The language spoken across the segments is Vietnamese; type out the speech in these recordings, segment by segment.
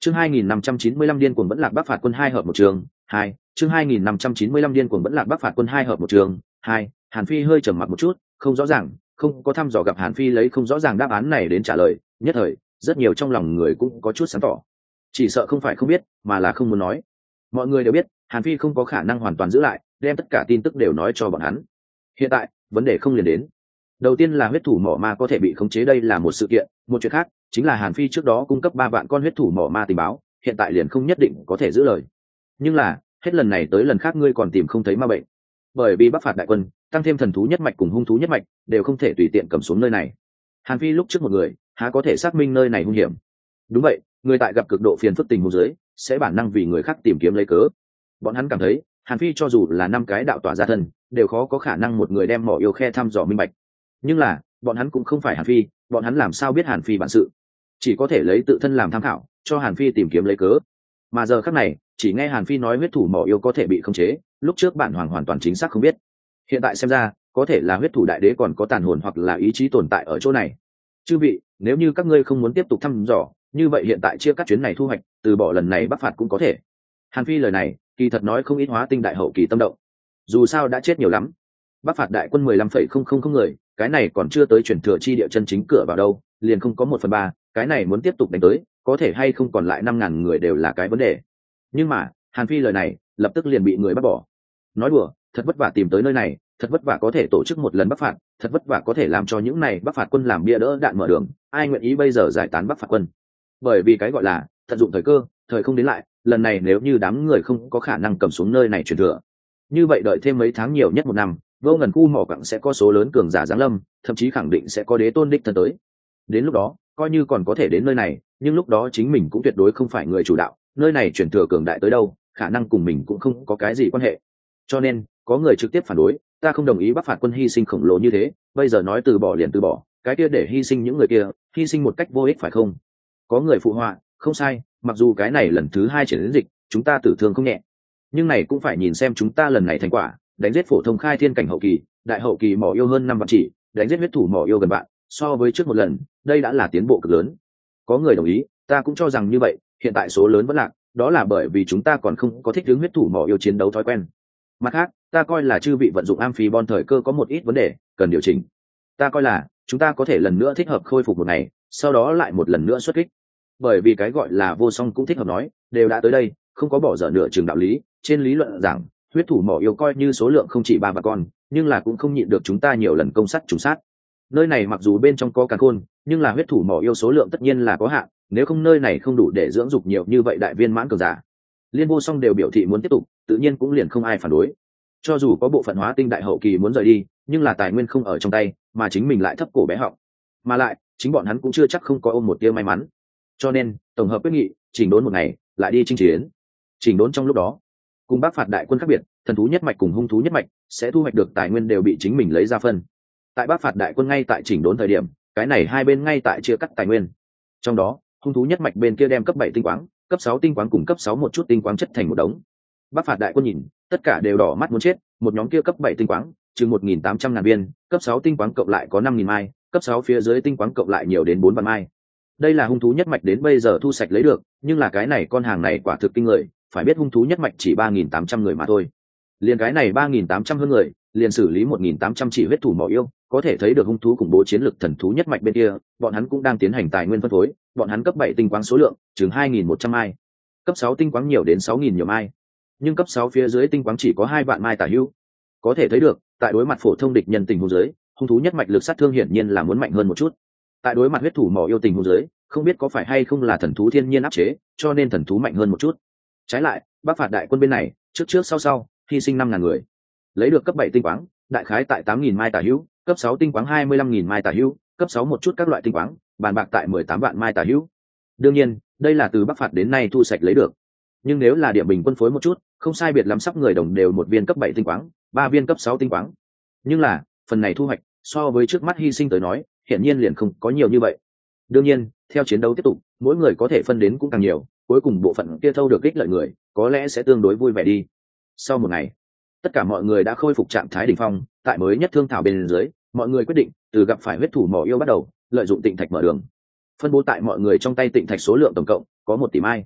Chương 2595 điên cuồng vẫn lạc Bắc phạt quân 2 hợp một trường, 2. Chương 2595 điên cuồng vẫn lạc Bắc phạt quân 2 hợp một trường, 2. Hàn Phi hơi trầm mặc một chút, không rõ ràng, không có thăm dò gặp Hàn Phi lấy không rõ ràng đáp án này đến trả lời, nhất thời, rất nhiều trong lòng người cũng có chút sáng tỏ. Chỉ sợ không phải không biết, mà là không muốn nói. Mọi người đều biết, Hàn Phi không có khả năng hoàn toàn giữ lại, đem tất cả tin tức đều nói cho bọn hắn. Hiện tại, vấn đề không liền đến. Đầu tiên là huyết thủ mỏ ma có thể bị khống chế, đây là một sự kiện, một chuyện khác chính là Hàn Phi trước đó cung cấp 3 vạn con huyết thủ mỏ ma tình báo, hiện tại liền không nhất định có thể giữ lời. Nhưng là, hết lần này tới lần khác ngươi còn tìm không thấy ma bệnh. Bởi vì Bắc phạt đại quân, tăng thêm thần thú nhất mạch cùng hung thú nhất mạch, đều không thể tùy tiện cầm xuống nơi này. Hàn Phi lúc trước một người, há có thể xác minh nơi này hung hiểm. Đúng vậy, người tại gặp cực độ phiền phức tình huống dưới, sẽ bản năng vì người khác tìm kiếm lấy cớ. Bọn hắn cảm thấy, Hàn Phi cho dù là 5 cái đạo tỏa gia thân, đều khó có khả năng một người đem mỏ yêu khe thăm dò minh bạch. Nhưng là, bọn hắn cũng không phải Hàn Phi, bọn hắn làm sao biết Hàn Phi bản sự? Chỉ có thể lấy tự thân làm tham khảo, cho Hàn Phi tìm kiếm lấy cớ. Mà giờ khắc này, chỉ nghe Hàn Phi nói huyết thủ mỏ yêu có thể bị khống chế, lúc trước bản hoàng hoàn toàn chính xác không biết. Hiện tại xem ra, có thể là huyết thủ đại đế còn có tàn hồn hoặc là ý chí tồn tại ở chỗ này. Chư vị, nếu như các ngươi không muốn tiếp tục thăm dò, như vậy hiện tại chia cắt chuyến này thu hoạch, từ bỏ lần này Bắc phạt cũng có thể. Hàn Phi lời này, kỳ thật nói không ít hóa tinh đại hậu kỳ tâm động. Dù sao đã chết nhiều lắm. Bắc phạt đại quân 15,000 người, cái này còn chưa tới chuyển thừa chi địa chân chính cửa vào đâu, liền không có 1/3, cái này muốn tiếp tục đánh tới, có thể hay không còn lại 5.000 người đều là cái vấn đề. Nhưng mà, Hàn Phi lời này, lập tức liền bị người bắt bỏ. Nói đùa, thật vất vả tìm tới nơi này, thật vất vả có thể tổ chức một lần Bắc phạt, thật vất vả có thể làm cho những này Bắc phạt quân làm bia đỡ đạn mở đường, ai nguyện ý bây giờ giải tán Bắc phạt quân? Bởi vì cái gọi là tận dụng thời cơ, thời không đến lại, lần này nếu như đám người không có khả năng cầm xuống nơi này truyền thừa, như vậy đợi thêm mấy tháng, nhiều nhất 1 năm, vô ngần khu mỏ quặng sẽ có số lớn cường giả giáng lâm, thậm chí khẳng định sẽ có đế tôn đích thân tới. Đến lúc đó, coi như còn có thể đến nơi này, nhưng lúc đó chính mình cũng tuyệt đối không phải người chủ đạo, nơi này truyền thừa cường đại tới đâu, khả năng cùng mình cũng không có cái gì quan hệ. Cho nên, có người trực tiếp phản đối, ta không đồng ý Bắc phạt quân hy sinh khổng lồ như thế, bây giờ nói từ bỏ liền từ bỏ, cái kia để hy sinh những người kia, hy sinh một cách vô ích phải không? Có người phụ họa, không sai, mặc dù cái này lần thứ 2 triển đến dịch, chúng ta tử thương không nhẹ, nhưng này cũng phải nhìn xem chúng ta lần này thành quả, đánh giết phổ thông khai thiên cảnh hậu kỳ, đại hậu kỳ mỏ yêu hơn 5 vạn chỉ, đánh giết huyết thủ mỏ yêu gần vạn, so với trước một lần, đây đã là tiến bộ cực lớn. Có người đồng ý, ta cũng cho rằng như vậy, hiện tại số lớn vẫn lạc, đó là bởi vì chúng ta còn không có thích ứng huyết thủ mỏ yêu chiến đấu thói quen. Mặt khác, ta coi là chư vị vận dụng Amphibion thời cơ có một ít vấn đề cần điều chỉnh. Ta coi là chúng ta có thể lần nữa thích hợp khôi phục một ngày, sau đó lại một lần nữa xuất kích. Bởi vì cái gọi là vô song cũng thích hợp nói, đều đã tới đây, không có bỏ dở nửa chừng đạo lý. Trên lý luận giảng, huyết thủ mỏ yêu coi như số lượng không chỉ 3 vạn con, nhưng là cũng không nhịn được chúng ta nhiều lần công sát trùng sát. Nơi này mặc dù bên trong có càn khôn, nhưng là huyết thủ mỏ yêu số lượng tất nhiên là có hạn, nếu không nơi này không đủ để dưỡng dục nhiều như vậy đại viên mãn cường giả. Liên vô song đều biểu thị muốn tiếp tục, tự nhiên cũng liền không ai phản đối. Cho dù có bộ phận hóa tinh đại hậu kỳ muốn rời đi, nhưng là tài nguyên không ở trong tay, mà chính mình lại thấp cổ bé họng, mà lại chính bọn hắn cũng chưa chắc không có ôm một tia may mắn. Cho nên tổng hợp quyết nghị, chỉnh đốn một ngày, lại đi chinh chiến. Chỉnh đốn trong lúc đó, cùng Bắc phạt đại quân khác biệt, thần thú nhất mạch cùng hung thú nhất mạch sẽ thu hoạch được tài nguyên đều bị chính mình lấy ra phân. Tại Bắc phạt đại quân ngay tại chỉnh đốn thời điểm, cái này hai bên ngay tại chia cắt tài nguyên. Trong đó, hung thú nhất mạch bên kia đem cấp 7 tinh quáng, cấp 6 tinh quáng cùng cấp 6 một chút tinh quáng chất thành một đống. Bắc phạt đại quân nhìn, tất cả đều đỏ mắt muốn chết, một nhóm kia cấp 7 tinh quáng, chừng 1.800.000 viên, cấp 6 tinh quáng cộng lại có 5.000 mai, cấp 6 phía dưới tinh quáng cộng lại nhiều đến 4 vạn mai. Đây là hung thú nhất mạch đến bây giờ thu sạch lấy được, nhưng là cái này con hàng này quả thực kinh người, phải biết hung thú nhất mạch chỉ 3.800 người mà thôi. Liền cái này 3.800 hơn người, liền xử lý 1.800 chỉ huyết thủ mỏ yêu, có thể thấy được hung thú khủng bố chiến lực thần thú nhất mạch bên kia, bọn hắn cũng đang tiến hành tài nguyên phân phối, bọn hắn cấp 7 tinh quáng số lượng chừng 2.100 mai, cấp 6 tinh quáng nhiều đến 6.000 nhiều mai, nhưng cấp 6 phía dưới tinh quáng chỉ có 2 vạn mai tả hữu. Có thể thấy được, tại đối mặt phổ thông địch nhân tình huống dưới, hung thú nhất mạch lực sát thương hiển nhiên là muốn mạnh hơn một chút. Tại đối mặt huyết thủ mỏ yêu tình huống dưới, không biết có phải hay không là thần thú thiên nhiên áp chế, cho nên thần thú mạnh hơn một chút. Trái lại, Bắc phạt đại quân bên này, trước trước sau sau, hy sinh 5.000 người, lấy được cấp 7 tinh quáng, đại khái tại 8.000 mai tả hữu, cấp 6 tinh quáng 25.000 mai tả hữu, cấp 6 một chút các loại tinh quáng, bàn bạc tại 18 vạn mai tả hữu. Đương nhiên, đây là từ Bắc phạt đến nay thu sạch lấy được. Nhưng nếu là điểm bình quân phối một chút, không sai biệt lắm sắp người đồng đều một viên cấp 7 tinh quáng, 3 viên cấp 6 tinh quáng. Nhưng là, phần này thu hoạch, so với trước mắt hy sinh tới nói, hiển nhiên liền không có nhiều như vậy. Đương nhiên, theo chiến đấu tiếp tục, mỗi người có thể phân đến cũng càng nhiều, cuối cùng bộ phận kia thâu được ích lợi người, có lẽ sẽ tương đối vui vẻ đi. Sau một ngày, tất cả mọi người đã khôi phục trạng thái đỉnh phong, tại mới nhất thương thảo bên dưới, mọi người quyết định từ gặp phải huyết thủ mỏ yêu bắt đầu, lợi dụng tịnh thạch mở đường. Phân bố tại mọi người trong tay tịnh thạch số lượng tổng cộng có 1 tỷ mai,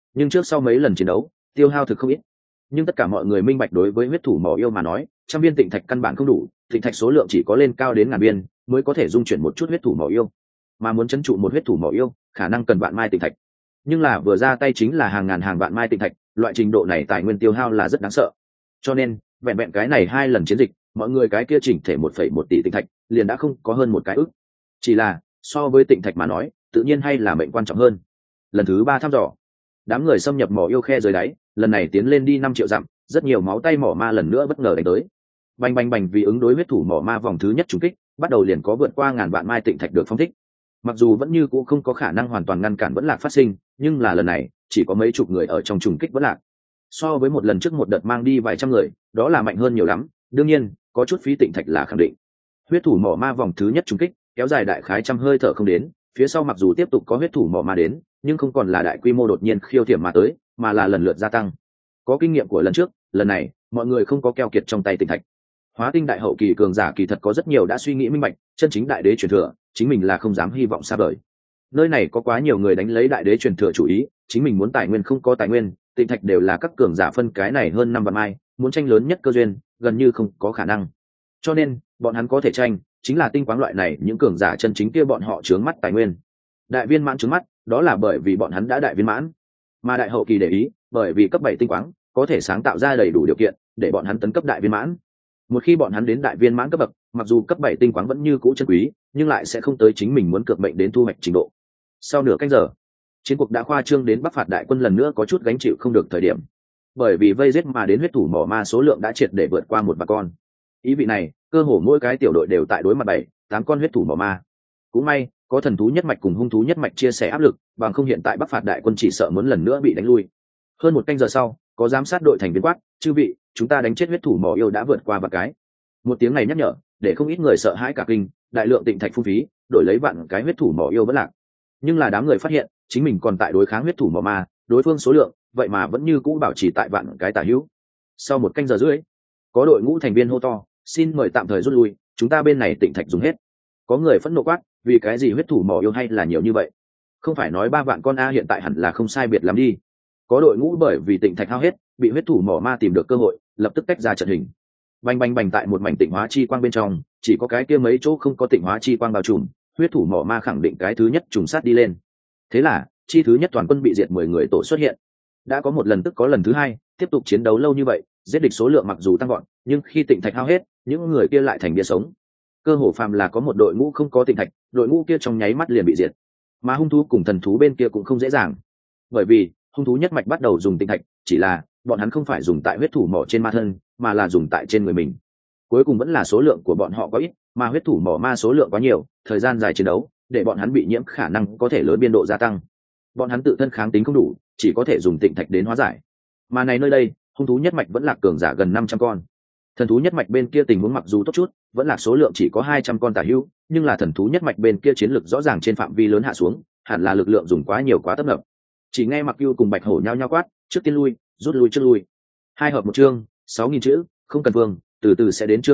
nhưng trước sau mấy lần chiến đấu tiêu hao thực không ít. Nhưng tất cả mọi người minh bạch, đối với huyết thủ mỏ yêu mà nói, trăm viên tịnh thạch căn bản không đủ, tịnh thạch số lượng chỉ có lên cao đến ngàn viên mới có thể dung chuyển một chút huyết thủ mỏ yêu, mà muốn trấn trụ một huyết thủ mỏ yêu khả năng cần vạn mai tịnh thạch, nhưng là vừa ra tay chính là hàng ngàn hàng vạn mai tịnh thạch, loại trình độ này tài nguyên tiêu hao là rất đáng sợ. Cho nên vẹn vẹn cái này 2 lần chiến dịch, mọi người cái kia chỉnh thể 1,1 tỷ tịnh thạch liền đã không có hơn một cái ức. Chỉ là so với tịnh thạch mà nói, tự nhiên hay là mệnh quan trọng hơn. Lần thứ 3 thăm dò, đám người xâm nhập mỏ yêu khe dưới đáy, lần này tiến lên đi 5 triệu dặm, rất nhiều máu tay mỏ ma lần nữa bất ngờ đánh tới. Bành bành bành, vì ứng đối huyết thủ mỏ ma vòng thứ nhất trùng kích, bắt đầu liền có vượt qua ngàn vạn mai tịnh thạch được phóng thích. Mặc dù vẫn như cũ không có khả năng hoàn toàn ngăn cản vẫn lạc phát sinh, nhưng là lần này chỉ có mấy chục người ở trong trùng kích vẫn lạc. So với một lần trước một đợt mang đi vài trăm người, đó là mạnh hơn nhiều lắm. Đương nhiên có chút phí tịnh thạch là khẳng định. Huyết thủ mỏ ma vòng thứ nhất trùng kích kéo dài đại khái trăm hơi thở không đến, phía sau mặc dù tiếp tục có huyết thủ mỏ ma đến, nhưng không còn là đại quy mô đột nhiên khiêu thiểm mà tới, mà là lần lượt gia tăng. Có kinh nghiệm của lần trước, lần này mọi người không có keo kiệt trong tay tịnh thạch. Hóa tinh đại hậu kỳ cường giả kỳ thật có rất nhiều đã suy nghĩ minh bạch, chân chính đại đế truyền thừa chính mình là không dám hy vọng xa vời. Nơi này có quá nhiều người đánh lấy đại đế truyền thừa chủ ý, chính mình muốn tài nguyên không có tài nguyên, tịnh thạch đều là các cường giả phân cái này hơn 5 vạn mai, muốn tranh lớn nhất cơ duyên gần như không có khả năng. Cho nên bọn hắn có thể tranh chính là tinh quáng loại này, những cường giả chân chính kia bọn họ trướng mắt tài nguyên. Đại viên mãn trướng mắt, đó là bởi vì bọn hắn đã đại viên mãn, mà đại hậu kỳ để ý, bởi vì cấp 7 tinh quáng có thể sáng tạo ra đầy đủ điều kiện để bọn hắn tấn cấp đại viên mãn. Một khi bọn hắn đến đại viên mãn cấp bậc, mặc dù cấp 7 tinh quáng vẫn như cũ chân quý, nhưng lại sẽ không tới chính mình muốn cược mệnh đến thu hoạch trình độ. Sau nửa canh giờ, chiến cuộc đã khoa trương đến Bắc phạt đại quân lần nữa có chút gánh chịu không được thời điểm, bởi vì vây giết mà đến huyết thủ mỏ ma số lượng đã triệt để vượt qua 1 vạn con. Ý vị này cơ hồ mỗi cái tiểu đội đều tại đối mặt 7-8 con huyết thủ mỏ ma. Cũng may có thần thú nhất mạch cùng hung thú nhất mạch chia sẻ áp lực, bằng không hiện tại Bắc phạt đại quân chỉ sợ muốn lần nữa bị đánh lui. Hơn 1 canh giờ sau, có giám sát đội thành viên quát: "Chư vị, chúng ta đánh chết huyết thủ mỏ yêu đã vượt qua vạn cái." Một tiếng này nhắc nhở để không ít người sợ hãi cả kinh, đại lượng tịnh thạch phung phí đổi lấy vạn cái huyết thủ mỏ yêu vẫn lạc. Nhưng là đám người phát hiện chính mình còn tại đối kháng huyết thủ mỏ ma, đối phương số lượng vậy mà vẫn như cũ bảo trì tại vạn cái tả hữu. Sau 1 canh giờ rưỡi, có đội ngũ thành viên hô to: "Xin mời tạm thời rút lui, chúng ta bên này tịnh thạch dùng hết." Có người phẫn nộ quát: "Vì cái gì huyết thủ mỏ yêu hay là nhiều như vậy? Không phải nói 3 vạn con a, hiện tại hẳn là không sai biệt lắm đi." Có đội ngũ bởi vì tịnh thạch hao hết, bị huyết thủ mỏ ma tìm được cơ hội, lập tức tách ra trận hình. Bành bành bành, tại một mảnh tịnh hóa chi quang bên trong, chỉ có cái kia mấy chỗ không có tịnh hóa chi quang bao trùm, huyết thủ mỏ ma khẳng định cái thứ nhất trùng sát đi lên. Thế là chi thứ nhất toàn quân bị diệt 10 người tổ xuất hiện. Đã có một lần tức có lần thứ hai, tiếp tục chiến đấu lâu như vậy, giết địch số lượng mặc dù tăng vọt, nhưng khi tịnh thạch hao hết, những người kia lại thành bia sống. Cơ hồ phàm là có một đội ngũ không có tịnh thạch, đội ngũ kia trong nháy mắt liền bị diệt. Mà hung thú cùng thần thú bên kia cũng không dễ dàng, bởi vì hung thú nhất mạch bắt đầu dùng tịnh thạch, chỉ là bọn hắn không phải dùng tại huyết thủ mỏ trên ma thân, mà là dùng tại trên người mình. Cuối cùng vẫn là số lượng của bọn họ có ít, mà huyết thủ mỏ ma số lượng quá nhiều, thời gian dài chiến đấu để bọn hắn bị nhiễm khả năng có thể lớn biên độ gia tăng. Bọn hắn tự thân kháng tính không đủ, chỉ có thể dùng tịnh thạch đến hóa giải. Mà này nơi đây hung thú nhất mạch vẫn lạc cường giả gần 500 con. Thần thú nhất mạch bên kia tình huống mặc dù tốt chút, vẫn là số lượng chỉ có 200 con tả hữu, nhưng là thần thú nhất mạch bên kia chiến lực rõ ràng trên phạm vi lớn hạ xuống, hẳn là lực lượng dùng quá nhiều quá tấp nập. Chỉ nghe Mặc Ưu cùng Bạch Hổ nhao nhao quát: "Trước tiên lui, rút lui trước lui." 2 hợp 1 chương, 6000 chữ, không cần vương, từ từ sẽ đến chương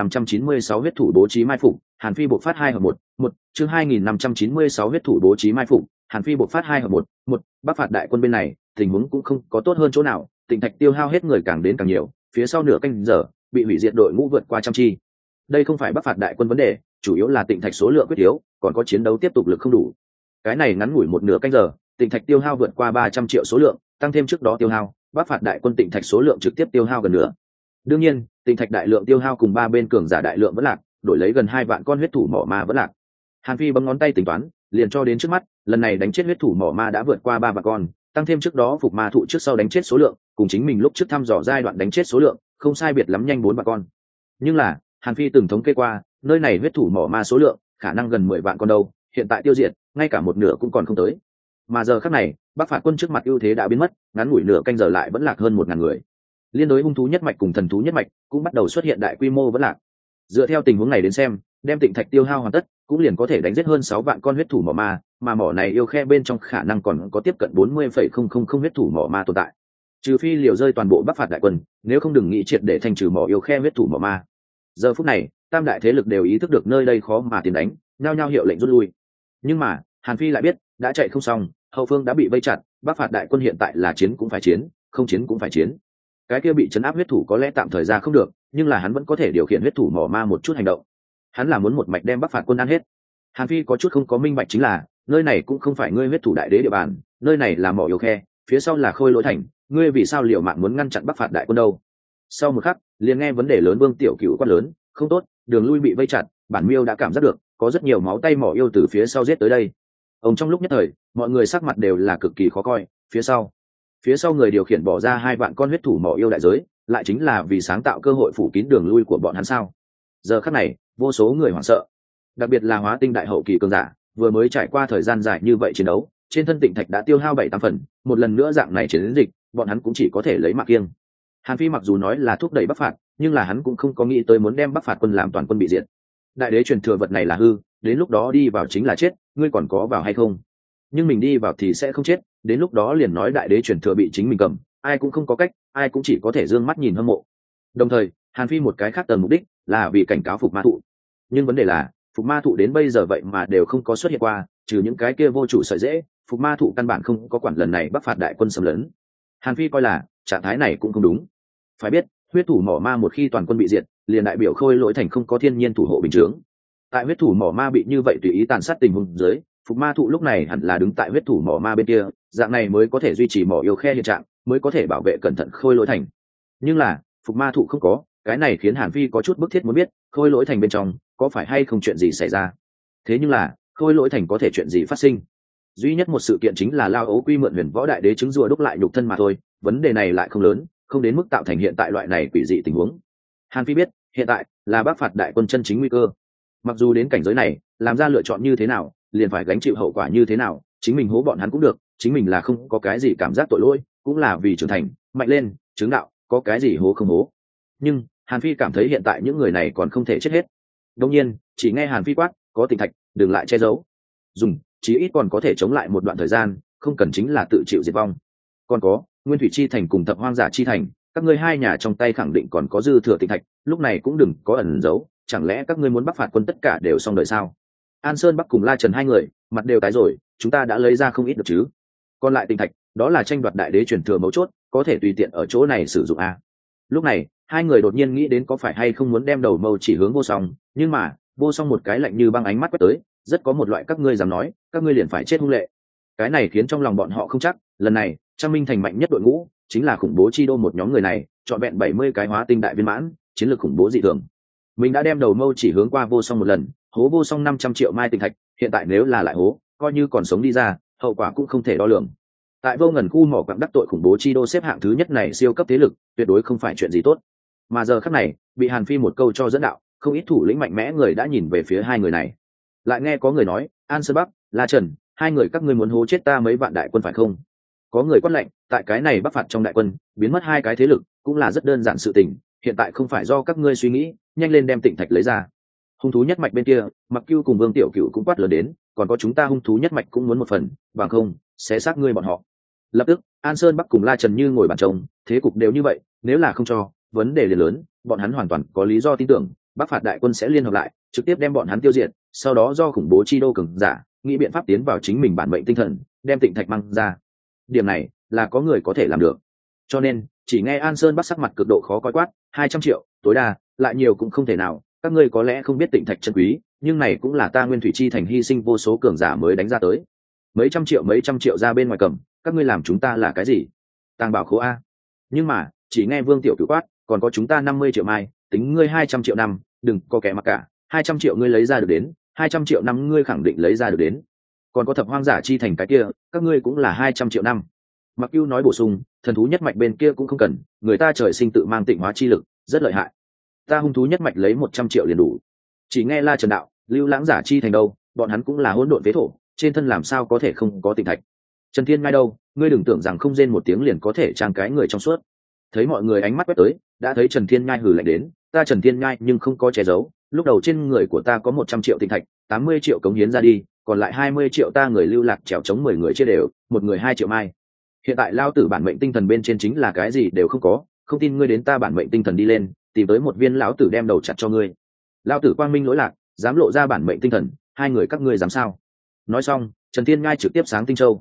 2596 huyết thủ bố trí mai phục, Hàn Phi bộc phát 2 hợp 1, chương 2596 huyết thủ bố trí mai phục, Hàn Phi bộc phát 2 hợp 1. Bắc phạt đại quân bên này, tình huống cũng không có tốt hơn chỗ nào, tịnh thạch tiêu hao hết người càng đến càng nhiều, phía sau nửa canh giờ, bị hủy diệt đội ngũ vượt qua trăm chi. Đây không phải Bắc phạt đại quân vấn đề, chủ yếu là tịnh thạch số lượng quyết yếu, còn có chiến đấu tiếp tục lực không đủ. Cái này ngắn ngủi một nửa canh giờ, tịnh thạch tiêu hao vượt qua 300 triệu số lượng, tăng thêm trước đó tiêu hao, Bắc phạt đại quân tịnh thạch số lượng trực tiếp tiêu hao gần nửa. Đương nhiên, tịnh thạch đại lượng tiêu hao cùng 3 bên cường giả đại lượng vẫn lạc, đổi lấy gần 2 vạn con huyết thủ mỏ ma vẫn lạc. Hàn Phi bấm ngón tay tính toán, liền cho đến trước mắt, lần này đánh chết huyết thủ mỏ ma đã vượt qua 3 vạn con, tăng thêm trước đó phục ma thụ trước sau đánh chết số lượng, cùng chính mình lúc trước thăm dò giai đoạn đánh chết số lượng, không sai biệt lắm nhanh 4 vạn con. Nhưng là, Hàn Phi từng thống kê qua, nơi này huyết thủ mỏ ma số lượng, khả năng gần 10 vạn con đâu, hiện tại tiêu diệt, ngay cả một nửa cũng còn không tới. Mà giờ khắc này, Bắc phạt quân trước mặt ưu thế đã biến mất, ngắn ngủi nửa canh giờ lại vẫn lạc hơn 1000 người. Liên đối hung thú nhất mạch cùng thần thú nhất mạch cũng bắt đầu xuất hiện đại quy mô vẫn lạc. Dựa theo tình huống này đến xem, đem tịnh thạch tiêu hao hoàn tất, cũng liền có thể đánh giết hơn 6 vạn con huyết thủ mỏ ma, mà mỏ này yêu khe bên trong khả năng còn có tiếp cận 40,000 huyết thủ mỏ ma tồn tại. Trừ phi liều rơi toàn bộ Bắc phạt đại quân, nếu không đừng nghĩ triệt để thanh trừ mỏ yêu khe huyết thủ mỏ ma. Giờ phút này, tam đại thế lực đều ý thức được nơi đây khó mà tiến đánh, nhao nhao hiệu lệnh rút lui. Nhưng mà, Hàn Phi lại biết, đã chạy không xong, hậu phương đã bị vây chặt, Bắc phạt đại quân hiện tại là chiến cũng phải chiến, không chiến cũng phải chiến. Cái kia bị chấn áp huyết thủ có lẽ tạm thời ra không được, nhưng là hắn vẫn có thể điều khiển huyết thủ mỏ ma một chút hành động. Hắn là muốn một mạch đem Bắc phạt quân ăn hết. Hàn Phi có chút không có minh bạch chính là, nơi này cũng không phải ngươi huyết thủ đại đế địa bàn, nơi này là mỏ yêu khe, phía sau là Khôi Lỗi thành, ngươi vì sao liều mạng muốn ngăn chặn Bắc phạt đại quân đâu? Sau một khắc, liền nghe vấn đề lớn Vương Tiểu Cửu quát lớn, không tốt, đường lui bị vây chặt, bản miêu đã cảm giác được, có rất nhiều máu tay mỏ yêu từ phía sau giết tới đây. Ông trong lúc nhất thời, mọi người sắc mặt đều là cực kỳ khó coi, phía sau người điều khiển bỏ ra 2 vạn con huyết thủ mỏ yêu đại giới, lại chính là vì sáng tạo cơ hội phủ kín đường lui của bọn hắn sao? Giờ khắc này, vô số người hoảng sợ, đặc biệt là hóa tinh đại hậu kỳ cường giả, vừa mới trải qua thời gian dài như vậy chiến đấu, trên thân tịnh thạch đã tiêu hao 7-8 phần, một lần nữa dạng này chiến dịch, bọn hắn cũng chỉ có thể lấy mạng kiêng. Hàn Phi mặc dù nói là thúc đẩy Bắc phạt, nhưng là hắn cũng không có nghĩ tới muốn đem Bắc phạt quân làm toàn quân bị diệt. Đại đế truyền thừa vật này là hư, đến lúc đó đi vào chính là chết, ngươi còn có vào hay không? Nhưng mình đi vào thì sẽ không chết, đến lúc đó liền nói đại đế truyền thừa bị chính mình cầm, ai cũng không có cách, ai cũng chỉ có thể dương mắt nhìn hâm mộ. Đồng thời, Hàn Phi một cái khác tầng mục đích là vì cảnh cáo Phục Ma Thụ. Nhưng vấn đề là, Phục Ma Thụ đến bây giờ vậy mà đều không có xuất hiện qua, trừ những cái kia vô chủ sợi dễ, Phục Ma Thụ căn bản không có quản lần này Bắc phạt đại quân xâm lấn. Hàn Phi coi là trạng thái này cũng không đúng. Phải biết, huyết thủ mỏ ma một khi toàn quân bị diệt, liền đại biểu Khôi Lỗi thành không có thiên nhiên thủ hộ bình chướng. Tại huyết thủ mỏ ma bị như vậy tùy ý tàn sát tình huống dưới, Phục Ma Thụ lúc này hẳn là đứng tại huyết thủ mỏ ma bên kia, dạng này mới có thể duy trì mỏ yêu khe hiện trạng, mới có thể bảo vệ cẩn thận Khôi Lỗi thành. Nhưng là, Phục Ma Thụ không có, cái này khiến Hàn Phi có chút bức thiết muốn biết, Khôi Lỗi thành bên trong có phải hay không chuyện gì xảy ra. Thế nhưng là, Khôi Lỗi thành có thể chuyện gì phát sinh? Duy nhất một sự kiện chính là Lao Ấu Quy mượn Huyền Võ Đại Đế trứng rùa đúc lại nhục thân mà thôi, vấn đề này lại không lớn, không đến mức tạo thành hiện tại loại này quỷ dị tình huống. Hàn Phi biết, hiện tại là Bắc phạt đại quân chân chính nguy cơ. Mặc dù đến cảnh giới này, làm ra lựa chọn như thế nào, liền phải gánh chịu hậu quả như thế nào, chính mình hố bọn hắn cũng được, chính mình là không có cái gì cảm giác tội lỗi, cũng là vì trưởng thành, mạnh lên, chứng đạo, có cái gì hố không hố. Nhưng Hàn Phi cảm thấy hiện tại những người này còn không thể chết hết. Đương nhiên, chỉ nghe Hàn Phi quát, có Tịnh thạch, đừng lại che giấu. Dùng, chí ít còn có thể chống lại một đoạn thời gian, không cần chính là tự chịu diệt vong. Còn có, Nguyên Thủy chi thành cùng Thập Hoang Giả chi thành, các ngươi hai nhà trong tay khẳng định còn có dư thừa Tịnh thạch, lúc này cũng đừng có ẩn giấu, chẳng lẽ các ngươi muốn Bắc phạt quân tất cả đều xong đời sao? An Sơn Bắc cùng La Trần hai người, mặt đều tái rồi, chúng ta đã lấy ra không ít được chứ? Còn lại Tịnh thạch, đó là tranh đoạt đại đế truyền thừa mấu chốt, có thể tùy tiện ở chỗ này sử dụng a. Lúc này, hai người đột nhiên nghĩ đến có phải hay không muốn đem đầu mâu chỉ hướng Vô Song, nhưng mà, Vô Song một cái lạnh như băng ánh mắt quét tới, rất có một loại các ngươi dám nói, các ngươi liền phải chết hung lệ. Cái này khiến trong lòng bọn họ không chắc, lần này, Trăm Minh thành mạnh nhất đội ngũ, chính là khủng bố chi đô một nhóm người này, chọn vẹn 70 cái hóa tinh đại viên mãn, chiến lược khủng bố dị thường. Mình đã đem đầu mâu chỉ hướng qua Vô Song một lần, hố Vô Song 500 triệu mai tinh thạch, hiện tại nếu là lại hố, coi như còn sống đi ra, hậu quả cũng không thể đo lường. Tại Vô Ngần khu mỏ quặng đắc tội khủng bố chi đô xếp hạng thứ nhất này siêu cấp thế lực, tuyệt đối không phải chuyện gì tốt. Mà giờ khắc này, bị Hàn Phi một câu cho dẫn đạo, không ít thủ lĩnh mạnh mẽ người đã nhìn về phía hai người này. Lại nghe có người nói, An Sơn Bắc, La Trần, hai người các ngươi muốn hố chết ta mấy vạn đại quân phải không? Có người quát lệnh, tại cái này Bắc phạt trong đại quân, biến mất hai cái thế lực, cũng là rất đơn giản sự tình, hiện tại không phải do các ngươi suy nghĩ, nhanh lên đem Tịnh thạch lấy ra. Hung thú nhất mạch bên kia, Mặc Cưu cùng Vương Tiểu Cửu cũng quát lớn đến, còn có chúng ta hung thú nhất mạch cũng muốn một phần, bằng không, sẽ xác ngươi bọn họ. Lập tức, An Sơn Bắc cùng La Trần như ngồi bàn trông, thế cục đều như vậy, nếu là không cho, vấn đề liền lớn, bọn hắn hoàn toàn có lý do tin tưởng, Bắc phạt đại quân sẽ liên hợp lại, trực tiếp đem bọn hắn tiêu diệt, sau đó do khủng bố chi đô cường giả, nghĩ biện pháp tiến vào chính mình bản mệnh tinh thần, đem Tịnh thạch mang ra. Điểm này là có người có thể làm được. Cho nên, chỉ nghe An Sơn Bắc sắc mặt cực độ khó coi quát, 200 triệu, tối đa, lại nhiều cũng không thể nào, các ngươi có lẽ không biết Tịnh thạch chân quý, nhưng này cũng là ta Nguyên Thủy chi thành hy sinh vô số cường giả mới đánh ra tới. Mấy trăm triệu ra bên ngoài cầm, các ngươi làm chúng ta là cái gì? Tàng bảo khố a. Nhưng mà, chỉ nghe Vương Tiểu Cửu quát, còn có chúng ta 50 triệu mai, tính ngươi 200 triệu năm, đừng có kẻ mặc cả, 200 triệu ngươi lấy ra được đến, 200 triệu năm ngươi khẳng định lấy ra được đến. Còn có Thập Hoang Giả chi thành cái kia, các ngươi cũng là 200 triệu năm. Mặc Cưu nói bổ sung, thần thú nhất mạch bên kia cũng không cần, người ta trời sinh tự mang tịnh hóa chi lực, rất lợi hại. Ta hung thú nhất mạch lấy 100 triệu liền đủ. Chỉ nghe La Trần đạo, Lưu Lãng Giả chi thành đâu, bọn hắn cũng là hỗn độn phế thổ, trên thân làm sao có thể không có tịnh thạch. Trần Thiên Ngai đâu, ngươi đừng tưởng rằng không rên một tiếng liền có thể trang cái người trong suốt. Thấy mọi người ánh mắt quét tới, đã thấy Trần Thiên Ngai hừ lạnh đến, ta Trần Thiên Ngai nhưng không có che giấu, lúc đầu trên người của ta có 100 triệu tịnh thạch, 80 triệu cống hiến ra đi, còn lại 20 triệu ta người lưu lạc trèo chống 10 người chia đều, một người 2 triệu mai. Hiện tại lao tử bản mệnh tinh thần bên trên chính là cái gì đều không có, không tin ngươi đến ta bản mệnh tinh thần đi lên, tìm tới một viên lão tử đem đầu chặt cho ngươi. Lão tử quang minh lỗi lạc, dám lộ ra bản mệnh tinh thần, hai người các ngươi dám sao? Nói xong, Trần Thiên Ngai trực tiếp sáng tinh châu.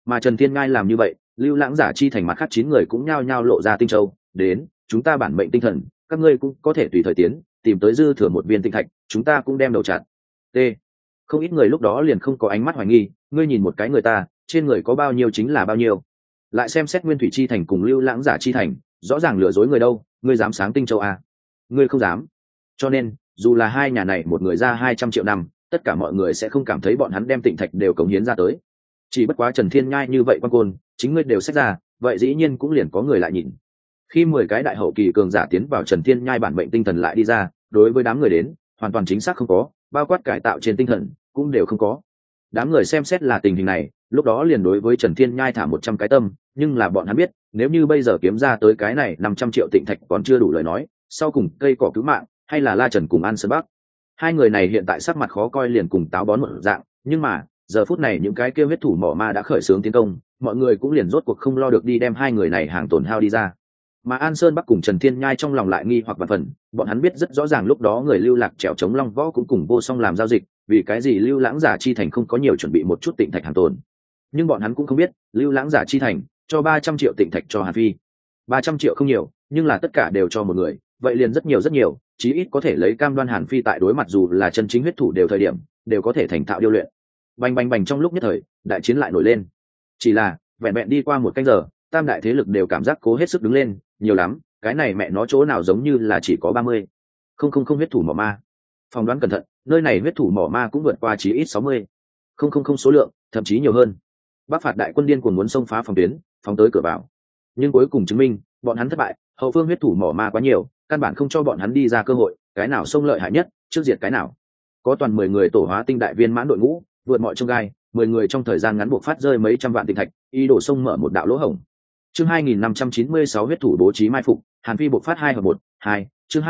Mà Trần Thiên Ngai làm như vậy, Lưu Lãng Giả Chi thành mặt khác 9 người cũng nhao nhao lộ ra tinh châu, đến, chúng ta bản mệnh tinh thần, các ngươi cũng có thể tùy thời tiến, tìm tới dư thừa một viên tinh thạch, chúng ta cũng đem đầu chặt. T. Không ít người lúc đó liền không có ánh mắt hoài nghi, ngươi nhìn một cái người ta, trên người có bao nhiêu chính là bao nhiêu. Lại xem xét Nguyên Thủy Chi thành cùng Lưu Lãng Giả Chi thành, rõ ràng lừa dối người đâu, ngươi dám sáng tinh châu à? Ngươi không dám. Cho nên, dù là hai nhà này một người ra 200 triệu năm, tất cả mọi người sẽ không cảm thấy bọn hắn đem tịnh thạch đều cống hiến ra tới. Chỉ bất quá Trần Thiên Nhai như vậy quan côn, chính ngươi đều xét ra, vậy dĩ nhiên cũng liền có người lại nhìn. Khi 10 cái đại hậu kỳ cường giả tiến vào Trần Thiên Nhai bản mệnh tinh thần lại đi ra, đối với đám người đến, hoàn toàn chính xác không có, bao quát cải tạo trên tinh thần cũng đều không có. Đám người xem xét là tình hình này, lúc đó liền đối với Trần Thiên Nhai thả 100 cái tâm, nhưng là bọn hắn biết, nếu như bây giờ kiếm ra tới cái này 500 triệu tịnh thạch còn chưa đủ lời nói, sau cùng cây cỏ cứu mạng, hay là La Trần cùng An Sơn Bắc. Hai người này hiện tại sắc mặt khó coi liền cùng táo bón một dạng, nhưng mà, giờ phút này những cái kêu huyết thủ mỏ ma đã khởi xướng tiến công, mọi người cũng liền rốt cuộc không lo được đi đem hai người này hàng tổn hao đi ra. Mà An Sơn Bắc cùng Trần Thiên Nhai trong lòng lại nghi hoặc vạn phần, bọn hắn biết rất rõ ràng lúc đó người Lưu Lạc trèo chống Long Võ cũng cùng Vô Song làm giao dịch, vì cái gì Lưu Lãng Giả Chi thành không có nhiều chuẩn bị một chút tịnh thạch hàng tồn. Nhưng bọn hắn cũng không biết, Lưu Lãng Giả Chi thành cho 300 triệu tịnh thạch cho Hàn Phi. 300 triệu không nhiều, nhưng là tất cả đều cho một người, vậy liền rất nhiều, chí ít có thể lấy cam đoan Hàn Phi tại đối mặt dù là chân chính huyết thủ đều thời điểm, đều có thể thành thạo điêu luyện. Bành bành bành trong lúc nhất thời, đại chiến lại nổi lên. Chỉ là, vẹn vẹn đi qua một canh giờ, tam đại thế lực đều cảm giác cố hết sức đứng lên, nhiều lắm, cái này mẹ nó chỗ nào giống như là chỉ có 30. Không huyết thủ mỏ ma. Phỏng đoán cẩn thận, nơi này huyết thủ mỏ ma cũng vượt qua chí ít 60. Không số lượng, thậm chí nhiều hơn. Bắc phạt đại quân điên cuồng muốn xông phá phòng tuyến, phóng tới cửa vào. Nhưng cuối cùng chứng minh, bọn hắn thất bại, hậu phương huyết thủ mỏ ma quá nhiều, căn bản không cho bọn hắn đi ra cơ hội, cái nào xông lợi hại nhất, trước diệt cái nào. Có toàn 10 người tổ hóa tinh đại viên mãn đội ngũ, vượt mọi chông gai, 10 người trong thời gian ngắn buộc phát rơi mấy trăm vạn tinh thạch, ý đồ xông mở một đạo lỗ hổng. Chương 2596 huyết thủ bố trí mai phục, Hàn Phi buộc phát 2 hợp 1, 2. Chương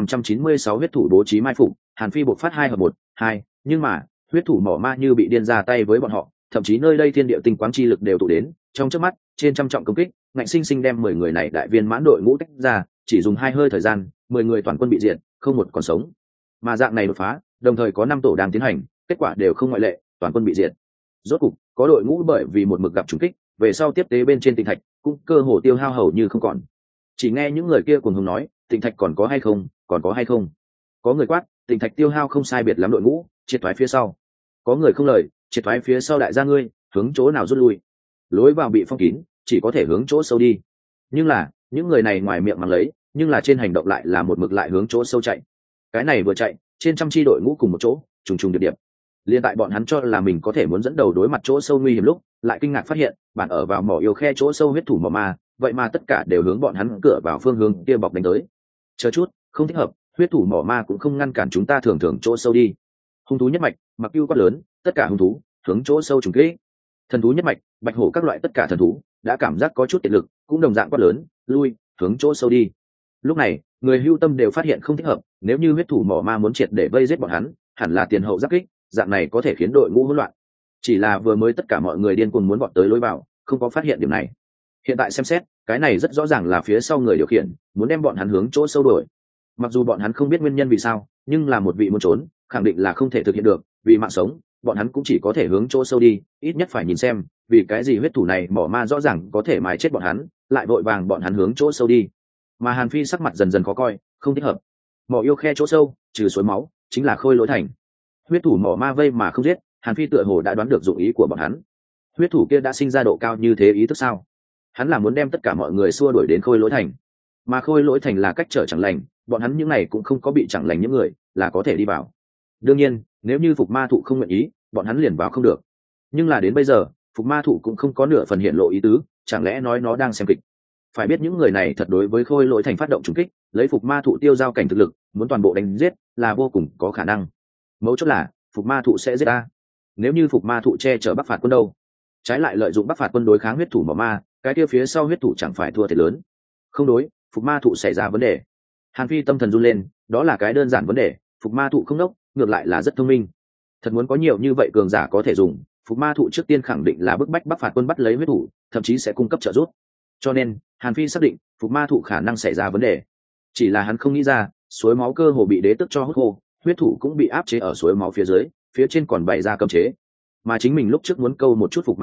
2596 huyết thủ bố trí mai phục, Hàn Phi buộc phát 2 hợp 1, 2. Nhưng mà, huyết thủ mỏ ma như bị điên ra tay với bọn họ, thậm chí nơi đây thiên địa tinh quáng chi lực đều tụ đến, trong chớp mắt, trên trăm trọng công kích, ngạnh sinh sinh đem 10 người này đại viên mãn đội ngũ tách ra, chỉ dùng 2 hơi thời gian, 10 người toàn quân bị diệt, không một còn sống. Mà dạng này đột phá, đồng thời có 5 tổ đang tiến hành, kết quả đều không ngoại lệ, toàn quân bị diệt. Rốt cục, có đội ngũ bởi vì một mực gặp trùng kích, về sau tiếp tế bên trên tinh thạch, cũng cơ hồ tiêu hao hầu như không còn. Chỉ nghe những người kia cuồng hùng nói, tinh thạch còn có hay không, còn có hay không. Có người quát, tinh thạch tiêu hao không sai biệt lắm đội ngũ, triệt thoái phía sau. Có người không lời, triệt thoái phía sau đại gia ngươi, hướng chỗ nào rút lui. Lối vào bị phong kín, chỉ có thể hướng chỗ sâu đi. Nhưng là, những người này ngoài miệng mắng lấy, nhưng là trên hành động lại là một mực lại hướng chỗ sâu chạy. Cái này vừa chạy, trên trăm chi đội ngũ cùng một chỗ, trùng trùng điệp điệp. Liên tại bọn hắn cho là mình có thể muốn dẫn đầu đối mặt chỗ sâu nguy hiểm lúc, lại kinh ngạc phát hiện, bản ở vào mỏ yêu khe chỗ sâu huyết thủ mỏ ma, vậy mà tất cả đều hướng bọn hắn cửa vào phương hướng kia bọc đánh tới. Chờ chút, không thích hợp, huyết thủ mỏ ma cũng không ngăn cản chúng ta thường thường chỗ sâu đi. Hung thú nhất mạch, mặc ưu quát lớn, tất cả hung thú hướng chỗ sâu trùng kích. Thần thú nhất mạch, bạch hổ các loại tất cả thần thú đã cảm giác có chút tiện lực, cũng đồng dạng quát lớn, lui, hướng chỗ sâu đi. Lúc này, người hưu tâm đều phát hiện không thích hợp, nếu như huyết thủ mỏ ma muốn triệt để vây giết bọn hắn, hẳn là tiền hậu giáp kích, dạng này có thể khiến đội ngũ hỗn loạn. Chỉ là vừa mới tất cả mọi người điên cuồng muốn bọn tới lối vào, không có phát hiện điểm này. Hiện tại xem xét, cái này rất rõ ràng là phía sau người điều khiển muốn đem bọn hắn hướng chỗ sâu đuổi. Mặc dù bọn hắn không biết nguyên nhân vì sao, nhưng là một vị muốn trốn, khẳng định là không thể thực hiện được, vì mạng sống, bọn hắn cũng chỉ có thể hướng chỗ sâu đi, ít nhất phải nhìn xem, vì cái gì huyết thủ này mỏ ma rõ ràng có thể mài chết bọn hắn, lại vội vàng bọn hắn hướng chỗ sâu đi. Mà Hàn Phi sắc mặt dần dần khó coi, không thích hợp. Mỏ yêu khe chỗ sâu, trừ suối máu, chính là Khôi Lỗi thành. Huyết thủ mỏ ma vây mà không giết, Hàn Phi tựa hồ đã đoán được dụng ý của bọn hắn. Huyết thủ kia đã sinh ra độ cao như thế ý thức sao? Hắn là muốn đem tất cả mọi người xua đuổi đến Khôi Lỗi thành. Mà Khôi Lỗi thành là cách trở chẳng lành, bọn hắn những này cũng không có bị chẳng lành những người, là có thể đi vào. Đương nhiên, nếu như Phục Ma thụ không nguyện ý, bọn hắn liền vào không được. Nhưng là đến bây giờ, Phục Ma thụ cũng không có nửa phần hiện lộ ý tứ, chẳng lẽ nói nó đang xem kịch? Phải biết những người này thật đối với Khôi Lỗi thành phát động trùng kích, lấy Phục Ma thụ tiêu giao cảnh thực lực, muốn toàn bộ đánh giết là vô cùng có khả năng. Mấu chốt là Phục Ma thụ sẽ giết ta. Nếu như Phục Ma thụ che chở Bắc phạt quân đâu, trái lại lợi dụng Bắc phạt quân đối kháng huyết thủ mỏ ma, cái kia phía sau huyết thủ chẳng phải thua thiệt lớn. Không đối, Phục Ma thụ xảy ra vấn đề. Hàn Phi tâm thần run lên, đó là cái đơn giản vấn đề, Phục Ma thụ không đốc, ngược lại là rất thông minh. Thật muốn có nhiều như vậy cường giả có thể dùng, Phục Ma thụ trước tiên khẳng định là bức bách Bắc phạt quân bắt lấy huyết thủ, thậm chí sẽ cung cấp trợ giúp. Cho nên, Hàn Phi xác định, Phục Ma thụ khả năng xảy ra vấn đề. Chỉ là hắn không nghĩ ra, suối máu cơ hồ bị đế tức cho hút khô, huyết thủ cũng bị áp chế ở suối máu phía dưới, phía trên còn bày ra cấm chế. Mà chính mình lúc trước muốn câu một chút Phục Ma thụ,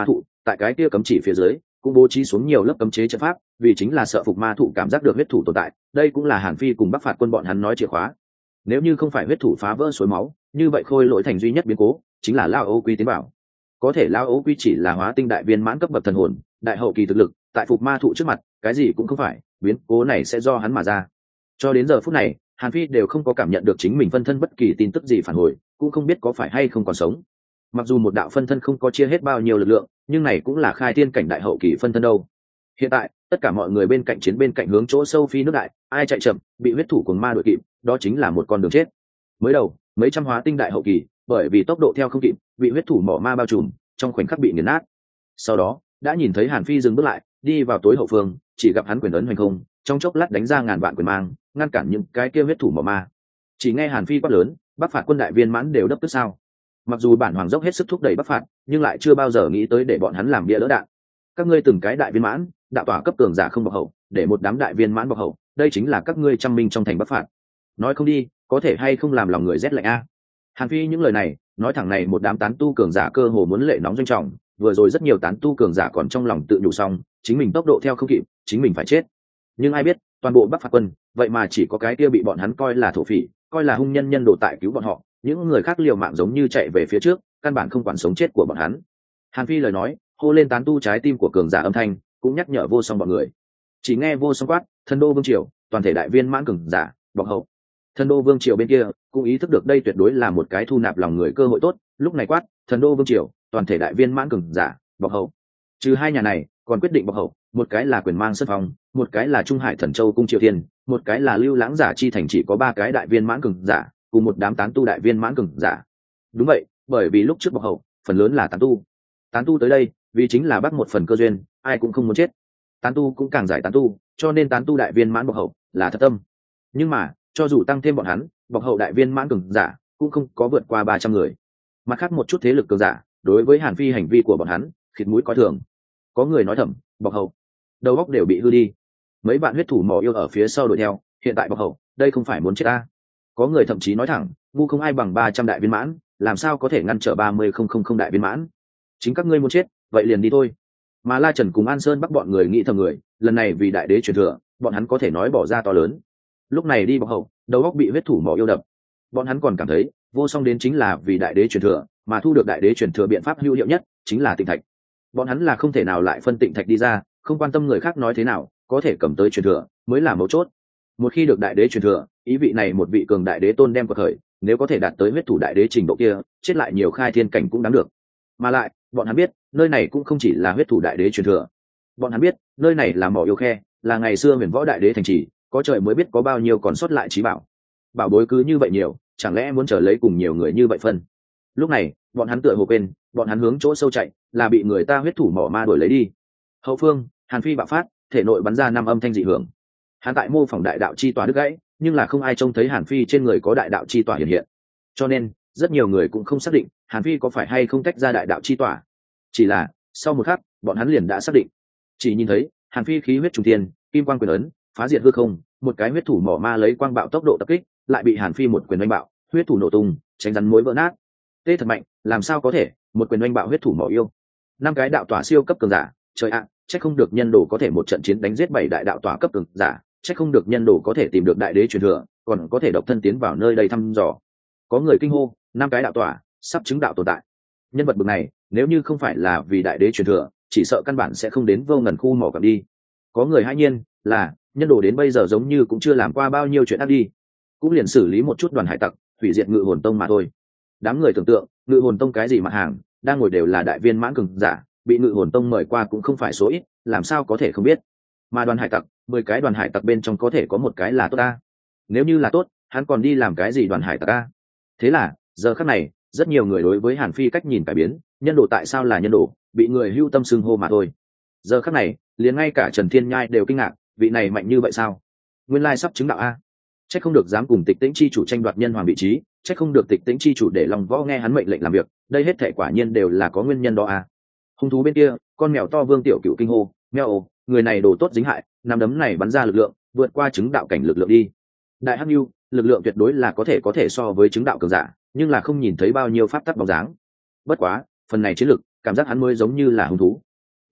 tại cái kia cấm chỉ phía dưới cũng bố trí xuống nhiều lớp cấm chế trận pháp, vì chính là sợ phục ma thụ cảm giác được huyết thủ tồn tại. Đây cũng là Hàn Phi cùng Bắc Phạt quân bọn hắn nói chìa khóa. Nếu như không phải huyết thủ phá vỡ suối máu, như vậy khôi lỗi thành duy nhất biến cố chính là Lao Âu Quy tiến bảo. Có thể Lao Âu Quy chỉ là hóa tinh đại viên mãn cấp bậc thần hồn, đại hậu kỳ thực lực, tại phục ma thụ trước mặt, cái gì cũng không phải, biến cố này sẽ do hắn mà ra. Cho đến giờ phút này, Hàn Phi đều không có cảm nhận được chính mình phân thân bất kỳ tin tức gì phản hồi, cũng không biết có phải hay không còn sống. Mặc dù một đạo phân thân không có chia hết bao nhiêu lực lượng, nhưng này cũng là khai thiên cảnh đại hậu kỳ phân thân đâu. Hiện tại tất cả mọi người bên cạnh chiến bên cạnh hướng chỗ sâu phi nước đại, ai chạy chậm bị huyết thủ cuồng ma đuổi kịp, đó chính là một con đường chết. Mới đầu mấy trăm hóa tinh đại hậu kỳ bởi vì tốc độ theo không kịp bị huyết thủ mỏ ma bao trùm, trong khoảnh khắc bị nghiền nát. Sau đó đã nhìn thấy Hàn Phi dừng bước lại, đi vào tối hậu phương, chỉ gặp hắn quyền ấn hoành không, trong chốc lát đánh ra ngàn vạn quyền mang, ngăn cản những cái kia huyết thủ mỏ ma. Chỉ nghe Hàn Phi quát lớn, Bắc Phạt quân đại viên mãn đều đấp tức sao? Mặc dù bản hoàng dốc hết sức thúc đẩy Bắc Phạt, nhưng lại chưa bao giờ nghĩ tới để bọn hắn làm bia đỡ đạn. Các ngươi từng cái đại viên mãn, đạo tỏa cấp cường giả không bộc hậu, để một đám đại viên mãn bộc hậu, đây chính là các ngươi trăm minh trong thành Bắc Phạt. Nói không đi, có thể hay không làm lòng người rét lạnh a. Hàn Phi những lời này nói thẳng này một đám tán tu cường giả cơ hồ muốn lệ nóng doanh trọng, vừa rồi rất nhiều tán tu cường giả còn trong lòng tự nhủ xong, chính mình tốc độ theo không kịp, chính mình phải chết. Nhưng ai biết, toàn bộ Bắc Phạt quân, vậy mà chỉ có cái kia bị bọn hắn coi là thổ phỉ, coi là hung nhân nhân đồ tại cứu bọn họ, những người khác liều mạng giống như chạy về phía trước, căn bản không quản sống chết của bọn hắn. Hàn Phi lời nói hô lên tán tu trái tim của cường giả âm thanh, cũng nhắc nhở vô song bọn người. Chỉ nghe vô song quát, thần đô vương triều, toàn thể đại viên mãn cường giả bọc hậu. Thần đô vương triều bên kia cũng ý thức được đây tuyệt đối là một cái thu nạp lòng người cơ hội tốt, lúc này quát, thần đô vương triều, toàn thể đại viên mãn cường giả bọc hậu. Trừ hai nhà này còn quyết định bọc hậu, một cái là quyền mang sân phòng, một cái là Trung Hải Thần Châu cung Triều Thiên, một cái là Lưu Lãng giả chi thành, chỉ có ba cái đại viên mãn cường giả cùng một đám tán tu đại viên mãn cường giả. Đúng vậy, bởi vì lúc trước bọc hậu phần lớn là tán tu tới đây vì chính là bắt một phần cơ duyên, ai cũng không muốn chết. Tán tu cũng càng giải tán tu, cho nên tán tu đại viên mãn bọc hậu là thật tâm. Nhưng mà cho dù tăng thêm bọn hắn, bọc hậu đại viên mãn cường giả cũng không có vượt qua 300 người. Mặt khác một chút thế lực cường giả đối với Hàn Phi hành vi của bọn hắn khịt mũi coi thường. Có người nói thầm, bọc hậu đầu óc đều bị hư đi. Mấy bạn huyết thủ mỏ yêu ở phía sau đuổi theo, hiện tại bọc hậu đây không phải muốn chết ta. Có người thậm chí nói thẳng, ngu không ai bằng 300 đại viên mãn, làm sao có thể ngăn trở 30,000 đại viên mãn. Chính các ngươi muốn chết, vậy liền đi thôi. Mà La Trần cùng An Sơn bắt bọn người nghĩ thầm người, lần này vì đại đế truyền thừa, bọn hắn có thể nói bỏ ra to lớn. Lúc này đi bọc hậu, đầu óc bị huyết thủ mỏ yêu đập. Bọn hắn còn cảm thấy, vô song đến chính là vì đại đế truyền thừa, mà thu được đại đế truyền thừa biện pháp hữu hiệu nhất chính là tịnh thạch. Bọn hắn là không thể nào lại phân tịnh thạch đi ra, không quan tâm người khác nói thế nào, có thể cầm tới truyền thừa mới là mấu chốt. Một khi được đại đế truyền thừa, ý vị này một vị cường đại đế tôn đem cuộc khởi, nếu có thể đạt tới huyết thủ đại đế trình độ kia, chết lại nhiều khai thiên cảnh cũng đáng được. Mà lại, bọn hắn biết, nơi này cũng không chỉ là huyết thủ đại đế truyền thừa. Bọn hắn biết, nơi này là mỏ yêu khe, là ngày xưa huyền võ đại đế thành trì, có trời mới biết có bao nhiêu còn sót lại trí bảo. Bảo bối cứ như vậy nhiều, chẳng lẽ muốn chờ lấy cùng nhiều người như vậy phân. Lúc này, bọn hắn tựa hồ quên, bọn hắn hướng chỗ sâu chạy, là bị người ta huyết thủ mỏ ma đuổi lấy đi. Hậu phương, Hàn Phi bạo phát, thể nội bắn ra 5 âm thanh dị hưởng. Hắn tại mô phỏng đại đạo chi tỏa đứt gãy, nhưng là không ai trông thấy Hàn Phi trên người có đại đạo chi tỏa hiện hiện. Cho nên, rất nhiều người cũng không xác định Hàn Phi có phải hay không tách ra đại đạo chi tỏa. Chỉ là, sau một khắc, bọn hắn liền đã xác định. Chỉ nhìn thấy, Hàn Phi khí huyết trùng thiên, kim quang quyền ấn, phá diệt hư không, một cái huyết thủ mỏ ma lấy quang bạo tốc độ tập kích, lại bị Hàn Phi một quyền đánh bạo, huyết thủ nổ tung, tránh rắn mối vỡ nát. Tê thật mạnh, làm sao có thể, một quyền đánh bạo huyết thủ mỏ yêu. 5 cái đạo tỏa siêu cấp cường giả, trời ạ, chắc không được nhân đồ có thể một trận chiến đánh giết 7 đại đạo tỏa cấp cường giả, chắc không được nhân đồ có thể tìm được đại đế truyền thừa, còn có thể độc thân tiến vào nơi đây thăm dò. Có người kinh hô, 5 cái đạo tỏa sắp chứng đạo tồn tại. Nhân vật bậc này, nếu như không phải là vì đại đế truyền thừa, chỉ sợ căn bản sẽ không đến vô ngần khu mỏ cặm đi. Có người hãi nhiên, là nhân đồ đến bây giờ giống như cũng chưa làm qua bao nhiêu chuyện ác đi, cũng liền xử lý một chút đoàn hải tặc, hủy diệt Ngự Hồn Tông mà thôi. Đám người tưởng tượng, Ngự Hồn Tông cái gì mà hàng, đang ngồi đều là đại viên mãn cường giả, bị Ngự Hồn Tông mời qua cũng không phải số ít, làm sao có thể không biết. Mà đoàn hải tặc, 10 cái đoàn hải tặc bên trong có thể có một cái là tốt ta. Nếu như là tốt, hắn còn đi làm cái gì đoàn hải tặc ta? Thế là, giờ khắc này, rất nhiều người đối với Hàn Phi cách nhìn cải biến, nhân đồ tại sao là nhân đồ, bị người hưu tâm xưng hô mà thôi. Giờ khắc này, liền ngay cả Trần Thiên Nhai đều kinh ngạc, vị này mạnh như vậy sao? Nguyên lai sắp chứng đạo a. Chắc không được dám cùng Tịch Tĩnh chi chủ tranh đoạt nhân hoàng vị trí, chắc không được Tịch Tĩnh chi chủ để lòng võ nghe hắn mệnh lệnh làm việc, đây hết thảy quả nhiên đều là có nguyên nhân đó a. Hung thú bên kia, con mèo to Vương Tiểu Cửu kinh hô, mèo, người này đồ tốt dính hại, nắm đấm này bắn ra lực lượng, vượt qua chứng đạo cảnh lực lượng đi. Đại Hắc Nưu, lực lượng tuyệt đối là có thể so với chứng đạo cường giả, nhưng là không nhìn thấy bao nhiêu pháp tắc bóng dáng. Bất quá, phần này chiến lực, cảm giác hắn mới giống như là hung thú,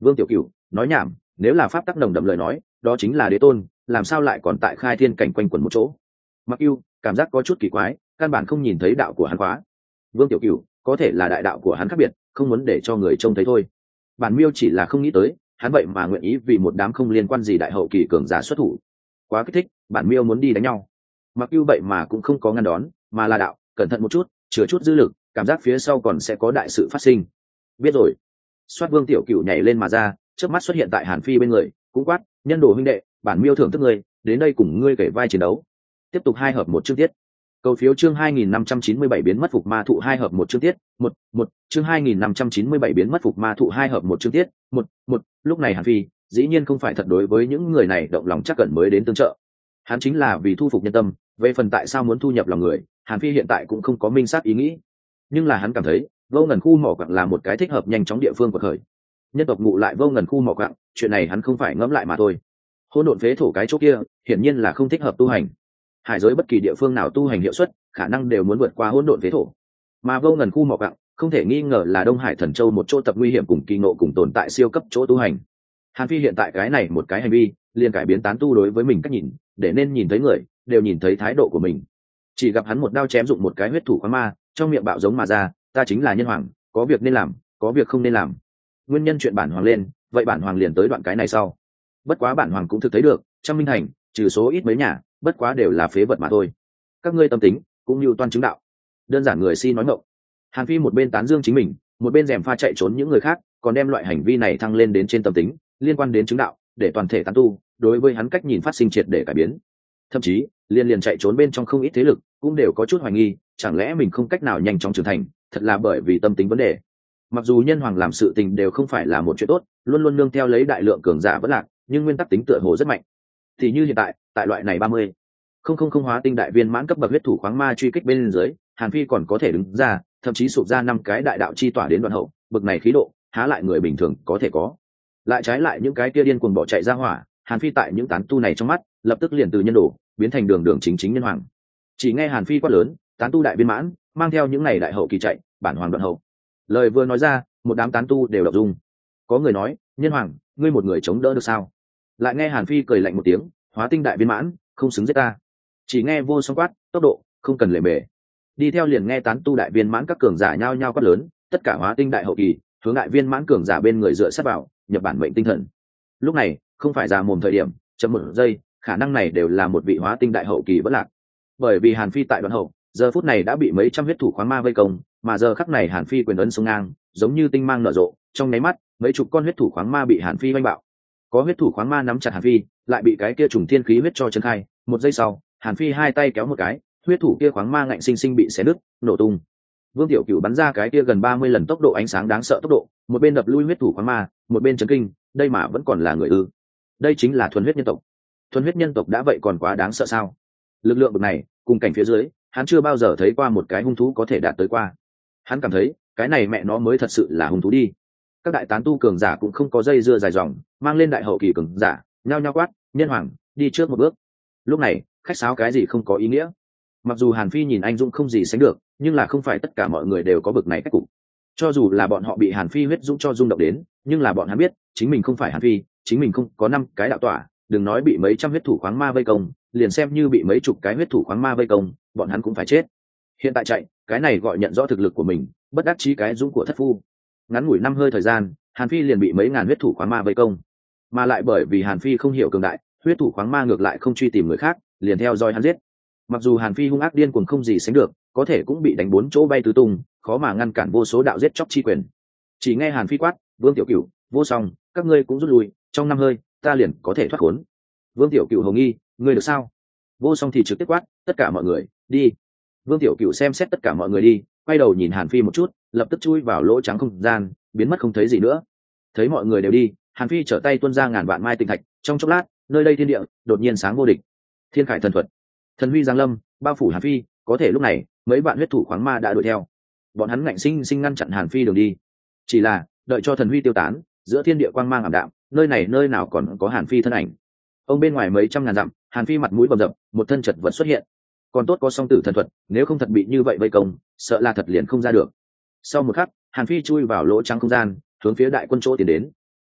Vương Tiểu Cửu nói nhảm, nếu là pháp tắc nồng đậm lời nói, đó chính là đế tôn, làm sao lại còn tại khai thiên cảnh quanh quẩn một chỗ? Mặc Ưu cảm giác có chút kỳ quái, căn bản không nhìn thấy đạo của hắn khóa. Vương Tiểu Cửu có thể là đại đạo của hắn khác biệt, không muốn để cho người trông thấy thôi. Bản Miêu chỉ là không nghĩ tới, hắn vậy mà nguyện ý vì một đám không liên quan gì đại hậu kỳ cường giả xuất thủ. Quá kích thích, Bản Miêu muốn đi đánh nhau. Mặc Ưu vậy mà cũng không có ngăn đón, mà là đạo, cẩn thận một chút, chứa chút dư lực, cảm giác phía sau còn sẽ có đại sự phát sinh. Biết rồi. Soát Vương Tiểu Cửu nhảy lên mà ra, chớp mắt xuất hiện tại Hàn Phi bên người, cũng quát, nhân đồ huynh đệ, Bản Miêu thưởng thức ngươi, đến đây cùng ngươi kể vai chiến đấu. Tiếp tục 2 hợp 1 chương tiết. Cầu phiếu chương 2597 biến mất phục ma thụ 2 hợp 1 chương tiết, 1 chương 2597 biến mất phục ma thụ 2 hợp 1 chương tiết, 1 lúc này Hàn Phi, dĩ nhiên không phải thật đối với những người này động lòng chắc cẩn mới đến tương trợ. Hắn chính là vì thu phục nhân tâm, về phần tại sao muốn thu nhập lòng người, Hàn Phi hiện tại cũng không có minh xác ý nghĩ. Nhưng là hắn cảm thấy, Vô Ngần khu mỏ quặng là một cái thích hợp nhanh chóng địa phương của khởi. Nhân tộc ngụ lại Vô Ngần khu mỏ quặng, chuyện này hắn không phải ngẫm lại mà thôi. Hỗn độn phế thổ cái chỗ kia, hiển nhiên là không thích hợp tu hành. Hải giới bất kỳ địa phương nào tu hành hiệu suất, khả năng đều muốn vượt qua hỗn độn phế thổ. Mà Vô Ngần khu mỏ quặng, không thể nghi ngờ là Đông Hải Thần Châu một chỗ tập nguy hiểm cùng kỳ ngộ cùng tồn tại siêu cấp chỗ tu hành. Hàn Phi hiện tại cái này một cái hành vi, liền cải biến tán tu đối với mình cách nhìn, để nên nhìn thấy người, đều nhìn thấy thái độ của mình. Chỉ gặp hắn một đao chém dụng một cái huyết thủ khoáng ma, trong miệng bạo giống mà ra, ta chính là nhân hoàng, có việc nên làm, có việc không nên làm. Nguyên nhân chuyện bản hoàng lên, vậy bản hoàng liền tới đoạn cái này sau. Bất quá bản hoàng cũng thực thấy được, trong minh thành, trừ số ít mấy nhà, bất quá đều là phế vật mà thôi. Các ngươi tâm tính, cũng như toan chứng đạo. Đơn giản người si nói ngọng. Hàn Phi một bên tán dương chính mình, một bên rèm pha chạy trốn những người khác, còn đem loại hành vi này thăng lên đến trên tâm tính, liên quan đến chứng đạo, để toàn thể tán tu, đối với hắn cách nhìn phát sinh triệt để cải biến. Thậm chí, liền chạy trốn bên trong không ít thế lực, cũng đều có chút hoài nghi, chẳng lẽ mình không cách nào nhanh chóng trưởng thành, thật là bởi vì tâm tính vấn đề. Mặc dù nhân hoàng làm sự tình đều không phải là một chuyện tốt, luôn luôn nương theo lấy đại lượng cường giả vẫn lạc, nhưng nguyên tắc tính tựa hồ rất mạnh. Thì như hiện tại, tại loại này 30 không hóa tinh đại viên mãn cấp bậc huyết thủ khoáng ma truy kích bên dưới, Hàn Phi còn có thể đứng ra, thậm chí sụp ra 5 cái đại đạo chi tỏa đến đoạn hậu, bậc này khí độ, há lại người bình thường có thể có. Lại trái lại những cái kia điên cuồng bỏ chạy ra hỏa, Hàn Phi tại những tán tu này trong mắt, lập tức liền từ nhân đồ biến thành đường chính nhân hoàng. Chỉ nghe Hàn Phi quát lớn, tán tu đại viên mãn, mang theo những này đại hậu kỳ chạy, bản hoàng đoạn hậu. Lời vừa nói ra, một đám tán tu đều đọc dung. Có người nói, nhân hoàng, ngươi một người chống đỡ được sao? Lại nghe Hàn Phi cười lạnh một tiếng, hóa tinh đại viên mãn, không xứng giết ta. Chỉ nghe vô song quát, tốc độ, không cần lề mề. Đi theo liền nghe tán tu đại viên mãn các cường giả nhao nhao quát lớn, tất cả hóa tinh đại hậu kỳ, hướng đại viên mãn cường giả bên người dựa sát vào, nhập bản mệnh tinh thần. Lúc này, không phải già mồm thời điểm, chậm một giây, khả năng này đều là một vị hóa tinh đại hậu kỳ vẫn lạc. Bởi vì Hàn Phi tại đoạn hậu, giờ phút này đã bị mấy trăm huyết thủ khoáng ma vây công, mà giờ khắc này Hàn Phi quyền ấn sông ngang, giống như tinh mang nở rộ, trong nháy mắt, mấy chục con huyết thủ khoáng ma bị Hàn Phi vây bạo. Có huyết thủ khoáng ma nắm chặt Hàn Phi, lại bị cái kia trùng thiên khí huyết cho chấn khai, một giây sau, Hàn Phi hai tay kéo một cái, huyết thủ kia khoáng ma ngạnh sinh sinh bị xé nứt, nổ tung. Vương Tiểu Cửu bắn ra cái kia gần 30 lần tốc độ ánh sáng đáng sợ tốc độ, một bên đập lui huyết thủ khoáng ma, một bên chấn kinh, đây mà vẫn còn là người ư? Đây chính là thuần huyết nhân tộc. Thuần huyết nhân tộc đã vậy còn quá đáng sợ sao? Lực lượng bậc này, cùng cảnh phía dưới, hắn chưa bao giờ thấy qua một cái hung thú có thể đạt tới qua. Hắn cảm thấy, cái này mẹ nó mới thật sự là hung thú đi. Các đại tán tu cường giả cũng không có dây dưa dài dòng, mang lên đại hậu kỳ cường giả, nhao nhao quát, nhân hoàng, đi trước một bước. Lúc này, khách sáo cái gì không có ý nghĩa. Mặc dù Hàn Phi nhìn anh dũng không gì sánh được, nhưng là không phải tất cả mọi người đều có bực này cách cục. Cho dù là bọn họ bị Hàn Phi huyết dũng cho rung động đến, nhưng là bọn hắn biết, chính mình không phải Hàn Phi, chính mình không có 5 cái đạo tỏa, đừng nói bị mấy trăm huyết thủ khoáng ma vây công, liền xem như bị mấy chục cái huyết thủ khoáng ma vây công, bọn hắn cũng phải chết. Hiện tại chạy, cái này gọi nhận rõ thực lực của mình, bất đắc chí cái dũng của thất phu. Ngắn ngủi 5 hơi thời gian, Hàn Phi liền bị mấy ngàn huyết thủ khoáng ma vây công, mà lại bởi vì Hàn Phi không hiểu cường đại, huyết thủ khoáng ma ngược lại không truy tìm người khác, liền theo dõi hắn giết. Mặc dù Hàn Phi hung ác điên cuồng không gì sánh được, có thể cũng bị đánh 4 chỗ bay tứ tung, khó mà ngăn cản vô số đạo giết chóc chi quyền. Chỉ nghe Hàn Phi quát, Vương Tiểu Cửu, Vô Song, các ngươi cũng rút lui, trong 5 hơi, ta liền có thể thoát khốn. Vương Tiểu Cửu hồng nghi, ngươi được sao? Vô Song thì trực tiếp quát, tất cả mọi người, đi. Vương Tiểu Cửu xem xét tất cả mọi người đi, quay đầu nhìn Hàn Phi một chút, lập tức chui vào lỗ trắng không gian, biến mất không thấy gì nữa. Thấy mọi người đều đi, Hàn Phi trở tay tuôn ra ngàn vạn mai tinh thạch, trong chốc lát, nơi đây thiên địa đột nhiên sáng vô địch. Thiên khải thần thuật, thần huy giáng lâm, bao phủ Hàn Phi, có thể lúc này, mấy vạn huyết thủ khoáng ma đã đuổi theo. Bọn hắn ngạnh sinh sinh ngăn chặn Hàn Phi đường đi. Chỉ là, đợi cho thần huy tiêu tán, giữa thiên địa quang mang ảm đạm, nơi này nơi nào còn có Hàn Phi thân ảnh. Ông bên ngoài mấy trăm ngàn dặm, Hàn Phi mặt mũi bầm dập, một thân chật vật xuất hiện. Còn tốt có song tử thần thuật, nếu không thật bị như vậy vây công, sợ là thật liền không ra được. Sau một khắc, Hàn Phi chui vào lỗ trắng không gian, hướng phía đại quân chỗ tiến đến.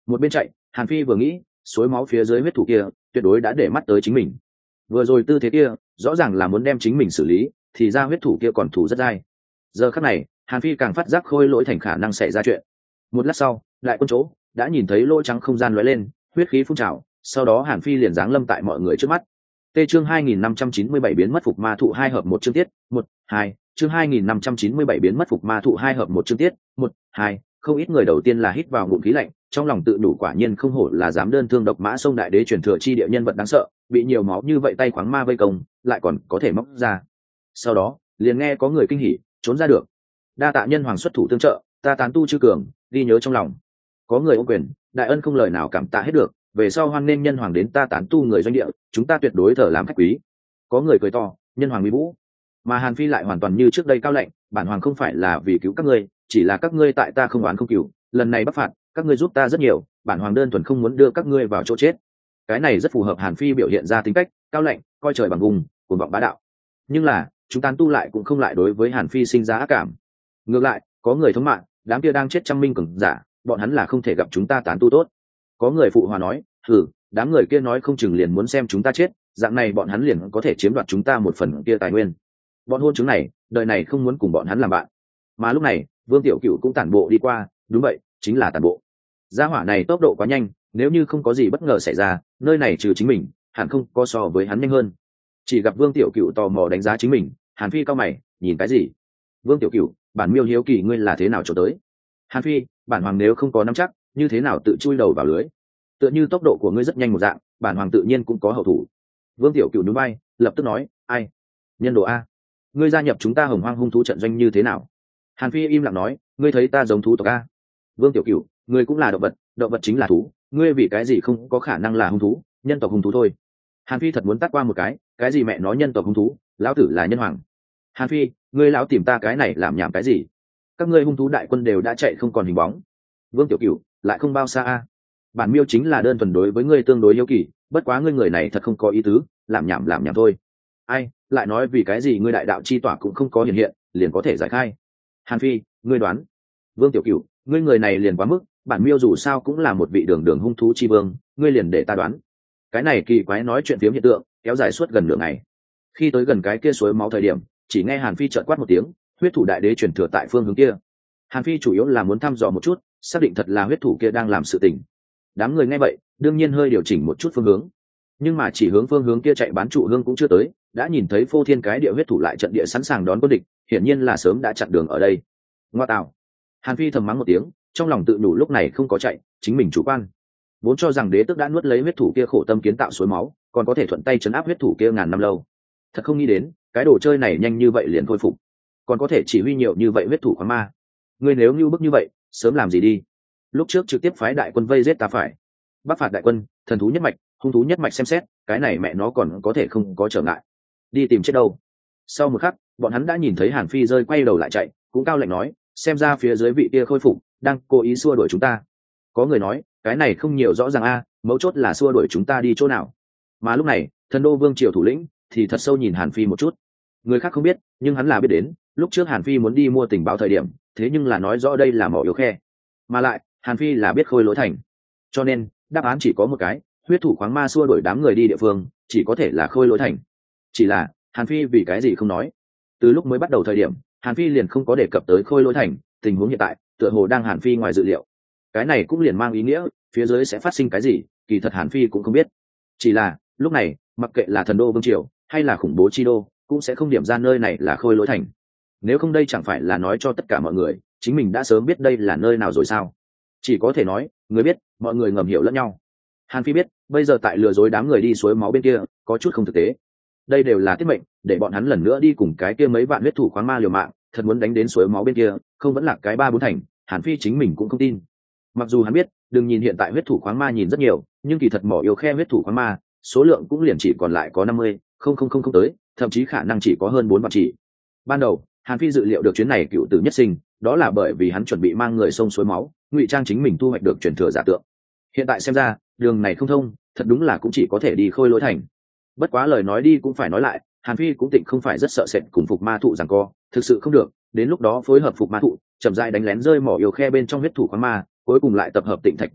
Một bên chạy, Hàn Phi vừa nghĩ, suối máu phía dưới huyết thủ kia tuyệt đối đã để mắt tới chính mình. Vừa rồi tư thế kia rõ ràng là muốn đem chính mình xử lý, thì ra huyết thủ kia còn thủ rất dai. Giờ khắc này, Hàn Phi càng phát giác Khôi Lỗi Thành khả năng xảy ra chuyện. Một lát sau, đại quân chỗ đã nhìn thấy lỗ trắng không gian lóe lên, huyết khí phun trào, sau đó Hàn Phi liền giáng lâm tại mọi người trước mắt. Tê chương 2597 biến mất phục ma thụ 2 hợp 1 chương tiết, 1, 2, chương 2597 biến mất phục ma thụ 2 hợp 1 chương tiết, 1, 2, không ít người đầu tiên là hít vào ngụm khí lạnh, trong lòng tự đủ quả nhiên không hổ là dám đơn thương độc mã sông đại đế truyền thừa chi địa nhân vật đáng sợ, bị nhiều máu như vậy tay khoáng ma vây công, lại còn có thể móc ra. Sau đó, liền nghe có người kinh hỉ, trốn ra được. Đa tạ nhân hoàng xuất thủ tương trợ, ta tán tu chư cường, ghi nhớ trong lòng. Có người ôm quyền, đại ân không lời nào cảm tạ hết được, về sau hoan nên nhân hoàng đến ta tán tu người doanh địa, chúng ta tuyệt đối thờ làm khách quý. Có người cười to, nhân hoàng mỹ vũ. Mà Hàn Phi lại hoàn toàn như trước đây cao lạnh, bản hoàng không phải là vì cứu các ngươi, chỉ là các ngươi tại ta không oán không cừu, lần này bắc phạt, các ngươi giúp ta rất nhiều, bản hoàng đơn thuần không muốn đưa các ngươi vào chỗ chết. Cái này rất phù hợp Hàn Phi biểu hiện ra tính cách cao lạnh, coi trời bằng vùng, cuồng vọng bá đạo. Nhưng là, chúng tán tu lại cũng không lại đối với Hàn Phi sinh ra ác cảm. Ngược lại, có người thống mạng, đám kia đang chết trăm minh cường giả, bọn hắn là không thể gặp chúng ta tán tu tốt. Có người phụ hòa nói, đám người kia nói không chừng liền muốn xem chúng ta chết, dạng này bọn hắn liền có thể chiếm đoạt chúng ta một phần kia tài nguyên. Bọn hôn chứng này, đời này không muốn cùng bọn hắn làm bạn. Mà lúc này, Vương Tiểu Cửu cũng tản bộ đi qua, đúng vậy, chính là tản bộ. Gia hỏa này tốc độ quá nhanh, nếu như không có gì bất ngờ xảy ra, nơi này trừ chính mình, hẳn không có so với hắn nhanh hơn. Chỉ gặp Vương Tiểu Cửu tò mò đánh giá chính mình, Hàn Phi cao mày, nhìn cái gì? Vương Tiểu Cửu, bản miêu hiếu kỳ ngươi là thế nào trốn tới? Hàn Phi, bản hoàng nếu không có nắm chắc, như thế nào tự chui đầu vào lưới? Tựa như tốc độ của ngươi rất nhanh một dạng, bản hoàng tự nhiên cũng có hậu thủ. Vương Tiểu Cửu nhún vai, lập tức nói, ai? Nhân đồ a, ngươi gia nhập chúng ta Hồng Hoang hung thú trận doanh như thế nào? Hàn Phi im lặng nói, ngươi thấy ta giống thú tộc a? Vương Tiểu Cửu, ngươi cũng là động vật chính là thú, ngươi vì cái gì không có khả năng là hung thú, nhân tộc hung thú thôi. Hàn Phi thật muốn tát qua một cái gì mẹ nói nhân tộc hung thú, lão tử là nhân hoàng. Hàn Phi, ngươi lão tìm ta cái này làm nhảm cái gì? Các ngươi hung thú đại quân đều đã chạy không còn hình bóng. Vương Tiểu Cửu, lại không bao xa a. Bản miêu chính là đơn thuần đối với ngươi tương đối hiếu kỳ, bất quá ngươi người này thật không có ý tứ, làm nhảm thôi. Ai, lại nói vì cái gì ngươi đại đạo chi tỏa cũng không có hiện hiện, liền có thể giải khai. Hàn Phi, ngươi đoán. Vương Tiểu Cửu, ngươi người này liền quá mức, bản miêu dù sao cũng là một vị đường hung thú chi vương, ngươi liền để ta đoán. Cái này kỳ quái nói chuyện phiếm hiện tượng, kéo dài suốt gần nửa ngày. Khi tới gần cái kia suối máu thời điểm, chỉ nghe Hàn Phi chợt quát một tiếng, huyết thủ đại đế truyền thừa tại phương hướng kia. Hàn Phi chủ yếu là muốn thăm dò một chút, xác định thật là huyết thủ kia đang làm sự tình. Đám người nghe vậy, đương nhiên hơi điều chỉnh một chút phương hướng, nhưng mà chỉ hướng phương hướng kia chạy bán trụ hương cũng chưa tới, đã nhìn thấy phô thiên cái địa huyết thủ lại trận địa sẵn sàng đón quân địch, hiển nhiên là sớm đã chặn đường ở đây. Ngoa tạo! Hàn Phi thầm mắng một tiếng, trong lòng tự nhủ lúc này không có chạy, chính mình chủ quan. Vốn cho rằng đế tước đã nuốt lấy huyết thủ kia khổ tâm kiến tạo suối máu, còn có thể thuận tay chấn áp huyết thủ kia ngàn năm lâu. Thật không nghĩ đến, cái đồ chơi này nhanh như vậy liền khôi phục, còn có thể chỉ huy nhiều như vậy huyết thủ khoáng ma. Ngươi nếu như bức như vậy, sớm làm gì đi? Lúc trước trực tiếp phái đại quân vây giết ta phải. Bắc phạt đại quân, thần thú nhất mạch, hung thú nhất mạch xem xét, cái này mẹ nó còn có thể không có trở ngại. Đi tìm chết đâu? Sau một khắc, bọn hắn đã nhìn thấy Hàn Phi rơi quay đầu lại chạy, cũng cao lạnh nói, xem ra phía dưới vị kia khôi phục, đang cố ý xua đuổi chúng ta. Có người nói, cái này không nhiều rõ ràng a, mấu chốt là xua đuổi chúng ta đi chỗ nào. Mà lúc này, Thần Đô Vương triều thủ lĩnh thì thật sâu nhìn Hàn Phi một chút. Người khác không biết, nhưng hắn là biết đến, lúc trước Hàn Phi muốn đi mua tình báo thời điểm, thế nhưng là nói rõ đây là mỏ yếu khe. Mà lại, Hàn Phi là biết Khôi Lỗi Thành. Cho nên, đáp án chỉ có một cái, huyết thủ khoáng ma xua đuổi đám người đi địa phương, chỉ có thể là Khôi Lỗi Thành. Chỉ là, Hàn Phi vì cái gì không nói? Từ lúc mới bắt đầu thời điểm, Hàn Phi liền không có đề cập tới Khôi Lỗi Thành, tình huống hiện tại, tựa hồ đang Hàn Phi ngoài dự liệu. Cái này cũng liền mang ý nghĩa, phía dưới sẽ phát sinh cái gì, kỳ thật Hàn Phi cũng không biết. Chỉ là, lúc này, mặc kệ là Thần Đô Vương triều hay là khủng bố chi đô, cũng sẽ không điểm ra nơi này là Khôi Lỗi Thành. Nếu không đây chẳng phải là nói cho tất cả mọi người, chính mình đã sớm biết đây là nơi nào rồi sao? Chỉ có thể nói, người biết, mọi người ngầm hiểu lẫn nhau. Hàn Phi biết, bây giờ tại lừa dối đám người đi suối máu bên kia, có chút không thực tế. Đây đều là tiết mệnh, để bọn hắn lần nữa đi cùng cái kia mấy vạn huyết thủ khoáng ma liều mạng, thật muốn đánh đến suối máu bên kia, không vẫn là cái 3-4 thành, Hàn Phi chính mình cũng không tin. Mặc dù hắn biết, đừng nhìn hiện tại huyết thủ khoáng ma nhìn rất nhiều, nhưng kỳ thật mỏ yếu khe huyết thủ khoáng ma, số lượng cũng liền chỉ còn lại có 50, không tới, thậm chí khả năng chỉ có hơn 4 vạn chỉ. Ban đầu, Hàn Phi dự liệu được chuyến này cựu tử nhất sinh, đó là bởi vì hắn chuẩn bị mang người sông suối máu, ngụy trang chính mình thu hoạch được truyền thừa giả tượng. Hiện tại xem ra, đường này không thông, thật đúng là cũng chỉ có thể đi Khôi Lỗi Thành. Bất quá lời nói đi cũng phải nói lại, Hàn Phi cũng tịnh không phải rất sợ sệt cùng phục ma thụ giằng co, thực sự không được, đến lúc đó phối hợp phục ma thụ, chậm rãi đánh lén rơi mỏ yếu khe bên trong huyết thủ khoáng ma, cuối cùng lại tập hợp tịnh thạch chi lực,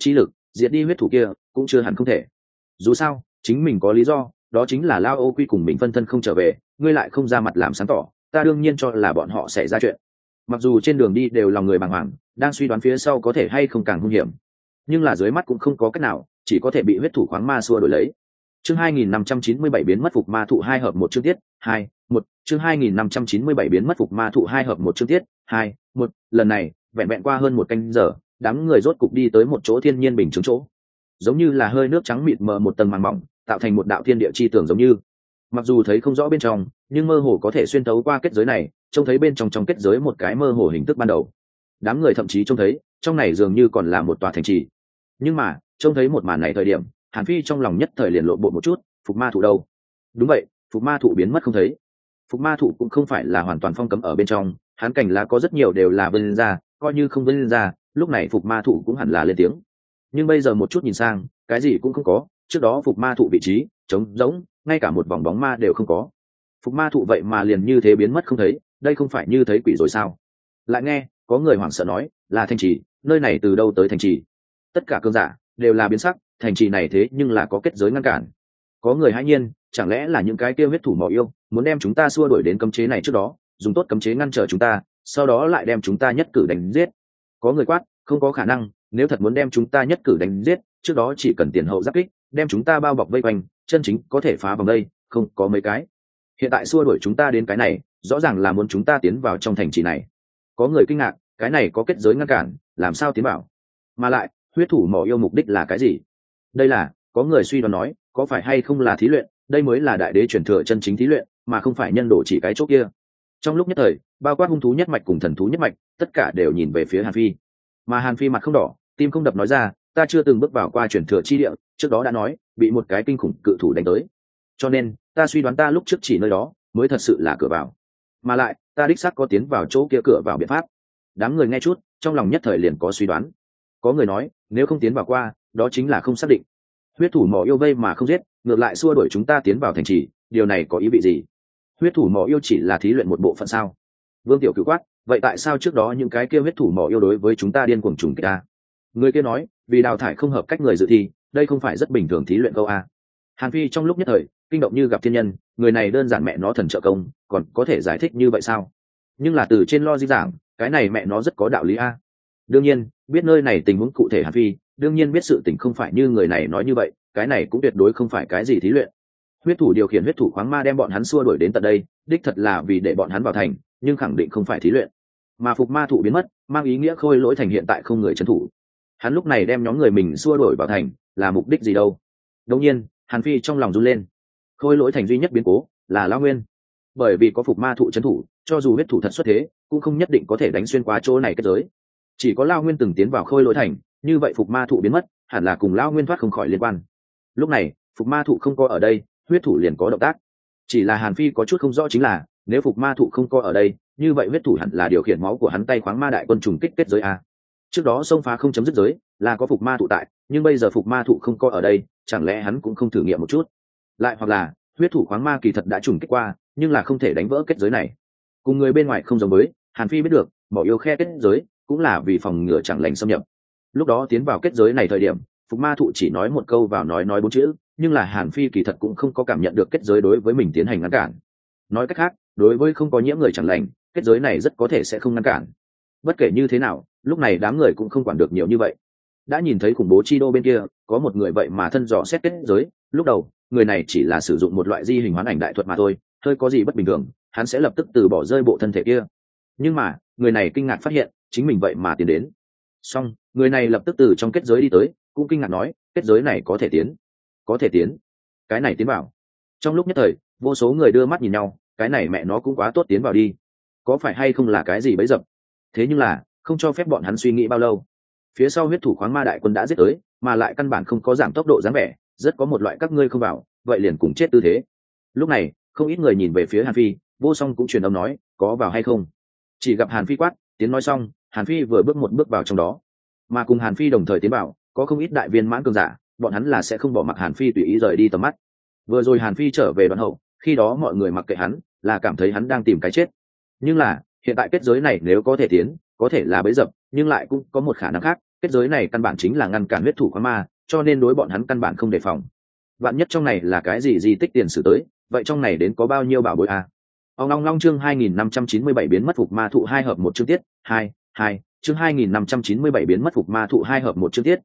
diệt đi huyết thủ kia cũng chưa hẳn không thể. Dù sao chính mình có lý do, đó chính là Lao Ô Quy cùng mình phân thân không trở về, ngươi lại không ra mặt làm sáng tỏ, ta đương nhiên cho là bọn họ sẽ ra chuyện. Mặc dù trên đường đi đều lòng người bàng hoàng, đang suy đoán phía sau có thể hay không càng hung hiểm, nhưng là dưới mắt cũng không có cách nào, chỉ có thể bị huyết thủ khoáng ma xua đổi lấy. Chương 2597 biến mất phục ma thụ 2 hợp 1 chương tiết 2, 1, chương 2597 biến mất phục ma thụ 2 hợp 1 chương tiết 2, 1, lần này, vẹn vẹn qua hơn một canh giờ, đám người rốt cục đi tới một chỗ thiên nhiên bình chứng chỗ. Giống như là hơi nước trắng mịt mờ một tầng màng mỏng, tạo thành một đạo thiên địa chi tường giống như. Mặc dù thấy không rõ bên trong, nhưng mơ hồ có thể xuyên thấu qua kết giới này, trông thấy bên trong kết giới một cái mơ hồ hình thức ban đầu. Đám người thậm chí trông thấy, trong này dường như còn là một tòa thành trì. Nhưng mà, trông thấy một màn này thời điểm, Hàn Phi trong lòng nhất thời liền lộ bộ một chút, phục ma thụ đâu? Đúng vậy, phục ma thụ biến mất không thấy. Phục ma thụ cũng không phải là hoàn toàn phong cấm ở bên trong, hắn cành lá có rất nhiều đều là vươn ra, coi như không vươn ra, lúc này phục ma thụ cũng hẳn là lên tiếng. Nhưng bây giờ một chút nhìn sang, cái gì cũng không có, trước đó phục ma thụ vị trí trống rỗng, ngay cả một vòng bóng ma đều không có. Phục ma thụ vậy mà liền như thế biến mất không thấy, đây không phải như thấy quỷ rồi sao? Lại nghe có người hoảng sợ nói, là thành trì, nơi này từ đâu tới thành trì? Tất cả cương giả đều là biến sắc, thành trì này thế nhưng là có kết giới ngăn cản. Có người hãi nhiên, chẳng lẽ là những cái kia huyết thủ mỏ yêu muốn đem chúng ta xua đuổi đến cấm chế này trước đó, dùng tốt cấm chế ngăn trở chúng ta, sau đó lại đem chúng ta nhất cử đánh giết? Có người quát, không có khả năng, nếu thật muốn đem chúng ta nhất cử đánh giết, trước đó chỉ cần tiền hậu giáp kích, đem chúng ta bao bọc vây quanh, chân chính có thể phá vòng đây không có mấy cái. Hiện tại xua đuổi chúng ta đến cái này, rõ ràng là muốn chúng ta tiến vào trong thành trì này. Có người kinh ngạc, cái này có kết giới ngăn cản, làm sao tiến vào? Mà lại, huyết thủ mỏ yêu mục đích là cái gì? Đây là, có người suy đoán nói, có phải hay không là thí luyện, đây mới là đại đế truyền thừa chân chính thí luyện, mà không phải nhân đổ chỉ cái chỗ kia. Trong lúc nhất thời, bao quát hung thú nhất mạch cùng thần thú nhất mạch, tất cả đều nhìn về phía Hàn Phi. Mà Hàn Phi mặt không đỏ, tim không đập nói ra, ta chưa từng bước vào qua truyền thừa chi địa, trước đó đã nói, bị một cái kinh khủng cự thủ đánh tới. Cho nên, ta suy đoán ta lúc trước chỉ nơi đó, mới thật sự là cửa vào. Mà lại, ta đích xác có tiến vào chỗ kia cửa vào biện pháp. Đám người nghe chút, trong lòng nhất thời liền có suy đoán. Có người nói, nếu không tiến vào qua, đó chính là không xác định. Huyết thủ mỏ yêu vây mà không giết, ngược lại xua đuổi chúng ta tiến vào thành trì, điều này có ý vị gì? Huyết thủ mỏ yêu chỉ là thí luyện một bộ phận sao? Vương Tiểu Cửu quát, vậy tại sao trước đó những cái kia huyết thủ mỏ yêu đối với chúng ta điên cuồng trùng kích ta? Người kia nói, vì đào thải không hợp cách người dự thi, đây không phải rất bình thường thí luyện câu a? Hàn Phi trong lúc nhất thời kinh động như gặp thiên nhân, người này đơn giản mẹ nó thần trợ công, còn có thể giải thích như vậy sao? Nhưng là từ trên logic giảng, cái này mẹ nó rất có đạo lý a. Đương nhiên, biết nơi này tình huống cụ thể Hàn Phi, đương nhiên biết sự tình không phải như người này nói như vậy, cái này cũng tuyệt đối không phải cái gì thí luyện. Huyết thủ điều khiển huyết thủ khoáng ma đem bọn hắn xua đuổi đến tận đây, đích thật là vì để bọn hắn vào thành, nhưng khẳng định không phải thí luyện. Mà phục ma thụ biến mất, mang ý nghĩa Khôi Lỗi thành hiện tại không người trấn thủ. Hắn lúc này đem nhóm người mình xua đuổi vào thành, là mục đích gì đâu? Đương nhiên, Hàn Phi trong lòng run lên. Khôi Lỗi thành duy nhất biến cố là Lão Nguyên, bởi vì có phục ma thụ trấn thủ, cho dù huyết thủ thật xuất thế, cũng không nhất định có thể đánh xuyên qua chỗ này kết giới. Chỉ có Lão Nguyên từng tiến vào Khôi Lỗi thành, như vậy phục ma thụ biến mất, hẳn là cùng Lão Nguyên thoát không khỏi liên quan. Lúc này, phục ma thụ không có ở đây, huyết thủ liền có động tác. Chỉ là Hàn Phi có chút không rõ chính là, nếu phục ma thụ không có ở đây, như vậy huyết thủ hẳn là điều khiển máu của hắn tay khoáng ma đại quân trùng kích kết giới a. Trước đó xông phá không chấm dứt giới, là có phục ma thụ tại, nhưng bây giờ phục ma thụ không có ở đây, chẳng lẽ hắn cũng không thử nghiệm một chút? Lại hoặc là, huyết thủ khoáng ma kỳ thật đã trùng kích qua, nhưng là không thể đánh vỡ kết giới này. Cùng người bên ngoài không giống với, Hàn Phi biết được, bỏ yêu khe kết giới, cũng là vì phòng ngừa chẳng lành xâm nhập. Lúc đó tiến vào kết giới này thời điểm, phục ma thụ chỉ nói một câu vào nói bốn chữ, nhưng là Hàn Phi kỳ thật cũng không có cảm nhận được kết giới đối với mình tiến hành ngăn cản. Nói cách khác, đối với không có nhiễm người chẳng lành, kết giới này rất có thể sẽ không ngăn cản. Bất kể như thế nào, lúc này đám người cũng không quản được nhiều như vậy. Đã nhìn thấy khủng bố chi đô bên kia, có một người vậy mà thân dò xét kết giới, lúc đầu, người này chỉ là sử dụng một loại di hình hoán ảnh đại thuật mà thôi, hơi có gì bất bình thường, hắn sẽ lập tức từ bỏ rơi bộ thân thể kia. Nhưng mà, người này kinh ngạc phát hiện, chính mình vậy mà tiến đến. Xong, người này lập tức từ trong kết giới đi tới, cũng kinh ngạc nói, kết giới này có thể tiến. Có thể tiến. Cái này tiến vào. Trong lúc nhất thời, vô số người đưa mắt nhìn nhau, cái này mẹ nó cũng quá tốt, tiến vào đi. Có phải hay không là cái gì bấy dập? Thế nhưng là, không cho phép bọn hắn suy nghĩ bao lâu. Phía sau huyết thủ khoáng ma đại quân đã giết tới, mà lại căn bản không có giảm tốc độ dáng vẻ, rất có một loại các ngươi không vào, vậy liền cùng chết tư thế. Lúc này, không ít người nhìn về phía Hàn Phi, Vô Song cũng truyền âm nói, có vào hay không? Chỉ gặp Hàn Phi quát, tiến nói xong, Hàn Phi vừa bước một bước vào trong đó. Mà cùng Hàn Phi đồng thời tiến vào, có không ít đại viên mãn cường giả, bọn hắn là sẽ không bỏ mặc Hàn Phi tùy ý rời đi tầm mắt. Vừa rồi Hàn Phi trở về đoạn hậu, khi đó mọi người mặc kệ hắn, là cảm thấy hắn đang tìm cái chết. Nhưng là, hiện tại kết giới này nếu có thể tiến, có thể là bẫy dập, nhưng lại cũng có một khả năng khác, kết giới này căn bản chính là ngăn cản huyết thủ khoáng ma, cho nên đối bọn hắn căn bản không đề phòng. Vạn nhất trong này là cái gì di tích tiền sử tới, vậy trong này đến có bao nhiêu bảo bối à? Ông long long chương 2597 biến mất phục ma thụ 2 hợp 1 chương tiết 2 chương 2597 biến mất phục ma thụ 2 hợp 1 chương tiết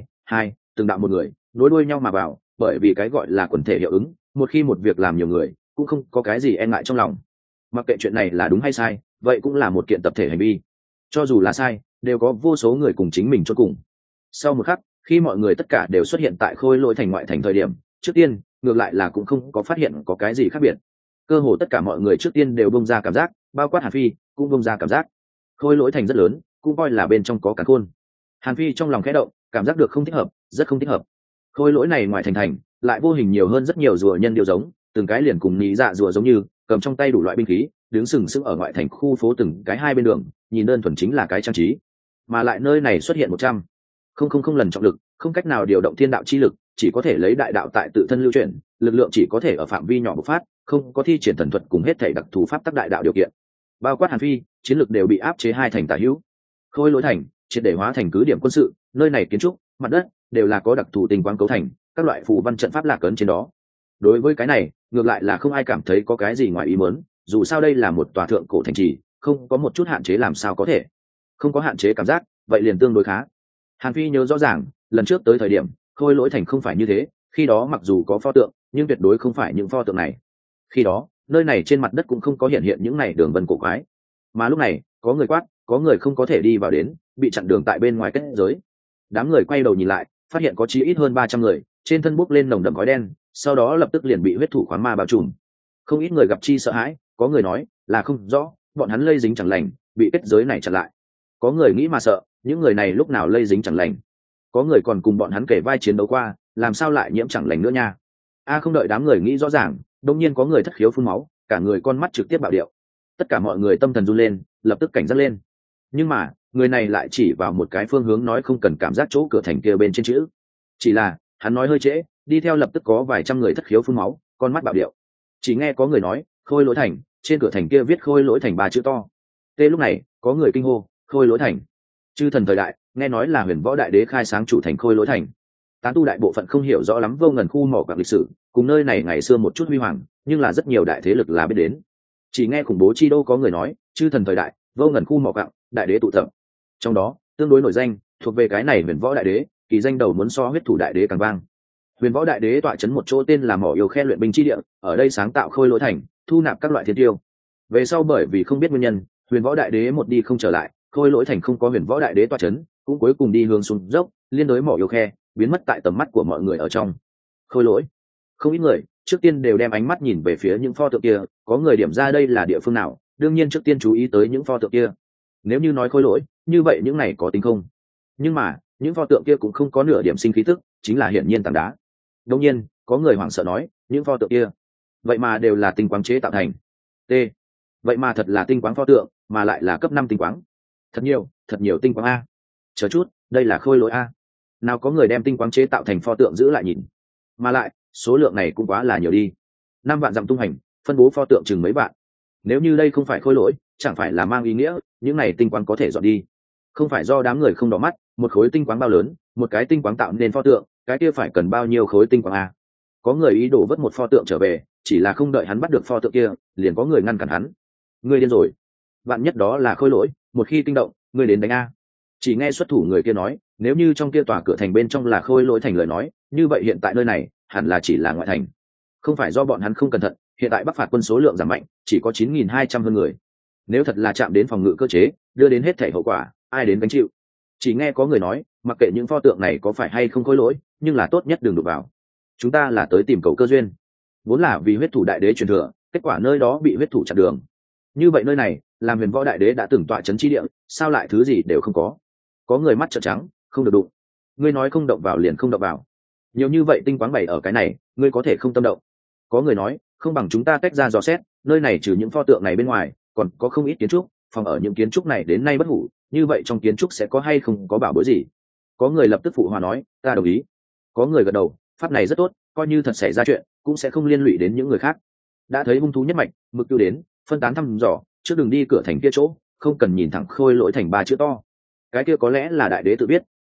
2 từng đạo một người nối đuôi nhau mà vào, bởi vì cái gọi là quần thể hiệu ứng, một khi một việc làm nhiều người cũng không có cái gì e ngại trong lòng. Mặc kệ chuyện này là đúng hay sai, vậy cũng là một kiện tập thể hành vi, cho dù là sai đều có vô số người cùng chính mình chốt cùng. Sau một khắc, khi mọi người tất cả đều xuất hiện tại Khôi Lỗi thành ngoại thành thời điểm, trước tiên ngược lại là cũng không có phát hiện có cái gì khác biệt. Cơ hồ tất cả mọi người trước tiên đều bông ra cảm giác, bao quát Hàn Phi cũng bông ra cảm giác. Khôi Lỗi thành rất lớn, cũng coi là bên trong có càn khôn. Hàn Phi trong lòng khẽ động, cảm giác được không thích hợp, rất không thích hợp. Khôi Lỗi này ngoài thành lại vô hình nhiều hơn rất nhiều rùa nhân điêu giống, từng cái liền cùng nhị dạ rùa giống như, cầm trong tay đủ loại binh khí, đứng sừng sững ở ngoại thành khu phố từng cái hai bên đường, nhìn đơn thuần chính là cái trang trí. Mà lại nơi này xuất hiện 100,000 lần trọng lực, không cách nào điều động thiên đạo chi lực, chỉ có thể lấy đại đạo tại tự thân lưu chuyển, lực lượng chỉ có thể ở phạm vi nhỏ bộc phát, không có thi triển thần thuật cùng hết thể đặc thù pháp tắc đại đạo điều kiện. Bao quát Hàn Phi, chiến lực đều bị áp chế 2 thành tả hữu. Khôi Lỗi thành triệt để hóa thành cứ điểm quân sự, nơi này kiến trúc, mặt đất đều là có đặc thù tình quang cấu thành, các loại phù văn trận pháp lạc ấn trên đó. Đối với cái này, ngược lại là không ai cảm thấy có cái gì ngoài ý muốn, dù sao đây là một tòa thượng cổ thành trì, không có một chút hạn chế làm sao có thể. Không có hạn chế cảm giác, vậy liền tương đối khá. Hàn Phi nhớ rõ ràng, lần trước tới thời điểm, Khôi Lỗi thành không phải như thế, khi đó mặc dù có pho tượng, nhưng tuyệt đối không phải những pho tượng này. Khi đó, nơi này trên mặt đất cũng không có hiện hiện những này đường vân cổ quái. Mà lúc này, có người quát, có người không có thể đi vào đến, bị chặn đường tại bên ngoài kết giới. Đám người quay đầu nhìn lại, phát hiện có chí ít hơn 300 người, trên thân bốc lên nồng đậm khói đen, sau đó lập tức liền bị huyết thủ khoáng ma bao trùm. Không ít người gặp chi sợ hãi, có người nói là không rõ, bọn hắn lây dính chẳng lành, bị kết giới này chặn lại. Có người nghĩ mà sợ, những người này lúc nào lây dính chẳng lành. Có người còn cùng bọn hắn kể vai chiến đấu qua, làm sao lại nhiễm chẳng lành nữa nha. Không đợi đám người nghĩ rõ ràng, đột nhiên có người thất khiếu phun máu, cả người con mắt trực tiếp bạo điệu. Tất cả mọi người tâm thần run lên, lập tức cảnh giác lên. Nhưng mà người này lại chỉ vào một cái phương hướng nói không cần cảm giác chỗ cửa thành kia bên trên chữ. Chỉ là hắn nói hơi trễ, đi theo lập tức có vài trăm người thất khiếu phun máu, con mắt bạo điệu. Chỉ nghe có người nói Khôi Lỗi thành, trên cửa thành kia viết Khôi Lỗi thành 3 chữ to. Tê lúc này có người kinh hô Khôi Lỗi thành. Chư thần thời đại nghe nói là Huyền Võ Đại Đế khai sáng chủ thành Khôi Lỗi thành. Tán tu đại bộ phận không hiểu rõ lắm Vô Ngần khu mỏ quặng lịch sử, cùng nơi này ngày xưa một chút huy hoàng, nhưng là rất nhiều đại thế lực là biết đến. Chỉ nghe khủng bố chi đô có người nói chư thần thời đại, Vô Ngần khu mỏ quặng, đại đế tụ tập. Trong đó tương đối nổi danh thuộc về cái này Huyền Võ Đại Đế, kỳ danh đầu muốn so huyết thủ đại đế càng vang. Huyền Võ Đại Đế tọa chấn một chỗ tên là mỏ yêu khe luyện binh chi địa, ở đây sáng tạo Khôi Lỗi thành, thu nạp các loại thiên tiêu. Về sau bởi vì không biết nguyên nhân, Huyền Võ Đại Đế một đi không trở lại, Khôi Lỗi thành không có Huyền Võ Đại Đế tọa chấn, cũng cuối cùng đi hướng xuống dốc, liên đối mỏ yêu khe, biến mất tại tầm mắt của mọi người ở trong. Khôi Lỗi, không ít người trước tiên đều đem ánh mắt nhìn về phía những pho tượng kia, có người điểm ra đây là địa phương nào, đương nhiên trước tiên chú ý tới những pho tượng kia. Nếu như nói Khôi Lỗi, như vậy những này có tính không? Nhưng mà những pho tượng kia cũng không có nửa điểm sinh khí tức, chính là hiển nhiên tảng đá. Đương nhiên có người hoảng sợ nói những pho tượng kia vậy mà đều là tinh quáng chế tạo thành. T, vậy mà thật là tinh quáng pho tượng, mà lại là cấp 5 tinh quáng. Thật nhiều tinh quáng a. Chờ chút, đây là Khôi Lỗi a. Nào có người đem tinh quáng chế tạo thành pho tượng giữ lại nhìn. Mà lại số lượng này cũng quá là nhiều đi. 5 vạn dặm tung hành, phân bố pho tượng chừng mấy vạn. Nếu như đây không phải Khôi Lỗi, chẳng phải là mang ý nghĩa những này tinh quáng có thể dọn đi. Không phải do đám người không đỏ mắt, một khối tinh quáng bao lớn, một cái tinh quáng tạo nên pho tượng, cái kia phải cần bao nhiêu khối tinh quáng a? Có người ý đồ vớt một pho tượng trở về, chỉ là không đợi hắn bắt được pho tượng kia, liền có người ngăn cản hắn. Ngươi điên rồi, bạn nhất đó là Khôi Lỗi, một khi kinh động, ngươi đến đánh a. Chỉ nghe xuất thủ người kia nói, nếu như trong kia tòa cửa thành bên trong là Khôi Lỗi thành lời nói, như vậy hiện tại nơi này hẳn là chỉ là ngoại thành. Không phải do bọn hắn không cẩn thận, hiện tại Bắc phạt quân số lượng giảm mạnh, chỉ có 9.200 hơn người. Nếu thật là chạm đến phòng ngự cơ chế, đưa đến hết thảy hậu quả, ai đến gánh chịu? Chỉ nghe có người nói, mặc kệ những pho tượng này có phải hay không Khôi Lỗi, nhưng là tốt nhất đừng đụng vào. Chúng ta là tới tìm cầu cơ duyên, vốn là vì huyết thủ đại đế truyền thừa, kết quả nơi đó bị huyết thủ chặn đường. Như vậy nơi này làm Huyền Võ Đại Đế đã từng tọa chấn chi địa, sao lại thứ gì đều không có? Có người mắt trợn trắng, không được đụng. Ngươi nói không động vào liền không động vào. Nhiều như vậy tinh quáng bày ở cái này, ngươi có thể không tâm động. Có người nói, không bằng chúng ta tách ra dò xét, nơi này trừ những pho tượng này bên ngoài, còn có không ít kiến trúc, phòng ở những kiến trúc này đến nay bất hủ, như vậy trong kiến trúc sẽ có hay không có bảo bối gì? Có người lập tức phụ hòa nói, ta đồng ý. Có người gật đầu, pháp này rất tốt, coi như thật xảy ra chuyện, cũng sẽ không liên lụy đến những người khác. Đã thấy hung thú nhất mạch, mực tiêu đến, phân tán thăm dò, trước đường đi cửa thành kia chỗ, không cần nhìn thẳng Khôi Lỗi thành 3 chữ to. Cái kia có lẽ là đại đế tự biết,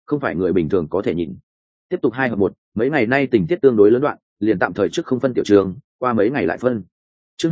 không phải người bình thường có thể nhìn. Tiếp tục 2 hợp 1, mấy ngày nay tình tiết tương đối lớn đoạn, liền tạm thời trước không phân tiểu trường, qua mấy ngày lại phân. Chương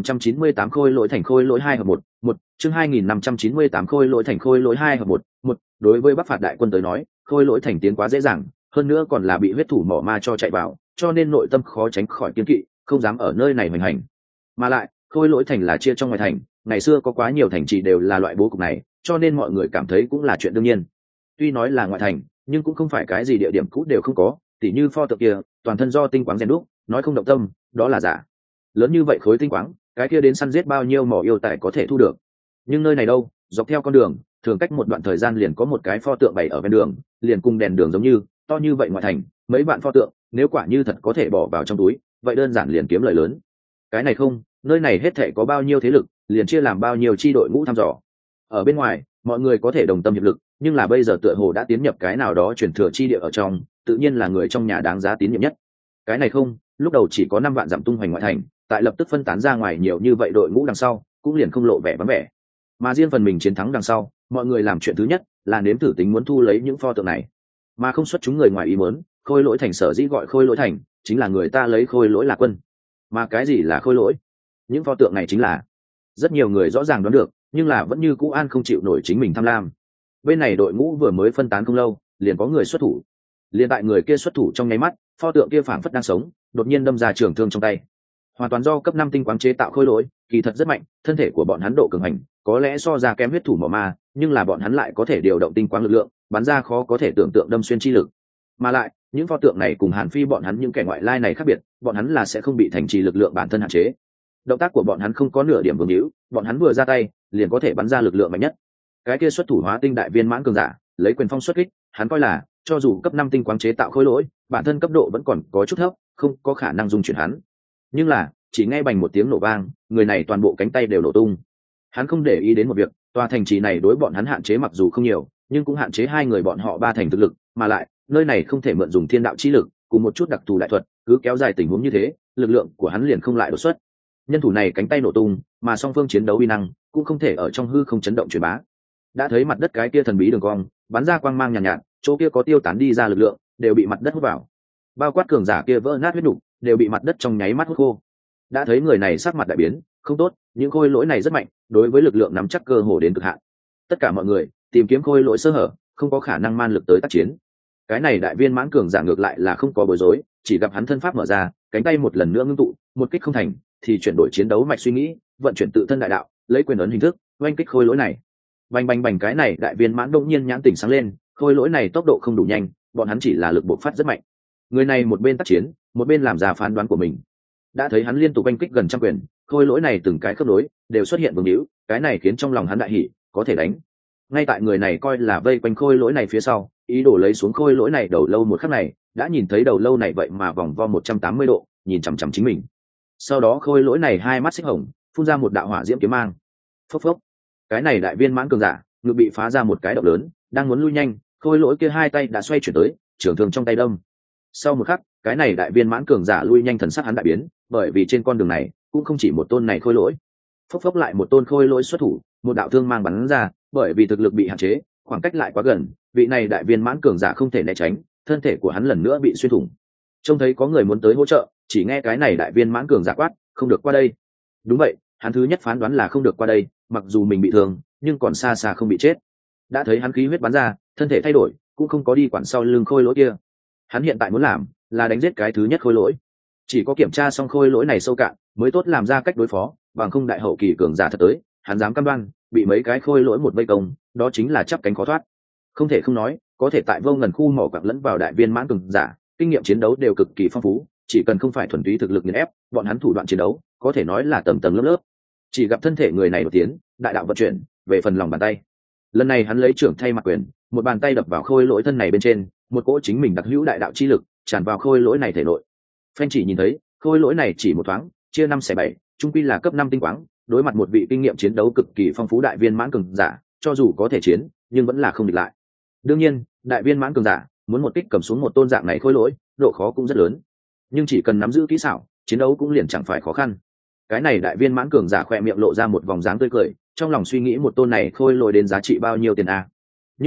2598 khôi lỗi thành khôi lỗi 2 hợp 1, chương 2598 khôi lỗi thành khôi lỗi 2 hợp 1, đối với Bắc phạt đại quân tới nói, khôi lỗi thành tiến quá dễ dàng, hơn nữa còn là bị huyết thủ mỏ ma cho chạy vào, cho nên nội tâm khó tránh khỏi kiêng kỵ, không dám ở nơi này hoành hành. Mà lại, khôi lỗi thành là chia trong ngoài thành, ngày xưa có quá nhiều thành trì đều là loại bố cục này, cho nên mọi người cảm thấy cũng là chuyện đương nhiên. Tuy nói là ngoại thành, nhưng cũng không phải cái gì địa điểm cũ đều không có, tỉ như pho tượng kia, toàn thân do tinh quáng rèn đúc, nói không động tâm, đó là giả. Lớn như vậy khối tinh quáng, cái kia đến săn giết bao nhiêu mỏ yêu tài có thể thu được. Nhưng nơi này đâu, dọc theo con đường, thường cách một đoạn thời gian liền có một cái pho tượng bày ở ven đường, liền cùng đèn đường giống như, to như vậy ngoại thành, mấy vạn pho tượng, nếu quả như thật có thể bỏ vào trong túi, vậy đơn giản liền kiếm lời lớn. Cái này không, nơi này hết thảy có bao nhiêu thế lực, liền chia làm bao nhiêu chi đội ngũ thăm dò. Ở bên ngoài, mọi người có thể đồng tâm hiệp lực, nhưng là bây giờ tựa hồ đã tiến nhập cái nào đó truyền thừa chi địa ở trong, tự nhiên là người trong nhà đáng giá tín nhiệm nhất. Cái này không, lúc đầu chỉ có 5 vạn dặm tung hoành ngoại thành, tại lập tức phân tán ra ngoài nhiều như vậy đội ngũ đằng sau, cũng liền không lộ vẻ vắng vẻ. Mà riêng phần mình chiến thắng đằng sau, mọi người làm chuyện thứ nhất là nếm thử tính muốn thu lấy những pho tượng này, mà không xuất chúng người ngoài ý muốn. Khôi lỗi thành sở dĩ gọi khôi lỗi thành, chính là người ta lấy khôi lỗi là quân. Mà cái gì là khôi lỗi? Những pho tượng này chính là. Rất nhiều người rõ ràng đoán được, nhưng là vẫn như cũ an không chịu nổi chính mình tham lam. Bên này đội ngũ vừa mới phân tán không lâu, liền có người xuất thủ. Liền tại người kia xuất thủ trong nháy mắt, pho tượng kia phảng phất đang sống, đột nhiên đâm ra trường thương trong tay. Hoàn toàn do cấp 5 tinh quáng chế tạo khôi lỗi, kỳ thật rất mạnh, thân thể của bọn hắn độ cường hành, có lẽ so ra kém huyết thủ mỏ ma, nhưng là bọn hắn lại có thể điều động tinh quáng lực lượng, bắn ra khó có thể tưởng tượng đâm xuyên chi lực. Mà lại, những pho tượng này cùng Hàn Phi bọn hắn những kẻ ngoại lai này khác biệt, bọn hắn là sẽ không bị thành trì lực lượng bản thân hạn chế. Động tác của bọn hắn không có nửa điểm vương hữu, bọn hắn vừa ra tay, liền có thể bắn ra lực lượng mạnh nhất. Cái kia xuất thủ hóa tinh đại viên mãn cường giả, lấy quyền phong xuất kích, hắn coi là cho dù cấp 5 tinh quáng chế tạo khôi lỗi, bản thân cấp độ vẫn còn có chút thấp, không có khả năng dung chuyển hắn. Nhưng là, chỉ nghe bành một tiếng nổ vang, người này toàn bộ cánh tay đều nổ tung. Hắn không để ý đến một việc, tòa thành trì này đối bọn hắn hạn chế mặc dù không nhiều, nhưng cũng hạn chế 2 người bọn họ 3 thành thực lực, mà lại, nơi này không thể mượn dùng thiên đạo chi lực, cùng một chút đặc thù đại thuật, cứ kéo dài tình huống như thế, lực lượng của hắn liền không lại đột xuất. Nhân thủ này cánh tay nổ tung, mà song phương chiến đấu uy năng cũng không thể ở trong hư không chấn động truyền bá. Đã thấy mặt đất cái kia thần bí đường cong, bắn ra quang mang nhàn nhạt, chỗ kia có tiêu tán đi ra lực lượng, đều bị mặt đất hút vào. Bao quát cường giả kia vỡ nát huyết nục, đều bị mặt đất trong nháy mắt hút khô. Đã thấy người này sắc mặt đại biến, không tốt, những khôi lỗi này rất mạnh, đối với lực lượng nắm chắc cơ hồ đến cực hạn. Tất cả mọi người tìm kiếm khôi lỗi sơ hở, không có khả năng man lực tới tác chiến. Cái này đại viên mãn cường giả ngược lại là không có bối rối, chỉ gặp hắn thân pháp mở ra, cánh tay một lần nữa ngưng tụ, một kích không thành, thì chuyển đổi chiến đấu mạch suy nghĩ, vận chuyển tự thân đại đạo, lấy quyền ấn hình thức, oanh kích khôi lỗi này. Bành bành bành, cái này đại viên mãn đông nhiên nhãn tỉnh sáng lên, khôi lỗi này tốc độ không đủ nhanh, bọn hắn chỉ là lực bộc phát rất mạnh. Người này một bên tác chiến, một bên làm ra phán đoán của mình. Đã thấy hắn liên tục oanh kích gần trăm quyền, khôi lỗi này từng cái khớp nối đều xuất hiện vương hữu, cái này khiến trong lòng hắn đại hỉ, có thể đánh. Ngay tại người này coi là vây quanh khôi lỗi này phía sau, ý đồ lấy xuống khôi lỗi này đầu lâu một khắc này, đã nhìn thấy đầu lâu này vậy mà vòng vo 180 độ, nhìn chằm chằm chính mình. Sau đó khôi lỗi này hai mắt xích hồng, phun ra một đạo hỏa diễm kiếm mang. Phốc phốc, cái này đại viên mãn cường giả ngực bị phá ra một cái động lớn, đang muốn lui nhanh, khôi lỗi kia hai tay đã xoay chuyển tới, trường thương trong tay đâm. Sau một khắc, cái này đại viên mãn cường giả lui nhanh, thần sắc hắn đại biến, bởi vì trên con đường này cũng không chỉ một tôn này khôi lỗi. Phốc phốc, lại một tôn khôi lỗi xuất thủ, một đạo thương mang bắn ra, bởi vì thực lực bị hạn chế, khoảng cách lại quá gần, vị này đại viên mãn cường giả không thể né tránh, thân thể của hắn lần nữa bị xuyên thủng. Trông thấy có người muốn tới hỗ trợ, chỉ nghe cái này đại viên mãn cường giả quát, không được qua đây. Đúng vậy, hắn thứ nhất phán đoán là không được qua đây, mặc dù mình bị thương, nhưng còn xa xa không bị chết. Đã thấy hắn khí huyết bắn ra, thân thể thay đổi, cũng không có đi quản sau lưng khôi lỗi kia. Hắn hiện tại muốn làm là đánh giết cái thứ nhất khôi lỗi, chỉ có kiểm tra xong khôi lỗi này sâu cạn mới tốt làm ra cách đối phó, bằng không đại hậu kỳ cường giả thật tới, hắn dám cam đoan bị mấy cái khôi lỗi một vây công, đó chính là chắp cánh khó thoát. Không thể không nói, có thể tại vô ngần khu mỏ quặng lẫn vào đại viên mãn cường giả, kinh nghiệm chiến đấu đều cực kỳ phong phú, chỉ cần không phải thuần túy thực lực nghiền ép, bọn hắn thủ đoạn chiến đấu có thể nói là tầng tầng lớp lớp. Chỉ gặp thân thể người này đột tiến, đại đạo vận chuyển về phần lòng bàn tay. Lần này hắn lấy trưởng thay mặt quyền, một bàn tay đập vào khôi lỗi thân này bên trên, một cỗ chính mình đặc hữu đại đạo chi lực tràn vào khôi lỗi này thể nội. Phen chỉ nhìn thấy khôi lỗi này chỉ một thoáng chia 5/7, trung quy là cấp 5 tinh quáng, đối mặt một vị kinh nghiệm chiến đấu cực kỳ phong phú đại viên mãn cường giả, cho dù có thể chiến nhưng vẫn là không địch lại. Đương nhiên, đại viên mãn cường giả muốn một kích cầm xuống một tôn dạng này khôi lỗi, độ khó cũng rất lớn, nhưng chỉ cần nắm giữ kỹ xảo, chiến đấu cũng liền chẳng phải khó khăn. Cái này đại viên mãn cường giả khỏe miệng lộ ra một vòng dáng tươi cười, trong lòng suy nghĩ một tôn này khôi lỗi đến giá trị bao nhiêu tiền a. Nhưng mà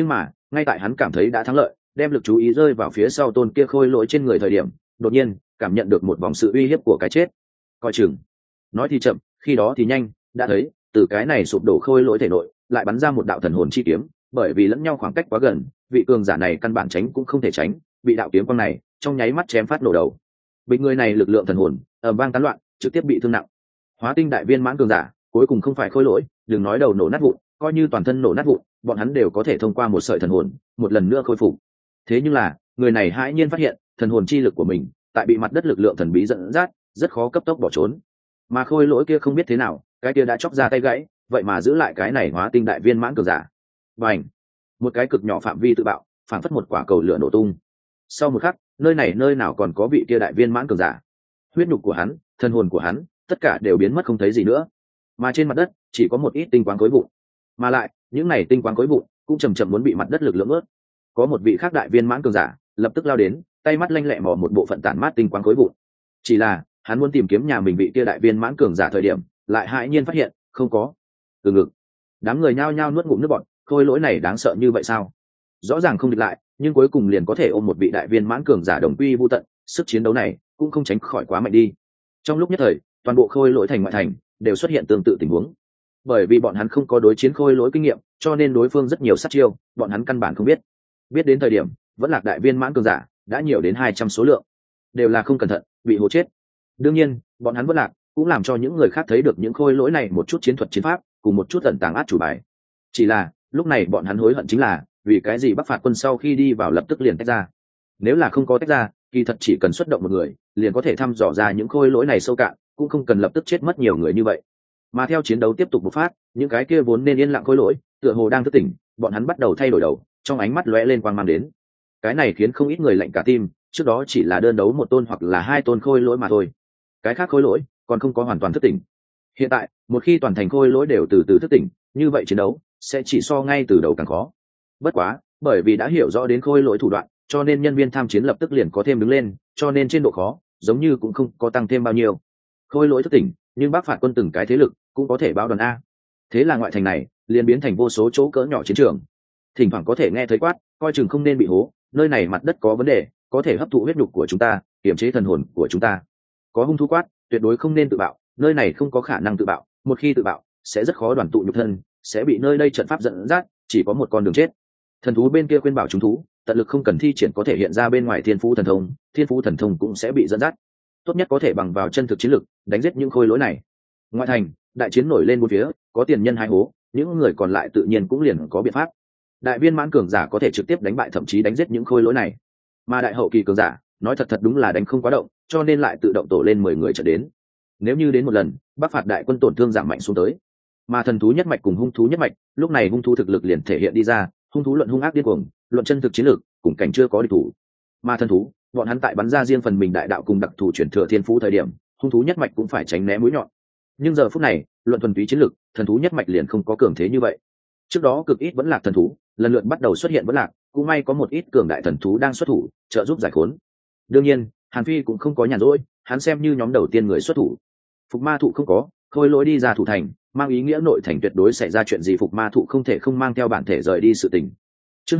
ngay tại hắn cảm thấy đã thắng lợi, đem lực chú ý rơi vào phía sau tôn kia khôi lỗi trên người thời điểm, đột nhiên cảm nhận được một vòng sự uy hiếp của cái chết. Coi chừng. Nói thì chậm, khi đó thì nhanh, đã thấy từ cái này sụp đổ khôi lỗi thể nội lại bắn ra một đạo thần hồn chi kiếm, bởi vì lẫn nhau khoảng cách quá gần, vị cường giả này căn bản tránh cũng không thể tránh, bị đạo kiếm quang này trong nháy mắt chém phát nổ đầu. Bị người này lực lượng thần hồn ầm vang tán loạn, trực tiếp bị thương nặng. Hóa tinh đại viên mãn cường giả cuối cùng không phải khôi lỗi, đừng nói đầu nổ nát vụn, coi như toàn thân nổ nát vụn, bọn hắn đều có thể thông qua một sợi thần hồn một lần nữa khôi phục. Thế nhưng là người này hãi nhiên phát hiện thần hồn chi lực của mình tại bị mặt đất lực lượng thần bí dẫn dắt, rất khó cấp tốc bỏ trốn. Mà khôi lỗi kia không biết thế nào, cái kia đã chọc ra tay gãy, vậy mà giữ lại cái này hóa tinh đại viên mãn cường giả. Bành! Một cái cực nhỏ phạm vi tự bạo, phản phất một quả cầu lửa nổ tung. Sau một khắc, nơi nào còn có vị kia đại viên mãn cường giả. Huyết nhục của hắn, thần hồn của hắn, tất cả đều biến mất không thấy gì nữa. Mà trên mặt đất chỉ có một ít tinh quáng khối vụn. Mà lại, những này tinh quáng khối vụn cũng chầm chậm muốn bị mặt đất lực lượng ướt. Có một vị khác đại viên mãn cường giả lập tức lao đến, tay mắt lanh lẹ mò một bộ phận tản mát tinh quáng khối vụn. Chỉ là hắn muốn tìm kiếm nhà mình vị kia đại viên mãn cường giả thời điểm, lại hãi nhiên phát hiện không có. Từ ngực, đám người nhao nhao nuốt ngụm nước bọt, khôi lỗi này đáng sợ như vậy sao? Rõ ràng không địch lại, nhưng cuối cùng liền có thể ôm một vị đại viên mãn cường giả đồng quy vu tận, sức chiến đấu này cũng không tránh khỏi quá mạnh đi. Trong lúc nhất thời, toàn bộ khôi lỗi thành ngoại thành đều xuất hiện tương tự tình huống. Bởi vì bọn hắn không có đối chiến khôi lỗi kinh nghiệm, cho nên đối phương rất nhiều sát chiêu, bọn hắn căn bản không biết. Biết đến thời điểm, vẫn lạc đại viên mãn cường giả đã nhiều đến 200 số lượng, đều là không cẩn thận bị hố chết. Đương nhiên, bọn hắn vẫn lạc cũng làm cho những người khác thấy được những khôi lỗi này một chút chiến thuật chiến pháp, cùng một chút ẩn tàng át chủ bài. Chỉ là lúc này bọn hắn hối hận chính là vì cái gì Bắc phạt quân sau khi đi vào lập tức liền tách ra. Nếu là không có tách ra, kỳ thật chỉ cần xuất động một người liền có thể thăm dò ra những khôi lỗi này sâu cạn, cũng không cần lập tức chết mất nhiều người như vậy. Mà theo chiến đấu tiếp tục bộc phát, những cái kia vốn nên yên lặng khôi lỗi tựa hồ đang thức tỉnh, bọn hắn bắt đầu thay đổi đầu, trong ánh mắt lóe lên quang mang đến. Cái này khiến không ít người lạnh cả tim, trước đó chỉ là đơn đấu một tôn hoặc là hai tôn khôi lỗi mà thôi, cái khác khôi lỗi còn không có hoàn toàn thức tỉnh. Hiện tại một khi toàn thành khôi lỗi đều từ từ thức tỉnh, như vậy chiến đấu sẽ chỉ so ngay từ đầu càng khó. Bất quá bởi vì đã hiểu rõ đến khôi lỗi thủ đoạn, cho nên nhân viên tham chiến lập tức liền có thêm đứng lên, cho nên trên độ khó giống như cũng không có tăng thêm bao nhiêu. Khôi lỗi thức tỉnh, nhưng Bắc phạt quân từng cái thế lực cũng có thể báo đoàn a. Thế là ngoại thành này liền biến thành vô số chỗ cỡ nhỏ chiến trường, thỉnh thoảng có thể nghe thấy quát, coi chừng không nên bị hố, nơi này mặt đất có vấn đề, có thể hấp thụ huyết nhục của chúng ta, kiểm chế thần hồn của chúng ta. Có hung thú quát, tuyệt đối không nên tự bạo, nơi này không có khả năng tự bạo, một khi tự bạo sẽ rất khó đoàn tụ nhục thân, sẽ bị nơi đây trận pháp dẫn dắt, chỉ có một con đường chết. Thần thú bên kia khuyên bảo chúng thú tận lực không cần thi triển có thể hiện ra bên ngoài thiên phú thần thông cũng sẽ bị dẫn dắt, tốt nhất có thể bằng vào chân thực chiến lực đánh giết những khôi lỗi này. Ngoại thành đại chiến nổi lên bốn phía, có tiền nhân hai hố, những người còn lại tự nhiên cũng liền có biện pháp. Đại viên mãn cường giả có thể trực tiếp đánh bại thậm chí đánh giết những khôi lỗi này, mà đại hậu kỳ cường giả nói thật đúng là đánh không quá động, cho nên lại tự động tổ lên 10 người trở đến. Nếu như đến một lần Bắc phạt đại quân tổn thương giảm mạnh xuống tới, mà thần thú nhất mạch cùng hung thú nhất mạch, lúc này hung thú thực lực liền thể hiện đi ra, hung thú luận hung ác điên cuồng, luận chân thực chiến lược cùng cảnh chưa có địch thủ. Mà thần thú, bọn hắn tại bắn ra riêng phần mình đại đạo cùng đặc thù chuyển thừa thiên phú thời điểm, hung thú nhất mạch cũng phải tránh né mũi nhọn. Nhưng giờ phút này luận thuần túy chiến lược, thần thú nhất mạch liền không có cường thế như vậy. Trước đó cực ít vẫn lạc thần thú lần lượt bắt đầu xuất hiện vẫn lạc, cũng may có một ít cường đại thần thú đang xuất thủ trợ giúp giải khốn. Đương nhiên Hàn Phi cũng không có nhàn rỗi, hắn xem như nhóm đầu tiên người xuất thủ. Phục ma thụ không có, khôi lỗi đi ra thủ thành, mang ý nghĩa nội thành tuyệt đối xảy ra chuyện gì phục ma thụ không thể không mang theo bản thể rời đi sự tình. Chương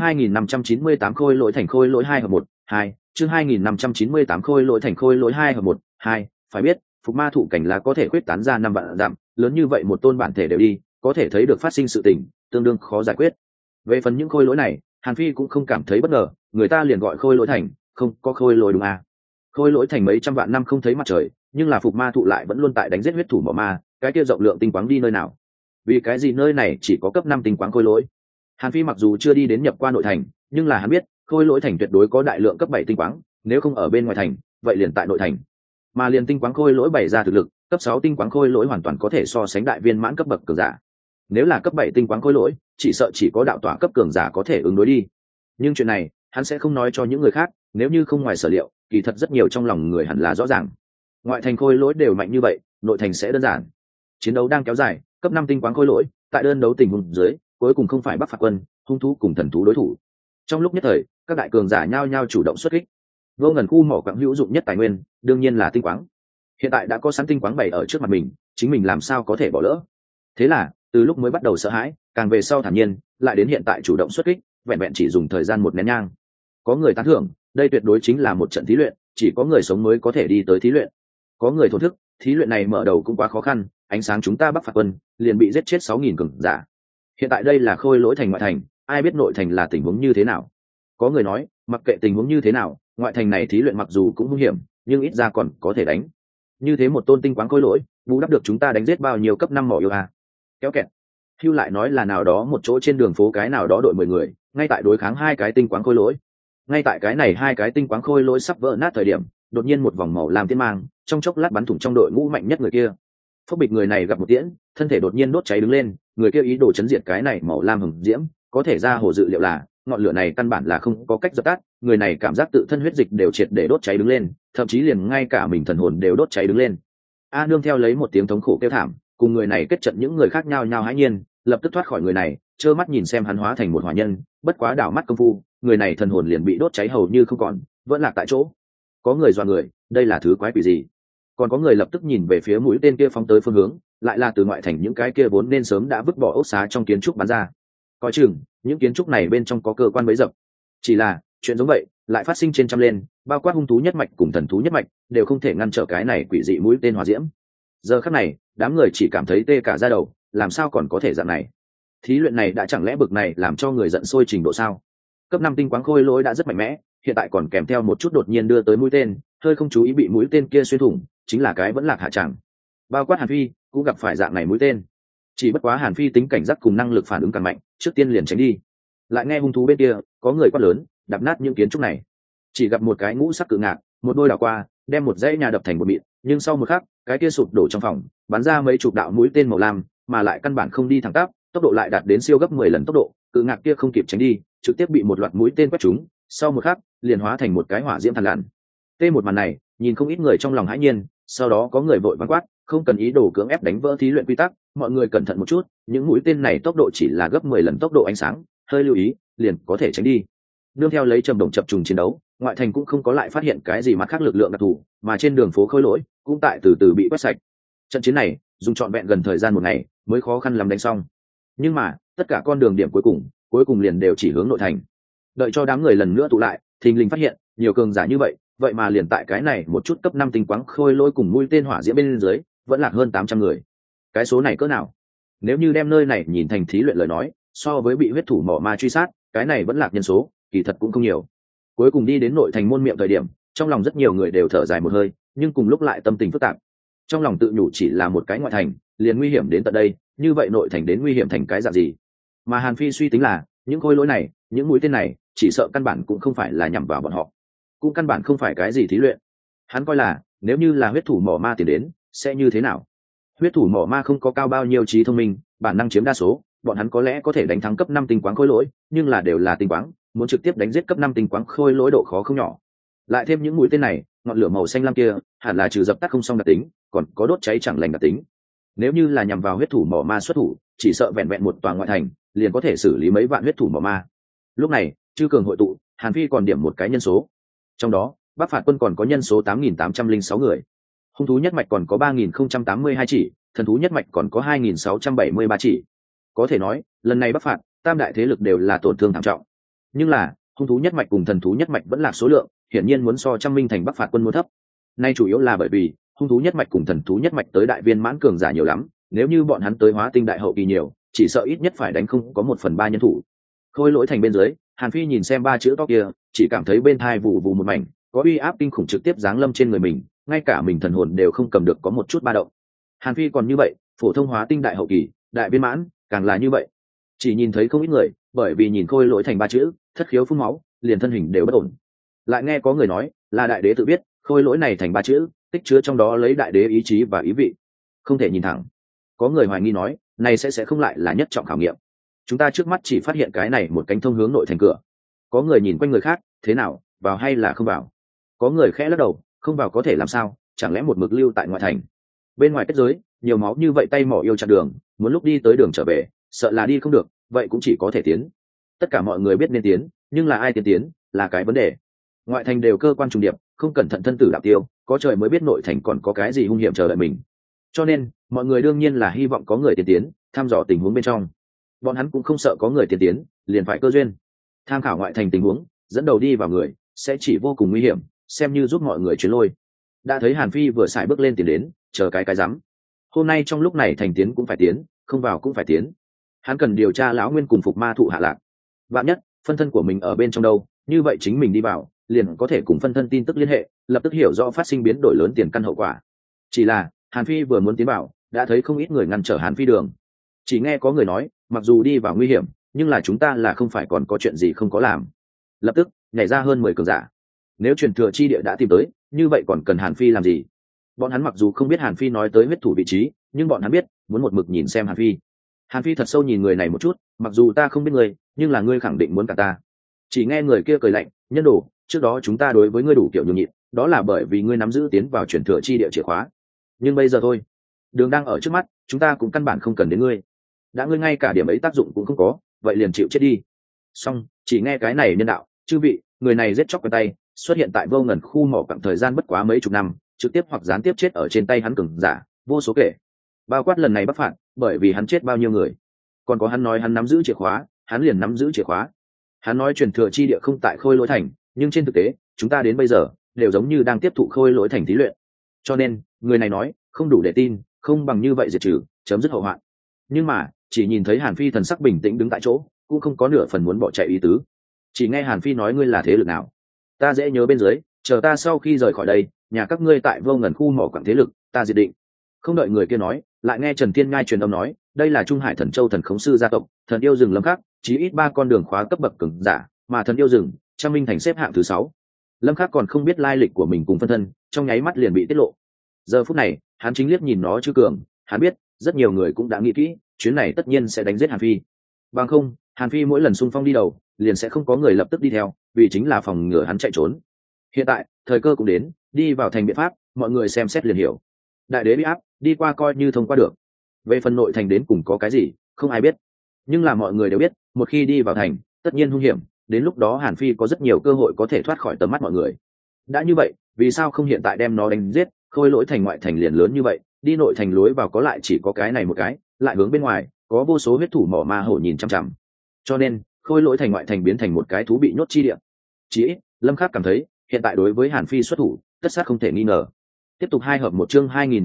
2598 khôi lỗi thành khôi lỗi 2 hợp 1, 2, chương 2598 khôi lỗi thành khôi lỗi 2 hợp 1, 2, phải biết, phục ma thụ cảnh là có thể khuyết tán ra 5 vạn dặm, lớn như vậy một tôn bản thể đều đi, có thể thấy được phát sinh sự tình tương đương khó giải quyết. Về phần những khôi lỗi này, Hàn Phi cũng không cảm thấy bất ngờ, người ta liền gọi khôi lỗi thành, không có khôi lỗi đúng à. Khôi lỗi thành mấy trăm vạn năm không thấy mặt trời, nhưng là phục ma thụ lại vẫn luôn tại đánh giết huyết thủ mỏ ma, cái kia rộng lượng tinh quáng đi nơi nào? Vì cái gì nơi này chỉ có cấp 5 tinh quáng khôi lỗi? Hàn Phi mặc dù chưa đi đến nhập qua nội thành, nhưng là hắn biết khôi lỗi thành tuyệt đối có đại lượng cấp 7 tinh quáng, nếu không ở bên ngoài thành, vậy liền tại nội thành. Mà liền tinh quáng khôi lỗi bày ra thực lực, cấp 6 tinh quáng khôi lỗi hoàn toàn có thể so sánh đại viên mãn cấp bậc cường giả. Nếu là cấp 7 tinh quáng khôi lỗi, chỉ sợ chỉ có đạo tỏa cấp cường giả có thể ứng đối đi. Nhưng chuyện này, hắn sẽ không nói cho những người khác, nếu như không ngoài sở liệu, kỳ thật rất nhiều trong lòng người hẳn là rõ ràng. Ngoại thành khôi lỗi đều mạnh như vậy, nội thành sẽ đơn giản. Chiến đấu đang kéo dài, cấp 5 tinh quáng khôi lỗi, tại đơn đấu tình huống dưới, cuối cùng không phải Bắc phạt quân, hung thú cùng thần thú đối thủ. Trong lúc nhất thời, các đại cường giả nhao nhao chủ động xuất kích. Vô ngần khu mỏ quặng hữu dụng nhất tài nguyên, đương nhiên là tinh quáng. Hiện tại đã có sẵn tinh quáng bày ở trước mặt mình, chính mình làm sao có thể bỏ lỡ. Thế là, từ lúc mới bắt đầu sợ hãi, càng về sau thản nhiên, lại đến hiện tại chủ động xuất kích, vẹn vẹn chỉ dùng thời gian một nén nhang. Có người tán thưởng, đây tuyệt đối chính là một trận thí luyện, chỉ có người sống mới có thể đi tới thí luyện. Có người thổn thức, thí luyện này mở đầu cũng quá khó khăn, ánh sáng chúng ta Bắc phạt quân liền bị giết chết 6.000 cường giả. Hiện tại đây là Khôi Lỗi thành ngoại thành, ai biết nội thành là tình huống như thế nào. Có người nói, mặc kệ tình huống như thế nào, ngoại thành này thí luyện mặc dù cũng nguy hiểm, nhưng ít ra còn có thể đánh. Như thế một tôn tinh quáng Khôi Lỗi, bù đắp được chúng ta đánh giết bao nhiêu cấp 5 mỏ yêu a. Kéo kẹt. Hưu lại nói là nào đó một chỗ trên đường phố cái nào đó đội 10 người, ngay tại đối kháng hai cái tinh quáng Khôi Lỗi. Ngay tại cái này hai cái tinh quáng Khôi Lỗi sắp vỡ nát thời điểm, đột nhiên một vòng màu lam tiên mang, trong chốc lát bắn thủng trong đội ngũ mạnh nhất người kia. Phốc bịch, người này gặp một tiễn, thân thể đột nhiên đốt cháy đứng lên, người kia ý đồ chấn diệt cái này màu lam hừng diễm, có thể ra hồ dự liệu là ngọn lửa này căn bản là không có cách dập tắt, người này cảm giác tự thân huyết dịch đều triệt để đốt cháy đứng lên, thậm chí liền ngay cả mình thần hồn đều đốt cháy đứng lên. A nương theo lấy một tiếng thống khổ kêu thảm, cùng người này kết trận những người khác nhao nhao hãi nhiên, lập tức thoát khỏi người này, trơ mắt nhìn xem hắn hóa thành một hỏa nhân, bất quá đảo mắt công phu, người này thần hồn liền bị đốt cháy hầu như không còn, vẫn lạc tại chỗ. Có người dọa người, đây là thứ quái quỷ gì? Còn có người lập tức nhìn về phía mũi tên kia phóng tới phương hướng, lại là từ ngoại thành những cái kia vốn nên sớm đã vứt bỏ ốc xá trong kiến trúc bắn ra. Coi chừng, những kiến trúc này bên trong có cơ quan bấy dập. Chỉ là chuyện giống vậy lại phát sinh trên trăm lên, bao quát hung thú nhất mạch cùng thần thú nhất mạch đều không thể ngăn trở cái này quỷ dị mũi tên hỏa diễm. Giờ khắc này, đám người chỉ cảm thấy tê cả da đầu, làm sao còn có thể dạng này? Thí luyện này đã chẳng lẽ bực này làm cho người giận sôi trình độ sao? Cấp 5 tinh quáng Khôi Lỗi đã rất mạnh mẽ, hiện tại còn kèm theo một chút đột nhiên đưa tới mũi tên, hơi không chú ý bị mũi tên kia xuyên thủng, chính là cái vẫn lạc hạ chẳng. Bao quát Hàn Phi cũng gặp phải dạng này mũi tên, chỉ bất quá Hàn Phi tính cảnh giác cùng năng lực phản ứng càng mạnh, trước tiên liền tránh đi. Lại nghe hung thú bên kia có người quát lớn, đập nát những kiến trúc này. Chỉ gặp một cái ngũ sắc cự ngạc, một đôi đảo qua, đem một dãy nhà đập thành một mịn, nhưng sau một khắc, cái kia sụp đổ trong phòng, bắn ra mấy chục đạo mũi tên màu lam, mà lại căn bản không đi thẳng tắp, tốc độ lại đạt đến siêu gấp 10 lần tốc độ, cự ngạc kia không kịp tránh đi, trực tiếp bị một loạt mũi tên quét trúng, sau một khắc, liền hóa thành một cái hỏa diễm tàn lạn. Một màn này, nhìn không ít người trong lòng hãi nhiên, sau đó có người vội vàng quát, không cần ý đồ cưỡng ép đánh vỡ thí luyện quy tắc, mọi người cẩn thận một chút, những mũi tên này tốc độ chỉ là gấp 10 lần tốc độ ánh sáng, hơi lưu ý, liền có thể tránh đi. Nương theo lấy trầm động chập trùng chiến đấu, ngoại thành cũng không có lại phát hiện cái gì mặt khác lực lượng đặc thù, mà trên đường phố Khôi Lỗi cũng tại từ từ bị quét sạch. Trận chiến này dùng trọn vẹn gần thời gian một ngày mới khó khăn lắm đánh xong, nhưng mà tất cả con đường điểm cuối cùng liền đều chỉ hướng nội thành. Đợi cho đám người lần nữa tụ lại, thình lình phát hiện nhiều cường giả như vậy mà liền tại cái này một chút cấp 5 tinh quáng Khôi Lỗi cùng mũi tên hỏa diễm bên dưới vẫn lạc hơn 800 người. Cái số này cỡ nào? Nếu như đem nơi này nhìn thành thí luyện lời nói, so với bị huyết thủ mỏ ma truy sát, cái này vẫn lạc nhân số kỳ thật cũng không nhiều. Cuối cùng đi đến nội thành môn miệng thời điểm, trong lòng rất nhiều người đều thở dài một hơi, nhưng cùng lúc lại tâm tình phức tạp. Trong lòng tự nhủ chỉ là một cái ngoại thành, liền nguy hiểm đến tận đây, như vậy nội thành đến nguy hiểm thành cái dạng gì? Mà Hàn Phi suy tính là, những Khôi Lỗi này, những mũi tên này, chỉ sợ căn bản cũng không phải là nhắm vào bọn họ, cũng căn bản không phải cái gì thí luyện. Hắn coi là, nếu như là huyết thủ mỏ ma tiền đến, sẽ như thế nào? Huyết thủ mỏ ma không có cao bao nhiêu trí thông minh, bản năng chiếm đa số, bọn hắn có lẽ có thể đánh thắng cấp 5 tinh quáng Khôi Lỗi, nhưng là đều là tinh quáng, muốn trực tiếp đánh giết cấp 5 tinh quáng Khôi Lỗi độ khó không nhỏ. Lại thêm những mũi tên này, ngọn lửa màu xanh lam kia, hẳn là trừ dập tắt không xong đặc tính, còn có đốt cháy chẳng lành đặc tính. Nếu như là nhằm vào huyết thủ mỏ ma xuất thủ, chỉ sợ vẹn vẹn một tòa ngoại thành, liền có thể xử lý mấy vạn huyết thủ mỏ ma. Lúc này, chư cường hội tụ, Hàn Phi còn điểm một cái nhân số. Trong đó, Bắc phạt quân còn có nhân số 8.806 người. Hung thú nhất mạch còn có 3.082 chỉ, thần thú nhất mạch còn có 2.673 chỉ. Có thể nói, lần này Bắc phạt, tam đại thế lực đều là tổn thương thảm trọng. Nhưng là, hung thú nhất mạch cùng thần thú nhất mạch vẫn là số lượng, hiển nhiên muốn so Trăm Minh thành Bắc phạt quân muốn thấp. Nay chủ yếu là bởi vì, hung thú nhất mạch cùng thần thú nhất mạch tới đại viên mãn cường giả nhiều lắm, nếu như bọn hắn tới hóa tinh đại hậu kỳ nhiều, chỉ sợ ít nhất phải đánh không có 1/3 nhân thủ. Khôi Lỗi thành bên dưới, Hàn Phi nhìn xem ba chữ to kia, chỉ cảm thấy bên tai vụ vụ một mảnh, có uy áp kinh khủng trực tiếp giáng lâm trên người mình, ngay cả mình thần hồn đều không cầm được có một chút ba động. Hàn Phi còn như vậy, phổ thông hóa tinh đại hậu kỳ, đại viên mãn, càng là như vậy. Chỉ nhìn thấy không ít người, bởi vì nhìn Khôi Lỗi thành ba chữ, thất khiếu phun máu, liền thân hình đều bất ổn. Lại nghe có người nói, là đại đế tự biết, Khôi Lỗi này thành ba chữ, tích chứa trong đó lấy đại đế ý chí và ý vị, không thể nhìn thẳng. Có người hoài nghi nói, này sẽ không lại là nhất trọng khảo nghiệm. Chúng ta trước mắt chỉ phát hiện cái này một cánh thông hướng nội thành cửa. Có người nhìn quanh người khác, thế nào, vào hay là không vào? Có người khẽ lắc đầu, không vào có thể làm sao, chẳng lẽ một mực lưu tại ngoại thành? Bên ngoài kết giới, nhiều máu như vậy tay mỏ yêu chặn đường, muốn lúc đi tới đường trở về, sợ là đi không được, vậy cũng chỉ có thể tiến. Tất cả mọi người biết nên tiến, nhưng là ai tiến là cái vấn đề. Ngoại thành đều cơ quan trùng điệp, không cẩn thận thân tử đạo tiêu, có trời mới biết nội thành còn có cái gì hung hiểm chờ đợi mình. Cho nên, mọi người đương nhiên là hy vọng có người tiến thăm dò tình huống bên trong. Bọn hắn cũng không sợ có người tiến liền phải cơ duyên. tham khảo ngoại thành tình huống, dẫn đầu đi vào người sẽ chỉ vô cùng nguy hiểm, xem như giúp mọi người chuyến lôi. Đã thấy Hàn Phi vừa xài bước lên tiến đến, chờ cái rắm. Hôm nay trong lúc này thành tiến cũng phải tiến, không vào cũng phải tiến. Hắn cần điều tra lão nguyên cùng phục ma thụ hạ lạc. Vạn nhất phân thân của mình ở bên trong đâu, như vậy chính mình đi vào liền có thể cùng phân thân tin tức liên hệ, lập tức hiểu rõ phát sinh biến đổi lớn tiền căn hậu quả. Chỉ là Hàn Phi vừa muốn tiến vào, đã thấy không ít người ngăn trở Hàn Phi đường. Chỉ nghe có người nói, mặc dù đi vào nguy hiểm, nhưng là chúng ta là không phải còn có chuyện gì không có làm. Lập tức nhảy ra hơn 10 cường giả. Nếu truyền thừa chi địa đã tìm tới, như vậy còn cần Hàn Phi làm gì? Bọn hắn mặc dù không biết Hàn Phi nói tới huyết thủ vị trí, nhưng bọn hắn biết muốn một mực nhìn xem Hàn Phi. Hàn Phi thật sâu nhìn người này một chút, mặc dù ta không biết ngươi, nhưng là ngươi khẳng định muốn cả ta. Chỉ nghe người kia cười lạnh, nhân đồ, trước đó chúng ta đối với ngươi đủ kiểu nhường nhịn, đó là bởi vì ngươi nắm giữ tiến vào truyền thừa chi địa chìa khóa. Nhưng bây giờ thôi, đường đang ở trước mắt, chúng ta cũng căn bản không cần đến ngươi. Đã ngươi ngay cả điểm ấy tác dụng cũng không có, vậy liền chịu chết đi. Xong, chỉ nghe cái này nhân đạo, chư vị, người này giết chóc quen tay, xuất hiện tại vô ngần khu mỏ quặng thời gian bất quá mấy chục năm, trực tiếp hoặc gián tiếp chết ở trên tay hắn cường giả, vô số kể. Bao quát lần này bắc phạt, bởi vì hắn chết bao nhiêu người. Còn có hắn nói hắn nắm giữ chìa khóa, hắn liền nắm giữ chìa khóa. Hắn nói truyền thừa chi địa không tại Khôi Lỗi Thành, nhưng trên thực tế, chúng ta đến bây giờ đều giống như đang tiếp thụ Khôi Lỗi Thành thí luyện. Cho nên, người này nói, không đủ để tin, không bằng như vậy diệt trừ, chấm dứt hậu hoạn. Nhưng mà, chỉ nhìn thấy Hàn Phi thần sắc bình tĩnh đứng tại chỗ, cũng không có nửa phần muốn bỏ chạy ý tứ. Chỉ nghe Hàn Phi nói ngươi là thế lực nào? Ta dễ nhớ bên dưới, chờ ta sau khi rời khỏi đây, nhà các ngươi tại vô ngần khu mỏ quặng thế lực, ta diệt định. Không đợi người kia nói, lại nghe Trần Thiên Ngai truyền âm nói, đây là Trung Hải Thần Châu thần khống sư gia tộc, thần yêu rừng Lâm Khắc, chí ít 3 con đường khóa cấp bậc cường giả, mà thần yêu rừng, Trăm Minh Thành xếp hạng thứ 6. Lâm Khắc còn không biết lai lịch của mình cùng phân thân, trong nháy mắt liền bị tiết lộ. Giờ phút này, hắn chính liếc nhìn nó chư cường, hắn biết, rất nhiều người cũng đã nghĩ kỹ, chuyến này tất nhiên sẽ đánh giết Hàn Phi. Bằng không, Hàn Phi mỗi lần xung phong đi đầu, liền sẽ không có người lập tức đi theo, vì chính là phòng ngừa hắn chạy trốn. Hiện tại, thời cơ cũng đến, đi vào thành biện pháp, mọi người xem xét liền hiểu. Đại đế bị áp, đi qua coi như thông qua được. Về phần nội thành đến cùng có cái gì, không ai biết. Nhưng là mọi người đều biết, một khi đi vào thành, tất nhiên hung hiểm, đến lúc đó Hàn Phi có rất nhiều cơ hội có thể thoát khỏi tầm mắt mọi người. Đã như vậy, vì sao không hiện tại đem nó đánh giết, Khôi Lỗi Thành ngoại thành liền lớn như vậy, đi nội thành lối vào có lại chỉ có cái này một cái, lại hướng bên ngoài, có vô số huyết thủ mỏ ma hổ nhìn chằm chằm. Cho nên, Khôi Lỗi Thành ngoại thành biến thành một cái thú bị nhốt chi địa. Chỉ ít, Lâm Khắc cảm thấy, hiện tại đối với Hàn Phi xuất thủ, tất sát không thể nghi ngờ. Tiếp tục 2 hợp 1 chương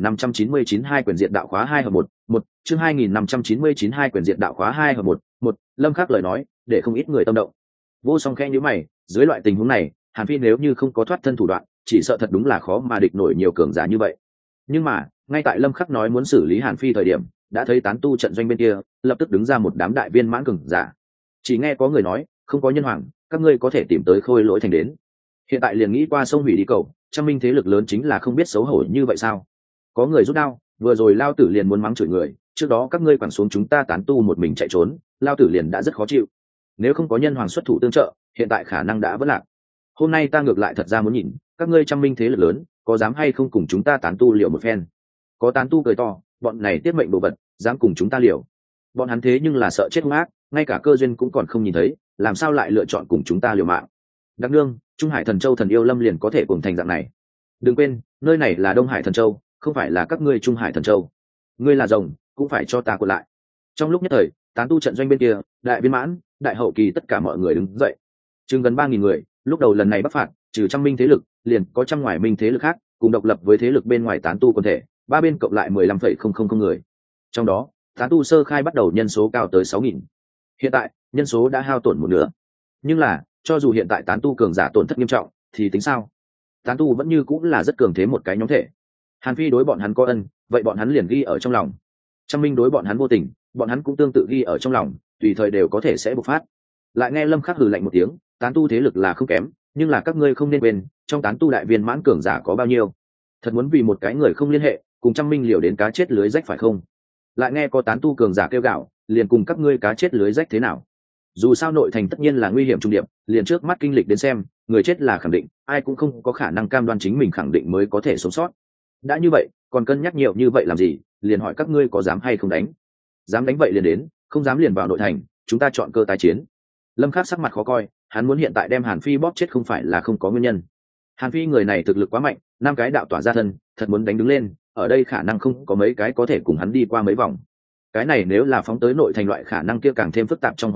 2599 2 quyển diện đạo khóa 2 hợp 1 chương 2599 2 quyển diện đạo khóa 2 hợp 1 Lâm Khắc lời nói, để không ít người tâm động. Vô Song khẽ nhíu mày, dưới loại tình huống này, Hàn Phi nếu như không có thoát thân thủ đoạn, chỉ sợ thật đúng là khó mà địch nổi nhiều cường giả như vậy. Nhưng mà, ngay tại Lâm Khắc nói muốn xử lý Hàn Phi thời điểm, đã thấy tán tu trận doanh bên kia, lập tức đứng ra một đám đại viên mãn cường giả. Chỉ nghe có người nói, không có nhân hoàng, các ngươi có thể tìm tới Khôi Lỗi Thành đến. Hiện tại liền nghĩ qua sông hủy đi cầu, Trăm Minh thế lực lớn chính là không biết xấu hổ như vậy sao? Có người rút đao, vừa rồi lao tử liền muốn mắng chửi người, trước đó các ngươi quẳng xuống chúng ta tán tu một mình chạy trốn, lao tử liền đã rất khó chịu. Nếu không có nhân hoàng xuất thủ tương trợ, hiện tại khả năng đã vỡ lạc. Hôm nay ta ngược lại thật ra muốn nhìn, các ngươi Trăm Minh thế lực lớn, có dám hay không cùng chúng ta tán tu liều một phen? Có tán tu cười to, bọn này tiết mệnh đồ vật, dám cùng chúng ta liều? Bọn hắn thế nhưng là sợ chết hung ác, ngay cả cơ duyên cũng còn không nhìn thấy, làm sao lại lựa chọn cùng chúng ta liều mạng? Đặc đương, Trung Hải Thần Châu thần yêu lâm liền có thể cùng thành dạng này. Đừng quên, nơi này là Đông Hải Thần Châu, không phải là các ngươi Trung Hải Thần Châu. Ngươi là rồng, cũng phải cho ta cuộn lại. Trong lúc nhất thời, tán tu trận doanh bên kia, đại viên mãn, đại hậu kỳ tất cả mọi người đứng dậy. Chừng gần 3000 người, lúc đầu lần này bắc phạt, trừ Trăm Minh thế lực, liền có trăm ngoài minh thế lực khác, cùng độc lập với thế lực bên ngoài tán tu quần thể, ba bên cộng lại 15,000 người. Trong đó, tán tu sơ khai bắt đầu nhân số cao tới 6000. Hiện tại, nhân số đã hao tổn một nửa. Nhưng là, cho dù hiện tại tán tu cường giả tổn thất nghiêm trọng, thì tính sao? Tán tu vẫn như cũng là rất cường thế một cái nhóm thể. Hàn Phi đối bọn hắn có ân, vậy bọn hắn liền ghi ở trong lòng. Trăm Minh đối bọn hắn vô tình, bọn hắn cũng tương tự ghi ở trong lòng, tùy thời đều có thể sẽ bộc phát. Lại nghe Lâm Khắc hừ lạnh một tiếng, tán tu thế lực là không kém, nhưng là các ngươi không nên quên, trong tán tu đại viên mãn cường giả có bao nhiêu? Thật muốn vì một cái người không liên hệ, cùng Trăm Minh liều đến cá chết lưới rách phải không? Lại nghe có tán tu cường giả kêu gào, liền cùng các ngươi cá chết lưới rách thế nào? Dù sao nội thành tất nhiên là nguy hiểm trung điệp, liền trước mắt kinh lịch đến xem, người chết là khẳng định, ai cũng không có khả năng cam đoan chính mình khẳng định mới có thể sống sót. Đã như vậy, còn cân nhắc nhiều như vậy làm gì? Liền hỏi các ngươi có dám hay không đánh? Dám đánh vậy liền đến, không dám liền vào nội thành, chúng ta chọn cơ tái chiến. Lâm Khắc sắc mặt khó coi, hắn muốn hiện tại đem Hàn Phi bóp chết không phải là không có nguyên nhân. Hàn Phi người này thực lực quá mạnh, 5 cái đạo tỏa ra thân, thật muốn đánh đứng lên, ở đây khả năng không có mấy cái có thể cùng hắn đi qua mấy vòng. Cái này nếu là phóng tới nội thành loại khả năng kia càng thêm phức tạp trong hoàn cảnh,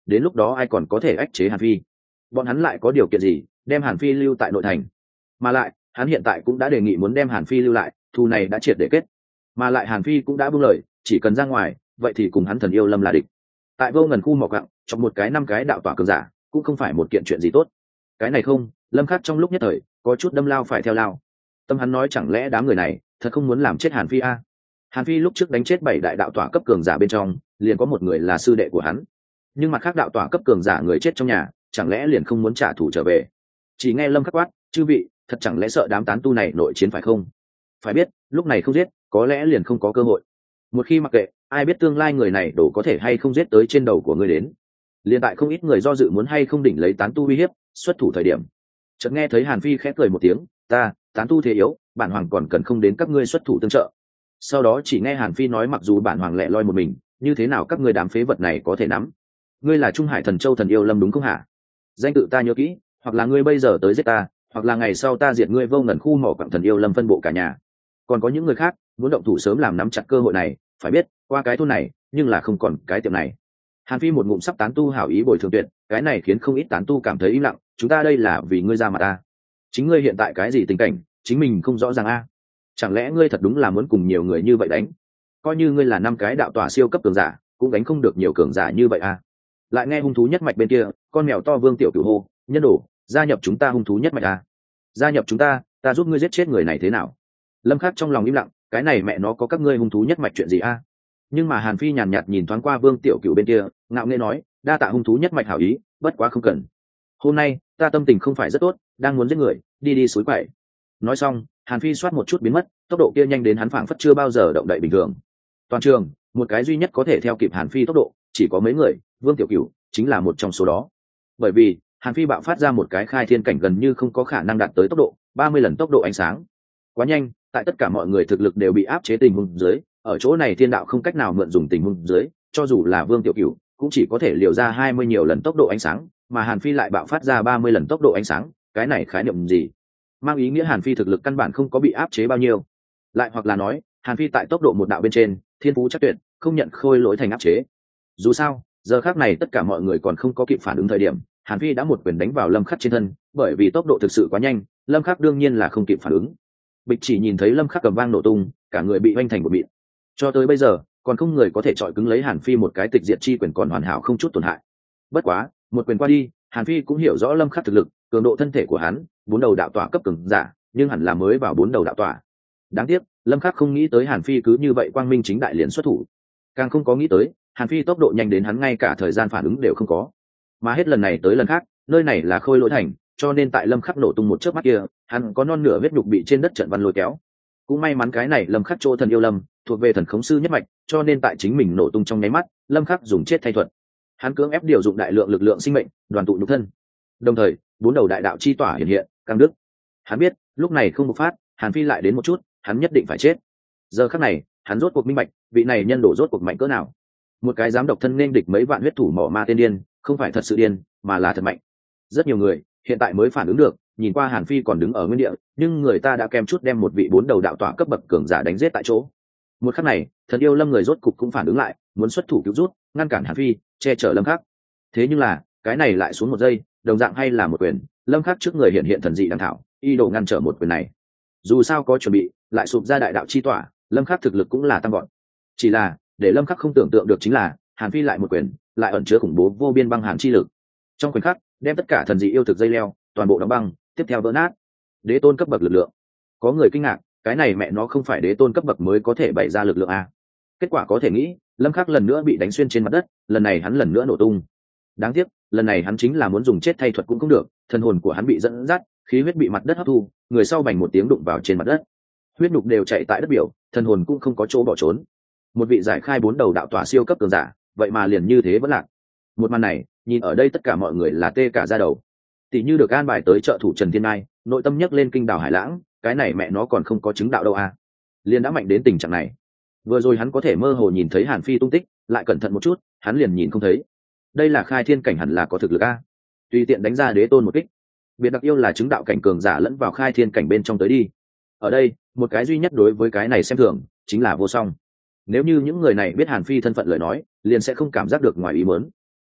đến lúc đó ai còn có thể ách chế Hàn Phi? Bọn hắn lại có điều kiện gì đem Hàn Phi lưu tại nội thành? Mà lại hắn hiện tại cũng đã đề nghị muốn đem Hàn Phi lưu lại, thù này đã triệt để kết. Mà lại Hàn Phi cũng đã buông lời, chỉ cần ra ngoài vậy thì cùng hắn Thần Yêu Lâm là địch. Tại Vô Ngần khu mỏ quặng trong một cái 5 cái đạo tỏa cường giả cũng không phải một kiện chuyện gì tốt. Cái này không, Lâm Khắc trong lúc nhất thời có chút đâm lao phải theo lao. Tâm hắn nói chẳng lẽ đám người này thật không muốn làm chết Hàn Phi a? Hàn Phi lúc trước đánh chết 7 đại đạo tỏa cấp cường giả bên trong, liền có một người là sư đệ của hắn. Nhưng mặt khác đạo tỏa cấp cường giả người chết trong nhà, chẳng lẽ liền không muốn trả thù trở về? Chỉ nghe Lâm Khắc quát, chư vị, thật chẳng lẽ sợ đám tán tu này nội chiến phải không? Phải biết, lúc này không giết, có lẽ liền không có cơ hội. Một khi mặc kệ, ai biết tương lai người này đổ có thể hay không giết tới trên đầu của ngươi đến. Liên tại không ít người do dự muốn hay không đỉnh lấy tán tu uy hiếp, xuất thủ thời điểm. Chợt nghe thấy Hàn Phi khẽ cười một tiếng, ta, tán tu thế yếu, bản hoàng còn cần không đến các ngươi xuất thủ tương trợ. Sau đó chỉ nghe Hàn Phi nói mặc dù bản hoàng lẻ loi một mình, như thế nào các ngươi đám phế vật này có thể nắm? Ngươi là Trung Hải Thần Châu Thần Yêu Lâm đúng không hả? Danh tự ta nhớ kỹ, hoặc là ngươi bây giờ tới giết ta, hoặc là ngày sau ta diệt ngươi Vô Ngần khu mỏ quặng Thần Yêu Lâm phân bộ cả nhà. Còn có những người khác muốn động thủ sớm làm nắm chặt cơ hội này, phải biết qua cái thôn này nhưng là không còn cái tiệm này. Hàn Phi một ngụm sắp tán tu hảo ý bồi thường tuyệt, cái này khiến không ít tán tu cảm thấy im lặng, chúng ta đây là vì ngươi ra mà ta. Chính ngươi hiện tại cái gì tình cảnh chính mình không rõ ràng a? Chẳng lẽ ngươi thật đúng là muốn cùng nhiều người như vậy đánh? Coi như ngươi là 5 cái đạo tỏa siêu cấp cường giả cũng đánh không được nhiều cường giả như vậy a. Lại nghe hung thú nhất mạch bên kia, con mèo to Vương Tiểu Cửu hô, nhân đổ, gia nhập chúng ta hung thú nhất mạch a. Gia nhập chúng ta giúp ngươi giết chết người này thế nào? Lâm Khắc trong lòng im lặng, cái này mẹ nó có các ngươi hung thú nhất mạch chuyện gì a? Nhưng mà Hàn Phi nhàn nhạt nhìn thoáng qua Vương Tiểu Cửu bên kia, ngạo nghễ nói, đa tạ hung thú nhất mạch hảo ý, bất quá không cần. Hôm nay ta tâm tình không phải rất tốt, đang muốn giết người, đi suối quậy. Nói xong, Hàn Phi xoát một chút biến mất, tốc độ kia nhanh đến hắn phảng phất chưa bao giờ động đậy bình thường. Toàn trường, một cái duy nhất có thể theo kịp Hàn Phi tốc độ, chỉ có mấy người, Vương Tiểu Cửu chính là một trong số đó. Bởi vì, Hàn Phi bạo phát ra một cái khai thiên cảnh gần như không có khả năng đạt tới tốc độ 30 lần tốc độ ánh sáng. Quá nhanh, tại tất cả mọi người thực lực đều bị áp chế tình huống dưới, ở chỗ này thiên đạo không cách nào mượn dùng tình huống dưới, cho dù là Vương Tiểu Cửu cũng chỉ có thể liều ra 20 nhiều lần tốc độ ánh sáng, mà Hàn Phi lại bạo phát ra 30 lần tốc độ ánh sáng, cái này khái niệm gì? Mang ý nghĩa Hàn Phi thực lực căn bản không có bị áp chế bao nhiêu. Lại hoặc là nói, Hàn Phi tại tốc độ một đạo bên trên, thiên phú chắc tuyệt, không nhận khôi lỗi thành áp chế. Dù sao, giờ khắc này tất cả mọi người còn không có kịp phản ứng thời điểm, Hàn Phi đã một quyền đánh vào Lâm Khắc trên thân, bởi vì tốc độ thực sự quá nhanh, Lâm Khắc đương nhiên là không kịp phản ứng. Bịch chỉ nhìn thấy Lâm Khắc cầm vang nổ tung, cả người bị oanh thành một mịn. Cho tới bây giờ, còn không người có thể chọi cứng lấy Hàn Phi một cái tịch diệt chi quyền còn hoàn hảo không chút tổn hại. Bất quá, một quyền qua đi, Hàn Phi cũng hiểu rõ Lâm Khắc thực lực, cường độ thân thể của hắn, 4 đầu đạo tỏa cấp cường giả, nhưng hẳn là mới vào 4 đầu đạo tỏa. Đáng tiếc, Lâm Khắc không nghĩ tới Hàn Phi cứ như vậy quang minh chính đại liền xuất thủ, càng không có nghĩ tới Hàn Phi tốc độ nhanh đến hắn ngay cả thời gian phản ứng đều không có. Mà hết lần này tới lần khác, nơi này là khôi lỗi thành, cho nên tại Lâm Khắc nổ tung một chớp mắt kia, hắn có non nửa vết nhục bị trên đất trận văn lôi kéo. Cũng may mắn cái này Lâm Khắc chỗ Thần Yêu Lâm thuộc về thần khống sư nhất mạch, cho nên tại chính mình nổ tung trong nháy mắt, Lâm Khắc dùng chết thay thuật. Hắn cưỡng ép điều dụng đại lượng lực lượng sinh mệnh, đoàn tụ nhục thân. Đồng thời, 4 đầu đại đạo chi tỏa hiện hiện, căng đức. Hắn biết, lúc này không bộc phát, Hàn Phi lại đến một chút, hắn nhất định phải chết. Giờ khắc này, hắn rốt cuộc minh bạch, vị này nhân đổ rốt cuộc mạnh cỡ nào. Một cái dám độc thân nên địch mấy vạn huyết thủ mỏ ma tiên điên, không phải thật sự điên, mà là thật mạnh. Rất nhiều người hiện tại mới phản ứng được, nhìn qua Hàn Phi còn đứng ở nguyên địa, nhưng người ta đã kèm chút đem một vị 4 đầu đạo tỏa cấp bậc cường giả đánh giết tại chỗ. Một khắc này, Thần Yêu Lâm người rốt cục cũng phản ứng lại, muốn xuất thủ cứu rút, ngăn cản Hàn Phi, che chở Lâm Khắc. Thế nhưng là, cái này lại xuống một giây, đồng dạng hay là một quyền, Lâm Khắc trước người hiện hiện thần dị đằng thảo, y đồ ngăn trở một quyền này. Dù sao có chuẩn bị, lại sụp ra đại đạo chi tỏa, Lâm Khắc thực lực cũng là tăng vọt. Chỉ là, để Lâm Khắc không tưởng tượng được chính là, Hàn Phi lại một quyền, lại ẩn chứa khủng bố vô biên băng hàn chi lực. Trong khoảnh khắc, đem tất cả thần dị yêu thực dây leo, toàn bộ đóng băng, tiếp theo vỡ nát. Đế tôn cấp bậc lực lượng. Có người kinh ngạc, cái này mẹ nó không phải đế tôn cấp bậc mới có thể bày ra lực lượng a. Kết quả có thể nghĩ, Lâm Khắc lần nữa bị đánh xuyên trên mặt đất, lần này hắn lần nữa nổ tung. Đáng tiếc, lần này hắn chính là muốn dùng chết thay thuật cũng không được, thần hồn của hắn bị dẫn dắt, khí huyết bị mặt đất hấp thu, người sau bành một tiếng đụng vào trên mặt đất. Huyết nhục đều chạy tại đất biểu, thần hồn cũng không có chỗ bỏ trốn. Một vị giải khai 4 đầu đạo tỏa siêu cấp cường giả, vậy mà liền như thế vẫn lạc. Một màn này, nhìn ở đây tất cả mọi người là tê cả da đầu. Tỷ như được an bài tới trợ thủ Trần Thiên Ngai, nội tâm nhấc lên kinh đảo hải lãng, cái này mẹ nó còn không có chứng đạo đâu à. Liền đã mạnh đến tình trạng này. Vừa rồi hắn có thể mơ hồ nhìn thấy Hàn Phi tung tích, lại cẩn thận một chút, hắn liền nhìn không thấy. Đây là khai thiên cảnh hẳn là có thực lực a. Tùy tiện đánh ra đế tôn một kích. Biệt đặc yêu là chứng đạo cảnh cường giả lẫn vào khai thiên cảnh bên trong tới đi. Ở đây, một cái duy nhất đối với cái này xem thường, chính là Vô Song. Nếu như những người này biết Hàn Phi thân phận lời nói, liền sẽ không cảm giác được ngoài ý muốn.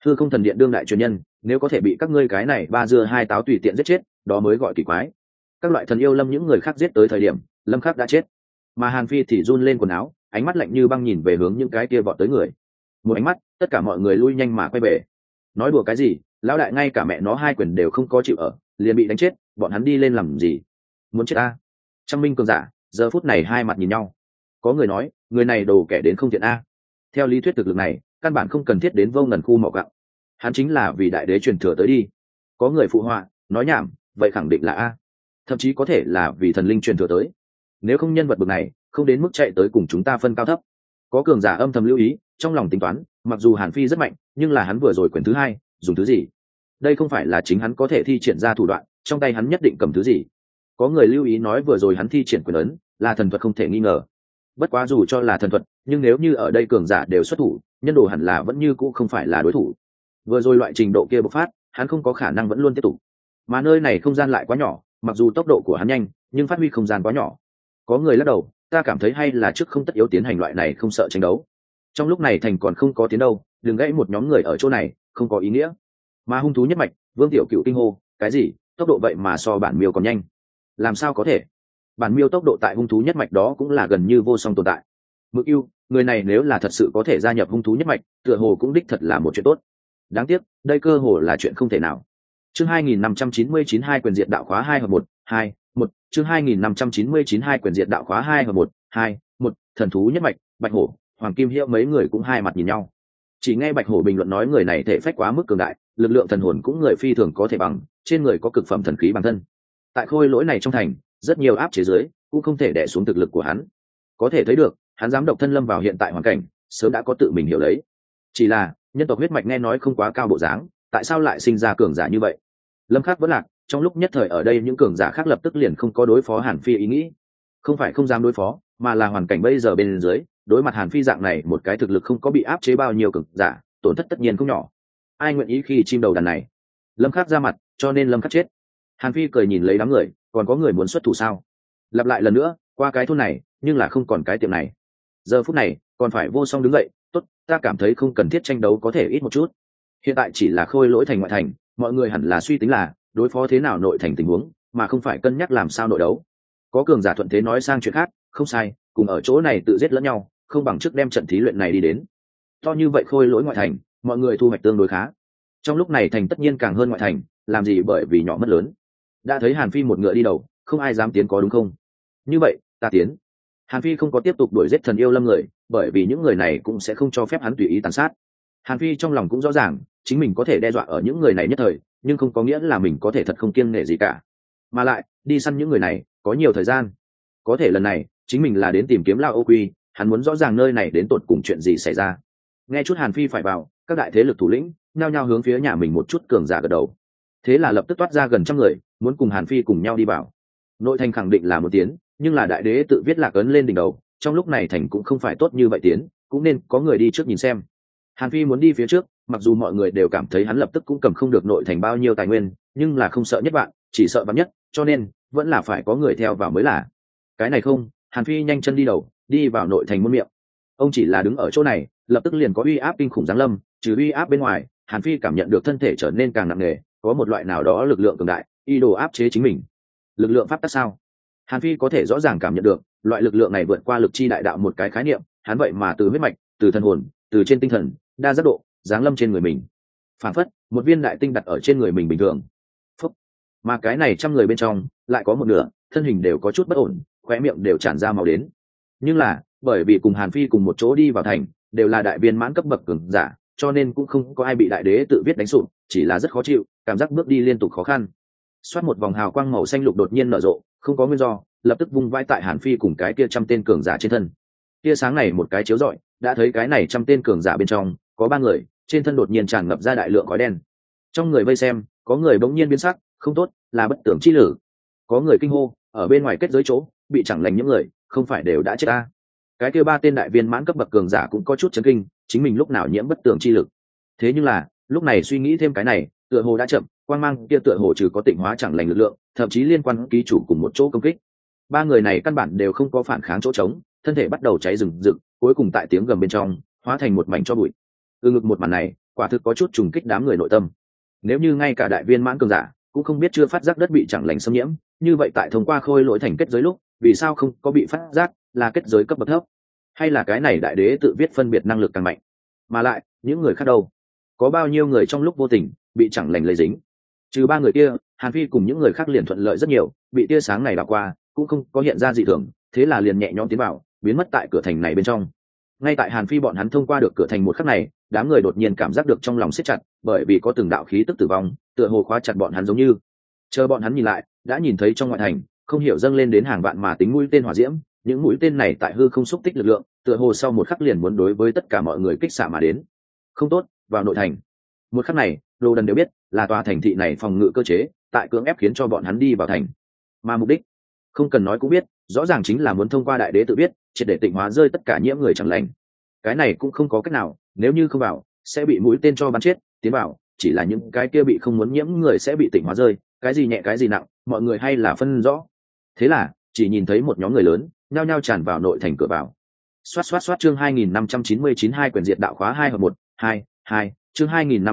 Hư không thần điện đương đại truyền nhân, nếu có thể bị các ngươi cái này ba dưa hai táo tùy tiện giết chết, đó mới gọi kỳ quái. Các loại thần yêu lâm những người khác giết tới thời điểm, lâm khắc đã chết, mà Hàn Phi thì run lên quần áo, ánh mắt lạnh như băng nhìn về hướng những cái kia vọt tới người. Một ánh mắt, tất cả mọi người lui nhanh mà quay về. Nói đùa cái gì, lão đại ngay cả mẹ nó hai quyền đều không có chịu ở, liền bị đánh chết, bọn hắn đi lên làm gì? Muốn chết a? Trăm minh cường giả, giờ phút này hai mặt nhìn nhau. Có người nói, người này đồ kẻ đến không thiện a. Theo lý thuyết thực lực này, căn bản không cần thiết đến vô ngần khu mỏ gạo. Hắn chính là vì đại đế truyền thừa tới đi. Có người phụ họa, nói nhảm, vậy khẳng định là a. Thậm chí có thể là vì thần linh truyền thừa tới. Nếu không nhân vật bậc này, không đến mức chạy tới cùng chúng ta phân cao thấp. Có cường giả âm thầm lưu ý, trong lòng tính toán, mặc dù Hàn Phi rất mạnh, nhưng là hắn vừa rồi quyền thứ hai, dùng thứ gì? Đây không phải là chính hắn có thể thi triển ra thủ đoạn, trong tay hắn nhất định cầm thứ gì? Có người lưu ý nói vừa rồi hắn thi triển quyền ấn, là thần thuật không thể nghi ngờ. Bất quá dù cho là thần thuật, nhưng nếu như ở đây cường giả đều xuất thủ, nhân đồ hẳn là vẫn như cũ không phải là đối thủ. Vừa rồi loại trình độ kia bộc phát, hắn không có khả năng vẫn luôn tiếp tục. Mà nơi này không gian lại quá nhỏ, mặc dù tốc độ của hắn nhanh, nhưng phát huy không gian quá nhỏ. Có người lắc đầu, ta cảm thấy hay là trước không tất yếu tiến hành loại này không sợ tranh đấu. Trong lúc này thành còn không có tiến đâu, đừng gãy một nhóm người ở chỗ này, không có ý nghĩa. Mà hung thú nhất mạch, Vương Tiểu Cựu kinh hô, cái gì? Tốc độ vậy mà so bản miêu còn nhanh? Làm sao có thể? Bản miêu tốc độ tại hung thú nhất mạch đó cũng là gần như vô song tồn tại. Mực Ưu, người này nếu là thật sự có thể gia nhập hung thú nhất mạch, tựa hồ cũng đích thật là một chuyện tốt. Đáng tiếc, đây cơ hồ là chuyện không thể nào. Chương 2599 hai quyền diệt đạo khóa 2 hợp 1, 2, 1, chương 2599 hai quyền diệt đạo khóa 2 hợp 1, 2, 1, thần thú nhất mạch, Bạch Hổ, Hoàng Kim Hiệu mấy người cũng hai mặt nhìn nhau. Chỉ nghe Bạch Hổ bình luận nói người này thể phách quá mức cường đại, lực lượng thần hồn cũng người phi thường có thể bằng, trên người có cực phẩm thần khí bản thân. Tại khôi lỗi này trong thành, rất nhiều áp chế dưới, cũng không thể đè xuống thực lực của hắn. Có thể thấy được, hắn dám độc thân lâm vào hiện tại hoàn cảnh, sớm đã có tự mình hiểu lấy. Chỉ là, nhân tộc huyết mạch nghe nói không quá cao bộ dáng, tại sao lại sinh ra cường giả như vậy? Lâm Khắc vẫn lạc, trong lúc nhất thời ở đây những cường giả khác lập tức liền không có đối phó Hàn Phi ý nghĩ. Không phải không dám đối phó, mà là hoàn cảnh bây giờ bên dưới, đối mặt Hàn Phi dạng này một cái thực lực không có bị áp chế bao nhiêu cường giả, tổn thất tất nhiên không nhỏ. Ai nguyện ý khi chim đầu đàn này? Lâm Khắc ra mặt, cho nên Lâm Khắc chết. Hàn Phi cười nhìn lấy đám người, còn có người muốn xuất thủ sao? Lặp lại lần nữa, qua cái thôn này, nhưng là không còn cái tiệm này. Giờ phút này, còn phải vô song đứng dậy, tốt, ta cảm thấy không cần thiết tranh đấu có thể ít một chút. Hiện tại chỉ là khôi lỗi thành ngoại thành, mọi người hẳn là suy tính là đối phó thế nào nội thành tình huống, mà không phải cân nhắc làm sao nội đấu. Có cường giả thuận thế nói sang chuyện khác, không sai, cùng ở chỗ này tự giết lẫn nhau, không bằng trước đem trận thí luyện này đi đến. To như vậy khôi lỗi ngoại thành, mọi người thu hoạch tương đối khá. Trong lúc này thành tất nhiên càng hơn ngoại thành, làm gì bởi vì nhỏ mất lớn. Đã thấy Hàn Phi một ngựa đi đầu, không ai dám tiến có đúng không? Như vậy, ta tiến. Hàn Phi không có tiếp tục đuổi giết thần yêu lâm người, bởi vì những người này cũng sẽ không cho phép hắn tùy ý tàn sát. Hàn Phi trong lòng cũng rõ ràng, chính mình có thể đe dọa ở những người này nhất thời, nhưng không có nghĩa là mình có thể thật không kiêng nể gì cả. Mà lại, đi săn những người này, có nhiều thời gian. Có thể lần này, chính mình là đến tìm kiếm Lao Ô Quy, hắn muốn rõ ràng nơi này đến tột cùng chuyện gì xảy ra. Nghe chút Hàn Phi phải vào, các đại thế lực thủ lĩnh, nhao nhao hướng phía nhà mình một chút cường giả gật đầu. Thế là lập tức toát ra gần trăm người, muốn cùng Hàn Phi cùng nhau đi vào. Nội thành khẳng định là một tiến, nhưng là đại đế tự viết lạc ấn lên đỉnh đầu, trong lúc này thành cũng không phải tốt như vậy tiến, cũng nên có người đi trước nhìn xem. Hàn Phi muốn đi phía trước, mặc dù mọi người đều cảm thấy hắn lập tức cũng cầm không được nội thành bao nhiêu tài nguyên, nhưng là không sợ nhất bạn, chỉ sợ bạn nhất, cho nên vẫn là phải có người theo vào mới là. Cái này không, Hàn Phi nhanh chân đi đầu, đi vào nội thành môn miệng. Ông chỉ là đứng ở chỗ này, lập tức liền có uy áp kinh khủng giáng lâm, trừ uy áp bên ngoài, Hàn Phi cảm nhận được thân thể trở nên càng nặng nề, có một loại nào đó lực lượng cường đại, ý đồ áp chế chính mình. Lực lượng pháp tắc sao? Hàn Phi có thể rõ ràng cảm nhận được, loại lực lượng này vượt qua lực chi đại đạo một cái khái niệm, hắn vậy mà từ huyết mạch, từ thần hồn, từ trên tinh thần, đa giác độ, giáng lâm trên người mình. Phản phất, một viên đại tinh đặt ở trên người mình bình thường. Phúc. Mà cái này trăm người bên trong, lại có một nửa, thân hình đều có chút bất ổn, khóe miệng đều tràn ra máu đến. Nhưng là, bởi vì cùng Hàn Phi cùng một chỗ đi vào thành, đều là đại viên mãn cấp bậc cường giả, cho nên cũng không có ai bị đại đế tự viết đánh sụp, chỉ là rất khó chịu, cảm giác bước đi liên tục khó khăn. Xoát một vòng hào quang màu xanh lục đột nhiên nở rộ, không có nguyên do, lập tức vung vãi tại Hàn Phi cùng cái kia trăm tên cường giả trên thân. Tia sáng này một cái chiếu rọi, đã thấy cái này trăm tên cường giả bên trong, có ba người, trên thân đột nhiên tràn ngập ra đại lượng khói đen. Trong người vây xem, có người bỗng nhiên biến sắc, không tốt, là bất tưởng chi lử. Có người kinh hô, ở bên ngoài kết giới chỗ, bị chẳng lành những người, không phải đều đã chết ta. Cái kia ba tên đại viên mãn cấp bậc cường giả cũng có chút chấn kinh, chính mình lúc nào nhiễm bất tường chi lực. Thế nhưng là, lúc này suy nghĩ thêm cái này, tựa hồ đã chậm, quang mang kia tựa hồ trừ có tịnh hóa chẳng lành lực lượng, thậm chí liên quan ký chủ cùng một chỗ công kích. Ba người này căn bản đều không có phản kháng chỗ trống, thân thể bắt đầu cháy rừng rực, cuối cùng tại tiếng gầm bên trong, hóa thành một mảnh tro bụi. Ngực một màn này, quả thực có chút trùng kích đám người nội tâm. Nếu như ngay cả đại viên mãn cường giả cũng không biết chưa phát giác đất bị chẳng lành xâm nhiễm, như vậy tại thông qua khôi lỗi thành kết giới lúc vì sao không có bị phát giác là kết giới cấp bậc thấp, hay là cái này đại đế tự viết phân biệt năng lực càng mạnh? Mà lại những người khác đâu, có bao nhiêu người trong lúc vô tình bị chẳng lành lây dính? Trừ ba người kia, Hàn Phi cùng những người khác liền thuận lợi rất nhiều, bị tia sáng này đảo qua cũng không có hiện ra dị thường, thế là liền nhẹ nhõm tiến vào, biến mất tại cửa thành này bên trong. Ngay tại Hàn Phi bọn hắn thông qua được cửa thành một khắc này, đám người đột nhiên cảm giác được trong lòng siết chặt, bởi vì có từng đạo khí tức tử vong tựa hồ khóa chặt bọn hắn, giống như chờ bọn hắn nhìn lại đã nhìn thấy trong ngoại thành không hiểu dâng lên đến hàng vạn mà tính mũi tên hỏa diễm. Những mũi tên này tại hư không xúc tích lực lượng, tựa hồ sau một khắc liền muốn đối với tất cả mọi người kích xạ mà đến. Không tốt, vào nội thành. Một khắc này Đồ Đần đều biết là tòa thành thị này phòng ngự cơ chế tại cưỡng ép khiến cho bọn hắn đi vào thành, mà mục đích không cần nói cũng biết, rõ ràng chính là muốn thông qua đại đế tự biết triệt để tịnh hóa rơi tất cả nhiễm người chẳng lành. Cái này cũng không có cách nào, nếu như không vào sẽ bị mũi tên cho bắn chết, tiến vào chỉ là những cái kia bị không muốn nhiễm người sẽ bị tịnh hóa rơi, cái gì nhẹ cái gì nặng mọi người hay là phân rõ. Thế là chỉ nhìn thấy một nhóm người lớn nhao nhao tràn vào nội thành cửa vào. Xoát xoát xoát, chương 2599 hai quyền diệt đạo khóa 2 hợp 1 2 2, chương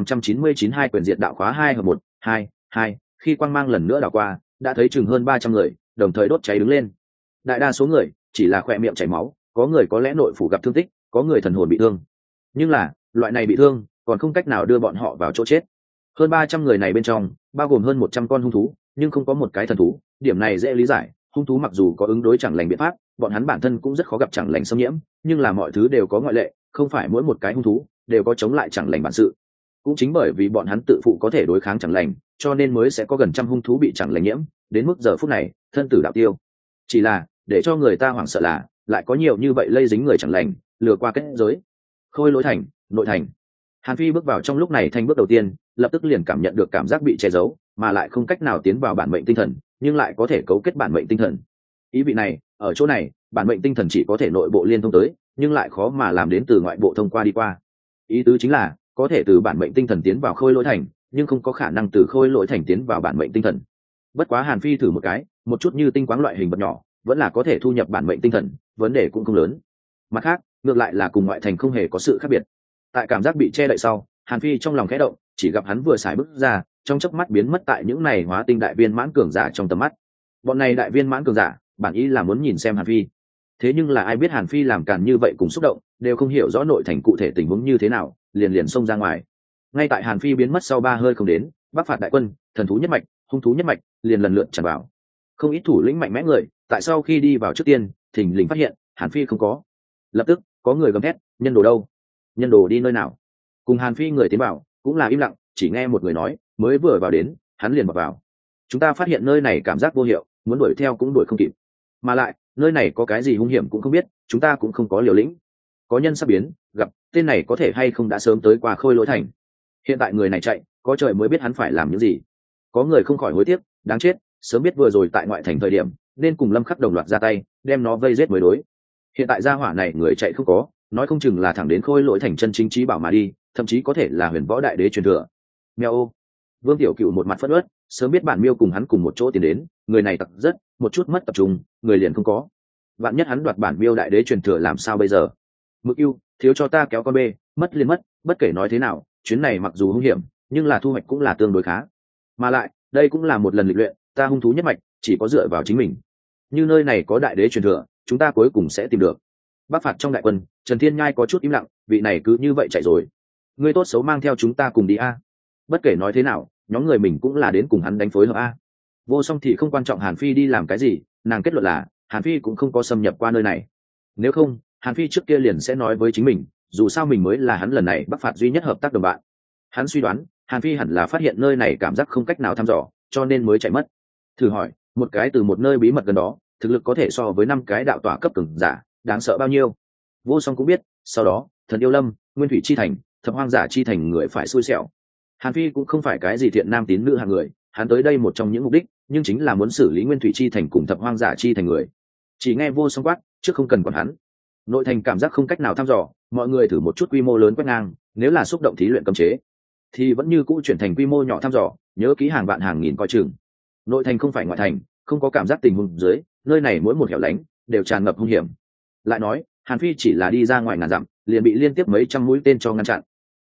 2599 hai quyền diệt đạo khóa 2 hợp 1 2 2. Khi quang mang lần nữa đảo qua, đã thấy chừng hơn 300 người đồng thời đốt cháy đứng lên. Đại đa số người chỉ là khỏe miệng chảy máu, có người có lẽ nội phủ gặp thương tích, có người thần hồn bị thương, nhưng là loại này bị thương còn không cách nào đưa bọn họ vào chỗ chết. Hơn 300 người này bên trong bao gồm hơn 100 con hung thú, nhưng không có một cái thần thú. Điểm này dễ lý giải, hung thú mặc dù có ứng đối chẳng lành biện pháp, bọn hắn bản thân cũng rất khó gặp chẳng lành xâm nhiễm, nhưng là mọi thứ đều có ngoại lệ, không phải mỗi một cái hung thú đều có chống lại chẳng lành bản sự. Cũng chính bởi vì bọn hắn tự phụ có thể đối kháng chẳng lành, cho nên mới sẽ có gần trăm hung thú bị chẳng lành nhiễm, đến mức giờ phút này thân tử đạo tiêu. Chỉ là để cho người ta hoảng sợ là lại có nhiều như vậy lây dính người chẳng lành, lừa qua kết giới. Khôi lỗi thành, nội thành. Hàn Phi bước vào trong lúc này thành bước đầu tiên, lập tức liền cảm nhận được cảm giác bị che giấu, mà lại không cách nào tiến vào bản mệnh tinh thần, nhưng lại có thể cấu kết bản mệnh tinh thần. Ý vị này, ở chỗ này, bản mệnh tinh thần chỉ có thể nội bộ liên thông tới, nhưng lại khó mà làm đến từ ngoại bộ thông qua đi qua. Ý tứ chính là, có thể từ bản mệnh tinh thần tiến vào khôi lỗi thành, nhưng không có khả năng từ khôi lỗi thành tiến vào bản mệnh tinh thần. Bất quá Hàn Phi thử một cái, một chút như tinh quáng loại hình vật nhỏ, vẫn là có thể thu nhập bản mệnh tinh thần, vấn đề cũng không lớn. Mặt khác, ngược lại là cùng ngoại thành không hề có sự khác biệt. Tại cảm giác bị che đậy sau, Hàn Phi trong lòng khẽ động, chỉ gặp hắn vừa xài bước ra, trong chớp mắt biến mất tại những này hóa tinh đại viên mãn cường giả trong tầm mắt. Bọn này đại viên mãn cường giả, bản ý là muốn nhìn xem Hàn Phi. Thế nhưng là ai biết Hàn Phi làm càn như vậy cùng xúc động, đều không hiểu rõ nội thành cụ thể tình huống như thế nào, liền xông ra ngoài. Ngay tại Hàn Phi biến mất sau 3 hơi không đến, Bắc phạt đại quân, thần thú nhất mạch, hung thú nhất mạch liền lần lượt tràn vào. Không ít thủ lĩnh mạnh mẽ người, tại sau khi đi vào trước tiên, thình lình phát hiện Hàn Phi không có. Lập tức có người gầm thét, nhân đồ đâu? Nhân đồ đi nơi nào? Cùng Hàn Phi người tiến vào cũng là im lặng, chỉ nghe một người nói, mới vừa vào đến, hắn liền vào. Chúng ta phát hiện nơi này cảm giác vô hiệu, muốn đuổi theo cũng đuổi không kịp. Mà lại, nơi này có cái gì hung hiểm cũng không biết, chúng ta cũng không có liều lĩnh. Có nhân sắp biến, gặp tên này có thể hay không đã sớm tới qua khôi lỗi thành. Hiện tại người này chạy, có trời mới biết hắn phải làm những gì. Có người không khỏi hối tiếc, đáng chết, sớm biết vừa rồi tại ngoại thành thời điểm, nên cùng Lâm Khắc đồng loạt ra tay, đem nó vây giết mới đối. Hiện tại gia hỏa này người chạy không có, nói không chừng là thẳng đến khôi lỗi thành chân chính trí bảo mà đi, thậm chí có thể là huyền võ đại đế truyền thừa. Mèo ô. Vương Tiểu Cựu một mặt phẫn uất, sớm biết bản miêu cùng hắn cùng một chỗ tiến đến, người này tặc rất, một chút mất tập trung, người liền không có. Vạn nhất hắn đoạt bản miêu đại đế truyền thừa làm sao bây giờ? Mực ưu, thiếu cho ta kéo con bê, mất liền mất, bất kể nói thế nào, chuyến này mặc dù hung hiểm, nhưng là thu hoạch cũng là tương đối khá. Mà lại, đây cũng là một lần lịch luyện, ta hung thú nhất mạch, chỉ có dựa vào chính mình. Như nơi này có đại đế truyền thừa, chúng ta cuối cùng sẽ tìm được. Bắc phạt trong đại quân, Trần Thiên Nhai có chút im lặng, vị này cứ như vậy chạy rồi. Ngươi tốt xấu mang theo chúng ta cùng đi a. Bất kể nói thế nào, nhóm người mình cũng là đến cùng hắn đánh phối hợp a. Vô Song thì không quan trọng Hàn Phi đi làm cái gì, nàng kết luận là Hàn Phi cũng không có xâm nhập qua nơi này. Nếu không, Hàn Phi trước kia liền sẽ nói với chính mình, dù sao mình mới là hắn lần này Bắc phạt duy nhất hợp tác đồng bạn. Hắn suy đoán, Hàn Phi hẳn là phát hiện nơi này cảm giác không cách nào thăm dò, cho nên mới chạy mất. Thử hỏi, một cái từ một nơi bí mật gần đó, thực lực có thể so với 5 cái đạo tỏa cấp cường giả, đáng sợ bao nhiêu. Vô Song cũng biết, sau đó, Thần Yêu Lâm, Nguyên Thủy chi thành, Thập Hoang Giả chi thành người phải xui xẻo. Hàn Phi cũng không phải cái gì thiện nam tín nữ hạng người, hắn tới đây một trong những mục đích, nhưng chính là muốn xử lý Nguyên Thủy chi thành cùng Thập Hoang Giả chi thành người. Chỉ nghe Vô Song quát, trước không cần còn hắn. Nội thành cảm giác không cách nào thăm dò, mọi người thử một chút quy mô lớn quét ngang, nếu là xúc động thí luyện cấm chế, thì vẫn như cũ chuyển thành quy mô nhỏ thăm dò, nhớ kỹ hàng vạn hàng nghìn coi chừng. Nội thành không phải ngoại thành, không có cảm giác tình huống dưới, nơi này mỗi một hẻo lánh đều tràn ngập hung hiểm. Lại nói, Hàn Phi chỉ là đi ra ngoài ngàn dặm, liền bị liên tiếp mấy trăm mũi tên cho ngăn chặn.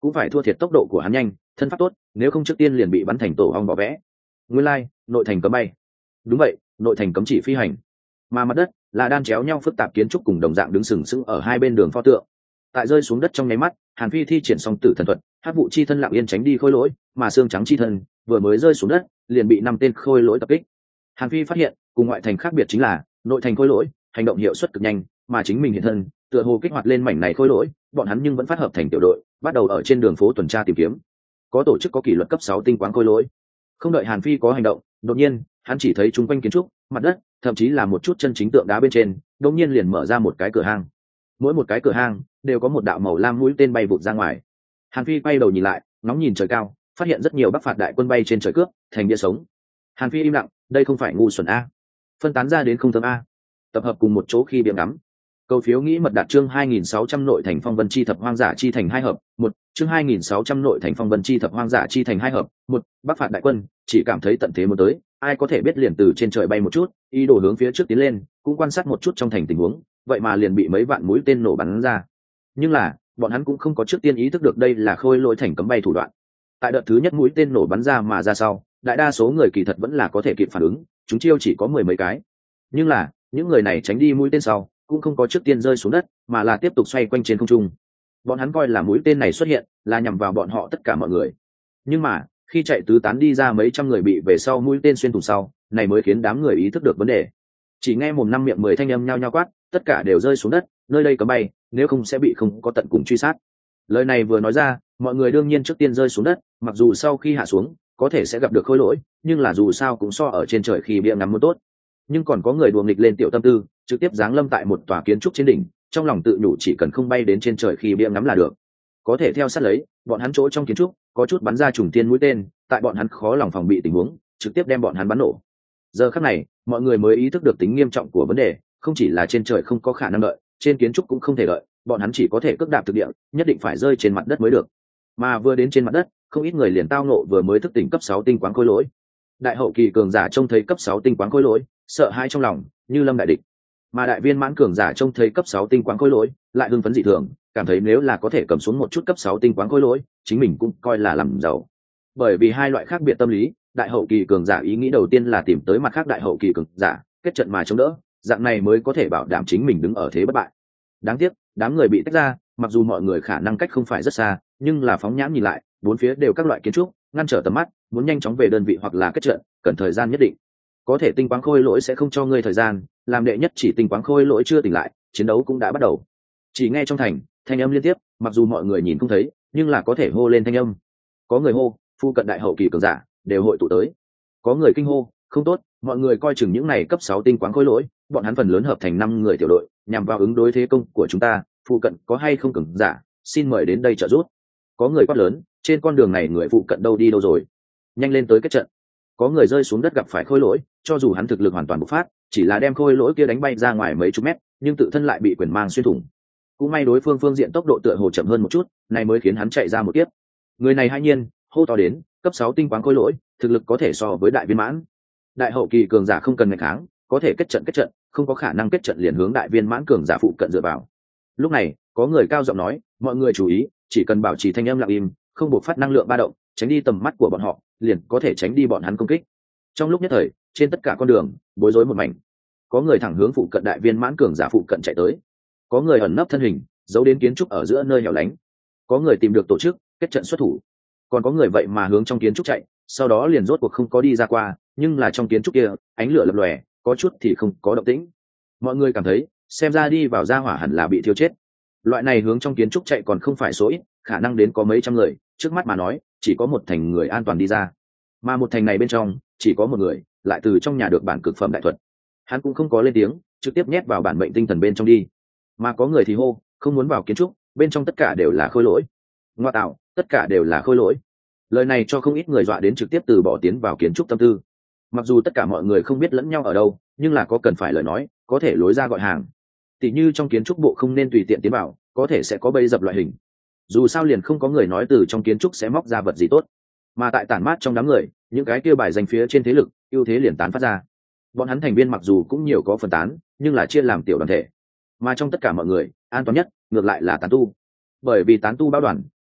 cũng phải thua thiệt tốc độ của hắn nhanh, thân pháp tốt, nếu không trước tiên liền bị bắn thành tổ ong vỏ vẽ. Nguyên lai, nội thành cấm bay. Đúng vậy, nội thành cấm chỉ phi hành. Mà mặt đất là đan chéo nhau phức tạp kiến trúc cùng đồng dạng đứng sừng sững ở hai bên đường pho tượng. Tại rơi xuống đất trong nháy mắt, Hàn Phi thi triển xong tử thần thuật, hắc vụ chi thân lặng yên tránh đi khôi lỗi, mà xương trắng chi thân vừa mới rơi xuống đất, liền bị 5 tên khôi lỗi tập kích. Hàn Phi phát hiện, cùng ngoại thành khác biệt chính là, nội thành khôi lỗi hành động hiệu suất cực nhanh, mà chính mình hiện thân, tựa hồ kích hoạt lên mảnh này khôi lỗi, bọn hắn nhưng vẫn phát hợp thành tiểu đội, bắt đầu ở trên đường phố tuần tra tìm kiếm. Có tổ chức có kỷ luật cấp 6 tinh quáng khôi lỗi. Không đợi Hàn Phi có hành động, đột nhiên, hắn chỉ thấy chúng quanh kiến trúc, mặt đất, thậm chí là một chút chân chính tượng đá bên trên, đột nhiên liền mở ra một cái cửa hang. Mỗi một cái cửa hang đều có một đạo màu lam mũi tên bay vụt ra ngoài. Hàn Phi quay đầu nhìn lại, ngóng nhìn trời cao, phát hiện rất nhiều Bắc phạt đại quân bay trên trời cướp, thành bia sống. Hàn Phi im lặng, đây không phải ngu xuẩn a, phân tán ra đến không thơm a, tập hợp cùng một chỗ khi biếng ngắm. Cầu phiếu nghĩ mật đạt chương 2600 nội thành phong vân chi thập hoang dã chi thành hai hợp, một chương 2600 nội thành phong vân chi thập hoang dã chi thành hai hợp, một Bắc phạt đại quân chỉ cảm thấy tận thế muốn tới, ai có thể biết liền từ trên trời bay một chút, ý đồ hướng phía trước tiến lên, cũng quan sát một chút trong thành tình huống, vậy mà liền bị mấy vạn mũi tên nổ bắn ra. Nhưng là, bọn hắn cũng không có trước tiên ý thức được đây là khôi lỗi thành cấm bay thủ đoạn. Tại đợt thứ nhất mũi tên nổ bắn ra mà ra sau, đại đa số người kỳ thật vẫn là có thể kịp phản ứng, chúng chiêu chỉ có 10 mấy cái. Nhưng là, những người này tránh đi mũi tên sau, cũng không có trước tiên rơi xuống đất, mà là tiếp tục xoay quanh trên không trung. Bọn hắn coi là mũi tên này xuất hiện là nhằm vào bọn họ tất cả mọi người. Nhưng mà, khi chạy tứ tán đi ra mấy trăm người bị về sau mũi tên xuyên thủng sau, này mới khiến đám người ý thức được vấn đề. Chỉ nghe mồm năm miệng 10 thanh âm nhao nhao quát, tất cả đều rơi xuống đất, nơi đây cấm bay, nếu không sẽ bị không có tận cùng truy sát. Lời này vừa nói ra, mọi người đương nhiên trước tiên rơi xuống đất, mặc dù sau khi hạ xuống có thể sẽ gặp được khôi lỗi, nhưng là dù sao cũng so ở trên trời khi bia ngắm muốn tốt. Nhưng còn có người đùa nghịch lên tiểu tâm tư, trực tiếp giáng lâm tại một tòa kiến trúc trên đỉnh, trong lòng tự nhủ chỉ cần không bay đến trên trời khi bia ngắm là được. Có thể theo sát lấy, bọn hắn chỗ trong kiến trúc có chút bắn ra trùng thiên mũi tên, tại bọn hắn khó lòng phòng bị tình huống, trực tiếp đem bọn hắn bắn nổ. Giờ khắc này, mọi người mới ý thức được tính nghiêm trọng của vấn đề, không chỉ là trên trời không có khả năng đợi, trên kiến trúc cũng không thể đợi, bọn hắn chỉ có thể cước đạp thực địa, nhất định phải rơi trên mặt đất mới được. Mà vừa đến trên mặt đất, không ít người liền tao nộ vừa mới thức tỉnh cấp 6 tinh quáng khôi lỗi. Đại hậu kỳ cường giả trông thấy cấp 6 tinh quáng khôi lỗi, sợ hãi trong lòng, như lâm đại địch. Mà đại viên mãn cường giả trông thấy cấp 6 tinh quáng khôi lỗi, lại hưng phấn dị thường, cảm thấy nếu là có thể cầm xuống một chút cấp 6 tinh quáng khôi lỗi, chính mình cũng coi là làm giàu. Bởi vì hai loại khác biệt tâm lý, đại hậu kỳ cường giả ý nghĩ đầu tiên là tìm tới mặt khác đại hậu kỳ cường giả, kết trận mà chống đỡ, dạng này mới có thể bảo đảm chính mình đứng ở thế bất bại. Đáng tiếc, đám người bị tách ra, mặc dù mọi người khả năng cách không phải rất xa, nhưng là phóng nhãn nhìn lại, bốn phía đều các loại kiến trúc, ngăn trở tầm mắt, muốn nhanh chóng về đơn vị hoặc là kết trận, cần thời gian nhất định. Có thể tinh quáng khôi lỗi sẽ không cho ngươi thời gian, làm đệ nhất chỉ tinh quáng khôi lỗi chưa tỉnh lại, chiến đấu cũng đã bắt đầu. Chỉ nghe trong thành, thanh âm liên tiếp, mặc dù mọi người nhìn không thấy, nhưng là có thể hô lên thanh âm. Có người hô, phu cận đại hậu kỳ cường giả đều hội tụ tới. Có người kinh hô, không tốt, mọi người coi chừng những này cấp 6 tinh quáng khôi lỗi, bọn hắn phần lớn hợp thành 5 người tiểu đội, nhằm vào ứng đối thế công của chúng ta, phụ cận có hay không cường giả, xin mời đến đây trợ giúp. Có người quát lớn, trên con đường này người phụ cận đâu đi đâu rồi, nhanh lên tới kết trận. Có người rơi xuống đất gặp phải khôi lỗi, cho dù hắn thực lực hoàn toàn bộc phát, chỉ là đem khôi lỗi kia đánh bay ra ngoài mấy chục mét, nhưng tự thân lại bị quyền mang xuyên thủng. Cũng may đối phương phương diện tốc độ tựa hồ chậm hơn một chút, này mới khiến hắn chạy ra một kiếp. Người này hai nhiên hô to đến, cấp 6 tinh quáng khôi lỗi, thực lực có thể so với đại viên mãn. Đại hậu kỳ cường giả không cần nghịch kháng, có thể kết trận, không có khả năng kết trận liền hướng đại viên mãn cường giả phụ cận dựa vào. Lúc này, có người cao giọng nói, mọi người chú ý, chỉ cần bảo trì thanh âm lặng im, không buộc phát năng lượng ba động, tránh đi tầm mắt của bọn họ, liền có thể tránh đi bọn hắn công kích. Trong lúc nhất thời, trên tất cả con đường, bối rối một mảnh. Có người thẳng hướng phụ cận đại viên mãn cường giả phụ cận chạy tới, có người ẩn nấp thân hình, giấu đến kiến trúc ở giữa nơi hẻo lánh, có người tìm được tổ chức kết trận xuất thủ, còn có người vậy mà hướng trong kiến trúc chạy, sau đó liền rốt cuộc không có đi ra qua, nhưng là trong kiến trúc kia ánh lửa lập lòe, có chút thì không có động tĩnh. Mọi người cảm thấy xem ra đi vào ra hỏa hẳn là bị thiêu chết. Loại này hướng trong kiến trúc chạy còn không phải số ít, khả năng đến có mấy trăm người, trước mắt mà nói chỉ có một thành người an toàn đi ra, mà một thành này bên trong chỉ có một người lại từ trong nhà được bản cực phẩm đại thuật, hắn cũng không có lên tiếng, trực tiếp nhét vào bản mệnh tinh thần bên trong đi. Mà có người thì hô, không muốn vào kiến trúc, bên trong tất cả đều là khôi lỗi. Ngoa tạo, tất cả đều là khôi lỗi. Lời này cho không ít người dọa đến trực tiếp từ bỏ tiến vào kiến trúc tâm tư. Mặc dù tất cả mọi người không biết lẫn nhau ở đâu, nhưng là có cần phải lời nói, có thể lối ra gọi hàng. Tỉ như trong kiến trúc bộ không nên tùy tiện tiến vào, có thể sẽ có bẫy dập loại hình. Dù sao liền không có người nói từ trong kiến trúc sẽ móc ra vật gì tốt. Mà tại tản mát trong đám người, những cái kia bài danh phía trên thế lực, ưu thế liền tán phát ra. Bọn hắn thành viên mặc dù cũng nhiều có phần tán, nhưng là chia làm tiểu đoàn thể. Mà trong tất cả mọi người, an toàn nhất ngược lại là tán tu. Bởi vì tán tu báo đoàn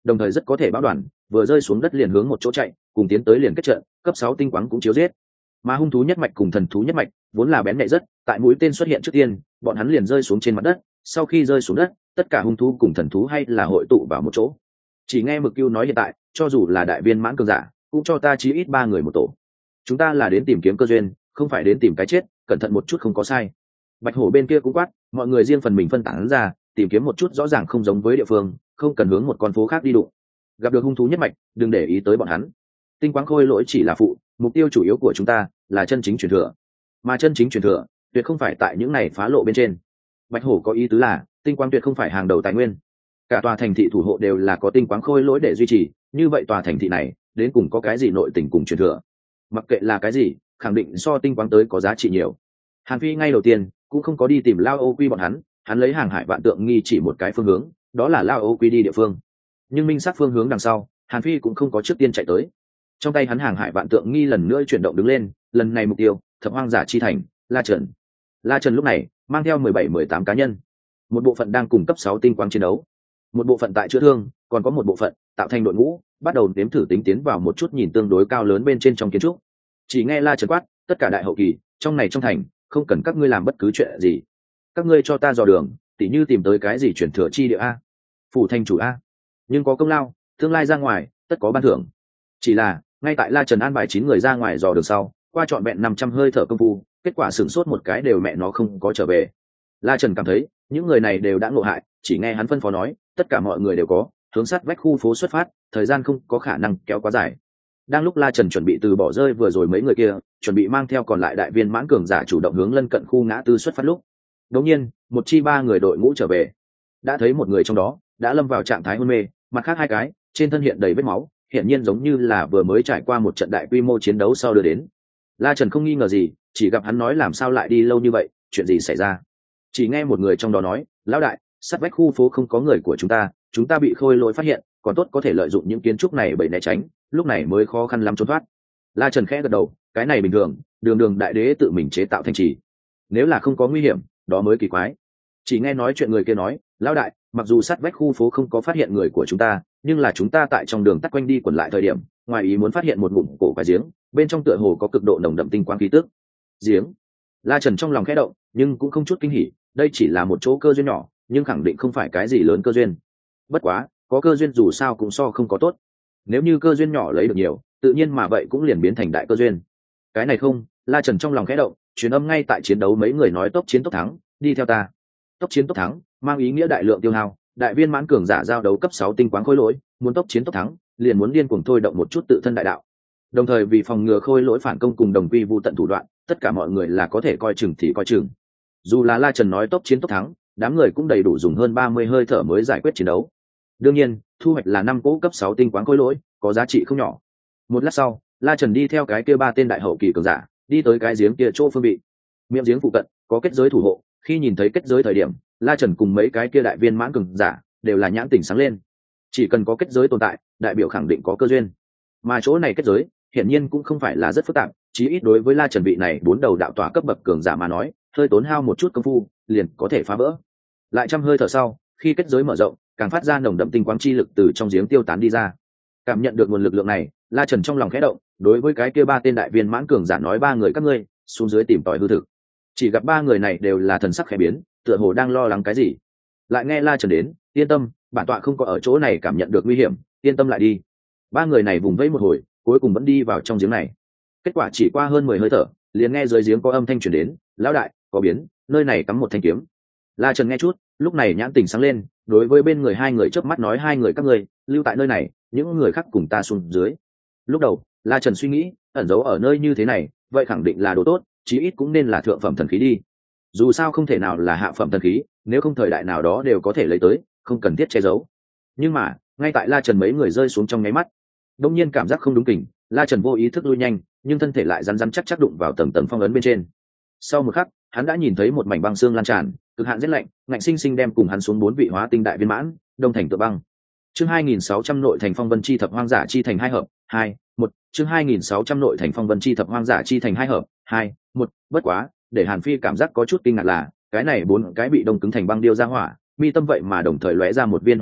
đồng thời rất có thể báo đoàn vừa rơi xuống đất liền hướng một chỗ chạy, cùng tiến tới liền kết trận, cấp 6 tinh quáng cũng chiếu giết. Mà hung thú nhất mạch cùng thần thú nhất mạch vốn là bén nhạy rất, tại mũi tên xuất hiện trước tiên, bọn hắn liền rơi xuống trên mặt đất, sau khi rơi xuống đất, tất cả hung thú cùng thần thú hay là hội tụ vào một chỗ. Chỉ nghe Mực Cưu nói hiện tại, cho dù là đại viên mãn cường giả, cũng cho ta chí ít 3 người một tổ. Chúng ta là đến tìm kiếm cơ duyên, không phải đến tìm cái chết, cẩn thận một chút không có sai. Bạch Hổ bên kia cũng quát, mọi người riêng phần mình phân tán ra, tìm kiếm một chút rõ ràng không giống với địa phương, không cần hướng một con phố khác đi đụng. Gặp được hung thú nhất mạch, đừng để ý tới bọn hắn. Tinh quáng khôi lỗi chỉ là phụ, mục tiêu chủ yếu của chúng ta là chân chính truyền thừa. Mà chân chính truyền thừa, tuyệt không phải tại những này phá lộ bên trên. Bạch Hổ có ý tứ là, tinh quáng tuyệt không phải hàng đầu tài nguyên. Cả tòa thành thị thủ hộ đều là có tinh quáng khôi lỗi để duy trì, như vậy tòa thành thị này, đến cùng có cái gì nội tình cùng truyền thừa? Mặc kệ là cái gì, khẳng định so tinh quáng tới có giá trị nhiều. Hàn Phi ngay đầu tiên cũng không có đi tìm Lao Ô Quy bọn hắn lấy hàng hải vạn tượng nghi chỉ một cái phương hướng, đó là Lao Ô Quy đi địa phương. Nhưng minh sát phương hướng đằng sau, Hàn Phi cũng không có trước tiên chạy tới. Trong tay hắn hàng hải vạn tượng nghi lần nữa chuyển động đứng lên, lần này mục tiêu Thập Hoang Giả chi thành, La Trần. La Trần lúc này mang theo 17-18 cá nhân, một bộ phận đang cùng cấp 6 tinh quáng chiến đấu, một bộ phận tại chữa thương, còn có một bộ phận tạo thành đội ngũ, bắt đầu nếm thử tính tiến vào một chút nhìn tương đối cao lớn bên trên trong kiến trúc. Chỉ nghe La Trần quát, tất cả đại hậu kỳ trong này trong thành, không cần các ngươi làm bất cứ chuyện gì, các ngươi cho ta dò đường, tỉ như tìm tới cái gì chuyển thừa chi địa a, phủ thành chủ a, nhưng có công lao, tương lai ra ngoài tất có ban thưởng. Chỉ là ngay tại La Trần an bài 9 người ra ngoài dò đường sau, qua trọn vẹn 500 hơi thở công phu, kết quả sửng sốt một cái đều mẹ nó không có trở về. La Trần cảm thấy những người này đều đã ngộ hại, chỉ nghe hắn phân phó nói, tất cả mọi người đều có hướng sát vách khu phố xuất phát, thời gian không có khả năng kéo quá dài. Đang lúc La Trần chuẩn bị từ bỏ rơi vừa rồi mấy người kia, chuẩn bị mang theo còn lại đại viên mãn cường giả chủ động hướng lân cận khu ngã tư xuất phát lúc, đột nhiên một chi 3 người đội ngũ trở về, đã thấy một người trong đó đã lâm vào trạng thái hôn mê, mặt khác 2 cái trên thân hiện đầy vết máu, hiển nhiên giống như là vừa mới trải qua một trận đại quy mô chiến đấu sau đưa đến. La Trần không nghi ngờ gì, chỉ gặp hắn nói làm sao lại đi lâu như vậy, chuyện gì xảy ra. Chỉ nghe một người trong đó nói, lão đại, sát vách khu phố không có người của chúng ta bị khôi lỗi phát hiện, còn tốt có thể lợi dụng những kiến trúc này bậy né tránh, lúc này mới khó khăn lắm trốn thoát. La Trần khẽ gật đầu, cái này bình thường, đường đại đế tự mình chế tạo thành trì, nếu là không có nguy hiểm đó mới kỳ quái. Chỉ nghe nói chuyện người kia nói, lão đại, mặc dù sát vách khu phố không có phát hiện người của chúng ta, nhưng là chúng ta tại trong đường tắt quanh đi quẩn lại thời điểm, ngoài ý muốn phát hiện một ngụm cổ quái giếng, bên trong tựa hồ có cực độ nồng đậm tinh quang khí tức. Giếng? La Trần trong lòng khẽ động, nhưng cũng không chút kinh hỉ, đây chỉ là một chỗ cơ duyên nhỏ, nhưng khẳng định không phải cái gì lớn cơ duyên. Bất quá, có cơ duyên dù sao cũng so không có tốt. Nếu như cơ duyên nhỏ lấy được nhiều, tự nhiên mà vậy cũng liền biến thành đại cơ duyên. Cái này không, La Trần trong lòng khẽ động, truyền âm ngay tại chiến đấu mấy người nói tốc chiến tốc thắng, đi theo ta. Tốc chiến tốc thắng, mang ý nghĩa đại lượng tiêu hao, đại viên mãn cường giả giao đấu cấp 6 tinh quáng khôi lỗi, muốn tốc chiến tốc thắng, liền muốn điên cuồng thôi động một chút tự thân đại đạo. Đồng thời vì phòng ngừa khôi lỗi phản công cùng đồng quy vu tận thủ đoạn, tất cả mọi người là có thể coi chừng thì coi chừng. Dù là La Trần nói tốc chiến tốc thắng, đám người cũng đầy đủ dùng hơn 30 hơi thở mới giải quyết chiến đấu. Đương nhiên, thu hoạch là 5 cỗ cấp 6 tinh quáng khôi lỗi, có giá trị không nhỏ. Một lát sau, La Trần đi theo cái kia 3 tên đại hậu kỳ cường giả, đi tới cái giếng kia chỗ phương vị. Miệng giếng phụ cận có kết giới thủ hộ, khi nhìn thấy kết giới thời điểm, La Trần cùng mấy cái kia đại viên mãn cường giả đều là nhãn tỉnh sáng lên. Chỉ cần có kết giới tồn tại, đại biểu khẳng định có cơ duyên. Mà chỗ này kết giới, hiển nhiên cũng không phải là rất phức tạp, chí ít đối với La Trần vị này 4 đầu đạo tỏa cấp bậc cường giả mà nói, hơi tốn hao một chút công phu, liền có thể phá vỡ. Lại trăm hơi thở sau, khi kết giới mở rộng, càng phát ra nồng đậm tinh quang chi lực từ trong giếng tiêu tán đi ra. Cảm nhận được nguồn lực lượng này, La Trần trong lòng khẽ động, đối với cái kia 3 tên đại viên mãn cường giả nói, 3 người các ngươi xuống dưới tìm tòi hư thực. Chỉ gặp 3 người này đều là thần sắc khẽ biến, tựa hồ đang lo lắng cái gì. Lại nghe La Trần đến, yên tâm, bản tọa không có ở chỗ này cảm nhận được nguy hiểm, yên tâm lại đi. 3 người này vùng vẫy một hồi, cuối cùng vẫn đi vào trong giếng này. Kết quả chỉ qua hơn 10 hơi thở, liền nghe dưới giếng có âm thanh truyền đến, lão đại, có biến, nơi này cắm một thanh kiếm. La Trần nghe chút, lúc này nhãn tỉnh sáng lên, đối với bên người 2 người chớp mắt nói, 2 người các ngươi lưu tại nơi này, những người khác cùng ta xuống dưới. Lúc đầu, La Trần suy nghĩ, ẩn giấu ở nơi như thế này, vậy khẳng định là đồ tốt, chí ít cũng nên là thượng phẩm thần khí đi. Dù sao không thể nào là hạ phẩm thần khí, nếu không thời đại nào đó đều có thể lấy tới, không cần thiết che giấu. Nhưng mà, ngay tại La Trần mấy người rơi xuống trong nháy mắt, đột nhiên cảm giác không đúng kình, La Trần vô ý thức lui nhanh, nhưng thân thể lại rắn rắn chắc chắc đụng vào tầng phong ấn bên trên. Sau một khắc, hắn đã nhìn thấy một mảnh băng xương lan tràn, cực hạn rét lạnh, ngạnh sinh sinh đem cùng hắn xuống 4 vị hóa tinh đại viên mãn, đông thành tựa băng. Chương 2600 nội thành phong vân chi thập hoang giả chi thành 2 hợp, 2, 1, chương 2600 nội thành phong vân chi thập hoang giả chi thành 2 hợp, 2, 1, bất quá, để Hàn Phi cảm giác có chút kinh ngạc là, cái này 4 cái bị đông cứng thành băng điêu ra hỏa, mi tâm vậy mà đồng thời lóe ra một viên hỏa châu,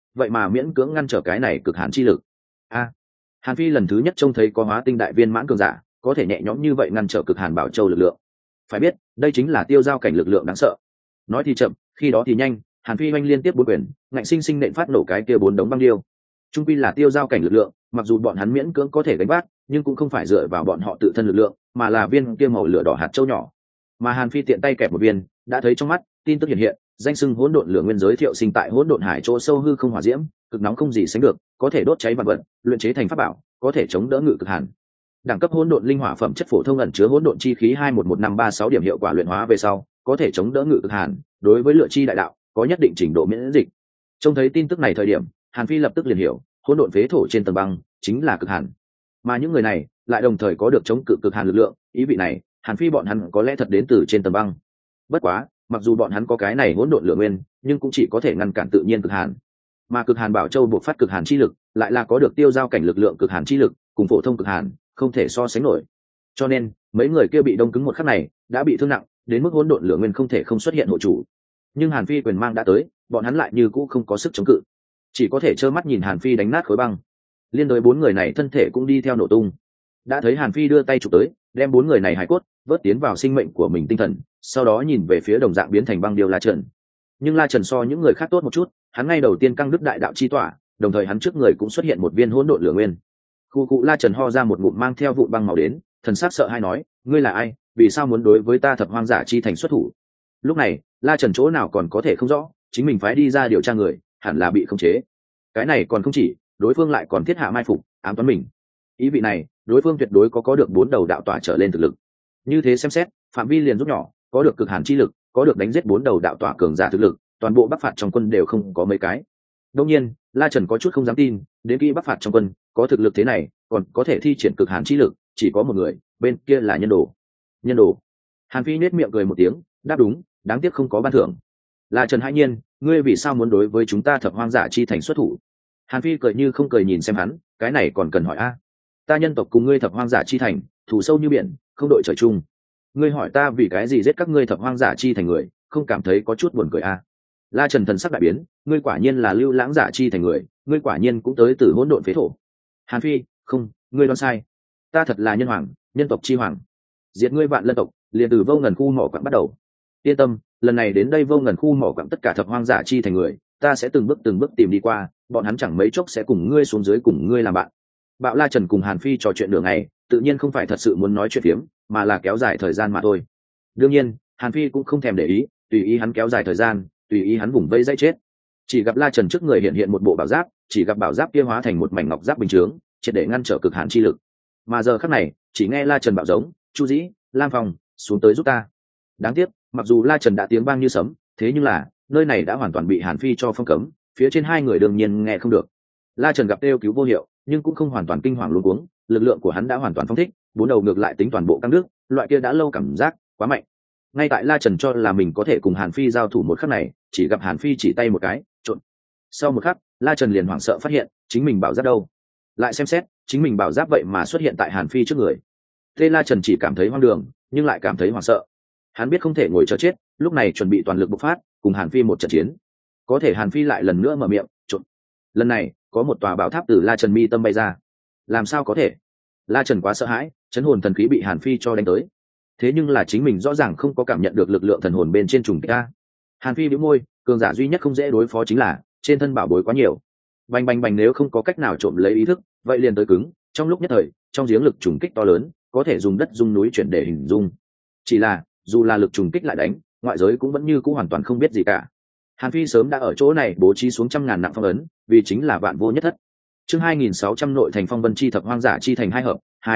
vậy mà miễn cưỡng ngăn trở cái này cực hạn chi lực. Hàn Phi lần thứ nhất trông thấy có hóa tinh đại viên mãn cường giả có thể nhẹ nhõm như vậy ngăn trở cực hàn bảo châu lực lượng. Phải biết đây chính là tiêu giao cảnh lực lượng đáng sợ. Nói thì chậm, khi đó thì nhanh, Hàn Phi oanh liên tiếp 4 quyền, ngạnh sinh sinh nện phát nổ cái kia 4 đống băng điêu. Trung quy là tiêu giao cảnh lực lượng, mặc dù bọn hắn miễn cưỡng có thể đánh vác, nhưng cũng không phải dựa vào bọn họ tự thân lực lượng, mà là viên kia màu lửa đỏ hạt châu nhỏ. Mà Hàn Phi tiện tay kẹp một viên, đã thấy trong mắt, tin tức hiện hiện, danh xưng hỗn độn lửa nguyên giới thiệu sinh tại hỗn độn hải chỗ sâu hư không hỏa diễm, cực nóng không gì sánh được, có thể đốt cháy vạn vật, luyện chế thành pháp bảo, có thể chống đỡ ngự cực hàn. Đẳng cấp hỗn độn linh hỏa phẩm chất phổ thông ẩn chứa hỗn độn chi khí 211536 điểm hiệu quả luyện hóa về sau, có thể chống đỡ ngự cực hàn, đối với lựa chi đại đạo có nhất định trình độ miễn dịch. Trông thấy tin tức này thời điểm, Hàn Phi lập tức liền hiểu, hỗn độn phế thổ trên tầng băng chính là cực hàn. Mà những người này lại đồng thời có được chống cự cực hàn lực lượng, ý vị này, Hàn Phi bọn hắn có lẽ thật đến từ trên tầng băng. Bất quá, mặc dù bọn hắn có cái này hỗn độn lửa nguyên, nhưng cũng chỉ có thể ngăn cản tự nhiên cực hàn. Mà cực hàn bảo châu buộc phát cực hàn chi lực, lại là có được tiêu giao cảnh lực lượng cực hàn chi lực, cùng phổ thông cực hàn không thể so sánh nổi. Cho nên, mấy người kia bị đông cứng một khắc này, đã bị thương nặng, đến mức hỗn độn lửa nguyên không thể không xuất hiện hộ chủ. Nhưng Hàn Phi quyền mang đã tới, bọn hắn lại như cũ không có sức chống cự, chỉ có thể trơ mắt nhìn Hàn Phi đánh nát khối băng. Liên đối 4 người này thân thể cũng đi theo nổ tung. Đã thấy Hàn Phi đưa tay chụp tới, đem 4 người này hải cốt vớt tiến vào sinh mệnh của mình tinh thần, sau đó nhìn về phía đồng dạng biến thành băng điêu La Trần. Nhưng La Trần so những người khác tốt một chút, hắn ngay đầu tiên căng đứt đại đạo chi tỏa, đồng thời hắn trước người cũng xuất hiện một viên hỗn độn lửa nguyên. Khu cụ La Trần ho ra một ngụm mang theo vụn băng màu đến, thần sắc sợ hãi nói, ngươi là ai, vì sao muốn đối với ta thập hoang giả chi thành xuất thủ? Lúc này La Trần chỗ nào còn có thể không rõ, chính mình phái đi ra điều tra người hẳn là bị khống chế. Cái này còn không chỉ, đối phương lại còn thiết hạ mai phục, ám toán mình. Ý vị này, đối phương tuyệt đối có được 4 đầu đạo tỏa trở lên thực lực. Như thế xem xét, phạm vi liền rút nhỏ, có được cực hàn chi lực, có được đánh giết 4 đầu đạo tỏa cường giả thực lực, toàn bộ Bắc phạt trong quân đều không có mấy cái. Đương nhiên, La Trần có chút không dám tin, đến khi Bắc phạt trong quân có thực lực thế này, còn có thể thi triển cực hàn chi lực, chỉ có một người, bên kia là nhân đồ. Nhân đồ. Hàn Phi nhếch miệng cười một tiếng, đáp đúng, đáng tiếc không có ban thưởng. La Trần hãi nhiên, ngươi vì sao muốn đối với chúng ta thập hoang giả chi thành xuất thủ? Hàn Phi cười như không cười nhìn xem hắn, cái này còn cần hỏi a? Ta nhân tộc cùng ngươi thập hoang giả chi thành thù sâu như biển, không đội trời chung. Ngươi hỏi ta vì cái gì giết các ngươi thập hoang giả chi thành người, không cảm thấy có chút buồn cười a? La Trần thần sắc đại biến, ngươi quả nhiên là lưu lãng giả chi thành người, ngươi quả nhiên cũng tới từ hỗn độn phế thổ. Hàn Phi, không, ngươi đoán sai. Ta thật là nhân hoàng, nhân tộc chi hoàng. Diệt ngươi vạn lân tộc, liền từ vô ngần khu mỏ quặng bắt đầu. Yên tâm, lần này đến đây vô ngần khu mỏ quặng tất cả thập hoang giả chi thành người, ta sẽ từng bước tìm đi qua, bọn hắn chẳng mấy chốc sẽ cùng ngươi xuống dưới cùng ngươi làm bạn. Bạo La Trần cùng Hàn Phi trò chuyện nửa ngày, tự nhiên không phải thật sự muốn nói chuyện phiếm, mà là kéo dài thời gian mà thôi. Đương nhiên, Hàn Phi cũng không thèm để ý, tùy ý hắn kéo dài thời gian, tùy ý hắn vùng vây dãy chết. Chỉ gặp La Trần trước người hiện hiện một bộ bảo giáp, chỉ gặp bảo giáp kia hóa thành một mảnh ngọc giáp bình chướng, triệt để ngăn trở cực hàn chi lực. Mà giờ khắc này, chỉ nghe La Trần bảo giống, Chu Dĩ, Lam Phong, xuống tới giúp ta. Đáng tiếc, mặc dù La Trần đã tiếng vang như sấm, thế nhưng là nơi này đã hoàn toàn bị Hàn Phi cho phong cấm, phía trên 2 người đương nhiên nghe không được. La Trần gặp kêu cứu vô hiệu, nhưng cũng không hoàn toàn kinh hoàng luống cuống, lực lượng của hắn đã hoàn toàn phóng thích, 4 đầu ngược lại tính toàn bộ căng nước, loại kia đã lâu cảm giác quá mạnh. Ngay tại La Trần cho là mình có thể cùng Hàn Phi giao thủ một khắc này, chỉ gặp Hàn Phi chỉ tay một cái, trộn. Sau một khắc, La Trần liền hoảng sợ phát hiện, chính mình bảo giáp đâu? Lại xem xét, chính mình bảo giáp vậy mà xuất hiện tại Hàn Phi trước người. Thế La Trần chỉ cảm thấy hoang đường, nhưng lại cảm thấy hoảng sợ. Hắn biết không thể ngồi chờ chết, lúc này chuẩn bị toàn lực bộc phát, cùng Hàn Phi một trận chiến. Có thể Hàn Phi lại lần nữa mở miệng, trộn. Lần này, có một tòa bảo tháp từ La Trần mi tâm bay ra. Làm sao có thể? La Trần quá sợ hãi, chấn hồn thần khí bị Hàn Phi cho đánh tới. Thế nhưng là chính mình rõ ràng không có cảm nhận được lực lượng thần hồn bên trên trùng kích a. Hàn Phi bĩu môi, cường giả duy nhất không dễ đối phó chính là trên thân bảo bối quá nhiều. Bành bành bành, nếu không có cách nào trộm lấy ý thức, vậy liền tới cứng, trong lúc nhất thời, trong giếng lực trùng kích to lớn, có thể dùng đất dung núi chuyển để hình dung. Chỉ là, dù là lực trùng kích lại đánh, ngoại giới cũng vẫn như cũ hoàn toàn không biết gì cả. Hàn Phi sớm đã ở chỗ này bố trí xuống trăm ngàn nặng phong ấn, vì chính là vạn vô nhất thất. Chương 2600 nội thành phong vân chi thập hoang giả chi thành 2 hợp,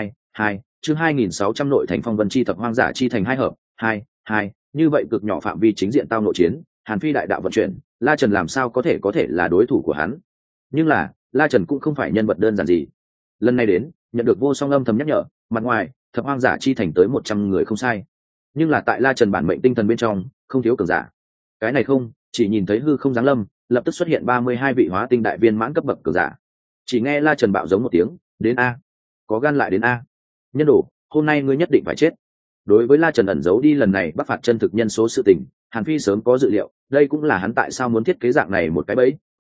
2 chương 2600 nội thành phong vân chi thập hoang giả chi thành 2 hợp, 2 như vậy cực nhỏ phạm vi chính diện tao nội chiến, Hàn Phi đại đạo vận chuyển, La Trần làm sao có thể là đối thủ của hắn. Nhưng là, La Trần cũng không phải nhân vật đơn giản gì. Lần này đến, nhận được vô song âm thầm nhắc nhở, mặt ngoài, thập hoang giả chi thành tới 100 người không sai. Nhưng là tại La Trần bản mệnh tinh thần bên trong, không thiếu cường giả. Cái này không, chỉ nhìn thấy hư không giáng lâm, lập tức xuất hiện 32 vị hóa tinh đại viên mãn cấp bậc cường giả. Chỉ nghe La Trần bạo giống một tiếng, đến a, có gan lại đến a. Nhân đồ, hôm nay ngươi nhất định phải chết. Đối với La Trần ẩn giấu đi lần này bắc phạt chân thực nhân số sự tình, Hàn Phi sớm có dự liệu, đây cũng là hắn tại sao muốn thiết kế dạng này một cái bẫy,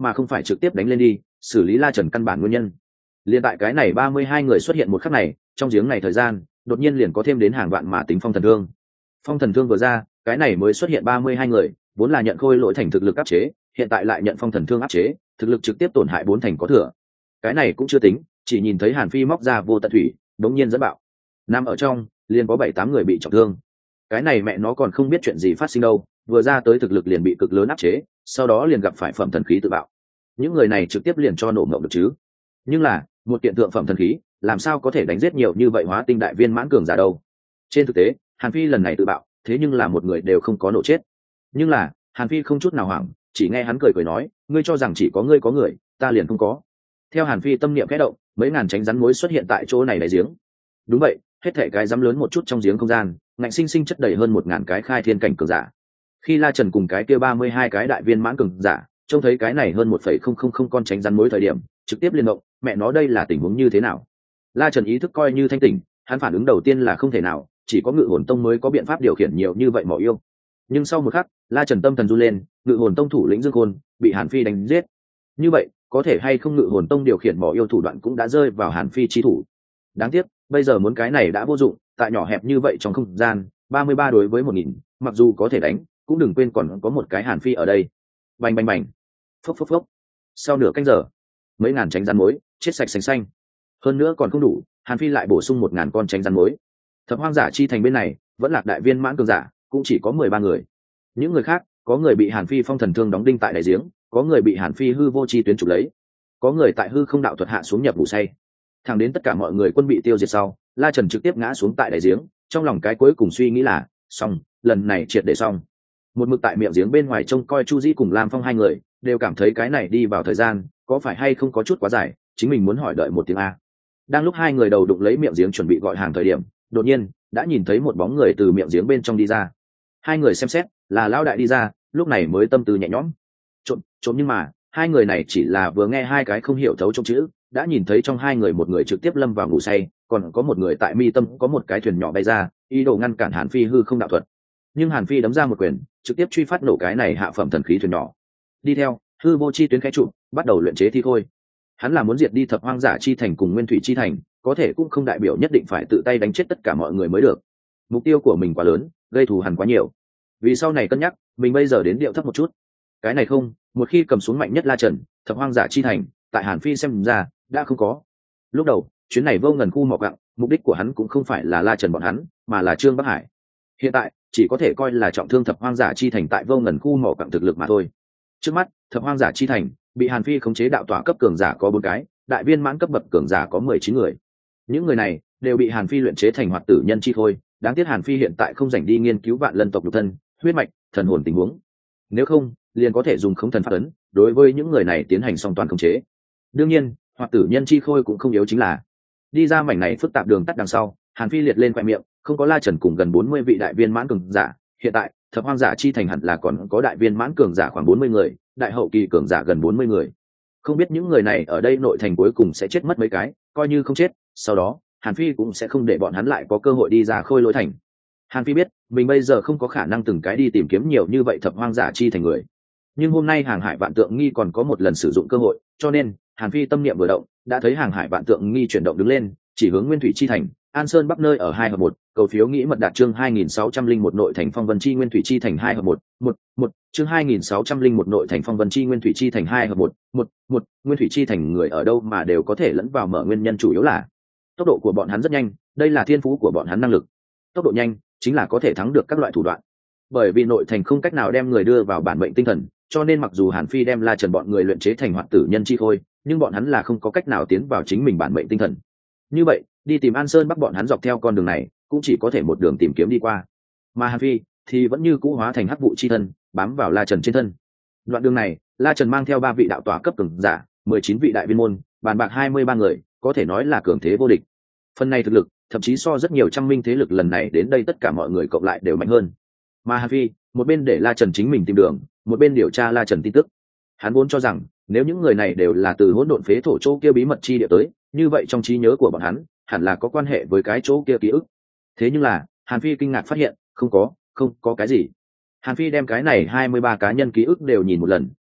mà không phải trực tiếp đánh lên đi xử lý La Trần căn bản nguyên nhân. Liên tại cái này 32 người xuất hiện một khắc này, trong giếng này thời gian đột nhiên liền có thêm đến hàng vạn mà tính phong thần thương. Phong thần thương vừa ra, cái này mới xuất hiện 32 người, vốn là nhận Khôi Lỗi Thành thực lực áp chế, hiện tại lại nhận phong thần thương áp chế, thực lực trực tiếp tổn hại 4 thành có thừa. Cái này cũng chưa tính, chỉ nhìn thấy Hàn Phi móc ra vô tận thủy, đống nhiên dẫn bạo. Nằm ở trong, liền có 7-8 người bị trọng thương. Cái này mẹ nó còn không biết chuyện gì phát sinh đâu, vừa ra tới thực lực liền bị cực lớn áp chế, sau đó liền gặp phải phẩm thần khí tự bạo. Những người này trực tiếp liền cho nổ ngộng được chứ. Nhưng là, một kiện thượng phẩm thần khí, làm sao có thể đánh giết nhiều như vậy hóa tinh đại viên mãn cường giả đâu? Trên thực tế, Hàn Phi lần này tự bạo, thế nhưng là một người đều không có nổ chết. Nhưng là, Hàn Phi không chút nào hoảng, chỉ nghe hắn cười cười nói, ngươi cho rằng chỉ có ngươi có người, ta liền không có. Theo Hàn Phi tâm niệm khẽ động, mấy ngàn tránh rắn mối xuất hiện tại chỗ này đáy giếng. Đúng vậy, hết thảy cái rắn lớn một chút trong giếng không gian, ngạnh sinh sinh chất đầy hơn 1000 cái khai thiên cảnh cường giả. Khi La Trần cùng cái kia 32 cái đại viên mãn cường giả, trông thấy cái này hơn 1,000 con tránh rắn mối thời điểm, trực tiếp liên động, mẹ nó đây là tình huống như thế nào? La Trần ý thức coi như thanh tỉnh, hắn phản ứng đầu tiên là không thể nào, chỉ có Ngự Hồn Tông mới có biện pháp điều khiển nhiều như vậy mỏ yêu. Nhưng sau một khắc, La Trần tâm thần run lên, Ngự Hồn Tông thủ lĩnh Dương Khôn bị Hàn Phi đánh giết. Như vậy, có thể hay không Ngự Hồn Tông điều khiển mỏ yêu thủ đoạn cũng đã rơi vào Hàn Phi chi thủ. Đáng tiếc, bây giờ muốn cái này đã vô dụng, tại nhỏ hẹp như vậy trong không gian, 33 đối với 1000, mặc dù có thể đánh, cũng đừng quên còn có một cái Hàn Phi ở đây. Bành bành bành. Phốc phốc phốc. Sau nửa canh giờ, mấy ngàn tránh rắn mối chết sạch sành xanh. Hơn nữa còn không đủ, Hàn Phi lại bổ sung 1000 con tránh rắn mối. Thập Hoang Giả Chi Thành bên này, vẫn lạc đại viên mãn cường giả, cũng chỉ có 13 người. Những người khác, có người bị Hàn Phi phong thần thương đóng đinh tại đáy giếng, có người bị Hàn Phi hư vô chi tuyến chụp lấy, có người tại hư không đạo thuật hạ xuống nhập ngủ say. Thẳng đến tất cả mọi người quân bị tiêu diệt sau, La Trần trực tiếp ngã xuống tại đáy giếng, trong lòng cái cuối cùng suy nghĩ là, xong, lần này triệt để xong. Một mực tại miệng giếng bên ngoài trông coi Chu Di cùng Lam Phong hai người, đều cảm thấy cái này đi vào thời gian, có phải hay không có chút quá dài, chính mình muốn hỏi đợi một tiếng a. Đang lúc hai người đầu đụng lấy miệng giếng chuẩn bị gọi hàng thời điểm, đột nhiên đã nhìn thấy một bóng người từ miệng giếng bên trong đi ra. Hai người xem xét, là lão đại đi ra, lúc này mới tâm tư nhẹ nhõm. Trộm nhưng mà, hai người này chỉ là vừa nghe hai cái không hiểu thấu trong chữ, đã nhìn thấy trong hai người một người trực tiếp lâm vào ngủ say, còn có một người tại mi tâm có một cái thuyền nhỏ bay ra, ý đồ ngăn cản Hàn Phi hư không đạo thuật. Nhưng Hàn Phi đấm ra một quyền, trực tiếp truy phát nổ cái này hạ phẩm thần khí thuyền nhỏ. Đi theo, hư vô chi tuyến khẽ trụ, bắt đầu luyện chế thi khôi. Hắn là muốn diệt đi Thập Hoang Giả Chi Thành cùng Nguyên Thủy Chi Thành, có thể cũng không đại biểu nhất định phải tự tay đánh chết tất cả mọi người mới được. Mục tiêu của mình quá lớn, gây thù hằn quá nhiều. Vì sau này cân nhắc, mình bây giờ đến điệu thấp một chút. Cái này không, một khi cầm xuống mạnh nhất La Trần, Thập Hoang Giả Chi Thành, tại Hàn Phi xem ra đã không có. Lúc đầu, chuyến này vô ngần khu mỏ quặng, mục đích của hắn cũng không phải là La Trần bọn hắn, mà là Trương Bắc Hải. Hiện tại, chỉ có thể coi là trọng thương Thập Hoang Giả Chi Thành tại vô ngần khu mỏ quặng thực lực mà thôi. Trước mắt, Thập Hoang Giả Chi Thành bị Hàn Phi khống chế đạo tỏa cấp cường giả có 4 cái, đại viên mãn cấp bậc cường giả có 19 người. Những người này đều bị Hàn Phi luyện chế thành hoạt tử nhân chi khôi, đáng tiếc Hàn Phi hiện tại không rảnh đi nghiên cứu vạn lân tộc nhục thân, huyết mạch, thần hồn tình huống. Nếu không, liền có thể dùng khống thần pháp ấn, đối với những người này tiến hành song toàn khống chế. Đương nhiên, hoạt tử nhân chi khôi cũng không yếu chính là đi ra mảnh này phức tạp đường tắt đằng sau, Hàn Phi liệt lên quẹt miệng, không có La Trần cùng gần 40 vị đại viên mãn cường giả, hiện tại, Thập Hoang Giả Chi Thành hẳn là còn có đại viên mãn cường giả khoảng 40 người, đại hậu kỳ cường giả gần 40 người. Không biết những người này ở đây nội thành cuối cùng sẽ chết mất mấy cái, coi như không chết, sau đó, Hàn Phi cũng sẽ không để bọn hắn lại có cơ hội đi ra Khôi Lỗi Thành. Hàn Phi biết, mình bây giờ không có khả năng từng cái đi tìm kiếm nhiều như vậy Thập Hoang Giả Chi Thành người. Nhưng hôm nay Hàng Hải Vạn Tượng Nghi còn có một lần sử dụng cơ hội, cho nên, Hàn Phi tâm niệm vừa động, đã thấy Hàng Hải Vạn Tượng Nghi chuyển động đứng lên, chỉ hướng Nguyên Thủy Chi Thành, An Sơn Bắc nơi ở 2 hợp 1, cầu phiếu nghĩ mật đạt chương 2601 nội thành Phong Vân Chi Nguyên Thủy Chi Thành 2 hợp 1, 1, chương 2601 nội thành Phong Vân Chi Nguyên Thủy Chi Thành 2 hợp 1, Nguyên Thủy Chi Thành người ở đâu mà đều có thể lẫn vào, mở nguyên nhân chủ yếu là tốc độ của bọn hắn rất nhanh, đây là thiên phú của bọn hắn năng lực. Tốc độ nhanh chính là có thể thắng được các loại thủ đoạn. Bởi vì nội thành không cách nào đem người đưa vào bản mệnh tinh thần, cho nên mặc dù Hàn Phi đem La Trần bọn người luyện chế thành hoạt tử nhân chi khôi, nhưng bọn hắn là không có cách nào tiến vào chính mình bản mệnh tinh thần. Như vậy, đi tìm An Sơn Bắc bọn hắn dọc theo con đường này, cũng chỉ có thể một đường tìm kiếm đi qua. Mà Hàn Phi thì vẫn như cũ hóa thành hắc vụ chi thân, bám vào La Trần trên thân. Đoạn đường này, La Trần mang theo 3 vị đạo tòa cấp cường giả, 19 vị đại viên môn, bàn bạc 23 người, có thể nói là cường thế vô địch. Phần này thực lực, thậm chí so rất nhiều trăm minh thế lực lần này đến đây tất cả mọi người cộng lại đều mạnh hơn. Mà Hàn Phi, một bên để La Trần chính mình tìm đường, một bên điều tra La Trần tin tức. Hắn vốn cho rằng, nếu những người này đều là từ hỗn độn phế thổ chỗ kia bí mật chi địa tới, như vậy trong trí nhớ của bọn hắn, hẳn là có quan hệ với cái chỗ kia ký ức. Thế nhưng là, Hàn Phi kinh ngạc phát hiện, không có cái gì. Hàn Phi đem cái này 23 cá nhân ký ức đều nhìn một lần,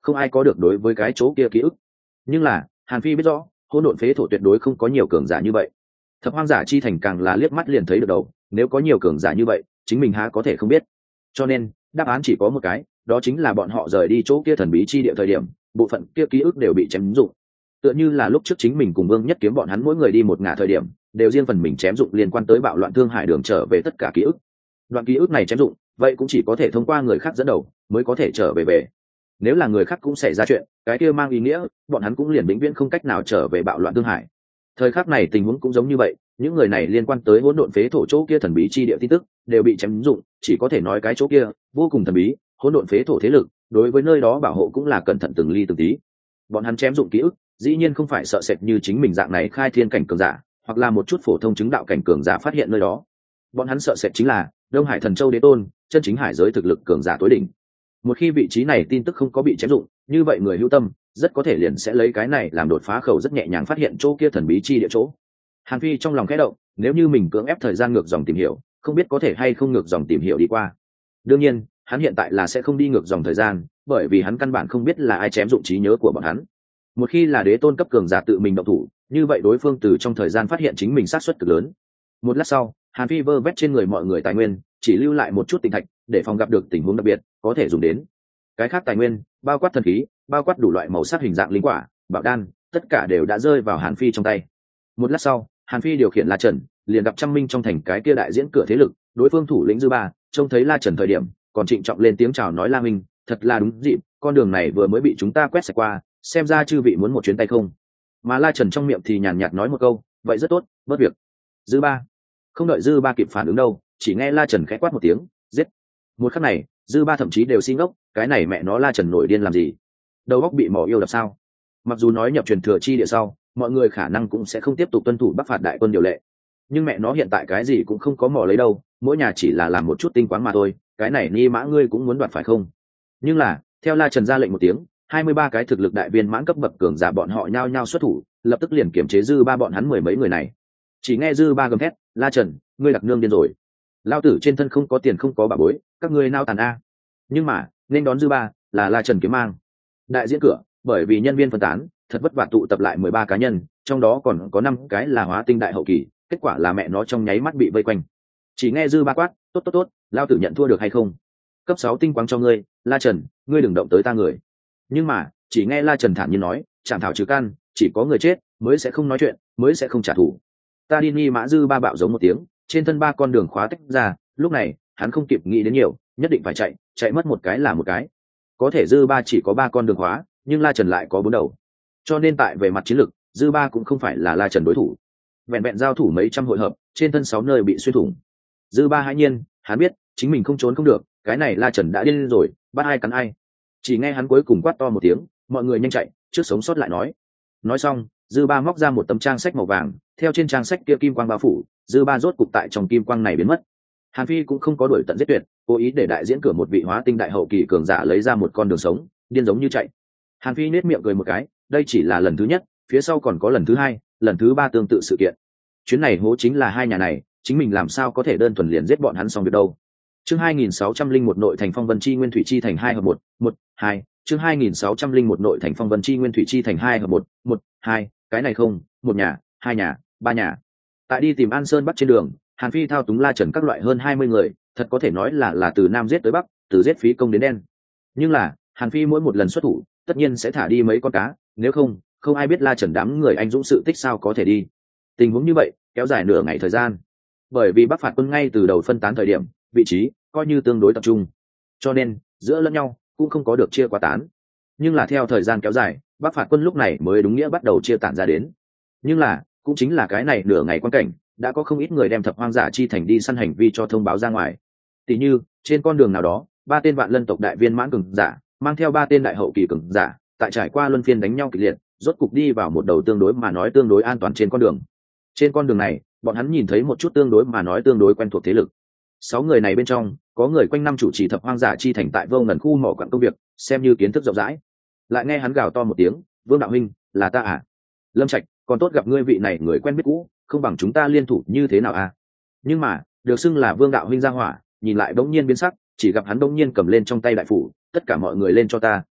không ai có được đối với cái chỗ kia ký ức. Nhưng là Hàn Phi biết rõ hỗn độn phế thổ tuyệt đối không có nhiều cường giả như vậy. Thập hoang giả chi thành càng là liếc mắt liền thấy được đầu, nếu có nhiều cường giả như vậy chính mình há có thể không biết. Cho nên đáp án chỉ có một cái, đó chính là bọn họ rời đi chỗ kia thần bí chi địa thời điểm bộ phận kia ký ức đều bị chém dụng. Tựa như là lúc trước chính mình cùng Vương Nhất Kiếm bọn hắn mỗi người đi một ngả thời điểm đều riêng phần mình chém dụng liên quan tới bạo loạn Thương Hải đường trở về tất cả ký ức. Đoạn ký ức này chém dụng vậy cũng chỉ có thể thông qua người khác dẫn đầu mới có thể trở về. Nếu là người khác cũng xảy ra chuyện, cái kia mang ý nghĩa bọn hắn cũng liền vĩnh viễn không cách nào trở về bạo loạn Thương Hải. Thời khắc này tình huống cũng giống như vậy, những người này liên quan tới hỗn độn phế thổ chỗ kia thần bí chi địa tin tức đều bị chém dụng, chỉ có thể nói cái chỗ kia vô cùng thần bí, hỗn độn phế thổ thế lực đối với nơi đó bảo hộ cũng là cẩn thận từng ly từng tí. Bọn hắn chém dụng ký ức dĩ nhiên không phải sợ sệt như chính mình dạng này khai thiên cảnh cường giả hoặc là một chút phổ thông chứng đạo cảnh cường giả phát hiện nơi đó. Bọn hắn sợ sệt chính là Đông Hải Thần Châu Đế Tôn, chân chính hải giới thực lực cường giả tối đỉnh. Một khi vị trí này tin tức không có bị chém dụng, như vậy người hữu tâm rất có thể liền sẽ lấy cái này làm đột phá khẩu, rất nhẹ nhàng phát hiện chỗ kia thần bí chi địa chỗ. Hàn Phi trong lòng khẽ động, nếu như mình cưỡng ép thời gian ngược dòng tìm hiểu, không biết có thể hay không ngược dòng tìm hiểu đi qua. Đương nhiên, hắn hiện tại là sẽ không đi ngược dòng thời gian, bởi vì hắn căn bản không biết là ai chém dụng trí nhớ của bọn hắn. Một khi là Đế Tôn cấp cường giả tự mình động thủ, như vậy đối phương từ trong thời gian phát hiện chính mình sát suất cực lớn. Một lát sau, Hàn Phi vơ vét trên người mọi người tài nguyên, chỉ lưu lại một chút tinh thạch để phòng gặp được tình huống đặc biệt có thể dùng đến. Cái khác tài nguyên, bao quát thần khí, bao quát đủ loại màu sắc hình dạng linh quả, bảo đan, tất cả đều đã rơi vào Hàn Phi trong tay. Một lát sau, Hàn Phi điều khiển La Trần liền gặp Trăm Minh trong thành cái kia đại diễn cửa thế lực, đối phương thủ lĩnh Dư Ba trông thấy La Trần thời điểm còn trịnh trọng lên tiếng chào nói: La Minh, thật là đúng dịp, con đường này vừa mới bị chúng ta quét sạch qua, xem ra chư vị muốn một chuyến tay không. Mà La Trần trong miệng thì nhàn nhạt nói một câu: vậy rất tốt, bớt việc. Dư Ba không đợi Dư Ba kịp phản ứng đâu, chỉ nghe La Trần khẽ quát một tiếng: giết. Một khắc này Dư Ba thậm chí đều xin ngốc, cái này mẹ nó La Trần nổi điên làm gì, đầu óc bị mỏ yêu đập sao? Mặc dù nói nhập truyền thừa chi địa sau mọi người khả năng cũng sẽ không tiếp tục tuân thủ bắc phạt đại quân điều lệ, nhưng mẹ nó hiện tại cái gì cũng không có mỏ lấy đâu, mỗi nhà chỉ là làm một chút tinh quáng mà thôi, cái này ni mã ngươi cũng muốn đoạt phải không? Nhưng là theo La Trần ra lệnh một tiếng, 23 cái thực lực đại viên mãn cấp bậc cường giả bọn họ nhao nhao xuất thủ, lập tức liền kiểm chế Dư Ba bọn hắn mười mấy người này. Chỉ nghe Dư Ba gầm thét: La Trần, ngươi đặc nương điên rồi, lao tử trên thân không có tiền không có bà bối, các ngươi nao tàn a. Nhưng mà nên đón Dư Ba là La Trần kiếm mang. Đại diễn cửa bởi vì nhân viên phân tán, thật vất vả tụ tập lại 13 cá nhân, trong đó còn có 5 cái là hóa tinh đại hậu kỳ, kết quả là mẹ nó trong nháy mắt bị vây quanh. Chỉ nghe Dư Ba quát: tốt tốt tốt, lao tử nhận thua được hay không? Cấp 6 tinh quang cho ngươi, La Trần, ngươi đừng động tới ta người. Nhưng mà chỉ nghe La Trần thản nhiên nói: chảm thảo trừ căn, chỉ có người chết mới sẽ không nói chuyện, mới sẽ không trả thù. Ta đi ni mã. Dư Ba bạo giống một tiếng, trên thân 3 con đường khóa tách ra, lúc này hắn không kịp nghĩ đến nhiều, nhất định phải chạy, chạy mất một cái là một cái. Có thể Dư Ba chỉ có 3 con đường khóa, nhưng La Trần lại có 4 đầu, cho nên tại về mặt chiến lược Dư Ba cũng không phải là La Trần đối thủ. Vẹn vẹn giao thủ mấy trăm hội hợp, trên thân 6 nơi bị xuyên thủng. Dư Ba hãi nhiên, hắn biết chính mình không trốn không được, cái này La Trần đã điên rồi, bắt ai cắn ai. Chỉ nghe hắn cuối cùng quát to một tiếng: mọi người nhanh chạy, trước sống sót lại nói. Nói xong Dư Ba móc ra một tấm trang sách màu vàng, theo trên trang sách kia kim quang bao phủ, Dư Ba rốt cục tại trong kim quang này biến mất. Hàn Phi cũng không có đuổi tận giết tuyệt, cố ý để đại diễn cửa một vị hóa tinh đại hậu kỳ cường giả lấy ra một con đường sống, điên giống như chạy. Hàn Phi nết miệng cười một cái, đây chỉ là lần thứ nhất, phía sau còn có lần thứ 2, lần thứ 3 tương tự sự kiện. Chuyến này hố chính là hai nhà này, chính mình làm sao có thể đơn thuần liền giết bọn hắn xong việc đâu. Chương 2601 nội thành Phong Vân Chi Nguyên Thủy Chi thành 2 hợp 1, 1, 2, chương 2601 nội thành Phong Vân Chi Nguyên Thủy Chi thành 2 hợp 1, 1, 2, cái này không, một nhà, hai nhà, ba nhà. Tại đi tìm An Sơn Bắc trên đường, Hàn Phi thao túng La Trần các loại hơn 20 người, thật có thể nói là từ Nam giết tới Bắc, từ giết phí công đến đen. Nhưng là, Hàn Phi mỗi một lần xuất thủ, tất nhiên sẽ thả đi mấy con cá, nếu không, không ai biết La Trần đám người anh dũng sự tích sao có thể đi. Tình huống như vậy, kéo dài nửa ngày thời gian. Bởi vì Bắc phạt quân ngay từ đầu phân tán thời điểm, vị trí coi như tương đối tập trung, cho nên giữa lẫn nhau cũng không có được chia quá tán. Nhưng là theo thời gian kéo dài, Bắc phạt quân lúc này mới đúng nghĩa bắt đầu chia tản ra đến. Nhưng là cũng chính là cái này nửa ngày quan cảnh, đã có không ít người đem thập hoang giả chi thành đi săn hành vi cho thông báo ra ngoài. Tỷ như trên con đường nào đó, 3 tên vạn lân tộc đại viên mãn cường giả mang theo 3 tên đại hậu kỳ cường giả, tại trải qua luân phiên đánh nhau kịch liệt, rốt cục đi vào một đầu tương đối mà nói tương đối an toàn trên con đường. Trên con đường này, bọn hắn nhìn thấy một chút tương đối mà nói tương đối quen thuộc thế lực. 6 người này bên trong, có người quanh năm chủ trì thập hoang giả chi thành tại vô ngần khu mỏ quặng công việc, xem như kiến thức rộng rãi. Lại nghe hắn gào to một tiếng: Vương đạo huynh, là ta à? Lâm Trạch, còn tốt gặp ngươi vị này người quen biết cũ, không bằng chúng ta liên thủ như thế nào à? Nhưng mà được xưng là Vương đạo huynh ra hỏa, nhìn lại bỗng nhiên biến sắc, chỉ gặp hắn bỗng nhiên cầm lên trong tay đại phủ: tất cả mọi người lên cho ta,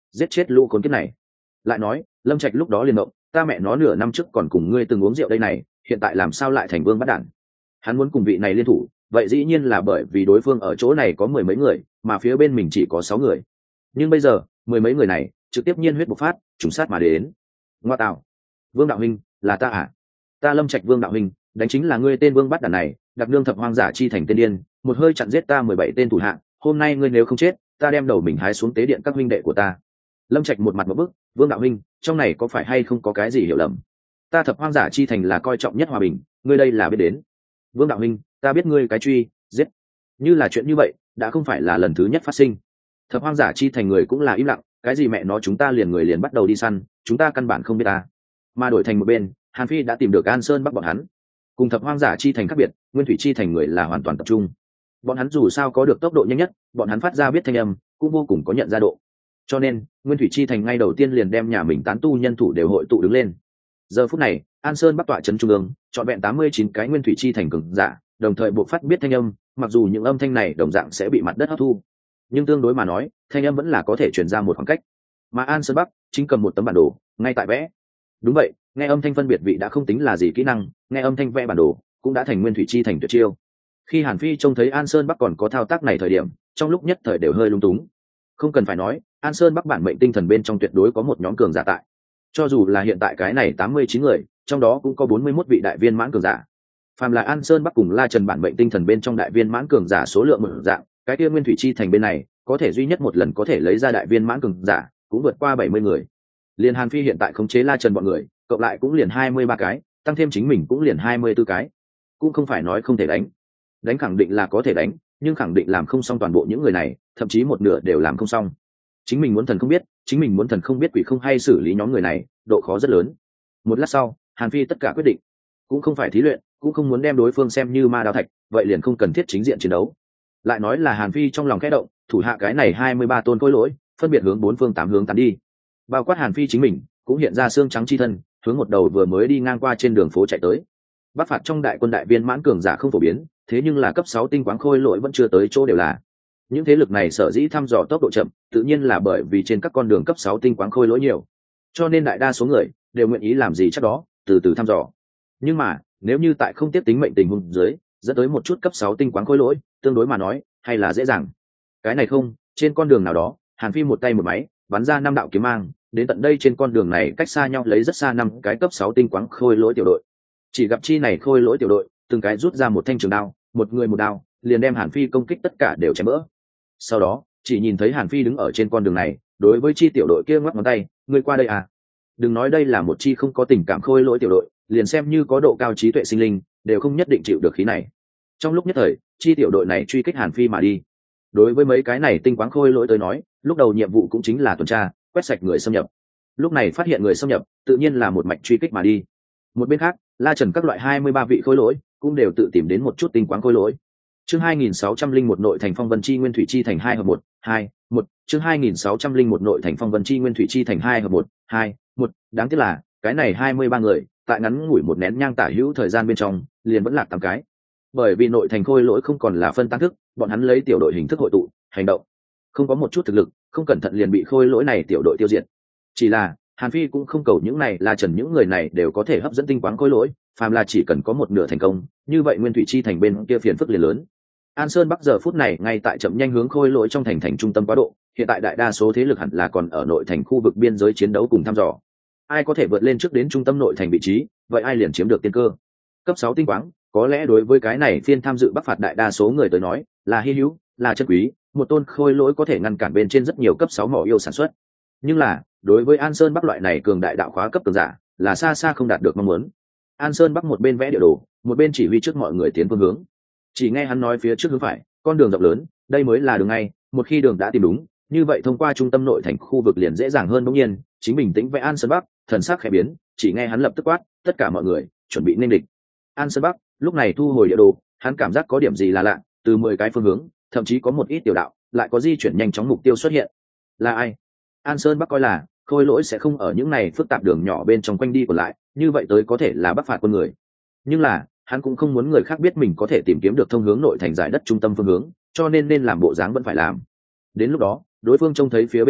giết chết lũ khốn kiếp này. Lại nói Lâm Trạch lúc đó liền động, ta mẹ nó nửa năm trước còn cùng ngươi từng uống rượu đây này, hiện tại làm sao lại thành vương bắt đản. Hắn muốn cùng vị này liên thủ, vậy dĩ nhiên là bởi vì đối phương ở chỗ này có mười mấy người, mà phía bên mình chỉ có 6 người. Nhưng bây giờ mười mấy người này trực tiếp nhiên huyết bộc phát, trùng sát mà đến. Ngoa tạo, Vương đạo huynh, là ta à? Ta Lâm Trạch Vương đạo huynh, đánh chính là ngươi tên vương bắt đản này, đặc nương thập hoang giả chi thành tên điên, một hơi chặn giết ta 17 tên thủ hạ, hôm nay ngươi nếu không chết, ta đem đầu mình hái xuống tế điện các huynh đệ của ta. Lâm Trạch một mặt một bức, Vương đạo huynh, trong này có phải hay không có cái gì hiểu lầm? Ta thập hoang giả chi thành là coi trọng nhất hòa bình, ngươi đây là biết đến. Vương đạo huynh, ta biết ngươi cái truy giết, như là chuyện như vậy đã không phải là lần thứ nhất phát sinh. Thập hoang giả chi thành người cũng là im lặng, cái gì mẹ nó chúng ta liền người liền bắt đầu đi săn, chúng ta căn bản không biết ta. Mà đổi thành một bên, Hàn Phi đã tìm được An Sơn Bắc bọn hắn. Cùng thập hoang giả chi thành khác biệt, Nguyên Thủy chi thành người là hoàn toàn tập trung. Bọn hắn dù sao có được tốc độ nhanh nhất, bọn hắn phát ra biết thanh âm cũng vô cùng có nhận ra độ. Cho nên Nguyên Thủy chi thành ngay đầu tiên liền đem nhà mình tán tu nhân thủ đều hội tụ đứng lên. Giờ phút này An Sơn Bắc tọa trấn trung ương, chọn vẹn 89 cái Nguyên Thủy chi thành cường giả, đồng thời buộc phát biết thanh âm, mặc dù những âm thanh này đồng dạng sẽ bị mặt đất hấp thu, nhưng tương đối mà nói thanh âm vẫn là có thể truyền ra một khoảng cách. Mà An Sơn Bắc chính cầm một tấm bản đồ ngay tại vẽ. Đúng vậy, nghe âm thanh phân biệt vị đã không tính là gì kỹ năng, nghe âm thanh vẽ bản đồ cũng đã thành Nguyên Thủy chi thành tuyệt chiêu. Khi Hàn Phi trông thấy An Sơn Bắc còn có thao tác này thời điểm, trong lúc nhất thời đều hơi lung túng. Không cần phải nói, An Sơn Bắc bản mệnh tinh thần bên trong tuyệt đối có một nhóm cường giả tại. Cho dù là hiện tại cái này 89 người, trong đó cũng có 41 vị đại viên mãn cường giả. Phàm là An Sơn Bắc cùng La Trần bản mệnh tinh thần bên trong đại viên mãn cường giả số lượng một dạng, cái kia Nguyên Thủy chi thành bên này có thể duy nhất một lần có thể lấy ra đại viên mãn cường giả cũng vượt qua 70 người. Liên Hàn Phi hiện tại khống chế La Trần bọn người, cộng lại cũng liền 23 cái, tăng thêm chính mình cũng liền 24 cái. Cũng không phải nói không thể đánh. Đánh khẳng định là có thể đánh, nhưng khẳng định làm không xong toàn bộ những người này, thậm chí một nửa đều làm không xong. Chính mình muốn thần không biết, chính mình muốn thần không biết quỷ không hay xử lý nhóm người này, độ khó rất lớn. Một lát sau, Hàn Phi tất cả quyết định, cũng không phải thí luyện, cũng không muốn đem đối phương xem như ma đao thạch, vậy liền không cần thiết chính diện chiến đấu. Lại nói là Hàn Phi trong lòng khẽ động, thủ hạ cái này 23 tôn khối lỗi, phân biệt hướng bốn phương tám hướng tán đi. Bao quát Hàn Phi chính mình, cũng hiện ra xương trắng chi thân, hướng một đầu vừa mới đi ngang qua trên đường phố chạy tới. Bắc phạt trong đại quân đại viên mãn cường giả không phổ biến, thế nhưng là cấp 6 tinh quáng khôi lỗi vẫn chưa tới chỗ đều là. Những thế lực này sở dĩ thăm dò tốc độ chậm, tự nhiên là bởi vì trên các con đường cấp 6 tinh quáng khôi lỗi nhiều. Cho nên đại đa số người đều nguyện ý làm gì chắc đó, từ từ thăm dò. Nhưng mà, nếu như tại không tiếp tính mệnh tình huống dưới, dẫn tới một chút cấp 6 tinh quáng khôi lỗi, tương đối mà nói, hay là dễ dàng. Cái này không, trên con đường nào đó, Hàn Phi một tay một máy, bắn ra 5 đạo kiếm mang, đến tận đây trên con đường này cách xa nhau lấy rất xa 5 cái cấp 6 tinh quáng khôi lỗi tiểu đội. Chỉ gặp chi này khôi lỗi tiểu đội, từng cái rút ra một thanh trường đao, một người một đao, liền đem Hàn Phi công kích tất cả đều chém vỡ. Sau đó, chỉ nhìn thấy Hàn Phi đứng ở trên con đường này, đối với chi tiểu đội kia ngoắc ngón tay, ngươi qua đây à? Đừng nói đây là một chi không có tình cảm khôi lỗi tiểu đội, liền xem như có độ cao trí tuệ sinh linh, đều không nhất định chịu được khí này. Trong lúc nhất thời, chi tiểu đội này truy kích Hàn Phi mà đi. Đối với mấy cái này tinh quáng khôi lỗi tới nói, lúc đầu nhiệm vụ cũng chính là tuần tra, quét sạch người xâm nhập. Lúc này phát hiện người xâm nhập, tự nhiên là một mạch truy kích mà đi. Một bên khác, La Trần các loại 23 vị khôi lỗi cũng đều tự tìm đến một chút tinh quáng khôi lỗi. Chương 2601 nội thành Phong Vân Chi Nguyên Thủy Chi thành 2 hợp 1, 2, 1, chương 2601 nội thành Phong Vân Chi Nguyên Thủy Chi thành 2 hợp 1, 2, 1, đáng tiếc là, cái này 23 người, tại ngắn ngủi một nén nhang tả hữu thời gian bên trong, liền vẫn lạc 8 cái. Bởi vì nội thành khôi lỗi không còn là phân tán thức, bọn hắn lấy tiểu đội hình thức hội tụ, hành động. Không có một chút thực lực, không cẩn thận liền bị khôi lỗi này tiểu đội tiêu diệt. Chỉ là, Hàn Phi cũng không cầu những này là Trần những người này đều có thể hấp dẫn tinh quáng khôi lỗi, phàm là chỉ cần có một nửa thành công, như vậy Nguyên Thủy Chi thành bên kia phiền phức liền lớn. An Sơn Bắc giờ phút này ngay tại chậm nhanh hướng khôi lỗi trong thành trung tâm quá độ, hiện tại đại đa số thế lực hẳn là còn ở nội thành khu vực biên giới chiến đấu cùng thăm dò. Ai có thể vượt lên trước đến trung tâm nội thành vị trí, vậy ai liền chiếm được tiên cơ. Cấp 6 tinh quáng, có lẽ đối với cái này phiên tham dự bắc phạt đại đa số người tới nói, là hi hữu, là chân quý, một tôn khôi lỗi có thể ngăn cản bên trên rất nhiều cấp 6 mỏ yêu sản xuất. Nhưng là, đối với An Sơn Bắc loại này cường đại đạo khóa cấp cường giả, là xa xa không đạt được mong muốn. An Sơn Bắc một bên vẽ địa đồ, một bên chỉ huy trước mọi người tiến phương hướng. Chỉ nghe hắn nói phía trước hướng phải, con đường rộng lớn, đây mới là đường ngay, một khi đường đã tìm đúng, như vậy thông qua trung tâm nội thành khu vực liền dễ dàng hơn. Bỗng nhiên, chính bình tĩnh vẽ An Sơn Bắc, thần sắc khẽ biến, chỉ nghe hắn lập tức quát, tất cả mọi người, chuẩn bị nên địch. An Sơn Bắc lúc này thu hồi địa đồ, hắn cảm giác có điểm gì là lạ, từ 10 cái phương hướng, thậm chí có một ít tiểu đạo, lại có di chuyển nhanh chóng mục tiêu xuất hiện. Là ai? An Sơn Bắc coi là khôi lỗi sẽ không ở những này phức tạp đường nhỏ bên trong quanh đi còn lại, như vậy tới có thể là bắc phạt quân người. Nhưng là, hắn cũng không muốn người khác biết mình có thể tìm kiếm được thông hướng nội thành giải đất trung tâm phương hướng, cho nên làm bộ dáng vẫn phải làm. Đến lúc đó, đối phương trông thấy phía bên mình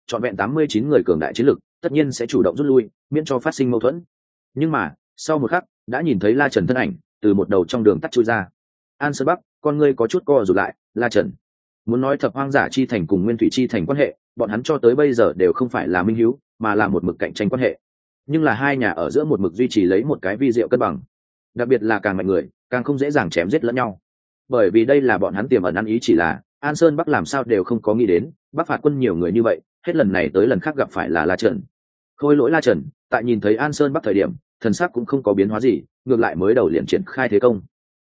trọn vẹn 89 người cường đại chiến lực tất nhiên sẽ chủ động rút lui, miễn cho phát sinh mâu thuẫn. Nhưng mà sau một khắc đã nhìn thấy La Trần thân ảnh từ một đầu trong đường tắt chui ra. An Sơn Bắc con ngươi có chút co rụt lại. La Trần muốn nói Thập Hoang Giả Chi Thành cùng Nguyên Thủy Chi Thành quan hệ, bọn hắn cho tới bây giờ đều không phải là minh hữu, mà là một mực cạnh tranh quan hệ. Nhưng là hai nhà ở giữa một mực duy trì lấy một cái vi diệu cân bằng, đặc biệt là càng mạnh người càng không dễ dàng chém giết lẫn nhau, bởi vì đây là bọn hắn tiềm ẩn ăn ý. Chỉ là An Sơn Bắc làm sao đều không có nghĩ đến Bắc phạt quân nhiều người như vậy, hết lần này tới lần khác gặp phải là La Trần. Khôi lỗi La Trần tại nhìn thấy An Sơn Bắc thời điểm, thần sắc cũng không có biến hóa gì, ngược lại mới đầu liền triển khai thế công.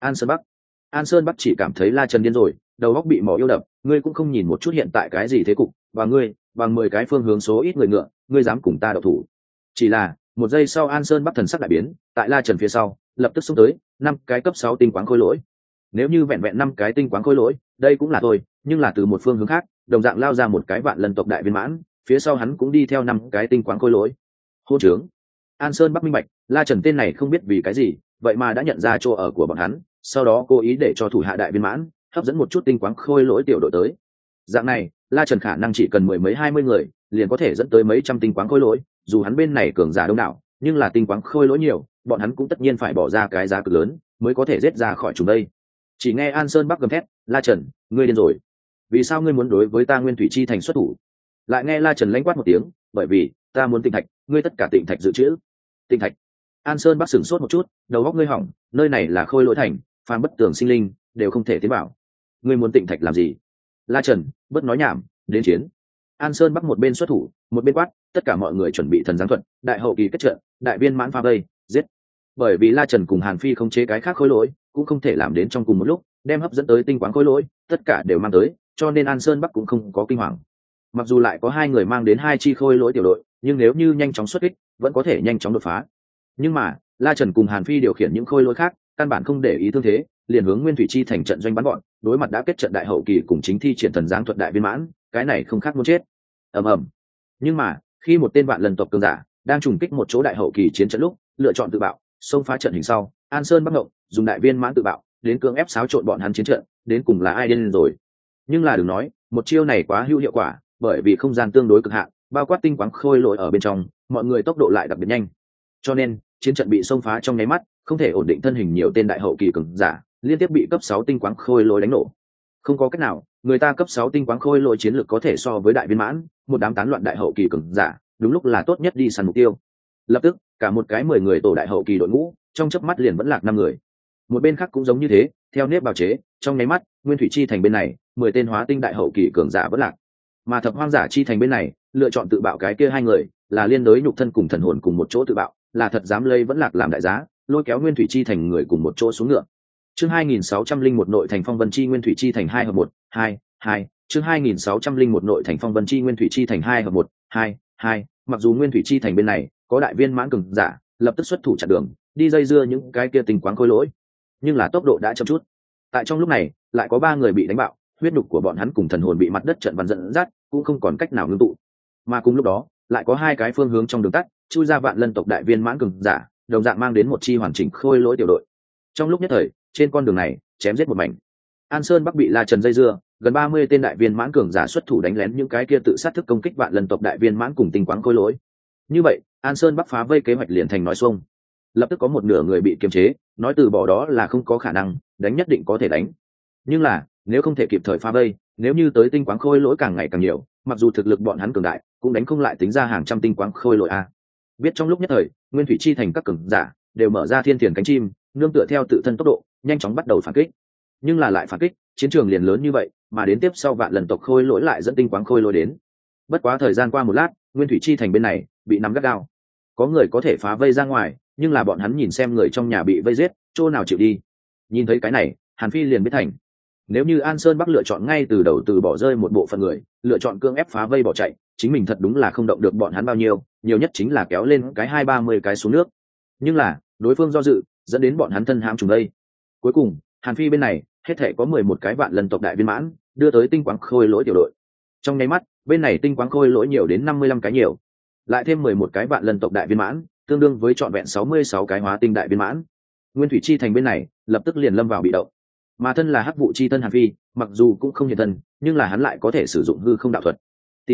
An Sơn Bắc chỉ cảm thấy La Trần điên rồi, đầu óc bị mỏ yêu đập, ngươi cũng không nhìn một chút hiện tại cái gì thế cục, và ngươi bằng 10 cái phương hướng số ít người ngựa, ngươi dám cùng ta đậu thủ. Chỉ là một giây sau An Sơn Bắc thần sắc đại biến, tại La Trần phía sau lập tức xông tới 5 cái cấp 6 tinh quáng khôi lỗi. Nếu như vẹn vẹn 5 cái tinh quáng khôi lỗi, đây cũng là thôi, nhưng là từ một phương hướng khác, đồng dạng lao ra một cái vạn lần tộc đại viên mãn, phía sau hắn cũng đi theo 5 cái tinh quáng khôi lỗi. Hô trướng. An Sơn Bắc minh bạch, La Trần tên này không biết vì cái gì, vậy mà đã nhận ra chỗ ở của bọn hắn, sau đó cố ý để cho thủ hạ đại viên mãn hấp dẫn một chút tinh quáng khôi lỗi tiểu đội tới. Dạng này, La Trần khả năng chỉ cần 10 mấy 20 người, liền có thể dẫn tới mấy trăm tinh quáng khôi lỗi, dù hắn bên này cường giả đông đảo, nhưng là tinh quáng khôi lỗi nhiều, bọn hắn cũng tất nhiên phải bỏ ra cái giá cực lớn mới có thể giết ra khỏi chúng đây. Chỉ nghe An Sơn Bắc gầm thét, La Trần, ngươi điên rồi, vì sao ngươi muốn đối với ta Nguyên Thủy Chi Thành xuất thủ? Lại nghe La Trần lãnh quát một tiếng, bởi vì ta muốn tinh thạch, ngươi tất cả tinh thạch dự trữ. Tinh thạch? An Sơn Bắc sửng sốt một chút, đầu óc ngươi hỏng, nơi này là khôi lỗi thành, phàm bất tường sinh linh đều không thể tiến vào, ngươi muốn tinh thạch làm gì? La Trần, bớt nói nhảm, đến chiến. An Sơn Bắc một bên xuất thủ, một bên quát, tất cả mọi người chuẩn bị thần giáng thuật, đại hậu kỳ kết trận, đại viên mãn phá vây, giết. Bởi vì La Trần cùng Hàn Phi không chế cái khác khối lỗi, cũng không thể làm đến trong cùng một lúc, đem hấp dẫn tới tinh quáng khối lỗi, tất cả đều mang tới, cho nên An Sơn Bắc cũng không có kinh hoàng. Mặc dù lại có 2 người mang đến 2 chi khôi lỗi tiểu đội, nhưng nếu như nhanh chóng xuất kích, vẫn có thể nhanh chóng đột phá. Nhưng mà, La Trần cùng Hàn Phi điều khiển những khôi lỗi khác, căn bản không để ý thương thế, liền hướng Nguyên Thủy Chi Thành trận doanh bắn bọn, đối mặt đã kết trận đại hậu kỳ cùng chính thi triển thần giáng thuật đại viên mãn, cái này không khác muốn chết. Ầm ầm. Nhưng mà, khi một tên vạn lần tộc cường giả đang trùng kích một chỗ đại hậu kỳ chiến trận lúc, lựa chọn tự bạo, xông phá trận hình sau, An Sơn Bắc ngộng, dùng đại viên mãn tự bạo, đến cưỡng ép xáo trộn bọn hắn chiến trận, đến cùng là ai điên rồi. Nhưng là đừng nói, một chiêu này quá hữu hiệu quả, bởi vì không gian tương đối cực hạn, bao quát tinh quáng khôi lỗi ở bên trong, mọi người tốc độ lại đặc biệt nhanh. Cho nên, chiến trận bị xông phá trong nháy mắt, không thể ổn định thân hình nhiều tên đại hậu kỳ cường giả, liên tiếp bị cấp 6 tinh quáng khôi lỗi đánh nổ. Không có cách nào, người ta cấp 6 tinh quáng khôi lỗi chiến lược có thể so với đại viên mãn, một đám tán loạn đại hậu kỳ cường giả, đúng lúc là tốt nhất đi săn mục tiêu. Lập tức, cả một cái 10 người tổ đại hậu kỳ đội ngũ, trong chớp mắt liền vẫn lạc 5 người. Một bên khác cũng giống như thế, theo nếp bào chế, trong nháy mắt, Nguyên Thủy Chi Thành bên này, 10 tên hóa tinh đại hậu kỳ cường giả vẫn lạc. Mà Thập Hoang Giả Chi Thành bên này, lựa chọn tự bạo cái kia 2 người, là liên đối nhục thân cùng thần hồn cùng một chỗ tự bạo, là thật dám lấy vẫn lạc làm đại giá, lôi kéo Nguyên Thủy Chi Thành người cùng một chỗ xuống ngựa. Chương 2601 nội thành Phong Vân Chi Nguyên Thủy Chi Thành 2 hợp 1, 2, 2, chương 2601 nội thành Phong Vân Chi Nguyên Thủy Chi Thành 2 hợp 1, 2, 2, mặc dù Nguyên Thủy Chi Thành bên này có đại viên mãn cường giả, lập tức xuất thủ chặn đường, đi dây dưa những cái kia tinh quáng khôi lỗi, nhưng là tốc độ đã chậm chút. Tại trong lúc này, lại có 3 người bị đánh bạo, huyết nhục của bọn hắn cùng thần hồn bị mặt đất trận văn dẫn dắt, cũng không còn cách nào ngưng tụ. Mà cùng lúc đó, lại có 2 cái phương hướng trong đường tắt, chui ra vạn lân tộc đại viên mãn cường giả, đồng dạng mang đến một chi hoàn chỉnh khôi lỗi tiểu đội. Trong lúc nhất thời, trên con đường này chém giết một mảnh. An Sơn Bắc bị La Trần dây dưa, gần 30 tên đại viên mãn cường giả xuất thủ đánh lén những cái kia tự sát thức công kích vạn lần tộc đại viên mãn cùng tinh quáng khôi lỗi. Như vậy, An Sơn Bắc phá vây kế hoạch liền thành nói xuông. Lập tức có một nửa người bị kiềm chế, nói từ bỏ đó là không có khả năng, đánh nhất định có thể đánh. Nhưng là, nếu không thể kịp thời phá vây, nếu như tới tinh quáng khôi lỗi càng ngày càng nhiều, mặc dù thực lực bọn hắn cường đại, cũng đánh không lại tính ra hàng trăm tinh quáng khôi lỗi a. Biết trong lúc nhất thời, Nguyên Thủy Chi Thành các cường giả đều mở ra thiên tiền cánh chim, nương tựa theo tự thân tốc độ, nhanh chóng bắt đầu phản kích. Nhưng là lại phản kích, chiến trường liền lớn như vậy, mà đến tiếp sau vạn lần tộc khôi lỗi lại dẫn tinh quáng khôi lỗi đến. Bất quá thời gian qua một lát, Nguyên Thủy Chi Thành bên này bị nắm gắt gao. Có người có thể phá vây ra ngoài, nhưng là bọn hắn nhìn xem người trong nhà bị vây giết, chỗ nào chịu đi. Nhìn thấy cái này, Hàn Phi liền biết thành. Nếu như An Sơn Bắc lựa chọn ngay từ đầu từ bỏ rơi một bộ phận người, lựa chọn cưỡng ép phá vây bỏ chạy, chính mình thật đúng là không động được bọn hắn bao nhiêu, nhiều nhất chính là kéo lên cái 20-30 cái xuống nước. Nhưng là, đối phương do dự, dẫn đến bọn hắn thân hãm trùng đây. Cuối cùng, Hàn Phi bên này, hết thể có 11 cái vạn lần tộc đại viên mãn, đưa tới tinh quáng khôi lỗi tiểu đội. Trong nháy mắt, bên này tinh quáng khôi lỗi nhiều đến 55 cái nhiều. Lại thêm 11 cái vạn lần tộc đại viên mãn, tương đương với trọn vẹn 66 cái hóa tinh đại viên mãn. Nguyên Thủy Chi Thành bên này, lập tức liền lâm vào bị động. Mà thân là hắc vụ chi thân Hàn Phi, mặc dù cũng không hiện thân, nhưng là hắn lại có thể sử dụng hư không đạo thuật. Tỷ như,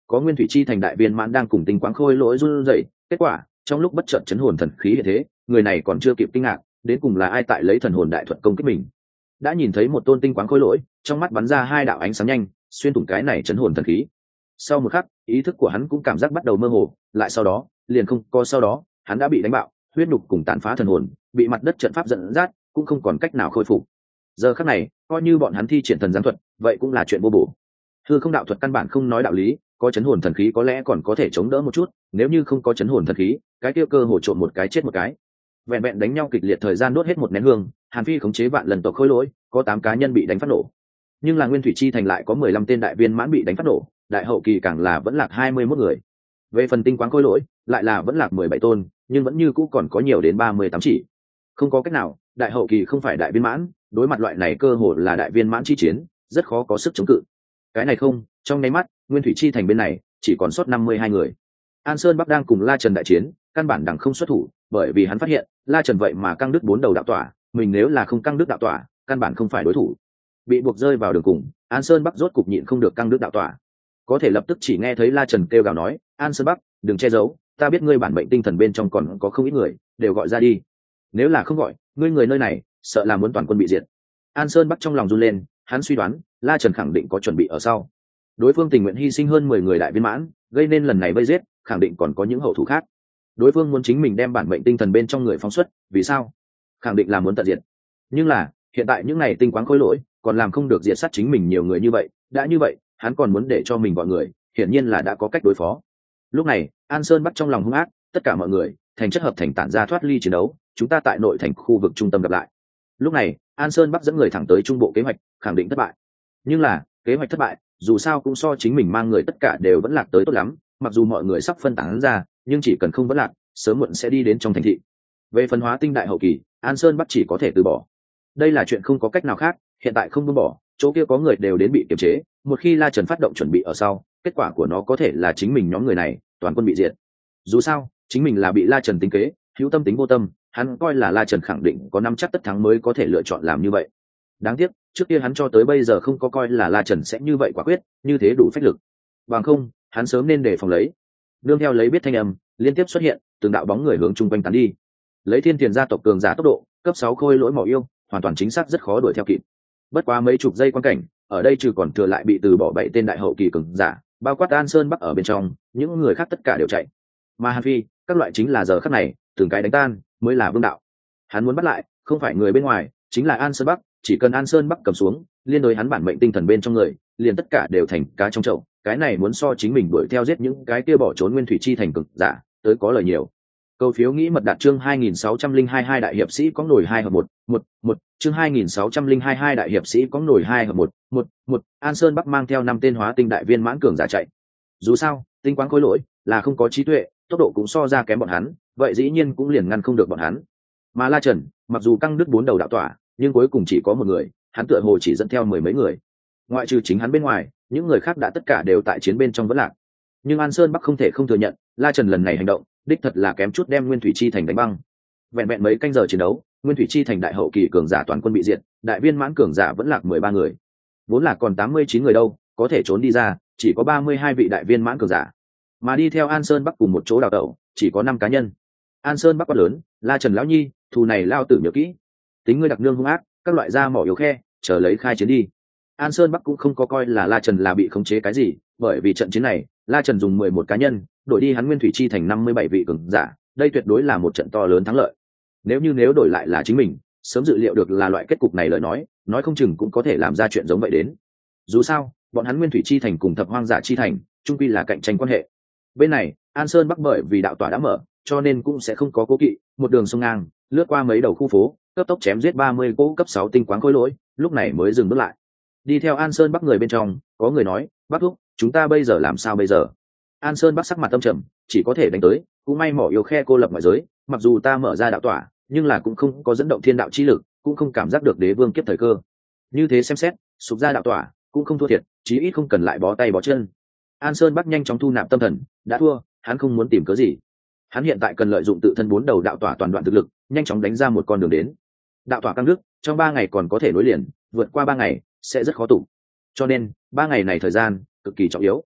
có nguyên thủy chi thành đại viên mãn đang cùng tinh quáng khôi lỗi run rẩy. Kết quả trong lúc bất chợt chấn hồn thần khí hiện thế, người này còn chưa kịp kinh ngạc, đến cùng là ai tại lấy thần hồn đại thuật công kích mình. Đã nhìn thấy một tôn tinh quáng khôi lỗi, trong mắt bắn ra hai đạo ánh sáng nhanh, xuyên thủng cái này chấn hồn thần khí. Sau một khắc, ý thức của hắn cũng cảm giác bắt đầu mơ hồ, lại sau đó, liền không có sau đó, hắn đã bị đánh bạo, huyết nhục cùng tàn phá thần hồn, bị mặt đất trận pháp dẫn dắt, cũng không còn cách nào khôi phục. Giờ khắc này, coi như bọn hắn thi triển thần giáng thuật, vậy cũng là chuyện vô bổ. Hư không đạo thuật căn bản không nói đạo lý, có chấn hồn thần khí có lẽ còn có thể chống đỡ một chút, nếu như không có chấn hồn thần khí, cái kia cơ hội trộn một cái chết một cái. Vẹn vẹn đánh nhau kịch liệt thời gian đốt hết một nén hương, Hàn Phi khống chế vạn lần tộc khôi lỗi, có 8 cá nhân bị đánh phát nổ. Nhưng là Nguyên Thủy Chi thành lại có 15 tên đại viên mãn bị đánh phát nổ, đại hậu kỳ càng là vẫn lạc 21 người. Về phần tinh quáng khôi lỗi, lại là vẫn lạc 17 tôn, nhưng vẫn như cũ còn có nhiều đến 38 chỉ. Không có cách nào, đại hậu kỳ không phải đại viên mãn, đối mặt loại này cơ hội là đại viên mãn chi chiến, rất khó có sức chống cự. Cái này không, trong nháy mắt, Nguyên Thủy Chi thành bên này chỉ còn sót 52 người. An Sơn Bắc đang cùng La Trần đại chiến, căn bản đằng không xuất thủ, bởi vì hắn phát hiện, La Trần vậy mà căng đứt 4 đầu đạo tỏa, mình nếu là không căng đứt đạo tỏa, căn bản không phải đối thủ. Bị buộc rơi vào đường cùng, An Sơn Bắc rốt cục nhịn không được căng đứt đạo tỏa. Có thể lập tức chỉ nghe thấy La Trần kêu gào nói, "An Sơn Bắc, đừng che giấu, ta biết ngươi bản mệnh tinh thần bên trong còn có không ít người, đều gọi ra đi. Nếu là không gọi, ngươi người nơi này, sợ là muốn toàn quân bị diệt." An Sơn Bắc trong lòng run lên, hắn suy đoán, La Trần khẳng định có chuẩn bị ở sau. Đối phương tình nguyện hy sinh hơn 10 người đại viên mãn, gây nên lần này vây giết, khẳng định còn có những hậu thủ khác. Đối phương muốn chính mình đem bản mệnh tinh thần bên trong người phóng xuất, vì sao? Khẳng định là muốn tận diệt. Nhưng là, hiện tại những này tinh quáng khối lỗi, còn làm không được diệt sát chính mình nhiều người như vậy, đã như vậy, hắn còn muốn để cho mình gọi người, hiển nhiên là đã có cách đối phó. Lúc này, An Sơn Bắc trong lòng hung ác, tất cả mọi người, thành chất hợp thành tản ra thoát ly chiến đấu, chúng ta tại nội thành khu vực trung tâm gặp lại. Lúc này, An Sơn Bắc dẫn người thẳng tới trung bộ kế hoạch, khẳng định thất bại. Nhưng là, kế hoạch thất bại, dù sao cũng so chính mình mang người tất cả đều vẫn lạc tới tốt lắm, mặc dù mọi người sắp phân tán ra, nhưng chỉ cần không vẫn lạc, sớm muộn sẽ đi đến trong thành thị. Về phân hóa tinh đại hậu kỳ, An Sơn Bắc chỉ có thể từ bỏ. Đây là chuyện không có cách nào khác, hiện tại không buông bỏ, chỗ kia có người đều đến bị kiềm chế, một khi La Trần phát động chuẩn bị ở sau, kết quả của nó có thể là chính mình nhóm người này, toàn quân bị diệt. Dù sao, chính mình là bị La Trần tính kế, hữu tâm tính vô tâm, hắn coi là La Trần khẳng định có nắm chắc tất thắng mới có thể lựa chọn làm như vậy. Đáng tiếc, trước kia hắn cho tới bây giờ không có coi là La Trần sẽ như vậy quả quyết, như thế đủ phách lực. Bằng không, hắn sớm nên đề phòng lấy. Nương theo lấy biết thanh âm, liên tiếp xuất hiện, từng đạo bóng người hướng chung quanh tán đi. Lấy Thiên Tiền gia tộc cường giả tốc độ, cấp 6 khôi lỗi mỏ yêu, hoàn toàn chính xác rất khó đuổi theo kịp. Bất quá mấy chục giây quan cảnh, ở đây trừ còn thừa lại bị từ bỏ 7 tên đại hậu kỳ cường giả, bao quát An Sơn Bắc ở bên trong, những người khác tất cả đều chạy. Mà Hàn Phi, các loại chính là giờ khắc này, từng cái đánh tan, mới là vương đạo. Hắn muốn bắt lại, không phải người bên ngoài, chính là An Sơn Bắc, chỉ cần An Sơn Bắc cầm xuống, liên đối hắn bản mệnh tinh thần bên trong người, liền tất cả đều thành cá trong chậu. Cái này muốn so chính mình đuổi theo giết những cái kia bỏ trốn nguyên thủy chi thành cực giả, tới có lời nhiều. Câu phiếu nghĩ mật đạt chương 2602 đại hiệp sĩ có nổi 2 hợp 1 chương 2602 đại hiệp sĩ có nổi 2 hợp 1 An Sơn Bắc mang theo 5 tên hóa tinh đại viên mãn cường giả chạy. Dù sao, tinh quáng khối lỗi là không có trí tuệ, tốc độ cũng so ra kém bọn hắn, vậy dĩ nhiên cũng liền ngăn không được bọn hắn. Mà La Trần, mặc dù căng đứt 4 đầu đạo tỏa, nhưng cuối cùng chỉ có một người, hắn tựa hồ chỉ dẫn theo 10 mấy người. Ngoại trừ chính hắn bên ngoài, những người khác đã tất cả đều tại chiến bên trong vẫn lạc. Nhưng An Sơn Bắc không thể không thừa nhận, La Trần lần này hành động, đích thật là kém chút đem Nguyên Thủy Chi thành đánh băng. Vẹn vẹn mấy canh giờ chiến đấu, Nguyên Thủy Chi thành đại hậu kỳ cường giả toàn quân bị diệt, đại viên mãn cường giả vẫn lạc 13 người. Vốn là còn 89 người đâu, có thể trốn đi ra, chỉ có 32 vị đại viên mãn cường giả. Mà đi theo An Sơn Bắc cùng một chỗ đào tẩu, chỉ có 5 cá nhân. An Sơn Bắc quát lớn, La Trần lão nhi, thù này lao tử nhớ kỹ. Tính ngươi đặc nương hung ác, các loại da mỏ yếu khe, chờ lấy khai chiến đi. An Sơn Bắc cũng không có coi là La Trần là bị khống chế cái gì, bởi vì trận chiến này, La Trần dùng 11 cá nhân, đổi đi hắn Nguyên Thủy Chi thành 57 vị cường giả, đây tuyệt đối là một trận to lớn thắng lợi. Nếu đổi lại là chính mình, sớm dự liệu được là loại kết cục này lời nói không chừng cũng có thể làm ra chuyện giống vậy đến. Dù sao, bọn hắn Nguyên Thủy Chi thành cùng Thập Hoang Giả Chi thành, chung quy là cạnh tranh quan hệ. Bên này, An Sơn Bắc bởi vì đạo tỏa đã mở, cho nên cũng sẽ không có cố kỵ, một đường sông ngang, lướt qua mấy đầu khu phố, cấp tốc chém giết 30 cỗ cấp 6 tinh quáng khối lỗi, lúc này mới dừng bước lại. Đi theo An Sơn Bắc người bên trong, có người nói, "Bắc thúc, chúng ta bây giờ làm sao bây giờ?" An Sơn Bắc sắc mặt tâm trầm, chỉ có thể đánh tới, cũng may mỏ yêu khe cô lập ngoại giới, mặc dù ta mở ra đạo tỏa, nhưng là cũng không có dẫn động thiên đạo chi lực, cũng không cảm giác được đế vương kiếp thời cơ. Như thế xem xét, sụp ra đạo tỏa, cũng không thua thiệt, chí ít không cần lại bó tay bó chân. An Sơn Bắc nhanh chóng thu nạp tâm thần, đã thua, hắn không muốn tìm cớ gì. Hắn hiện tại cần lợi dụng tự thân 4 đầu đạo tỏa toàn đoạn thực lực, nhanh chóng đánh ra một con đường đến. Đạo tỏa căng đức, trong 3 ngày còn có thể nối liền, vượt qua 3 ngày sẽ rất khó tụ. Cho nên, 3 ngày này thời gian cực kỳ trọng yếu.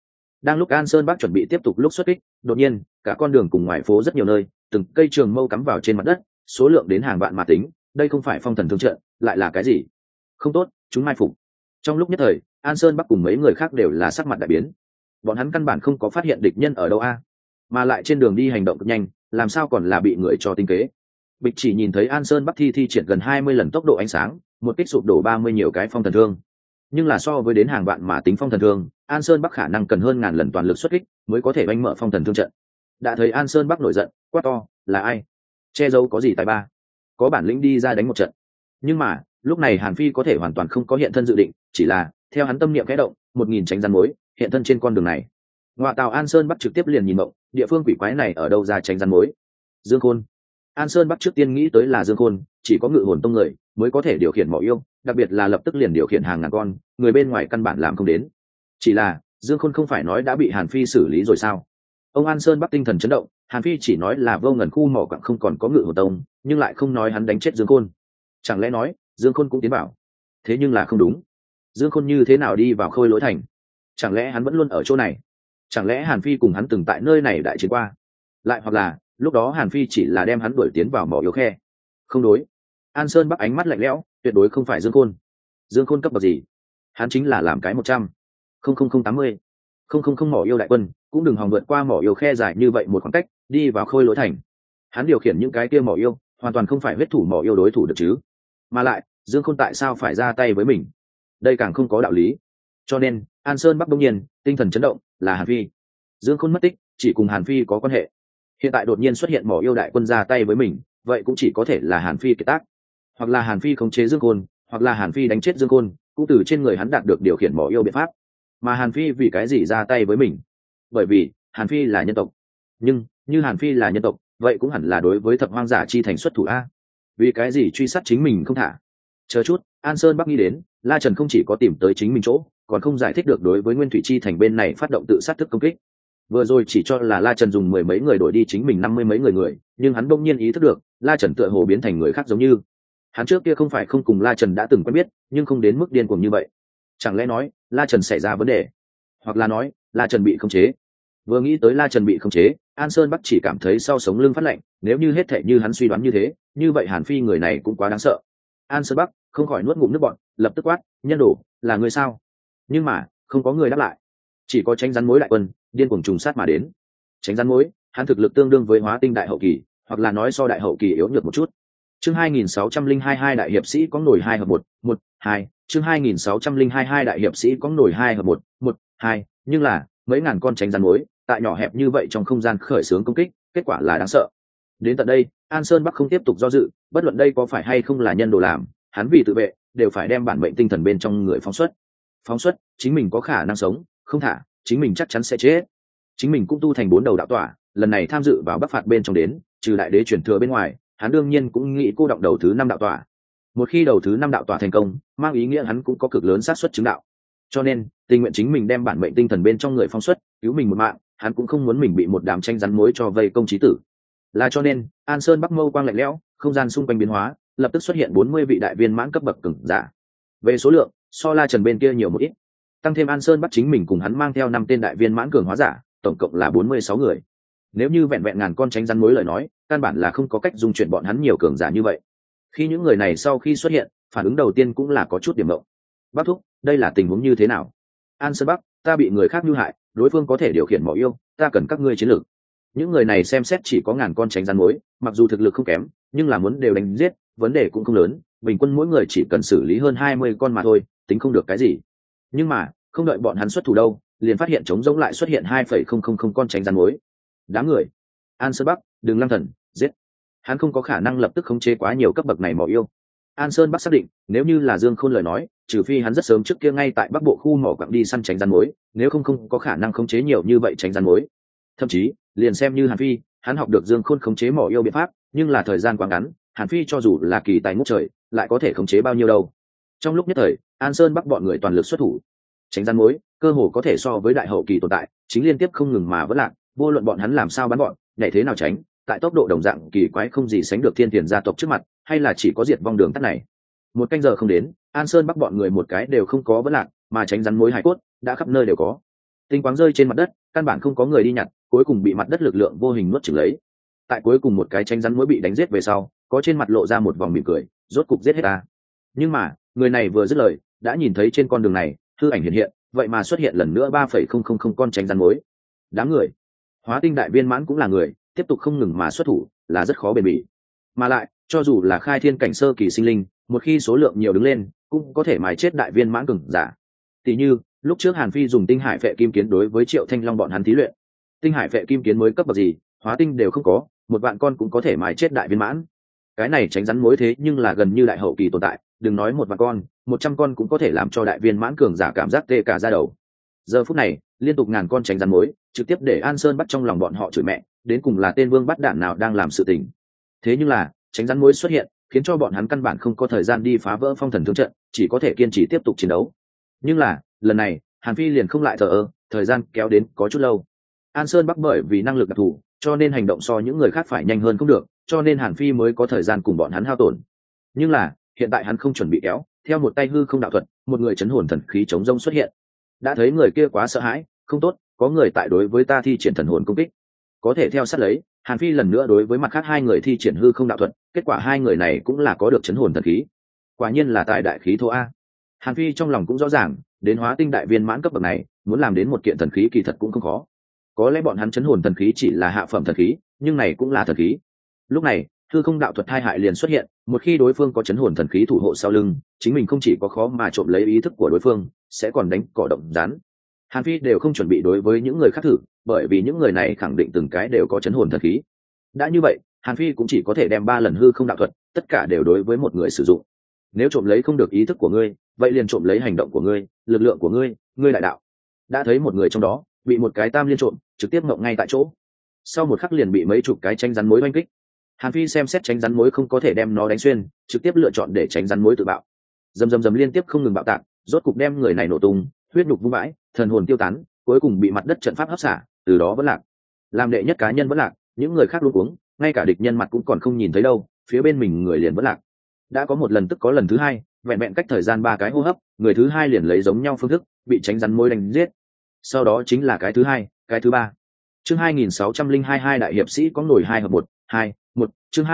Đang lúc An Sơn Bắc chuẩn bị tiếp tục lúc xuất kích, đột nhiên cả con đường cùng ngoài phố rất nhiều nơi từng cây trường mâu cắm vào trên mặt đất, số lượng đến hàng vạn mà tính. Đây không phải phong thần thương trận lại là cái gì? Không tốt, chúng mai phục. Trong lúc nhất thời, An Sơn Bắc cùng mấy người khác đều là sắc mặt đại biến. Bọn hắn căn bản không có phát hiện địch nhân ở đâu a, mà lại trên đường đi hành động cực nhanh, làm sao còn là bị người cho tinh kế. Bịch chỉ nhìn thấy An Sơn Bắc thi triển gần 20 lần tốc độ ánh sáng, một kích sụp đổ 30 nhiều cái phong thần thương. Nhưng là so với đến hàng vạn mà tính phong thần thương, An Sơn Bắc khả năng cần hơn ngàn lần toàn lực xuất kích mới có thể đánh mở phong thần thương trận. Đã thấy An Sơn Bắc nổi giận, quát to, là ai? Che giấu có gì tài ba? Có bản lĩnh đi ra đánh một trận. Nhưng mà lúc này Hàn Phi có thể hoàn toàn không có hiện thân dự định, chỉ là theo hắn tâm niệm khẽ động, 1000 tránh rắn mối hiện thân trên con đường này. Ngoại tàu An Sơn Bắc trực tiếp liền nhìn mộng, địa phương quỷ quái này ở đâu ra tránh rắn mối? Dương Khôn. An Sơn Bắc trước tiên nghĩ tới là Dương Khôn, chỉ có ngự hồn tông người mới có thể điều khiển mỏ yêu, đặc biệt là lập tức liền điều khiển hàng ngàn con, người bên ngoài căn bản làm không đến. Chỉ là Dương Khôn không phải nói đã bị Hàn Phi xử lý rồi sao? Ông An Sơn Bắc tinh thần chấn động, Hàn Phi chỉ nói là vô ngần khu mỏ quặng không còn có ngự hồn tông, nhưng lại không nói hắn đánh chết Dương Khôn. Chẳng lẽ nói Dương Khôn cũng tiến vào? Thế nhưng là không đúng. Dương Khôn như thế nào đi vào Khôi Lỗi thành? Chẳng lẽ hắn vẫn luôn ở chỗ này? Chẳng lẽ Hàn Phi cùng hắn từng tại nơi này đại chiến qua? Lại hoặc là lúc đó Hàn Phi chỉ là đem hắn đuổi tiến vào mỏ yếu khe? Không đối. An Sơn Bắc ánh mắt lạnh lẽo, tuyệt đối không phải Dương Khôn. Dương Khôn cấp bậc gì? Hắn chính là làm cái 100.080 mỏ yêu đại quân, cũng đừng hòng vượt qua mỏ yêu khe dài như vậy một khoảng cách đi vào Khôi Lỗi thành. Hắn điều khiển những cái kia mỏ yêu hoàn toàn không phải huyết thủ mỏ yêu đối thủ được chứ. Mà lại Dương Khôn tại sao phải ra tay với mình? Đây càng không có đạo lý. Cho nên An Sơn Bắc đông nhiên tinh thần chấn động, là Hàn Phi. Dương Khôn mất tích chỉ cùng Hàn Phi có quan hệ, hiện tại đột nhiên xuất hiện mỏ yêu đại quân ra tay với mình, vậy cũng chỉ có thể là Hàn Phi kiệt tác, hoặc là Hàn Phi khống chế Dương Khôn, hoặc là Hàn Phi đánh chết Dương Khôn, cũng từ trên người hắn đạt được điều khiển mỏ yêu biện pháp. Mà Hàn Phi vì cái gì ra tay với mình? Bởi vì Hàn Phi là nhân tộc. Nhưng như Hàn Phi là nhân tộc, vậy cũng hẳn là đối với thập hoang giả chi thành xuất thủ a. Vì cái gì truy sát chính mình không thả? Chờ chút, An Sơn Bắc nghĩ đến, La Trần không chỉ có tìm tới chính mình chỗ, còn không giải thích được đối với Nguyên Thủy Chi thành bên này phát động tự sát thức công kích. Vừa rồi chỉ cho là La Trần dùng 10 mấy người đổi đi chính mình 50 mấy người, nhưng hắn bỗng nhiên ý thức được, La Trần tựa hồ biến thành người khác giống như. Hắn trước kia không phải không cùng La Trần đã từng quen biết, nhưng không đến mức điên cuồng như vậy. Chẳng lẽ nói, La Trần xảy ra vấn đề? Hoặc là nói, La Trần bị khống chế? Vừa nghĩ tới La Trần bị khống chế, An Sơn Bắc chỉ cảm thấy sau sống lưng phát lạnh, nếu như hết thảy như hắn suy đoán như thế, như vậy Hàn Phi người này cũng quá đáng sợ. An Sơn Bắc không khỏi nuốt ngụm nước bọt, lập tức quát, nhân đồ, là người sao? Nhưng mà không có người đáp lại, chỉ có Tránh Rắn Mối đại quân điên cuồng trùng sát mà đến. Tránh Rắn Mối, hắn thực lực tương đương với Hóa Tinh đại hậu kỳ, hoặc là nói so đại hậu kỳ yếu nhược một chút. Chương 2602 đại hiệp sĩ có nổi 2 hợp 1, 1, 2, chương 2602 đại hiệp sĩ có nổi 2 hợp 1, 1, 2, nhưng là mấy ngàn con Tránh Rắn Mối tại nhỏ hẹp như vậy trong không gian khởi xướng công kích, kết quả là đáng sợ. Đến tận đây, An Sơn Bắc không tiếp tục do dự, bất luận đây có phải hay không là nhân đồ làm, hắn vì tự vệ đều phải đem bản mệnh tinh thần bên trong người phóng xuất, chính mình có khả năng sống, không thả chính mình chắc chắn sẽ chết. Chính mình cũng tu thành 4 đầu đạo tỏa, lần này tham dự vào bắc phạt bên trong đến, trừ đại đế chuyển thừa bên ngoài, hắn đương nhiên cũng nghĩ cô động đầu thứ 5 đạo tỏa. Một khi đầu thứ 5 đạo tỏa thành công, mang ý nghĩa hắn cũng có cực lớn xác suất chứng đạo. Cho nên tình nguyện chính mình đem bản mệnh tinh thần bên trong người phóng xuất, cứu mình một mạng, hắn cũng không muốn mình bị một đám Tranh Rắn Mối cho vây công chí tử. Là cho nên An Sơn Bắc mâu quang lạnh lẽo, không gian xung quanh biến hóa, lập tức xuất hiện 40 vị đại viên mãn cấp bậc cường giả. Về số lượng, so La Trần bên kia nhiều một ít. Tăng thêm An Sơn Bắc chính mình cùng hắn mang theo 5 tên đại viên mãn cường hóa giả, tổng cộng là 46 người. Nếu như vẹn vẹn ngàn con Tránh Rắn Mối lời nói, căn bản là không có cách dung chuyển bọn hắn nhiều cường giả như vậy. Khi những người này sau khi xuất hiện, phản ứng đầu tiên cũng là có chút điểm mộng. Bác thúc, đây là tình huống như thế nào? An Sơn Bắc, ta bị người khác mưu hại, đối phương có thể điều khiển mỏ yêu, ta cần các ngươi chiến lược. Những người này xem xét chỉ có ngàn con Tránh Rắn Mối, mặc dù thực lực không kém, nhưng là muốn đều đánh giết, vấn đề cũng không lớn, bình quân mỗi người chỉ cần xử lý hơn 20 con mà thôi, tính không được cái gì. Nhưng mà không đợi bọn hắn xuất thủ đâu, liền phát hiện trống rỗng lại xuất hiện 2,000 con Tránh Rắn Mối. Đám người, An Sơn Bắc, đừng lăng thần, giết. Hắn không có khả năng lập tức khống chế quá nhiều cấp bậc này mỏ yêu. An Sơn Bắc xác định, nếu như là Dương Khôn lời nói, trừ phi hắn rất sớm trước kia ngay tại Bắc Bộ khu mỏ quặng đi săn Tránh Rắn Mối, nếu không có khả năng khống chế nhiều như vậy Tránh Rắn Mối. Thậm chí liền xem như Hàn Phi, hắn học được Dương Khôn khống chế mỏ yêu biện pháp, nhưng là thời gian quá ngắn, Hàn Phi cho dù là kỳ tài ngút trời, lại có thể khống chế bao nhiêu đâu. Trong lúc nhất thời, An Sơn Bắc bọn người toàn lực xuất thủ. Tránh Rắn Mối cơ hồ có thể so với đại hậu kỳ tồn tại, chính liên tiếp không ngừng mà vẫn lạc, vô luận bọn hắn làm sao bắn bọn, nhảy thế nào tránh, tại tốc độ đồng dạng kỳ quái không gì sánh được thiên tiền gia tộc trước mặt, hay là chỉ có diệt vong đường tắt này. Một canh giờ không đến, An Sơn Bắc bọn người một cái đều không có vẫn lạc, mà Tránh Rắn Mối hải cốt đã khắp nơi đều có. tinh quáng rơi trên mặt đất, căn bản không có người đi nhặt, cuối cùng bị mặt đất lực lượng vô hình nuốt chửng lấy. Tại cuối cùng một cái tranh rắn mối bị đánh giết về sau, có trên mặt lộ ra một vòng mỉm cười, rốt cục giết hết ta. Nhưng mà người này vừa dứt lời, đã nhìn thấy trên con đường này hư ảnh hiện hiện, vậy mà xuất hiện lần nữa 3,000 con tranh rắn mối. Đám người hóa tinh đại viên mãn cũng là người, tiếp tục không ngừng mà xuất thủ là rất khó bền bỉ. Mà lại cho dù là khai thiên cảnh sơ kỳ sinh linh, một khi số lượng nhiều đứng lên cũng có thể mài chết đại viên mãn cường giả. Tỷ như lúc trước Hàn Phi dùng tinh hải phệ kim kiến đối với Triệu Thanh Long bọn hắn thí luyện, tinh hải phệ kim kiến mới cấp bậc gì, hóa tinh đều không có, một vạn con cũng có thể mài chết đại viên mãn. Cái này tránh rắn mối thế nhưng là gần như đại hậu kỳ tồn tại, đừng nói một vạn con, 100 con cũng có thể làm cho đại viên mãn cường giả cảm giác tê cả da đầu. Giờ phút này liên tục ngàn con tránh rắn mối trực tiếp để An Sơn bắt trong lòng bọn họ chửi mẹ, đến cùng là tên vương bắt đạn nào đang làm sự tình. Thế nhưng là tránh rắn mối xuất hiện khiến cho bọn hắn căn bản không có thời gian đi phá vỡ phong thần thương trận, chỉ có thể kiên trì tiếp tục chiến đấu. Nhưng là lần này Hàn Phi liền không lại thờ ơ, thời gian kéo đến có chút lâu. An Sơn Bắc bởi vì năng lực đặc thù cho nên hành động so những người khác phải nhanh hơn cũng được, cho nên Hàn Phi mới có thời gian cùng bọn hắn hao tổn. Nhưng là hiện tại hắn không chuẩn bị kéo, theo một tay hư không đạo thuật, một người chấn hồn thần khí chống rông xuất hiện. Đã thấy người kia quá sợ hãi, không tốt, có người tại đối với ta thi triển thần hồn công kích. Có thể theo sát lấy, Hàn Phi lần nữa đối với mặt khác hai người thi triển hư không đạo thuật, kết quả hai người này cũng là có được chấn hồn thần khí. Quả nhiên là tại đại khí thô a. Hàn Phi trong lòng cũng rõ ràng, đến hóa tinh đại viên mãn cấp bậc này, muốn làm đến một kiện thần khí kỳ thật cũng không khó. Có lẽ bọn hắn chấn hồn thần khí chỉ là hạ phẩm thần khí, nhưng này cũng là thần khí. Lúc này hư không đạo thuật hai hại liền xuất hiện, một khi đối phương có chấn hồn thần khí thủ hộ sau lưng, chính mình không chỉ có khó mà trộm lấy ý thức của đối phương, sẽ còn đánh cỏ động rắn. Hàn Phi đều không chuẩn bị đối với những người khác thử, bởi vì những người này khẳng định từng cái đều có chấn hồn thần khí. Đã như vậy, Hàn Phi cũng chỉ có thể đem 3 lần hư không đạo thuật, tất cả đều đối với một người sử dụng. Nếu trộm lấy không được ý thức của ngươi, vậy liền trộm lấy hành động của ngươi, lực lượng của ngươi, ngươi đại đạo. Đã thấy một người trong đó bị một cái tam liên trộm trực tiếp ngậm ngay tại chỗ, sau một khắc liền bị mấy chục cái tranh rắn mối oanh kích. Hàn Phi xem xét tránh rắn mối không có thể đem nó đánh xuyên, trực tiếp lựa chọn để tránh rắn mối tự bạo. Dầm liên tiếp không ngừng bạo tạc, rốt cục đem người này nổ tung, huyết nhục vung vãi, thần hồn tiêu tán, cuối cùng bị mặt đất trận pháp hấp xả, từ đó vẫn lạc. Làm đệ nhất cá nhân vẫn lạc, những người khác luống cuống, ngay cả địch nhân mặt cũng còn không nhìn thấy đâu, phía bên mình người liền vẫn lạc. Đã có một lần tức có lần thứ hai, vẹn vẹn cách thời gian 3 cái hô hấp, người thứ hai liền lấy giống nhau phương thức bị tránh rắn mối đánh giết. Sau đó chính là cái thứ hai, cái thứ ba. Chương 2602 đại hiệp sĩ có nổi 2 hợp 1, 2, 1, chương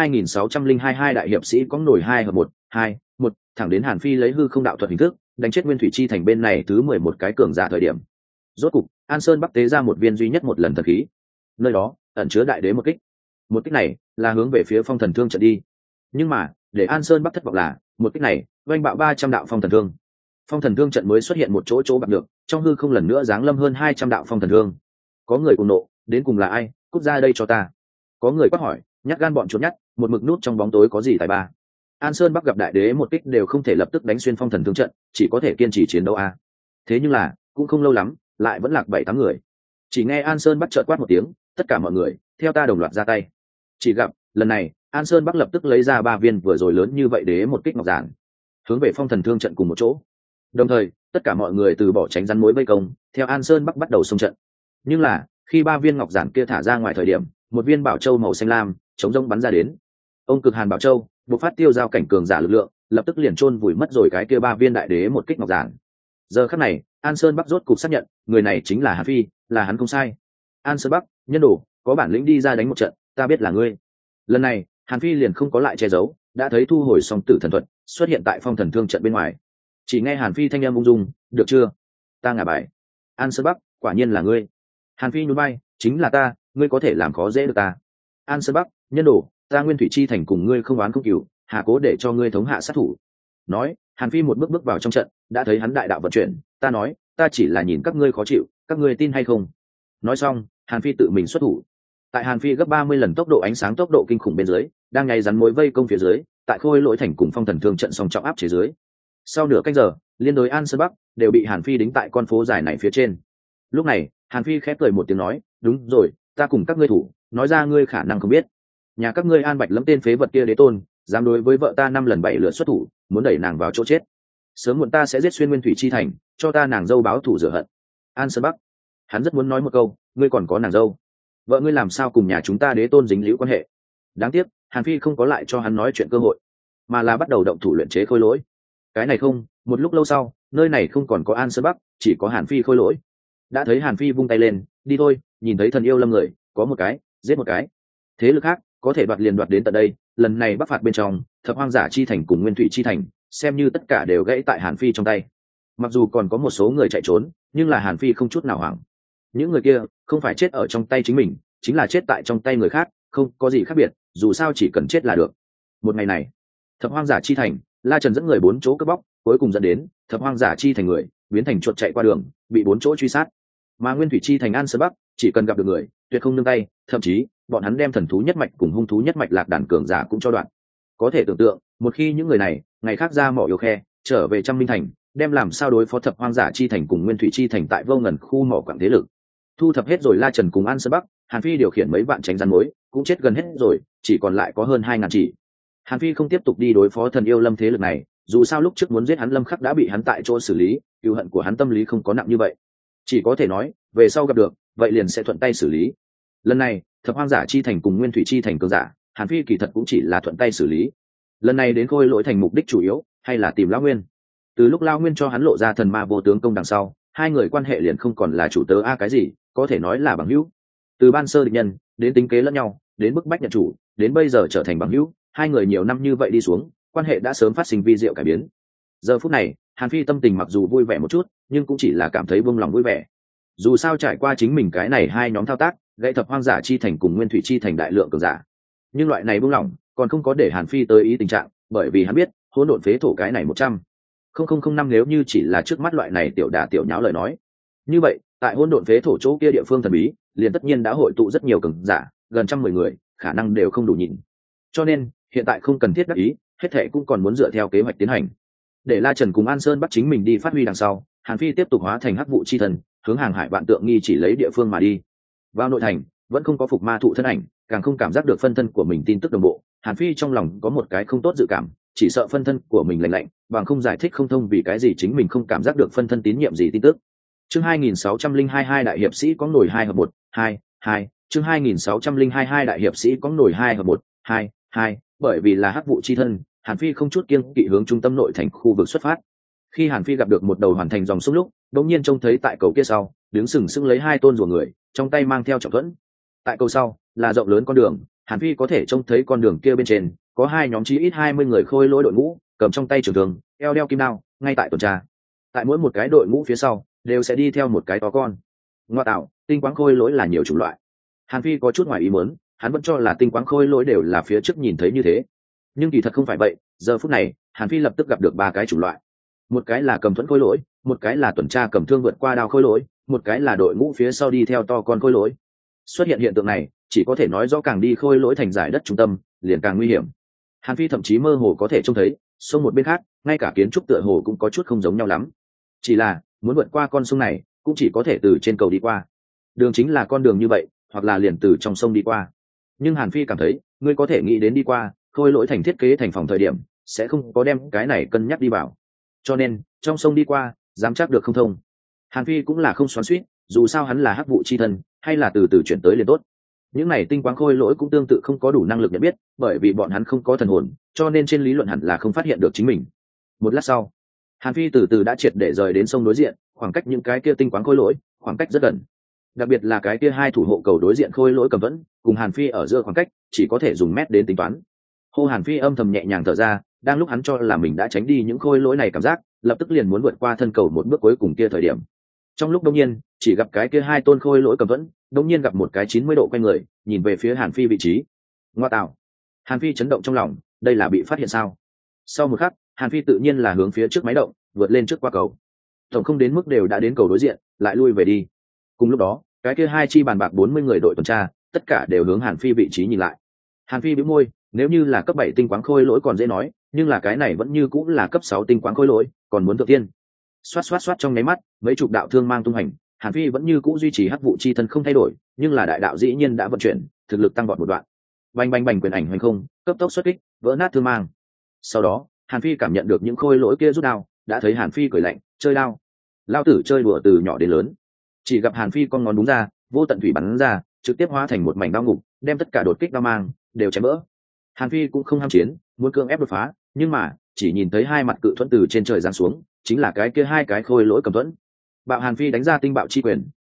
2602 đại hiệp sĩ có nổi 2 hợp 1, 2, 1, thẳng đến Hàn Phi lấy hư không đạo thuật hình thức, đánh chết Nguyên Thủy Chi thành bên này thứ 11 cái cường giả thời điểm. Rốt cục, An Sơn Bắc tế ra một viên duy nhất một lần thần khí. Nơi đó ẩn chứa đại đế một kích. Một kích này là hướng về phía phong thần thương trận đi. Nhưng mà, để An Sơn Bắc thất vọng là, một kích này oanh bạo 300 đạo phong thần thương. Phong thần thương trận mới xuất hiện một chỗ bạc được, trong hư không lần nữa giáng lâm hơn 200 đạo phong thần thương. Có người cùng nộ, đến cùng là ai, cút ra đây cho ta. Có người quát hỏi, nhát gan bọn chuột nhắt, một mực nút trong bóng tối có gì tài ba. An Sơn Bắc gặp đại đế một kích đều không thể lập tức đánh xuyên phong thần thương trận, chỉ có thể kiên trì chiến đấu a. Thế nhưng là cũng không lâu lắm, lại vẫn lạc 7-8 người. Chỉ nghe An Sơn Bắc chợt quát một tiếng, tất cả mọi người theo ta đồng loạt ra tay. Chỉ gặp lần này An Sơn Bắc lập tức lấy ra 3 viên vừa rồi lớn như vậy đế một kích ngọc giản, hướng về phong thần thương trận cùng một chỗ. Đồng thời tất cả mọi người từ bỏ tránh rắn mối vây công, theo An Sơn Bắc bắt đầu xung trận. Nhưng là khi 3 viên ngọc giản kia thả ra ngoài thời điểm, một viên bảo châu màu xanh lam chống rông bắn ra đến. Ông cực hàn bảo châu bộc phát tiêu giao cảnh cường giả lực lượng, lập tức liền chôn vùi mất rồi cái kia 3 viên đại đế một kích ngọc giản. Giờ khắc này An Sơn Bắc rốt cục xác nhận, người này chính là Hàn Phi, là hắn không sai. An Sơn Bắc, nhân đồ, có bản lĩnh đi ra đánh một trận, ta biết là ngươi. Lần này Hàn Phi liền không có lại che giấu, đã thấy thu hồi song tử thần thuật xuất hiện tại phong thần thương trận bên ngoài. Chỉ nghe Hàn Phi thanh âm ung dung, được chưa, ta ngả bài. An Sơn Bắc, quả nhiên là ngươi. Hàn Phi nhún vai, chính là ta, ngươi có thể làm khó dễ được ta. An Sơn Bắc, nhân đồ, ta Nguyên Thủy Chi thành cùng ngươi không oán không cừu, hà cố để cho ngươi thống hạ sát thủ. Nói, Hàn Phi một bước vào trong trận, đã thấy hắn đại đạo vận chuyển, ta nói, ta chỉ là nhìn các ngươi khó chịu, các ngươi tin hay không. Nói xong, Hàn Phi tự mình xuất thủ. Tại Hàn Phi gấp 30 lần tốc độ ánh sáng, tốc độ kinh khủng bên dưới, đang nháy rắn mối vây công phía dưới, tại Khôi Lỗi thành cùng phong thần thương trận song trọng áp chế dưới. Sau nửa canh giờ, liên đối An Sơn Bắc đều bị Hàn Phi đính tại con phố dài này phía trên. Lúc này Hàn Phi khép cười một tiếng nói, đúng rồi, ta cùng các ngươi thủ, nói ra ngươi khả năng không biết, nhà các ngươi An Bạch lẫm tên phế vật kia đế tôn, dám đối với vợ ta 5 lần 7 lượt xuất thủ, muốn đẩy nàng vào chỗ chết. Sớm muộn ta sẽ giết xuyên Nguyên Thủy Chi thành, cho ta nàng dâu báo thù rửa hận. An Sơn Bắc, hắn rất muốn nói một câu, ngươi còn có nàng dâu, vợ ngươi làm sao cùng nhà chúng ta đế tôn dính liễu quan hệ. Đáng tiếc Hàn Phi không có lại cho hắn nói chuyện cơ hội, mà là bắt đầu động thủ luyện chế khôi lỗi. Cái này không, một lúc lâu sau, nơi này không còn có An Sơn Bắc, chỉ có Hàn Phi khôi lỗi. đã thấy Hàn Phi vung tay lên, đi thôi, nhìn thấy thần yêu lâm người, có một cái giết một cái. Thế lực khác có thể đoạt liền đoạt đến tận đây, lần này bắc phạt bên trong thập hoang giả chi thành cùng nguyên thủy chi thành xem như tất cả đều gãy tại Hàn Phi trong tay. Mặc dù còn có một số người chạy trốn, nhưng là Hàn Phi không chút nào hoảng. Những người kia không phải chết ở trong tay chính mình, chính là chết tại trong tay người khác, không có gì khác biệt, dù sao chỉ cần chết là được. Một ngày này, thập hoang giả chi thành, La Trần dẫn người 4 chỗ cướp bóc, cuối cùng dẫn đến thập hoang giả chi thành người biến thành chuột chạy qua đường, bị 4 chỗ truy sát. Mà nguyên thủy chi thành An Sơn Bắc, chỉ cần gặp được người, tuyệt không nương tay, thậm chí bọn hắn đem thần thú nhất mạch cùng hung thú nhất mạch lạc đàn cường giả cũng cho đoạn. Có thể tưởng tượng, một khi những người này ngày khác ra mỏ yêu khe, trở về Trăm Minh thành, đem làm sao đối phó thập hoang giả chi thành cùng nguyên thủy chi thành tại vô ngần khu mỏ quặng thế lực. Thu thập hết rồi La Trần cùng An Sơn Bắc, Hàn Phi điều khiển mấy vạn tránh gian mối cũng chết gần hết rồi, chỉ còn lại có hơn 2000 chỉ. Hàn Phi không tiếp tục đi đối phó thần yêu lâm thế lực này, dù sao lúc trước muốn giết hắn Lâm Khắc đã bị hắn tại chỗ xử lý, cừu hận của hắn tâm lý không có nặng như vậy. Chỉ có thể nói, về sau gặp được, vậy liền sẽ thuận tay xử lý. Lần này, thập hoang giả chi thành cùng nguyên thủy chi thành cường giả, Hàn Phi kỳ thật cũng chỉ là thuận tay xử lý. Lần này đến Khôi Lỗi thành mục đích chủ yếu hay là tìm Lão Nguyên. Từ lúc Lão Nguyên cho hắn lộ ra thần ma vô tướng công đằng sau, hai người quan hệ liền không còn là chủ tớ cái gì, có thể nói là bằng hữu. Từ ban sơ địch nhân đến tính kế lẫn nhau, đến bức bách nhận chủ, đến bây giờ trở thành bằng hữu, hai người nhiều năm như vậy đi xuống, quan hệ đã sớm phát sinh vi diệu cải biến. Giờ phút này, Hàn Phi tâm tình mặc dù vui vẻ một chút, nhưng cũng chỉ là cảm thấy buông lòng vui vẻ. Dù sao trải qua chính mình cái này hai nhóm thao tác, gãy thập hoang giả chi thành cùng nguyên thủy chi thành đại lượng cường giả. Nhưng loại này buông lòng còn không có để Hàn Phi tới ý tình trạng, bởi vì hắn biết, hỗn độn phế thổ cái này 100,005 nếu như chỉ là trước mắt loại này tiểu đả tiểu nháo lời nói. Như vậy, tại hỗn độn phế thổ chỗ kia địa phương thần bí, liền tất nhiên đã hội tụ rất nhiều cường giả, gần 110 người, khả năng đều không đủ nhịn. Cho nên, hiện tại không cần thiết đắc ý, hết thệ cũng còn muốn dựa theo kế hoạch tiến hành. Để La Trần cùng An Sơn bắt chính mình đi phát huy đằng sau, Hàn Phi tiếp tục hóa thành hắc vụ chi thần, hướng hàng hải vạn tượng nghi chỉ lấy địa phương mà đi. Vào nội thành, vẫn không có phục ma thụ thân ảnh, càng không cảm giác được phân thân của mình tin tức đồng bộ. Hàn Phi trong lòng có một cái không tốt dự cảm, chỉ sợ phân thân của mình lạnh lạnh, bằng không giải thích không thông vì cái gì chính mình không cảm giác được phân thân tín nhiệm gì tin tức. Chương 2602 đại hiệp sĩ có nổi 2 hợp 1, 2, 2, chương 2602 đại hiệp sĩ có nổi 2 hợp 1, 2, 2, bởi vì là hắc vụ chi thân, Hàn Phi không chút kiêng kỵ hướng trung tâm nội thành khu vực xuất phát. Khi Hàn Phi gặp được một đầu hoàn thành dòng sông lúc, đột nhiên trông thấy tại cầu kia sau, đứng sừng sững lấy hai tôn rùa người, trong tay mang theo trọng thuẫn. Tại cầu sau, là rộng lớn con đường, Hàn Phi có thể trông thấy con đường kia bên trên, có hai nhóm chí ít 20 người khôi lỗi đội ngũ, cầm trong tay trường thương, eo đeo kim đao, ngay tại tuần tra. Tại mỗi một cái đội ngũ phía sau, đều sẽ đi theo một cái to con. Ngoa tạo, tinh quáng khôi lỗi là nhiều chủng loại. Hàn Phi có chút ngoài ý muốn, hắn vẫn cho là tinh quáng khôi lỗi đều là phía trước nhìn thấy như thế. Nhưng kỳ thật không phải vậy, giờ phút này, Hàn Phi lập tức gặp được ba cái chủng loại. Một cái là cầm thuẫn khôi lỗi, một cái là tuần tra cầm thương vượt qua đao khôi lỗi, một cái là đội ngũ phía sau đi theo to con khôi lỗi. Xuất hiện hiện tượng này, chỉ có thể nói rõ càng đi khôi lỗi thành giải đất trung tâm, liền càng nguy hiểm. Hàn Phi thậm chí mơ hồ có thể trông thấy, sông một bên khác, ngay cả kiến trúc tựa hồ cũng có chút không giống nhau lắm. Chỉ là, muốn vượt qua con sông này, cũng chỉ có thể từ trên cầu đi qua. Đường chính là con đường như vậy, hoặc là liền từ trong sông đi qua. Nhưng Hàn Phi cảm thấy, ngươi có thể nghĩ đến đi qua, khôi lỗi thành thiết kế thành phòng thời điểm, sẽ không có đem cái này cân nhắc đi vào. Cho nên, trong sông đi qua, dám chắc được không thông. Hàn Phi cũng là không xoắn xuýt, dù sao hắn là hắc vụ chi thân, hay là từ từ chuyển tới liền tốt. Những này tinh quáng khôi lỗi cũng tương tự không có đủ năng lực nhận biết, bởi vì bọn hắn không có thần hồn, cho nên trên lý luận hẳn là không phát hiện được chính mình. Một lát sau, Hàn Phi từ từ đã triệt để rời đến sông đối diện, khoảng cách những cái kia tinh quáng khôi lỗi, khoảng cách rất gần. Đặc biệt là cái kia hai thủ hộ cầu đối diện khôi lỗi cầm vẫn, cùng Hàn Phi ở giữa khoảng cách, chỉ có thể dùng mét đến tính toán. Hô Hàn Phi âm thầm nhẹ nhàng thở ra, đang lúc hắn cho là mình đã tránh đi những khôi lỗi này cảm giác, lập tức liền muốn vượt qua thân cầu một bước cuối cùng kia thời điểm. Trong lúc đông nhiên, chỉ gặp cái kia hai tôn khôi lỗi cầm vẫn, đông nhiên gặp một cái 90 độ quay người, nhìn về phía Hàn Phi vị trí. Ngoa tạo! Hàn Phi chấn động trong lòng, đây là bị phát hiện sao? Sau một khắc, Hàn Phi tự nhiên là hướng phía trước máy động, vượt lên trước qua cầu. Tổng không đến mức đều đã đến cầu đối diện, lại lui về đi. Cùng lúc đó, cái kia hai chi bàn bạc 40 người đội tuần tra, tất cả đều hướng Hàn Phi vị trí nhìn lại. Hàn Phi bĩu môi, nếu như là cấp 7 tinh quáng khôi lỗi còn dễ nói, nhưng là cái này vẫn như cũng là cấp 6 tinh quáng khôi lỗi, còn muốn thượng tiên. Xoát xoát xoát trong nháy mắt, mấy chục đạo thương mang tung hành, Hàn Phi vẫn như cũ duy trì hắc vụ chi thân không thay đổi, nhưng là đại đạo dĩ nhiên đã vận chuyển, thực lực tăng vọt một đoạn. Bành bành bành quyền ảnh hoành không, cấp tốc xuất kích, vỡ nát thương mang. Sau đó, Hàn Phi cảm nhận được những khôi lỗi kia rút đao, đã thấy Hàn Phi cười lạnh, chơi đao. Lao tử chơi đùa từ nhỏ đến lớn. Chỉ gặp Hàn Phi con ngón đúng ra, vô tận thủy bắn ra, trực tiếp hóa thành một mảnh đao ngục, đem tất cả đột kích đao mang đều chém vỡ. Hàn Phi cũng không ham chiến, muốn cưỡng ép đột phá, nhưng mà chỉ nhìn thấy hai mặt cự thuẫn từ trên trời giáng xuống, chính là cái kia hai cái khôi lỗi cầm thuẫn. Bạo Hàn Phi đánh ra tinh bạo chi quyền,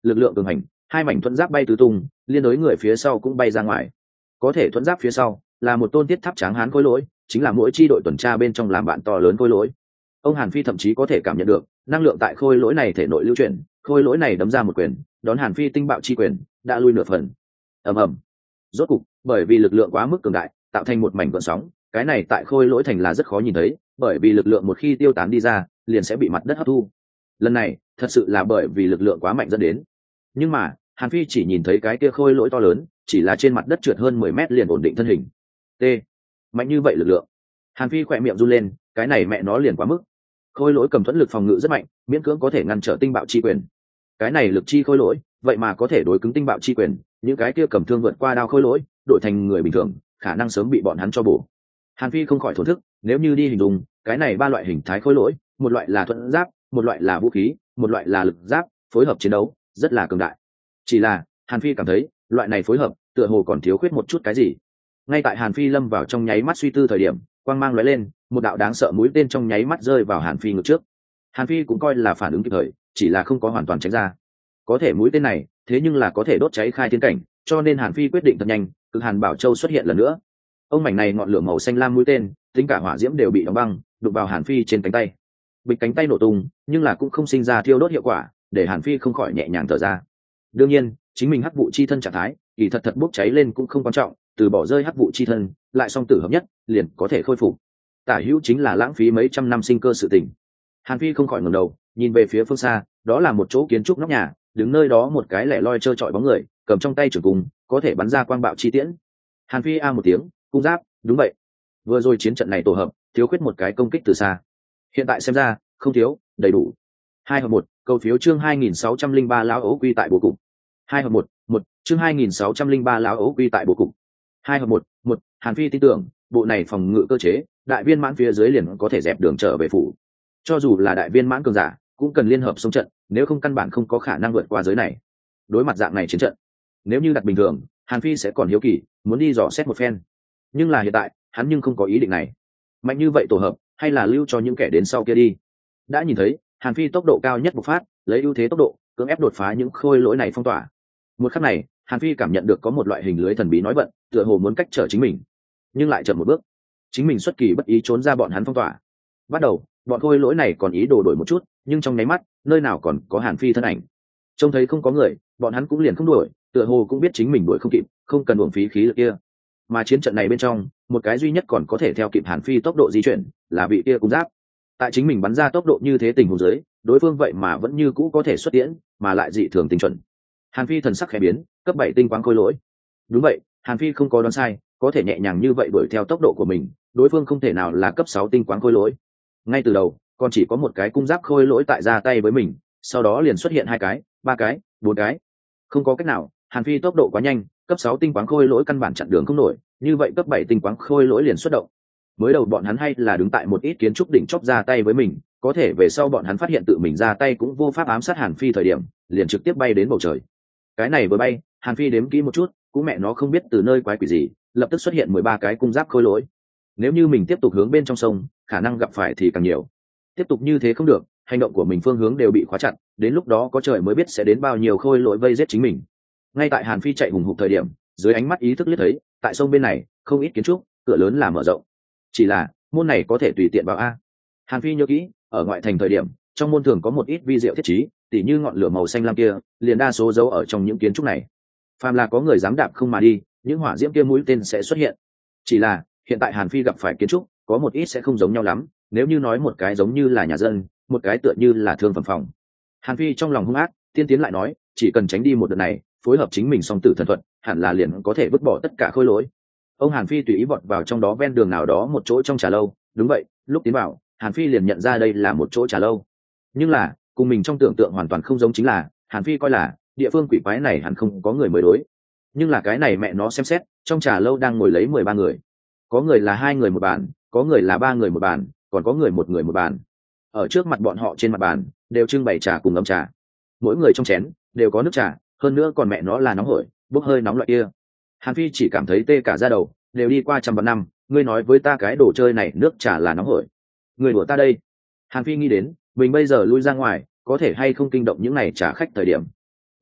lực lượng cường hành, hai mảnh thuẫn giáp bay tứ tung, liên đối người phía sau cũng bay ra ngoài. Có thể thuẫn giáp phía sau là một tôn thiết tháp tráng hán khối lỗi, chính là mỗi chi đội tuần tra bên trong làm bạn to lớn khối lỗi. Ông Hàn Phi thậm chí có thể cảm nhận được năng lượng tại khối lỗi này thể nội lưu chuyển, khối lỗi này đấm ra một quyền, đón Hàn Phi tinh bạo chi quyền, đã lui nửa phần. Ầm ầm. Rốt cục, bởi vì lực lượng quá mức cường đại, tạo thành một mảnh gợn sóng, cái này tại khôi lỗi thành là rất khó nhìn thấy, bởi vì lực lượng một khi tiêu tán đi ra, liền sẽ bị mặt đất hấp thu. Lần này, thật sự là bởi vì lực lượng quá mạnh dẫn đến. Nhưng mà, Hàn Phi chỉ nhìn thấy cái kia khôi lỗi to lớn, chỉ là trên mặt đất trượt hơn 10 mét liền ổn định thân hình. T. Mạnh như vậy lực lượng. Hàn Phi khỏe miệng run lên, cái này mẹ nó liền quá mức. Khôi lỗi cầm thuẫn lực phòng ngự rất mạnh, miễn cưỡng có thể ngăn trở tinh bạo chi quyền. Cái này lực chi khôi lỗi, vậy mà có thể đối cứng tinh bạo chi quyền, những cái kia cầm thương vượt qua đao khôi lỗi, đổi thành người bình thường, khả năng sớm bị bọn hắn cho bổ. Hàn Phi không khỏi thổ thức, nếu như đi hình dung, cái này ba loại hình thái khôi lỗi, một loại là thuẫn giáp, một loại là vũ khí, một loại là lực giáp, phối hợp chiến đấu rất là cường đại. Chỉ là, Hàn Phi cảm thấy, loại này phối hợp, tựa hồ còn thiếu khuyết một chút cái gì. Ngay tại Hàn Phi lâm vào trong nháy mắt suy tư thời điểm, quang mang lóe lên, một đạo đáng sợ mũi tên trong nháy mắt rơi vào Hàn Phi ngực trước. Hàn Phi cũng coi là phản ứng kịp thời, chỉ là không có hoàn toàn tránh ra. Có thể mũi tên này, thế nhưng là có thể đốt cháy khai thiên cảnh, cho nên Hàn Phi quyết định thật nhanh, Cực Hàn Bảo Châu xuất hiện lần nữa. Ông mảnh này ngọn lửa màu xanh lam mũi tên, tính cả hỏa diễm đều bị đóng băng, đụng vào Hàn Phi trên cánh tay. Bịch cánh tay nổ tung, nhưng là cũng không sinh ra thiêu đốt hiệu quả, để Hàn Phi không khỏi nhẹ nhàng thở ra. Đương nhiên, chính mình hắc vụ chi thân trạng thái, kỳ thật bốc cháy lên cũng không quan trọng, từ bỏ rơi hắc vụ chi thân, lại song tử hợp nhất, liền có thể khôi phục. Tả hữu chính là lãng phí mấy trăm năm sinh cơ sự tình. Hàn Phi không khỏi ngẩng đầu, nhìn về phía phương xa, đó là một chỗ kiến trúc nóc nhà, đứng nơi đó một cái lẻ loi trơ trọi bóng người, cầm trong tay trường cung, có thể bắn ra quang bạo chi tiễn. Hàn Phi a một tiếng, cung giáp, đúng vậy. Vừa rồi chiến trận này tổ hợp, thiếu khuyết một cái công kích từ xa. Hiện tại xem ra, không thiếu, đầy đủ. 2-1, cầu phiếu chương 2603 lão ấu quy tại bố cục. 2-1, chương 2603 lão ấu quy tại bố cục. 2-1, Hàn Phi tin tưởng, bộ này phòng ngự cơ chế, đại viên mãn phía dưới liền có thể dẹp đường trở về phủ. Cho dù là đại viên mãn cường giả, cũng cần liên hợp xông trận, nếu không căn bản không có khả năng vượt qua giới này. Đối mặt dạng này chiến trận, nếu như đặt bình thường, Hàn Phi sẽ còn hiếu kỳ, muốn đi dò xét một phen. Nhưng là hiện tại, hắn nhưng không có ý định này. Mạnh như vậy tổ hợp, hay là lưu cho những kẻ đến sau kia đi. Đã nhìn thấy, Hàn Phi tốc độ cao nhất bộc phát, lấy ưu thế tốc độ, cưỡng ép đột phá những khôi lỗi này phong tỏa. Một khắc này, Hàn Phi cảm nhận được có một loại hình lưới thần bí nói bận, tựa hồ muốn cách trở chính mình, nhưng lại chậm một bước. Chính mình xuất kỳ bất ý trốn ra bọn hắn phong tỏa. Bắt đầu, bọn khôi lỗi này còn ý đồ đổi một chút, nhưng trong nháy mắt, nơi nào còn có Hàn Phi thân ảnh. Trông thấy không có người, bọn hắn cũng liền không đuổi, tựa hồ cũng biết chính mình đuổi không kịp, không cần uổng phí khí lực kia. Mà chiến trận này bên trong, một cái duy nhất còn có thể theo kịp Hàn Phi tốc độ di chuyển, là vị kia cung giáp. Tại chính mình bắn ra tốc độ như thế tình huống dưới, đối phương vậy mà vẫn như cũ có thể xuất tiễn, mà lại dị thường tinh chuẩn. Hàn Phi thần sắc khẽ biến, cấp 7 tinh quáng khôi lỗi. Đúng vậy, Hàn Phi không có đoán sai, có thể nhẹ nhàng như vậy đuổi theo tốc độ của mình, đối phương không thể nào là cấp 6 tinh quáng khôi lỗi. Ngay từ đầu, còn chỉ có một cái cung giáp khôi lỗi tại ra tay với mình, sau đó liền xuất hiện 2 cái, 3 cái, 4 cái. Không có cách nào, Hàn Phi tốc độ quá nhanh, cấp 6 tinh quáng khôi lỗi căn bản chặn đường không nổi, như vậy cấp 7 tinh quáng khôi lỗi liền xuất động. Mới đầu bọn hắn hay là đứng tại một ít kiến trúc đỉnh chóp ra tay với mình, có thể về sau bọn hắn phát hiện tự mình ra tay cũng vô pháp ám sát Hàn Phi thời điểm, liền trực tiếp bay đến bầu trời. Cái này vừa bay, Hàn Phi đếm kỹ một chút, cũng mẹ nó không biết từ nơi quái quỷ gì, lập tức xuất hiện 13 cái cung giáp khôi lỗi. Nếu như mình tiếp tục hướng bên trong sông, khả năng gặp phải thì càng nhiều. Tiếp tục như thế không được, hành động của mình phương hướng đều bị khóa chặt, đến lúc đó có trời mới biết sẽ đến bao nhiêu khôi lỗi vây giết chính mình. Ngay tại Hàn Phi chạy hùng hục thời điểm, dưới ánh mắt ý thức liếc thấy, tại sông bên này, không ít kiến trúc, cửa lớn là mở rộng. Chỉ là, môn này có thể tùy tiện vào a. Hàn Phi nhớ kỹ, ở ngoại thành thời điểm, trong môn thường có một ít vi diệu thiết trí, tỉ như ngọn lửa màu xanh lam kia, liền đa số giấu ở trong những kiến trúc này. Phàm là có người dám đạp không mà đi, những hỏa diễm kia mũi tên sẽ xuất hiện. Chỉ là, hiện tại Hàn Phi gặp phải kiến trúc, có một ít sẽ không giống nhau lắm, nếu như nói một cái giống như là nhà dân, một cái tựa như là thương phẩm phòng. Hàn Phi trong lòng hung ác, tiên tiến lại nói, chỉ cần tránh đi một đợt này, phối hợp chính mình song tử thần thuật, hẳn là liền có thể vứt bỏ tất cả khôi lỗi. Ông Hàn Phi tùy ý vọt vào trong đó ven đường nào đó một chỗ trong trà lâu, đúng vậy, lúc tiến vào, Hàn Phi liền nhận ra đây là một chỗ trà lâu. Nhưng là, cùng mình trong tưởng tượng hoàn toàn không giống chính là, Hàn Phi coi là địa phương quỷ quái này hẳn không có người mới đối. Nhưng là cái này mẹ nó xem xét, trong trà lâu đang ngồi lấy 13 người. Có người là 2 người một bàn, có người là 3 người một bàn, còn có người một người một bàn. Ở trước mặt bọn họ trên mặt bàn, đều trưng bày trà cùng ấm trà. Mỗi người trong chén đều có nước trà, hơn nữa còn mẹ nó là nóng hổi, bốc hơi nóng loại kia. Hàn Phi chỉ cảm thấy tê cả da đầu, đều đi qua 100 năm, ngươi nói với ta cái đồ chơi này nước trà là nóng hổi. Người đùa ta đây. Hàn Phi nghĩ đến, mình bây giờ lui ra ngoài, có thể hay không kinh động những này trà khách thời điểm.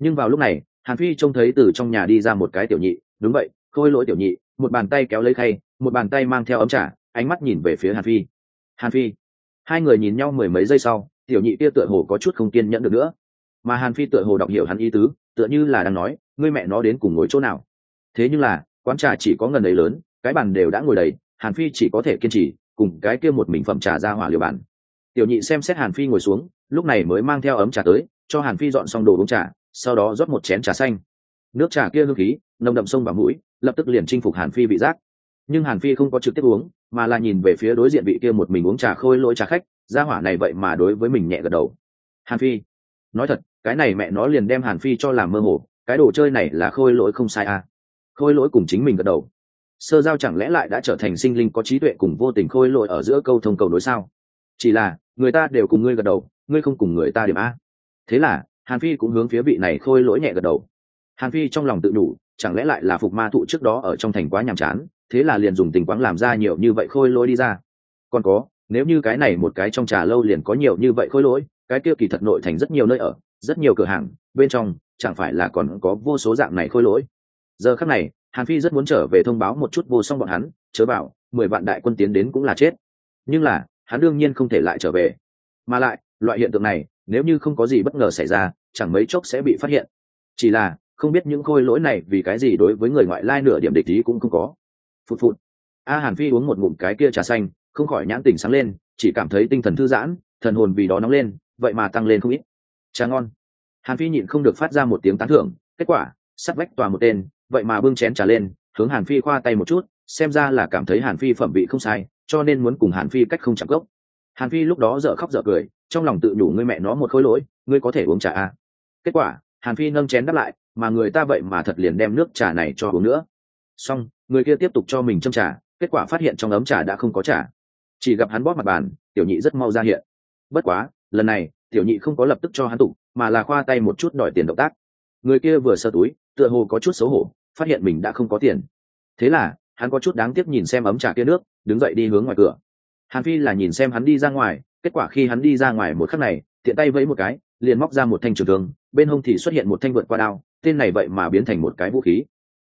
Nhưng vào lúc này hàn phi trông thấy từ trong nhà đi ra một cái tiểu nhị. Đúng vậy, khôi lỗi tiểu nhị, một bàn tay kéo lấy khay, một bàn tay mang theo ấm trà, ánh mắt nhìn về phía hàn phi. Hàn phi. Hai người nhìn nhau mười mấy giây sau, tiểu nhị kia tựa hồ có chút không kiên nhẫn được nữa, mà hàn phi tựa hồ đọc hiểu hắn ý tứ, tựa như là đang nói ngươi mẹ nó đến cùng ngồi chỗ nào. Thế nhưng là quán trà chỉ có ngần ấy lớn, cái bàn đều đã ngồi đầy, hàn phi chỉ có thể kiên trì cùng cái kia một mình phẩm trà ra hỏa liều bàn. Tiểu nhị xem xét hàn phi ngồi xuống, lúc này mới mang theo ấm trà tới cho hàn phi dọn xong đồ uống trà, sau đó rót một chén trà xanh. Nước trà kia hương khí nồng đậm sông vào mũi, lập tức liền chinh phục hàn phi vị giác. Nhưng hàn phi không có trực tiếp uống, mà là nhìn về phía đối diện vị kia một mình uống trà khôi lỗi trà khách. Gia hỏa này vậy mà đối với mình nhẹ gật đầu. Hàn phi, nói thật, cái này mẹ nó liền đem hàn phi cho làm mơ hồ, cái đồ chơi này là khôi lỗi không sai à. Khôi lỗi cùng chính mình gật đầu, sơ giao chẳng lẽ lại đã trở thành sinh linh có trí tuệ cùng vô tình khôi lỗi ở giữa câu thông cầu nối sao? Chỉ là người ta đều cùng ngươi gật đầu, ngươi không cùng người ta điểm a. Thế là hàn phi cũng hướng phía vị này khôi lỗi nhẹ gật đầu. Hàn phi trong lòng tự nhủ, chẳng lẽ lại là phục ma thụ trước đó ở trong thành quá nhàm chán, thế là liền dùng tình quáng làm ra nhiều như vậy khôi lỗi đi ra. Còn có, nếu như cái này một cái trong trà lâu liền có nhiều như vậy khôi lỗi, cái kia kỳ thật nội thành rất nhiều nơi ở, rất nhiều cửa hàng, bên trong chẳng phải là còn có vô số dạng này khôi lỗi. Giờ khắc này hàn phi rất muốn trở về thông báo một chút vô song bọn hắn, chớ bảo 10 vạn đại quân tiến đến cũng là chết. Nhưng là hắn đương nhiên không thể lại trở về, mà lại loại hiện tượng này nếu như không có gì bất ngờ xảy ra chẳng mấy chốc sẽ bị phát hiện. Chỉ là không biết những khôi lỗi này vì cái gì đối với người ngoại lai nửa điểm địch ý cũng không có. Phụt phụt. Hàn phi uống một ngụm cái kia trà xanh, không khỏi nhãn tỉnh sáng lên, chỉ cảm thấy tinh thần thư giãn, thần hồn vì đó nóng lên, vậy mà tăng lên không ít. Trà ngon. Hàn phi nhịn không được phát ra một tiếng tán thưởng. Kết quả sắt vách tòa một tên vậy mà bưng chén trà lên, hướng hàn phi khoa tay một chút, xem ra là cảm thấy hàn phi phẩm vị không sai, cho nên muốn cùng hàn phi cách không chạm gốc. Hàn phi lúc đó dở khóc dở cười, trong lòng tự nhủ ngươi mẹ nó một khối lỗi, ngươi có thể uống trà à. Kết quả hàn phi nâng chén đáp lại, mà người ta vậy mà thật liền đem nước trà này cho uống nữa. Xong người kia tiếp tục cho mình châm trà, kết quả phát hiện trong ấm trà đã không có trà, chỉ gặp hắn bóp mặt bàn. Tiểu nhị rất mau ra hiện, bất quá lần này tiểu nhị không có lập tức cho hắn tụ, mà là khoa tay một chút đòi tiền động tác. Người kia vừa sơ túi tựa hồ có chút xấu hổ, phát hiện mình đã không có tiền, thế là hắn có chút đáng tiếc nhìn xem ấm trà kia nước, đứng dậy đi hướng ngoài cửa. Hàn phi là nhìn xem hắn đi ra ngoài, kết quả khi hắn đi ra ngoài một khắc này tiện tay vẫy một cái liền móc ra một thanh trường thương, bên hông thì xuất hiện một thanh vượt qua đao, tên này vậy mà biến thành một cái vũ khí.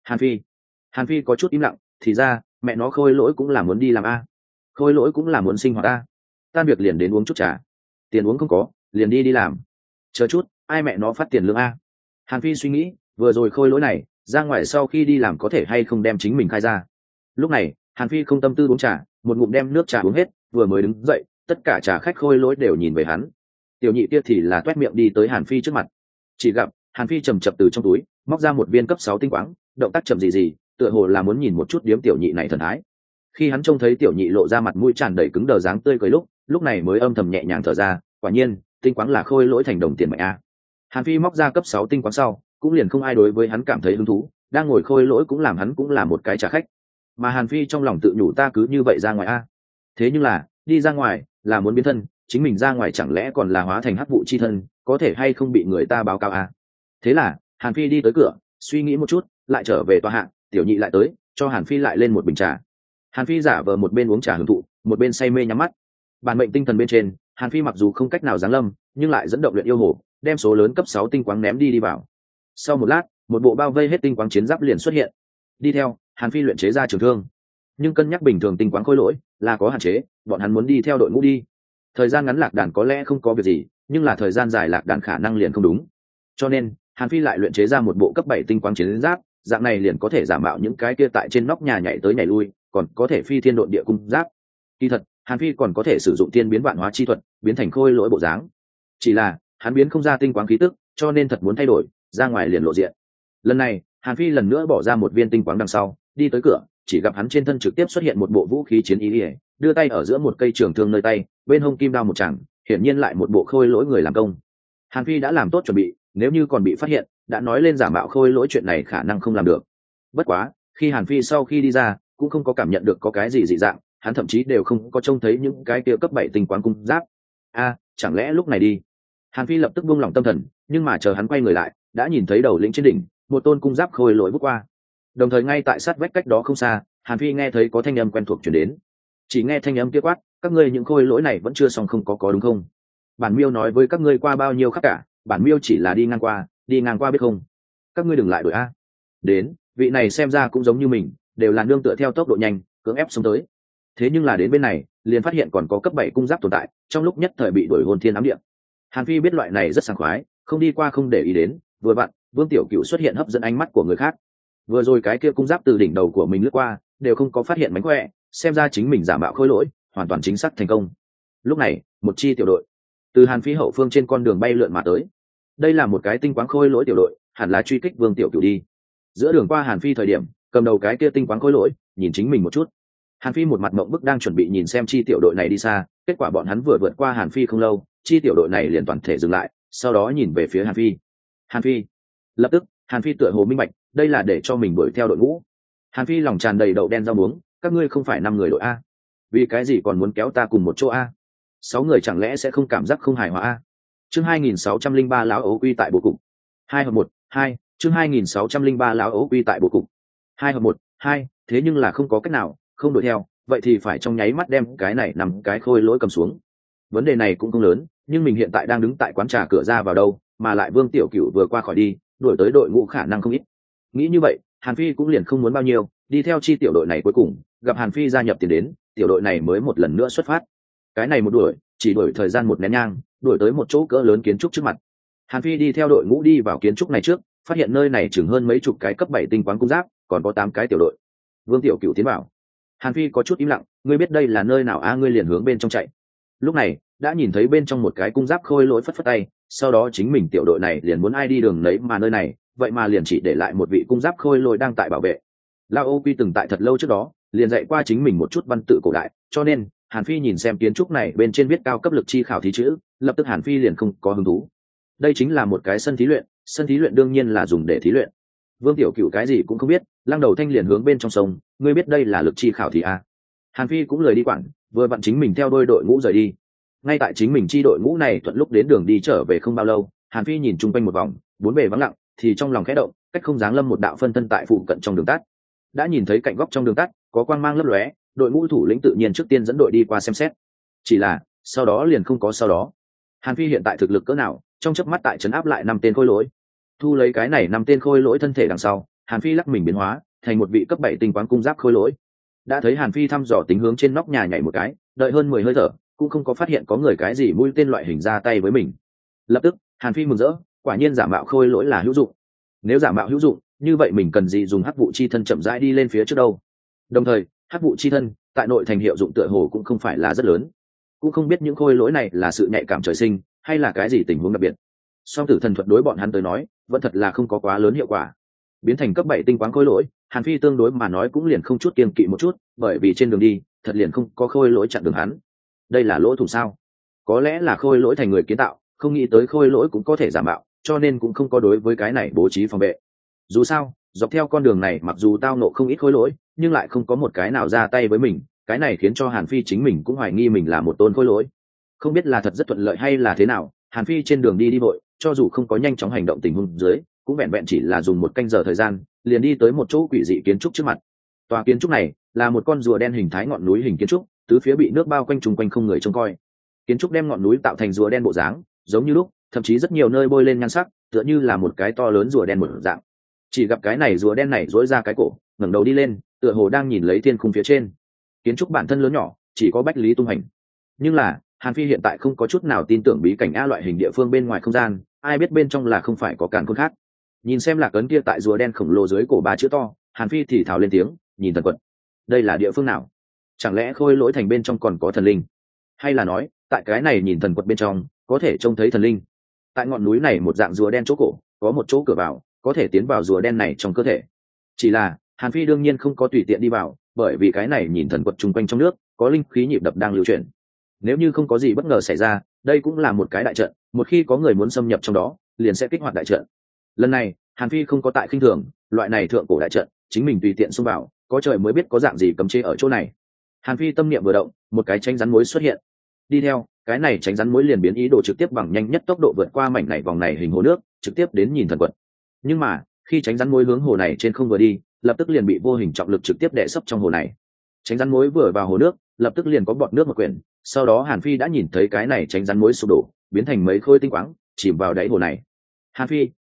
Hàn phi có chút im lặng, thì ra mẹ nó khôi lỗi cũng là muốn đi làm a, khôi lỗi cũng là muốn sinh hoạt a. Tan việc liền đến uống chút trà, tiền uống không có liền đi làm, chờ chút ai mẹ nó phát tiền lương a. Hàn phi suy nghĩ, vừa rồi khôi lỗi này ra ngoài sau khi đi làm có thể hay không đem chính mình khai ra. Lúc này hàn phi không tâm tư uống trà, một ngụm đem nước trà uống hết, vừa mới đứng dậy tất cả trà khách khôi lỗi đều nhìn về hắn. Tiểu nhị kia thì là toét miệng đi tới hàn phi trước mặt, chỉ gặp hàn phi chầm chập từ trong túi móc ra một viên cấp 6 tinh quáng, động tác chậm gì tựa hồ là muốn nhìn một chút điếm tiểu nhị này thần thái. Khi hắn trông thấy tiểu nhị lộ ra mặt mũi tràn đầy cứng đờ dáng tươi cười lúc này mới âm thầm nhẹ nhàng thở ra, quả nhiên tinh quáng là khôi lỗi thành đồng tiền mạnh a. Hàn phi móc ra cấp 6 tinh quáng sau cũng liền không ai đối với hắn cảm thấy hứng thú, đang ngồi khôi lỗi cũng làm hắn cũng là một cái trả khách, mà hàn phi trong lòng tự nhủ ta cứ như vậy ra ngoài a. Thế nhưng là đi ra ngoài là muốn biến thân, chính mình ra ngoài chẳng lẽ còn là hóa thành hắc vụ chi thân, có thể hay không bị người ta báo cáo a. Thế là hàn phi đi tới cửa suy nghĩ một chút lại trở về tòa hạng, tiểu nhị lại tới cho hàn phi lại lên một bình trà. Hàn phi giả vờ một bên uống trà hưởng thụ, một bên say mê nhắm mắt. Bản mệnh tinh thần bên trên hàn phi mặc dù không cách nào giáng lâm, nhưng lại dẫn động luyện yêu hồ, đem số lớn cấp 6 tinh quáng ném đi vào. Sau một lát một bộ bao vây hết tinh quáng chiến giáp liền xuất hiện, đi theo hàn phi luyện chế ra trường thương. Nhưng cân nhắc bình thường tinh quáng khôi lỗi là có hạn chế, bọn hắn muốn đi theo đội ngũ đi, thời gian ngắn lạc đàn có lẽ không có việc gì, nhưng là thời gian dài lạc đàn khả năng liền không đúng, cho nên hàn phi lại luyện chế ra một bộ cấp 7 tinh quáng chiến giáp, dạng này liền có thể giả mạo những cái kia tại trên nóc nhà nhảy tới nhảy lui, còn có thể phi thiên độn địa cung giáp. Kỳ thật hàn phi còn có thể sử dụng tiên biến vạn hóa chi thuật biến thành khôi lỗi bộ dáng, chỉ là hắn biến không ra tinh quáng khí tức, cho nên thật muốn thay đổi ra ngoài liền lộ diện. Lần này hàn phi lần nữa bỏ ra một viên tinh quáng đằng sau đi tới cửa, chỉ gặp hắn trên thân trực tiếp xuất hiện một bộ vũ khí chiến ý ỉa, đưa tay ở giữa một cây trường thương nơi tay, bên hông kim đao một chàng, hiển nhiên lại một bộ khôi lỗi người làm công. Hàn phi đã làm tốt chuẩn bị, nếu như còn bị phát hiện đã nói lên giả mạo khôi lỗi chuyện này khả năng không làm được. Bất quá khi hàn phi sau khi đi ra cũng không có cảm nhận được có cái gì dị dạng, hắn thậm chí đều không có trông thấy những cái kia cấp 7 tinh quáng cung giáp. Chẳng lẽ lúc này đi. Hàn phi lập tức buông lỏng tâm thần, nhưng mà chờ hắn quay người lại đã nhìn thấy đầu lĩnh trên đỉnh một tôn cung giáp khôi lỗi vút qua, đồng thời ngay tại sát vách cách đó không xa hàn phi nghe thấy có thanh âm quen thuộc chuyển đến. Chỉ nghe thanh âm kia quát, các ngươi những khôi lỗi này vẫn chưa xong không có đúng không? Bản miêu nói với các ngươi qua bao nhiêu khắc cả, bản miêu chỉ là đi ngang qua đi ngang qua biết không? Các ngươi đừng lại đuổi a. Đến, vị này xem ra cũng giống như mình, đều là nương tựa theo tốc độ nhanh cưỡng ép xuống tới. Thế nhưng là đến bên này liền phát hiện còn có cấp 7 cung giáp tồn tại, trong lúc nhất thời bị đuổi hồn thiên ám địa. Hàn Phi biết loại này rất sảng khoái, không đi qua không để ý đến, vừa vặn Vương Tiểu Cửu xuất hiện hấp dẫn ánh mắt của người khác. Vừa rồi cái kia cung giáp từ đỉnh đầu của mình lướt qua, đều không có phát hiện mánh khỏe, xem ra chính mình giả mạo khôi lỗi, hoàn toàn chính xác thành công. Lúc này, một chi tiểu đội từ Hàn Phi hậu phương trên con đường bay lượn mà tới. Đây là một cái tinh quáng khôi lỗi tiểu đội, hẳn là truy kích Vương Tiểu Cửu đi. Giữa đường qua Hàn Phi thời điểm, cầm đầu cái kia tinh quáng khôi lỗi, nhìn chính mình một chút. Hàn Phi một mặt mộng bức đang chuẩn bị nhìn xem chi tiểu đội này đi xa, kết quả bọn hắn vừa vượt qua Hàn Phi không lâu, chi tiểu đội này liền toàn thể dừng lại, sau đó nhìn về phía Hàn Phi. Hàn Phi, lập tức, Hàn Phi tựa hồ minh bạch, đây là để cho mình đuổi theo đội ngũ. Hàn Phi lòng tràn đầy đậu đen rau muống, các ngươi không phải 5 người đội a, vì cái gì còn muốn kéo ta cùng một chỗ a? 6 người chẳng lẽ sẽ không cảm giác không hài hòa a? Chương 2603 lão ấu quy tại bộ cục. 2 hợp 1, 2, chương 2603 lão ấu quy tại bộ cục. 2 hợp 1, 2, thế nhưng là không có cách nào, không đuổi theo, vậy thì phải trong nháy mắt đem cái này nằm cái khôi lỗi cầm xuống. Vấn đề này cũng không lớn, nhưng mình hiện tại đang đứng tại quán trà cửa ra vào đâu, mà lại Vương Tiểu Cửu vừa qua khỏi đi, đuổi tới đội ngũ khả năng không ít. Nghĩ như vậy, Hàn Phi cũng liền không muốn bao nhiêu, đi theo chi tiểu đội này cuối cùng, gặp Hàn Phi gia nhập tiền đến, tiểu đội này mới một lần nữa xuất phát. Cái này một đuổi, chỉ đuổi thời gian một nén nhang, đuổi tới một chỗ cỡ lớn kiến trúc trước mặt. Hàn Phi đi theo đội ngũ đi vào kiến trúc này trước, phát hiện nơi này chừng hơn mấy chục cái cấp 7 tinh quáng cung giáp, còn có 8 cái tiểu đội. Vương Tiểu Cửu tiến vào. Hàn Phi có chút im lặng, ngươi biết đây là nơi nào a? Ngươi liền hướng bên trong chạy. Lúc này, đã nhìn thấy bên trong một cái cung giáp khôi lỗi phất phất tay, sau đó chính mình tiểu đội này liền muốn ai đi đường nấy, mà nơi này, vậy mà liền chỉ để lại một vị cung giáp khôi lỗi đang tại bảo vệ. Lao Ô Quy từng tại thật lâu trước đó, liền dạy qua chính mình một chút văn tự cổ đại, cho nên Hàn Phi nhìn xem kiến trúc này bên trên viết cao cấp lực chi khảo thí chữ, lập tức Hàn Phi liền không có hứng thú. Đây chính là một cái sân thí luyện đương nhiên là dùng để thí luyện. Vương Tiểu Cửu cái gì cũng không biết, lăng đầu thanh liền hướng bên trong sông, ngươi biết đây là lực chi khảo thí à? Hàn Phi cũng lời đi quản, vừa vặn chính mình theo đôi đội ngũ rời đi. Ngay tại chính mình chi đội ngũ này thuận lúc đến đường đi trở về không bao lâu, Hàn Phi nhìn chung quanh một vòng, bốn bề vắng lặng, thì trong lòng khẽ động, cách không dáng lâm một đạo phân thân tại phụ cận trong đường tắt. Đã nhìn thấy cạnh góc trong đường tắt có quang mang lấp lóe, đội ngũ thủ lĩnh tự nhiên trước tiên dẫn đội đi qua xem xét. Chỉ là sau đó liền không có sau đó. Hàn Phi hiện tại thực lực cỡ nào, trong chớp mắt tại trấn áp lại 5 tên khôi lỗi. Thu lấy cái này 5 tên khôi lỗi thân thể đằng sau, Hàn Phi lắc mình biến hóa thành một vị cấp 7 tinh quáng cung giáp khôi lỗi. Đã thấy Hàn Phi thăm dò tính hướng trên nóc nhà nhảy một cái, đợi hơn 10 hơi thở, cũng không có phát hiện có người cái gì mũi tên loại hình ra tay với mình. Lập tức, Hàn Phi mừng rỡ, quả nhiên giả mạo khôi lỗi là hữu dụng. Nếu giả mạo hữu dụng, như vậy mình cần gì dùng hắc vụ chi thân chậm rãi đi lên phía trước đâu. Đồng thời, hắc vụ chi thân tại nội thành hiệu dụng tựa hồ cũng không phải là rất lớn. Cũng không biết những khôi lỗi này là sự nhạy cảm trời sinh, hay là cái gì tình huống đặc biệt. Song tử thần thuật đối bọn hắn tới nói, vẫn thật là không có quá lớn hiệu quả. Biến thành cấp 7 tinh quáng khôi lỗi, Hàn Phi tương đối mà nói cũng liền không chút kiêng kỵ một chút, bởi vì trên đường đi, thật liền không có khôi lỗi chặn đường hắn. Đây là lỗ thủ sao? Có lẽ là khôi lỗi thành người kiến tạo, không nghĩ tới khôi lỗi cũng có thể giả mạo, cho nên cũng không có đối với cái này bố trí phòng vệ. Dù sao, dọc theo con đường này mặc dù tao nộ không ít khôi lỗi, nhưng lại không có một cái nào ra tay với mình, cái này khiến cho Hàn Phi chính mình cũng hoài nghi mình là một tôn khôi lỗi. Không biết là thật rất thuận lợi hay là thế nào, Hàn Phi trên đường đi vội, cho dù không có nhanh chóng hành động tình huống dưới, cũng vẹn vẹn chỉ là dùng 1 canh giờ thời gian, liền đi tới một chỗ quỷ dị kiến trúc trước mặt. Tòa kiến trúc này là một con rùa đen hình thái ngọn núi hình kiến trúc, tứ phía bị nước bao quanh trùng quanh không người trông coi. Kiến trúc đem ngọn núi tạo thành rùa đen bộ dáng, giống như lúc, thậm chí rất nhiều nơi bôi lên nhan sắc, tựa như là một cái to lớn rùa đen một dạng. Chỉ gặp cái này rùa đen này duỗi ra cái cổ, ngẩng đầu đi lên, tựa hồ đang nhìn lấy thiên khung phía trên. Kiến trúc bản thân lớn nhỏ, chỉ có bách lý tung hành. Nhưng là, Hàn Phi hiện tại không có chút nào tin tưởng bí cảnh a loại hình địa phương bên ngoài không gian, ai biết bên trong là không phải có càn khôn khác. Nhìn xem lạc ấn kia tại rùa đen khổng lồ dưới cổ 3 chữ to, Hàn Phi thì thào lên tiếng, nhìn thần quật. Đây là địa phương nào? Chẳng lẽ khôi lỗi thành bên trong còn có thần linh? Hay là nói, tại cái này nhìn thần quật bên trong, có thể trông thấy thần linh? Tại ngọn núi này một dạng rùa đen chỗ cổ, có một chỗ cửa vào, có thể tiến vào rùa đen này trong cơ thể. Chỉ là, Hàn Phi đương nhiên không có tùy tiện đi vào, bởi vì cái này nhìn thần quật chung quanh trong nước, có linh khí nhịp đập đang lưu chuyển. Nếu như không có gì bất ngờ xảy ra, đây cũng là một cái đại trận, một khi có người muốn xâm nhập trong đó, liền sẽ kích hoạt đại trận. Lần này, Hàn Phi không có tại khinh thường, loại này thượng cổ đại trận, chính mình tùy tiện xông vào, có trời mới biết có dạng gì cấm chế ở chỗ này. Hàn Phi tâm niệm vừa động, một cái tránh rắn mối xuất hiện. Đi theo, cái này tránh rắn mối liền biến ý đồ trực tiếp bằng nhanh nhất tốc độ vượt qua mảnh này vòng này hình hồ nước, trực tiếp đến nhìn thần quật. Nhưng mà, khi tránh rắn mối hướng hồ này trên không vừa đi, lập tức liền bị vô hình trọng lực trực tiếp đè sấp trong hồ này. Tránh rắn mối vừa vào hồ nước, lập tức liền có bọt nước một quyển, sau đó Hàn Phi đã nhìn thấy cái này tránh rắn mối sụp đổ, biến thành mấy khối tinh quáng, chìm vào đáy hồ này. Hàn Phi,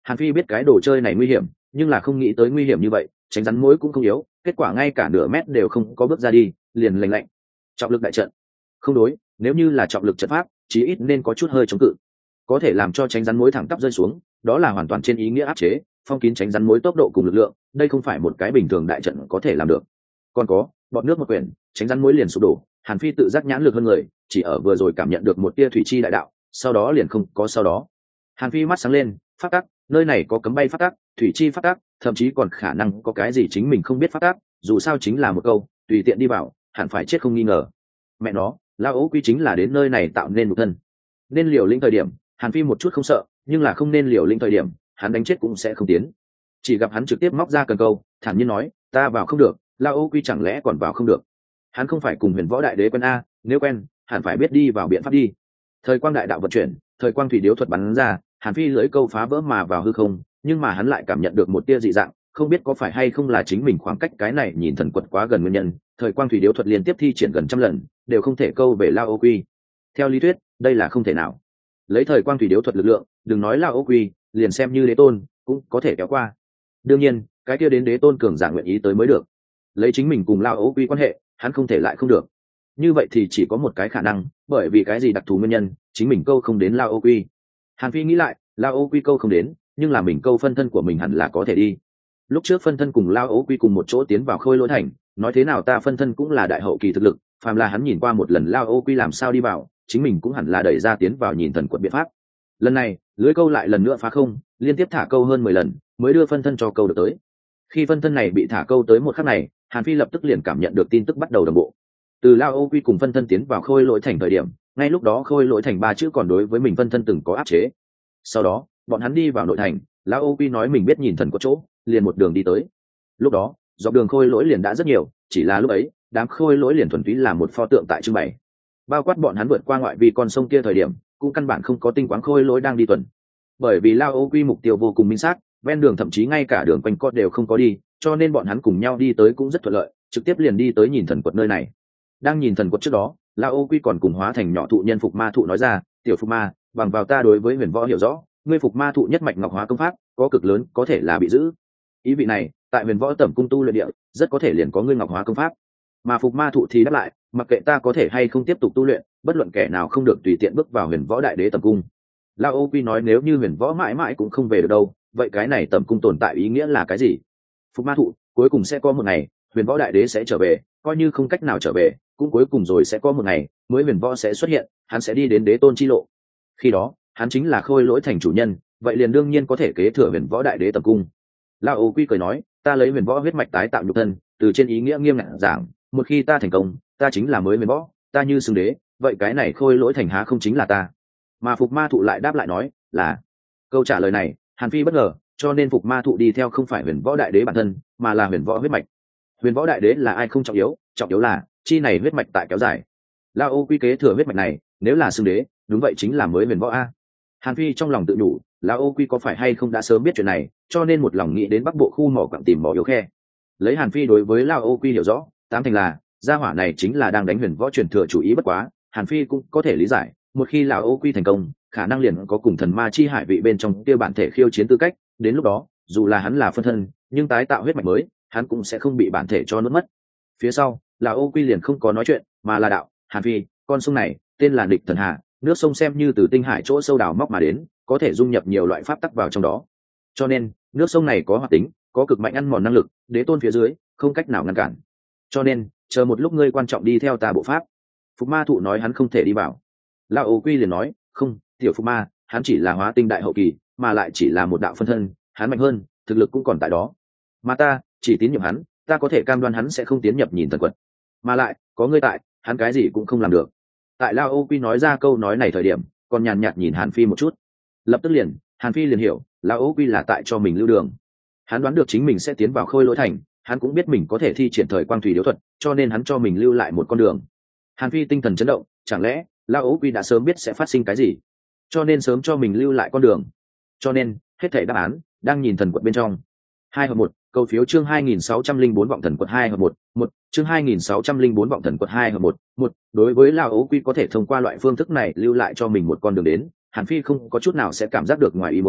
Hàn Phi biết cái đồ chơi này nguy hiểm, nhưng là không nghĩ tới nguy hiểm như vậy, tránh rắn mối cũng không yếu, kết quả ngay cả nửa mét đều không có bước ra đi, liền lành lạnh. Trọng lực đại trận. Không đối, nếu như là trọng lực trận pháp, chí ít nên có chút hơi chống cự. Có thể làm cho tránh rắn mối thẳng tắp rơi xuống, đó là hoàn toàn trên ý nghĩa áp chế, phong kín tránh rắn mối tốc độ cùng lực lượng, đây không phải một cái bình thường đại trận có thể làm được. Còn có, bọt nước một quyển, tránh rắn mối liền sụp đổ, Hàn Phi tự giác nhãn lực hơn người, chỉ ở vừa rồi cảm nhận được một tia thủy chi đại đạo, sau đó liền không có sau đó. Hàn Phi mắt sáng lên, pháp tắc, nơi này có cấm bay pháp tắc, thủy chi pháp tắc, thậm chí còn khả năng có cái gì chính mình không biết pháp tắc, dù sao chính là một câu, tùy tiện đi vào, hẳn phải chết không nghi ngờ. Mẹ nó, Lao Ấu Quy chính là đến nơi này tạo nên một thân. Nên liều lĩnh thời điểm, Hàn Phi một chút không sợ, nhưng là không nên liều lĩnh thời điểm, hắn đánh chết cũng sẽ không tiến. Chỉ gặp hắn trực tiếp móc ra cần câu, thản nhiên nói, ta vào không được, Lao Ấu Quy chẳng lẽ còn vào không được? Hắn không phải cùng Huyền Võ Đại Đế quen a, nếu quen, hẳn phải biết đi vào biện pháp đi. Thời quang đại đạo vận chuyển, thời quang thủy điếu thuật bắn ra, Hàn Phi lưỡi câu phá vỡ mà vào hư không, nhưng mà hắn lại cảm nhận được một tia dị dạng, không biết có phải hay không là chính mình khoảng cách cái này nhìn thần quật quá gần nguyên nhân, thời quang thủy điếu thuật liên tiếp thi triển gần trăm lần, đều không thể câu về Lao Ấu Quy. Theo lý thuyết, đây là không thể nào. Lấy thời quang thủy điếu thuật lực lượng, đừng nói Lao Ấu Quy, liền xem như đế tôn, cũng có thể kéo qua. Đương nhiên, cái kia đến đế tôn cường giả nguyện ý tới mới được. Lấy chính mình cùng Lao Ấu Quy quan hệ, hắn không thể lại không được. Như vậy thì chỉ có một cái khả năng, bởi vì cái gì đặc thù nguyên nhân, chính mình câu không đến Lao Ấu Quy. Hàn Phi nghĩ lại, Lao Ấu Quy câu không đến, nhưng là mình câu phân thân của mình hẳn là có thể đi. Lúc trước phân thân cùng Lao Ấu Quy cùng một chỗ tiến vào Khôi Lỗi Thành, nói thế nào ta phân thân cũng là đại hậu kỳ thực lực, phàm là hắn nhìn qua một lần Lao Ấu Quy làm sao đi vào, chính mình cũng hẳn là đẩy ra tiến vào nhìn thần quật biện pháp. Lần này, lưới câu lại lần nữa phá không, liên tiếp thả câu hơn 10 lần, mới đưa phân thân cho câu được tới. Khi phân thân này bị thả câu tới một khắc này, Hàn Phi lập tức liền cảm nhận được tin tức bắt đầu đồng bộ. Từ Lao Ấu Quy cùng phân thân tiến vào Khôi Lỗi Thành thời điểm, ngay lúc đó Khôi Lỗi Thành 3 chữ còn đối với mình phân thân từng có áp chế. Sau đó, bọn hắn đi vào nội thành, Lao Ấu Quy nói mình biết nhìn thần có chỗ, liền một đường đi tới. Lúc đó, dọc đường Khôi Lỗi liền đã rất nhiều, chỉ là lúc ấy, đám Khôi Lỗi liền thuần túy là một pho tượng tại trưng bày. Bao quát bọn hắn vượt qua ngoại vi con sông kia thời điểm, cũng căn bản không có tinh quáng Khôi Lỗi đang đi tuần. Bởi vì Lao Ấu Quy mục tiêu vô cùng minh xác, ven đường thậm chí ngay cả đường quanh co đều không có đi, cho nên bọn hắn cùng nhau đi tới cũng rất thuận lợi, trực tiếp liền đi tới nhìn thần quật nơi này. Đang nhìn thần quật trước đó, Lao Ấu Quy còn cùng hóa thành nhỏ thụ nhân Phục Ma thụ nói ra, tiểu Phục Ma, bằng vào ta đối với Huyền Võ hiểu rõ, ngươi Phục Ma thụ nhất mạch ngọc hóa công pháp có cực lớn có thể là bị giữ. Ý vị này, tại Huyền Võ tẩm cung tu luyện địa, rất có thể liền có ngươi ngọc hóa công pháp. Mà Phục Ma thụ thì đáp lại, mặc kệ ta có thể hay không tiếp tục tu luyện, bất luận kẻ nào không được tùy tiện bước vào Huyền Võ Đại Đế tẩm cung. Lao Ấu Quy nói nếu như Huyền Võ mãi mãi cũng không về được đâu, vậy cái này tẩm cung tồn tại ý nghĩa là cái gì? Phục Ma thụ, cuối cùng sẽ có một ngày, Huyền Võ Đại Đế sẽ trở về, coi như không cách nào trở về, cũng cuối cùng rồi sẽ có một ngày, mới Huyền Võ sẽ xuất hiện, hắn sẽ đi đến đế tôn chi lộ. Khi đó, hắn chính là Khôi Lỗi Thành chủ nhân, vậy liền đương nhiên có thể kế thừa Huyền Võ Đại Đế tẩm cung. Lao Ấu Quy cười nói, ta lấy Huyền Võ huyết mạch tái tạo nhục thân, từ trên ý nghĩa nghiêm ngặt giảng, một khi ta thành công, ta chính là mới Huyền Võ, ta như xưng đế, vậy cái này Khôi Lỗi Thành há không chính là ta? Mà Phục Ma thụ lại đáp lại nói, là. Câu trả lời này, Hàn Phi bất ngờ, cho nên Phục Ma thụ đi theo không phải Huyền Võ Đại Đế bản thân, mà là Huyền Võ huyết mạch. Huyền Võ Đại Đế là ai không trọng yếu, trọng yếu là chi này huyết mạch tại kéo dài. Lao Ấu Quy kế thừa huyết mạch này, nếu là xưng đế, đúng vậy chính là mới Huyền Võ a. Hàn Phi trong lòng tự nhủ, Lao Ấu Quy có phải hay không đã sớm biết chuyện này, cho nên một lòng nghĩ đến Bắc Bộ khu mỏ quặng tìm mỏ yếu khe. Lấy Hàn Phi đối với Lao Ấu Quy hiểu rõ, tám thành là gia hỏa này chính là đang đánh Huyền Võ truyền thừa chủ ý, bất quá Hàn Phi cũng có thể lý giải, một khi Lao Ấu Quy thành công, khả năng liền có cùng thần ma chi hải vị bên trong kia bản thể khiêu chiến tư cách, đến lúc đó, dù là hắn là phân thân, nhưng tái tạo huyết mạch mới, hắn cũng sẽ không bị bản thể cho nuốt mất. Phía sau, Lao Ấu Quy liền không có nói chuyện, mà là đạo, Hàn Phi, con sông này tên là Địch Thần Hà, nước sông xem như từ tinh hải chỗ sâu đào móc mà đến, có thể dung nhập nhiều loại pháp tắc vào trong đó, cho nên nước sông này có hoạt tính, có cực mạnh ăn mòn năng lực, đế tôn phía dưới không cách nào ngăn cản. Cho nên chờ một lúc ngươi quan trọng đi theo ta bộ pháp. Phục Ma thụ nói hắn không thể đi vào. Lao Ấu Quy liền nói, không, tiểu Phục Ma, hắn chỉ là hóa tinh đại hậu kỳ, mà lại chỉ là một đạo phân thân, hắn mạnh hơn, thực lực cũng còn tại đó. Mà ta chỉ tín nhiệm hắn, ta có thể cam đoan hắn sẽ không tiến nhập nhìn thần quật. Mà lại có ngươi tại, hắn cái gì cũng không làm được. Tại Lao Ấu Quy nói ra câu nói này thời điểm, còn nhàn nhạt nhìn Hàn Phi một chút. Lập tức liền, Hàn Phi liền hiểu, Lao Ấu Quy là tại cho mình lưu đường. Hắn đoán được chính mình sẽ tiến vào Khôi Lỗi Thành, hắn cũng biết mình có thể thi triển thời quang thủy điếu thuật, cho nên hắn cho mình lưu lại một con đường. Hàn Phi tinh thần chấn động, chẳng lẽ Lao Ấu Quy đã sớm biết sẽ phát sinh cái gì, cho nên sớm cho mình lưu lại con đường. Cho nên hết thảy đáp án đang nhìn thần quật bên trong. 2/1, câu phiếu chương 2604 vọng thần quật 2/1, chương 2604 vọng thần quật 2/1. Đối với Lao Ấu Quy có thể thông qua loại phương thức này lưu lại cho mình một con đường đến, Hàn Phi không có chút nào sẽ cảm giác được ngoài ý muốn,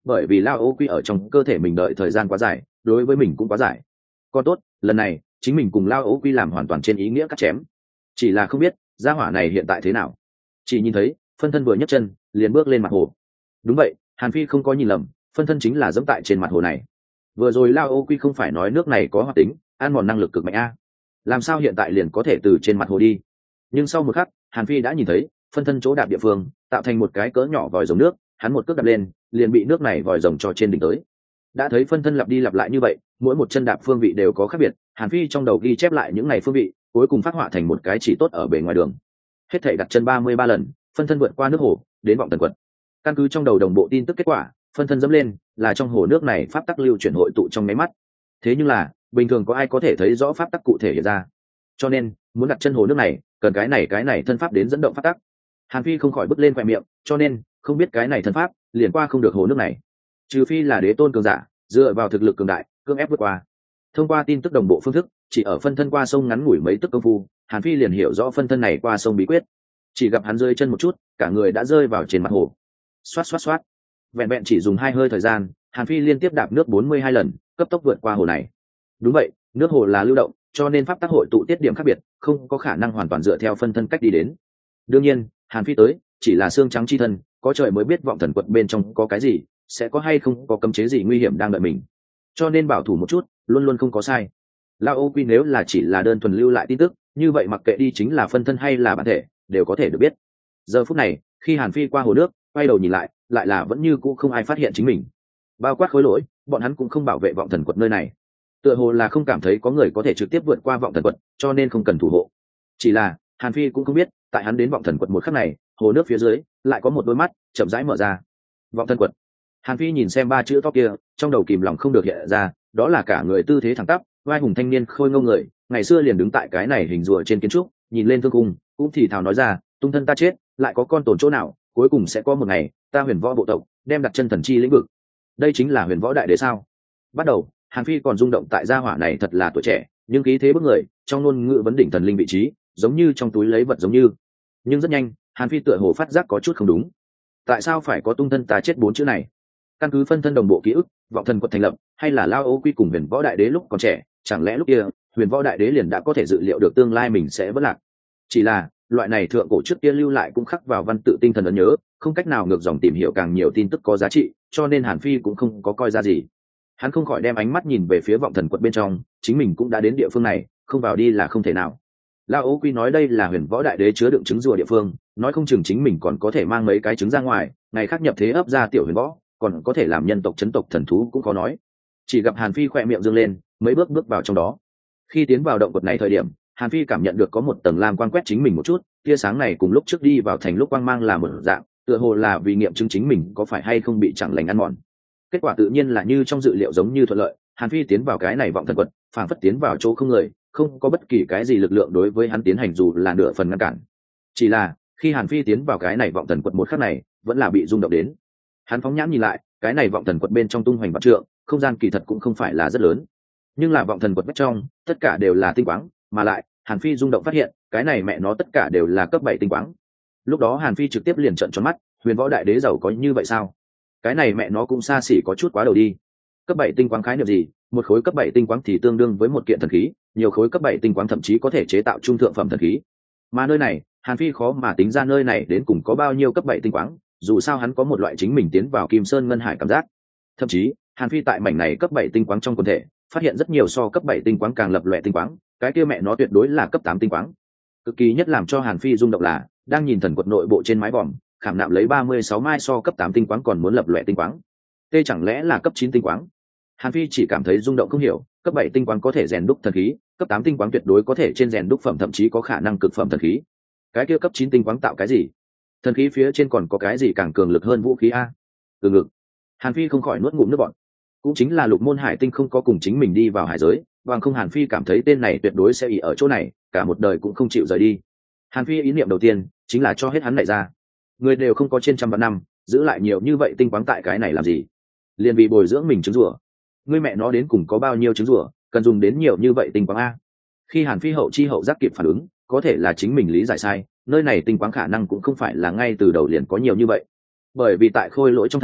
bởi vì lao ô quy ở trong cơ thể mình đợi thời gian quá dài, đối với mình cũng quá dài. Còn tốt, lần này chính mình cùng lao ô quy làm hoàn toàn trên ý nghĩa cắt chém. Chỉ là không biết gia hỏa này hiện tại thế nào. Chỉ nhìn thấy phân thân vừa nhấc chân liền bước lên mặt hồ. Đúng vậy, Hàn Phi không có nhìn lầm, phân thân chính là dẫm tại trên mặt hồ này. Vừa rồi lao ô quy không phải nói nước này có hoạt tính, ăn mòn năng lực cực mạnh a, làm sao hiện tại liền có thể từ trên mặt hồ đi? Nhưng sau một khắc, Hàn Phi đã nhìn thấy phân thân chỗ đạp địa phương tạo thành một cái cỡ nhỏ vòi rồng nước, hắn một cước đạp lên liền bị nước này vòi rồng cho trên đỉnh tới. Đã thấy phân thân lặp đi lặp lại như vậy, mỗi một chân đạp phương vị đều có khác biệt, Hàn Phi trong đầu ghi chép lại những này phương vị, cuối cùng phát họa thành một cái chỉ tốt ở bề ngoài đường. Hết thảy đặt chân 33 lần, phân thân vượt qua nước hồ đến vọng thần quật. Căn cứ trong đầu đồng bộ tin tức kết quả, phân thân dẫm lên là trong hồ nước này pháp tắc lưu chuyển hội tụ trong máy mắt. Thế nhưng là bình thường có ai có thể thấy rõ pháp tắc cụ thể hiện ra? Cho nên muốn đặt chân hồ nước này cần cái này thân pháp đến dẫn động pháp tắc. Hàn Phi không khỏi bứt lên khoe miệng, cho nên không biết cái này thân pháp liền qua không được hồ nước này, trừ phi là đế tôn cường giả dựa vào thực lực cường đại cưỡng ép vượt qua. Thông qua tin tức đồng bộ phương thức, chỉ ở phân thân qua sông ngắn ngủi mấy tức công phu, Hàn Phi liền hiểu rõ phân thân này qua sông bí quyết. Chỉ gặp hắn rơi chân một chút, cả người đã rơi vào trên mặt hồ. Xoát xoát xoát, vẹn vẹn chỉ dùng 2 hơi thời gian, Hàn Phi liên tiếp đạp nước 42 lần, cấp tốc vượt qua hồ này. Đúng vậy, nước hồ là lưu động, cho nên pháp tắc hội tụ tiết điểm khác biệt, không có khả năng hoàn toàn dựa theo phân thân cách đi đến. Đương nhiên, Hàn Phi tới chỉ là xương trắng chi thân, có trời mới biết vọng thần quật bên trong có cái gì, sẽ có hay không có cấm chế gì nguy hiểm đang đợi mình. Cho nên bảo thủ một chút, luôn luôn không có sai. Lao Ô Quy nếu là chỉ là đơn thuần lưu lại tin tức, như vậy mặc kệ đi chính là phân thân hay là bản thể, đều có thể được biết. Giờ phút này, khi Hàn Phi qua hồ nước, quay đầu nhìn lại, lại là vẫn như cũ không ai phát hiện chính mình. Bao quát khối lỗi, bọn hắn cũng không bảo vệ vọng thần quật nơi này. Tựa hồ là không cảm thấy có người có thể trực tiếp vượt qua vọng thần quật, cho nên không cần thủ hộ. Chỉ là Hàn Phi cũng không biết, tại hắn đến vọng thần quật một khắc này, hồ nước phía dưới lại có một đôi mắt chậm rãi mở ra. Vọng thần quật. Hàn Phi nhìn xem 3 chữ to kia, trong đầu kìm lòng không được hiện ra, đó là cả người tư thế thẳng tắp, vai hùng thanh niên khôi ngô người, ngày xưa liền đứng tại cái này hình rùa trên kiến trúc, nhìn lên thương cung, cũng thì thào nói ra, tung thân ta chết, lại có con tồn chỗ nào, cuối cùng sẽ có một ngày, ta huyền võ bộ tộc đem đặt chân thần chi lĩnh vực. Đây chính là huyền võ đại đế sao? Bắt đầu, Hàn Phi còn rung động tại gia hỏa này thật là tuổi trẻ, nhưng khí thế bức người, trong ngôn ngữ vấn đỉnh thần linh vị trí, giống như trong túi lấy vật giống như. Nhưng rất nhanh, Hàn Phi tựa hồ phát giác có chút không đúng. Tại sao phải có tung thân ta chết 4 chữ này? Căn cứ phân thân đồng bộ ký ức, vọng thần quật thành lập, hay là Lao Ô Quy cùng huyền võ đại đế lúc còn trẻ, chẳng lẽ lúc kia huyền võ đại đế liền đã có thể dự liệu được tương lai mình sẽ vất lạc? Chỉ là loại này thượng cổ trước kia lưu lại cũng khắc vào văn tự tinh thần ấn nhớ, không cách nào ngược dòng tìm hiểu càng nhiều tin tức có giá trị, cho nên Hàn Phi cũng không có coi ra gì. Hắn không khỏi đem ánh mắt nhìn về phía vọng thần quật bên trong, chính mình cũng đã đến địa phương này, không vào đi là không thể nào. Lao Ô Quy nói đây là huyền võ đại đế chứa đựng trứng rùa địa phương, nói không chừng chính mình còn có thể mang mấy cái trứng ra ngoài, ngày khác nhập thế ấp ra tiểu huyền võ, còn có thể làm nhân tộc chấn tộc thần thú cũng khó nói. Chỉ gặp Hàn Phi khỏe miệng dương lên, mấy bước bước vào trong đó. Khi tiến vào động quật này thời điểm, Hàn Phi cảm nhận được có một tầng lam quang quét chính mình một chút, tia sáng này cùng lúc trước đi vào thành lúc quang mang là một dạng, tựa hồ là vì nghiệm chứng chính mình có phải hay không bị chẳng lành ăn mòn. Kết quả tự nhiên là như trong dự liệu giống như thuận lợi, Hàn Phi tiến vào cái này vọng thần quật, phảng phất tiến vào chỗ không người, không có bất kỳ cái gì lực lượng đối với hắn tiến hành dù là nửa phần ngăn cản. Chỉ là khi Hàn Phi tiến vào cái này vọng thần quật một khắc này, vẫn là bị rung động đến. Hắn phóng nhãn nhìn lại, cái này vọng thần quật bên trong tung hoành vạn trượng, không gian kỳ thật cũng không phải là rất lớn, nhưng là vọng thần quật bên trong tất cả đều là tinh quáng, mà lại Hàn Phi rung động phát hiện cái này mẹ nó tất cả đều là cấp 7 tinh quáng. Lúc đó Hàn Phi trực tiếp liền trợn tròn mắt, huyền võ đại đế giàu có như vậy sao? Cái này mẹ nó cũng xa xỉ có chút quá đầu đi. Cấp 7 tinh quáng khái niệm gì? Một khối cấp 7 tinh quáng thì tương đương với một kiện thần khí, nhiều khối cấp 7 tinh quáng thậm chí có thể chế tạo trung thượng phẩm thần khí. Mà nơi này, Hàn Phi khó mà tính ra nơi này đến cùng có bao nhiêu cấp 7 tinh quáng, dù sao hắn có một loại chính mình tiến vào Kim Sơn Ngân Hải cảm giác. Thậm chí, Hàn Phi tại mảnh này cấp 7 tinh quáng trong quần thể, phát hiện rất nhiều so cấp 7 tinh quáng càng lập lòe tinh quáng, cái kia mẹ nó tuyệt đối là cấp 8 tinh quáng. Cực kỳ nhất làm cho Hàn Phi rung động là, đang nhìn thần quật nội bộ trên mái vòm, khảm nạm lấy 36 mai so cấp 8 tinh quáng còn muốn lập lòe tinh quáng. Tê chẳng lẽ là cấp 9 tinh quáng? Hàn Phi chỉ cảm thấy rung động không hiểu, cấp 7 tinh quáng có thể rèn đúc thần khí, cấp 8 tinh quáng tuyệt đối có thể trên rèn đúc phẩm thậm chí có khả năng cực phẩm thần khí. Cái kia cấp 9 tinh quáng tạo cái gì? Thần khí phía trên còn có cái gì càng cường lực hơn vũ khí a? Từ ngực. Hàn Phi không khỏi nuốt ngụm nước bọt. Cũng chính là Lục Môn Hải Tinh không có cùng chính mình đi vào hải giới, bằng không Hàn Phi cảm thấy tên này tuyệt đối sẽ ỷ ở chỗ này, cả một đời cũng không chịu rời đi. Hàn Phi ý niệm đầu tiên chính là cho hết hắn lại ra. Người đều không có trên 100 vạn năm, giữ lại nhiều như vậy tinh quáng tại cái này làm gì? Liền vì bồi dưỡng mình trứng rùa. Ngươi mẹ nó đến cùng có bao nhiêu trứng rùa, cần dùng đến nhiều như vậy tinh quáng a? Khi Hàn Phi hậu chi hậu giác kịp phản ứng, có thể là chính mình lý giải sai, nơi này tinh quáng khả năng cũng không phải là ngay từ đầu liền có nhiều như vậy. Bởi vì tại Khôi Lỗi trong thành,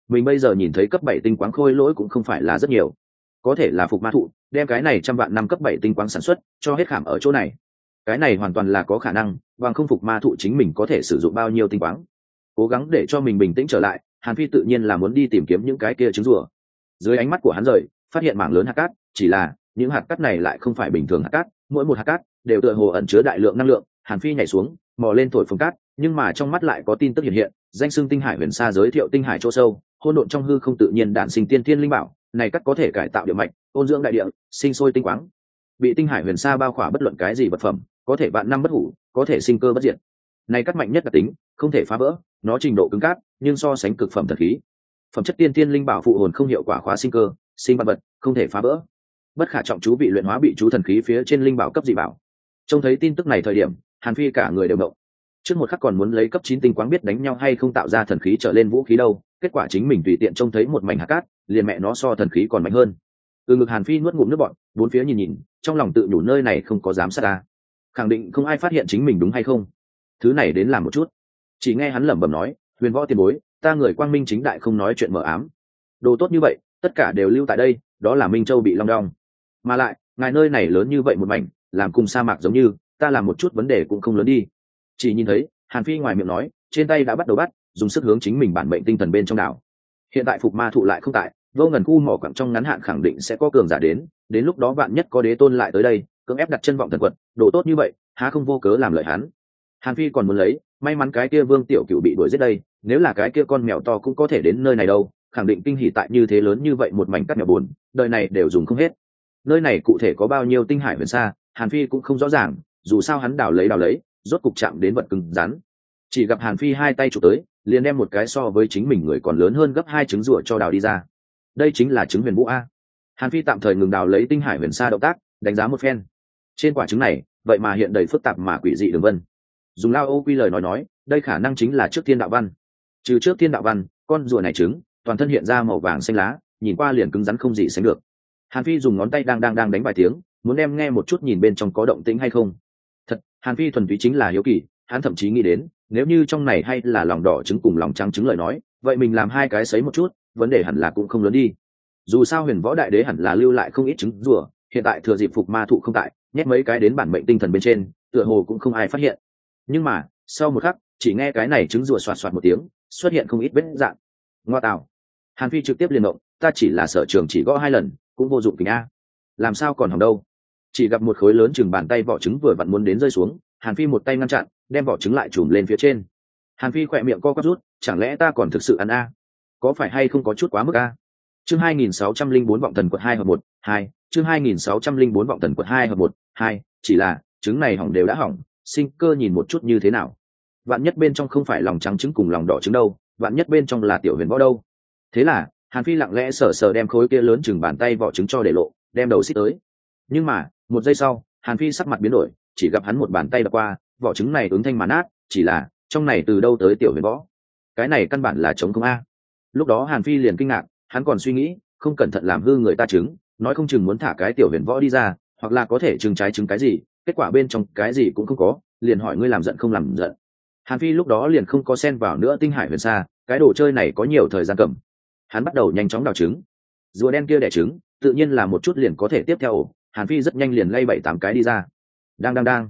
mình bây giờ nhìn thấy cấp 7 tinh quáng khôi lỗi cũng không phải là rất nhiều, có thể là phục ma thụ đem cái này trăm vạn năm cấp 7 tinh quáng sản xuất cho hết khảm ở chỗ này. Cái này hoàn toàn là có khả năng, bằng không phục ma thụ chính mình có thể sử dụng bao nhiêu tinh quáng. Cố gắng để cho mình bình tĩnh trở lại, Hàn Phi tự nhiên là muốn đi tìm kiếm những cái kia trứng rùa. Dưới ánh mắt của hắn rời, phát hiện mảng lớn hạt cát, chỉ là những hạt cát này lại không phải bình thường hạt cát, mỗi một hạt cát đều tựa hồ ẩn chứa đại lượng năng lượng. Hàn Phi nhảy xuống, mò lên thổi phồng cát, nhưng mà trong mắt lại có tin tức hiện hiện, danh xưng Tinh Hải Huyền Sa giới thiệu tinh hải chỗ sâu, hỗn độn trong hư không tự nhiên đản sinh tiên thiên linh bảo, này cát có thể cải tạo địa mạch, ôn dưỡng đại địa, sinh sôi tinh quáng. Bị Tinh Hải Huyền Sa bao khỏa bất luận cái gì vật phẩm, có thể vạn năm bất hủ, có thể sinh cơ bất diệt. Này cát mạnh nhất đặc tính, không thể phá vỡ, nó trình độ cứng cáp, nhưng so sánh cực phẩm thần khí. Phẩm chất tiên thiên linh bảo phụ hồn không hiệu quả khóa sinh cơ, sinh vật vật, không thể phá vỡ. Bất khả trọng chú bị luyện hóa bị chú thần khí phía trên linh bảo cấp dị bảo. Trông thấy tin tức này thời điểm, Hàn Phi cả người đều động. Trước một khắc còn muốn lấy cấp 9 tinh quáng biết đánh nhau hay không tạo ra thần khí trở lên vũ khí đâu, kết quả chính mình tùy tiện trông thấy một mảnh hạt cát, liền mẹ nó so thần khí còn mạnh hơn. Từ ngực Hàn Phi nuốt ngụm nước bọt, bốn phía nhìn nhìn, trong lòng tự nhủ nơi này không có dám sát ta, khẳng định không ai phát hiện chính mình đúng hay không. Thứ này đến làm một chút. Chỉ nghe hắn lẩm bẩm nói, Huyền Võ tiền bối, ta người quang minh chính đại không nói chuyện mờ ám. Đồ tốt như vậy, tất cả đều lưu tại đây, đó là Minh Châu bị long đong. Mà lại, ngài nơi này lớn như vậy một mảnh, làm cùng sa mạc giống như, ta làm một chút vấn đề cũng không lớn đi. Chỉ nhìn thấy, Hàn Phi ngoài miệng nói, trên tay đã bắt đầu bắt, dùng sức hướng chính mình bản mệnh tinh thần bên trong đảo. Hiện tại phục ma thụ lại không tại, vô ngần khu mỏ quặng trong ngắn hạn khẳng định sẽ có cường giả đến lúc đó bạn nhất có đế tôn lại tới đây, cưỡng ép đặt chân vọng thần quật, đồ tốt như vậy, há không vô cớ làm lợi hắn. Hàn Phi còn muốn lấy, may mắn cái kia Vương Tiểu Cửu bị đuổi giết đây, nếu là cái kia con mèo to cũng có thể đến nơi này đâu, khẳng định kinh hỉ tại như thế lớn như vậy một mảnh cát mèo buồn, đời này đều dùng không hết. Nơi này cụ thể có bao nhiêu tinh hải huyền sa, Hàn Phi cũng không rõ ràng, dù sao hắn đào lấy, rốt cục chạm đến vật cứng rắn. Chỉ gặp Hàn Phi hai tay chụp tới, liền đem một cái so với chính mình người còn lớn hơn gấp 2 trứng rùa cho đào đi ra. Đây chính là trứng huyền vũ a. Hàn Phi tạm thời ngừng đào lấy tinh hải huyền sa động tác, đánh giá một phen. Trên quả trứng này, vậy mà hiện đầy phức tạp mà quỷ dị đường vân. Dùng Lao Ô Quy lời nói, đây khả năng chính là trước thiên đạo văn. Trừ trước thiên đạo văn, con rùa này trứng, toàn thân hiện ra màu vàng xanh lá, nhìn qua liền cứng rắn không gì sánh được. Hàn Phi dùng ngón tay đang đánh vài tiếng, muốn đem nghe một chút nhìn bên trong có động tĩnh hay không. Thật, Hàn Phi thuần túy chính là hiếu kỳ, hắn thậm chí nghĩ đến, nếu như trong này hay là lòng đỏ trứng cùng lòng trắng trứng lời nói, vậy mình làm hai cái sấy một chút, vấn đề hẳn là cũng không lớn đi. Dù sao Huyền Võ Đại Đế hẳn là lưu lại không ít trứng rùa, hiện tại thừa dịp phục ma thụ không tại, nhét mấy cái đến bản mệnh tinh thần bên trên, tựa hồ cũng không ai phát hiện. Nhưng mà, sau một khắc, chỉ nghe cái này trứng rùa xoạt xoạt một tiếng, xuất hiện không ít vết dạn. Ngoa tạo. Hàn Phi trực tiếp liền động, ta chỉ là sở trường chỉ gõ 2 lần, cũng vô dụng kính a. Làm sao còn hỏng đâu. Chỉ gặp một khối lớn chừng bàn tay vỏ trứng vừa vặn muốn đến rơi xuống, Hàn Phi một tay ngăn chặn, đem vỏ trứng lại trùm lên phía trên. Hàn Phi khỏe miệng co quắp rút, chẳng lẽ ta còn thực sự ăn a? Có phải hay không có chút quá mức a? Chương 2604 vọng thần quật 2 hợp 1, 2, chương 2604 vọng thần quật 2 hợp 1, 2, chỉ là trứng này hỏng đều đã hỏng, sinh cơ nhìn một chút như thế nào. Vạn nhất bên trong không phải lòng trắng trứng cùng lòng đỏ trứng đâu, vạn nhất bên trong là tiểu huyền võ đâu. Thế là, Hàn Phi lặng lẽ sờ đem khối kia lớn chừng bàn tay vỏ trứng cho để lộ, đem đầu xích tới. Nhưng mà, một giây sau, Hàn Phi sắc mặt biến đổi, chỉ gặp hắn một bàn tay đập qua, vỏ trứng này ứng thanh mà nát, chỉ là, trong này từ đâu tới tiểu huyền võ? Cái này căn bản là trống không a. Lúc đó Hàn Phi liền kinh ngạc, hắn còn suy nghĩ, không cẩn thận làm hư người ta trứng, nói không chừng muốn thả cái tiểu huyền võ đi ra, hoặc là có thể trứng trái trứng cái gì, kết quả bên trong cái gì cũng không có, liền hỏi ngươi làm giận không làm giận. Hàn Phi lúc đó liền không có xen vào nữa tinh hải huyền sa, cái đồ chơi này có nhiều thời gian cầm. Hắn bắt đầu nhanh chóng đào trứng. Rùa đen kia đẻ trứng, tự nhiên là một chút liền có thể tiếp theo ổ. Hàn Phi rất nhanh liền lay 7-8 cái đi ra. Đang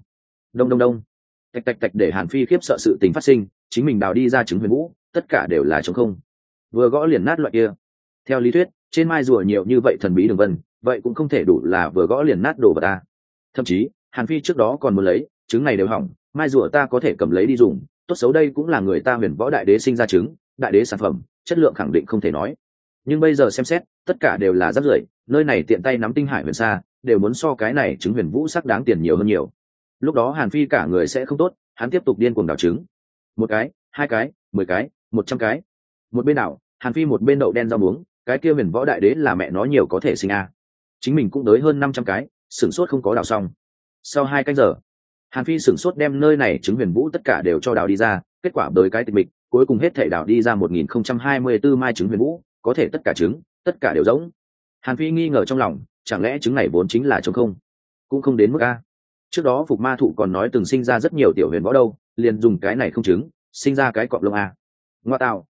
đông, tạch để Hàn Phi khiếp sợ sự tình phát sinh, chính mình đào đi ra trứng huyền vũ, tất cả đều là trống không. Vừa gõ liền nát loại kia. Theo lý thuyết, trên mai rùa nhiều như vậy thần bí đường vân, vậy cũng không thể đủ là vừa gõ liền nát đồ vật ta. Thậm chí, Hàn Phi trước đó còn muốn lấy, trứng này đều hỏng, mai rùa ta có thể cầm lấy đi dùng, tốt xấu đây cũng là người ta Huyền Võ Đại Đế sinh ra trứng, đại đế sản phẩm, chất lượng khẳng định không thể nói. Nhưng bây giờ xem xét, tất cả đều là rác rưởi, nơi này tiện tay nắm tinh hải huyền sa, đều muốn so cái này trứng huyền vũ sắc đáng tiền nhiều hơn nhiều. Lúc đó Hàn Phi cả người sẽ không tốt, hắn tiếp tục điên cuồng đào trứng. 1 cái, 2 cái, 10 cái, 100 cái. Một bên đảo, Hàn Phi một bên đậu đen rau muống, cái kia Huyền Võ Đại Đế là mẹ nó nhiều có thể sinh a. Chính mình cũng tới hơn 500 cái, sửng sốt không có đào xong. Sau 2 canh giờ, Hàn Phi sửng sốt đem nơi này trứng huyền vũ tất cả đều cho đào đi ra, kết quả bởi cái tịch mịch, cuối cùng hết thể đào đi ra 1024 mai trứng huyền vũ, có thể tất cả trứng, tất cả đều rỗng. Hàn Phi nghi ngờ trong lòng, chẳng lẽ trứng này vốn chính là trống không? Cũng không đến mức a. Trước đó Phục Ma Thụ còn nói từng sinh ra rất nhiều tiểu huyền võ đâu, liền dùng cái này không trứng, sinh ra cái cọp lông a. Ngoa tạo,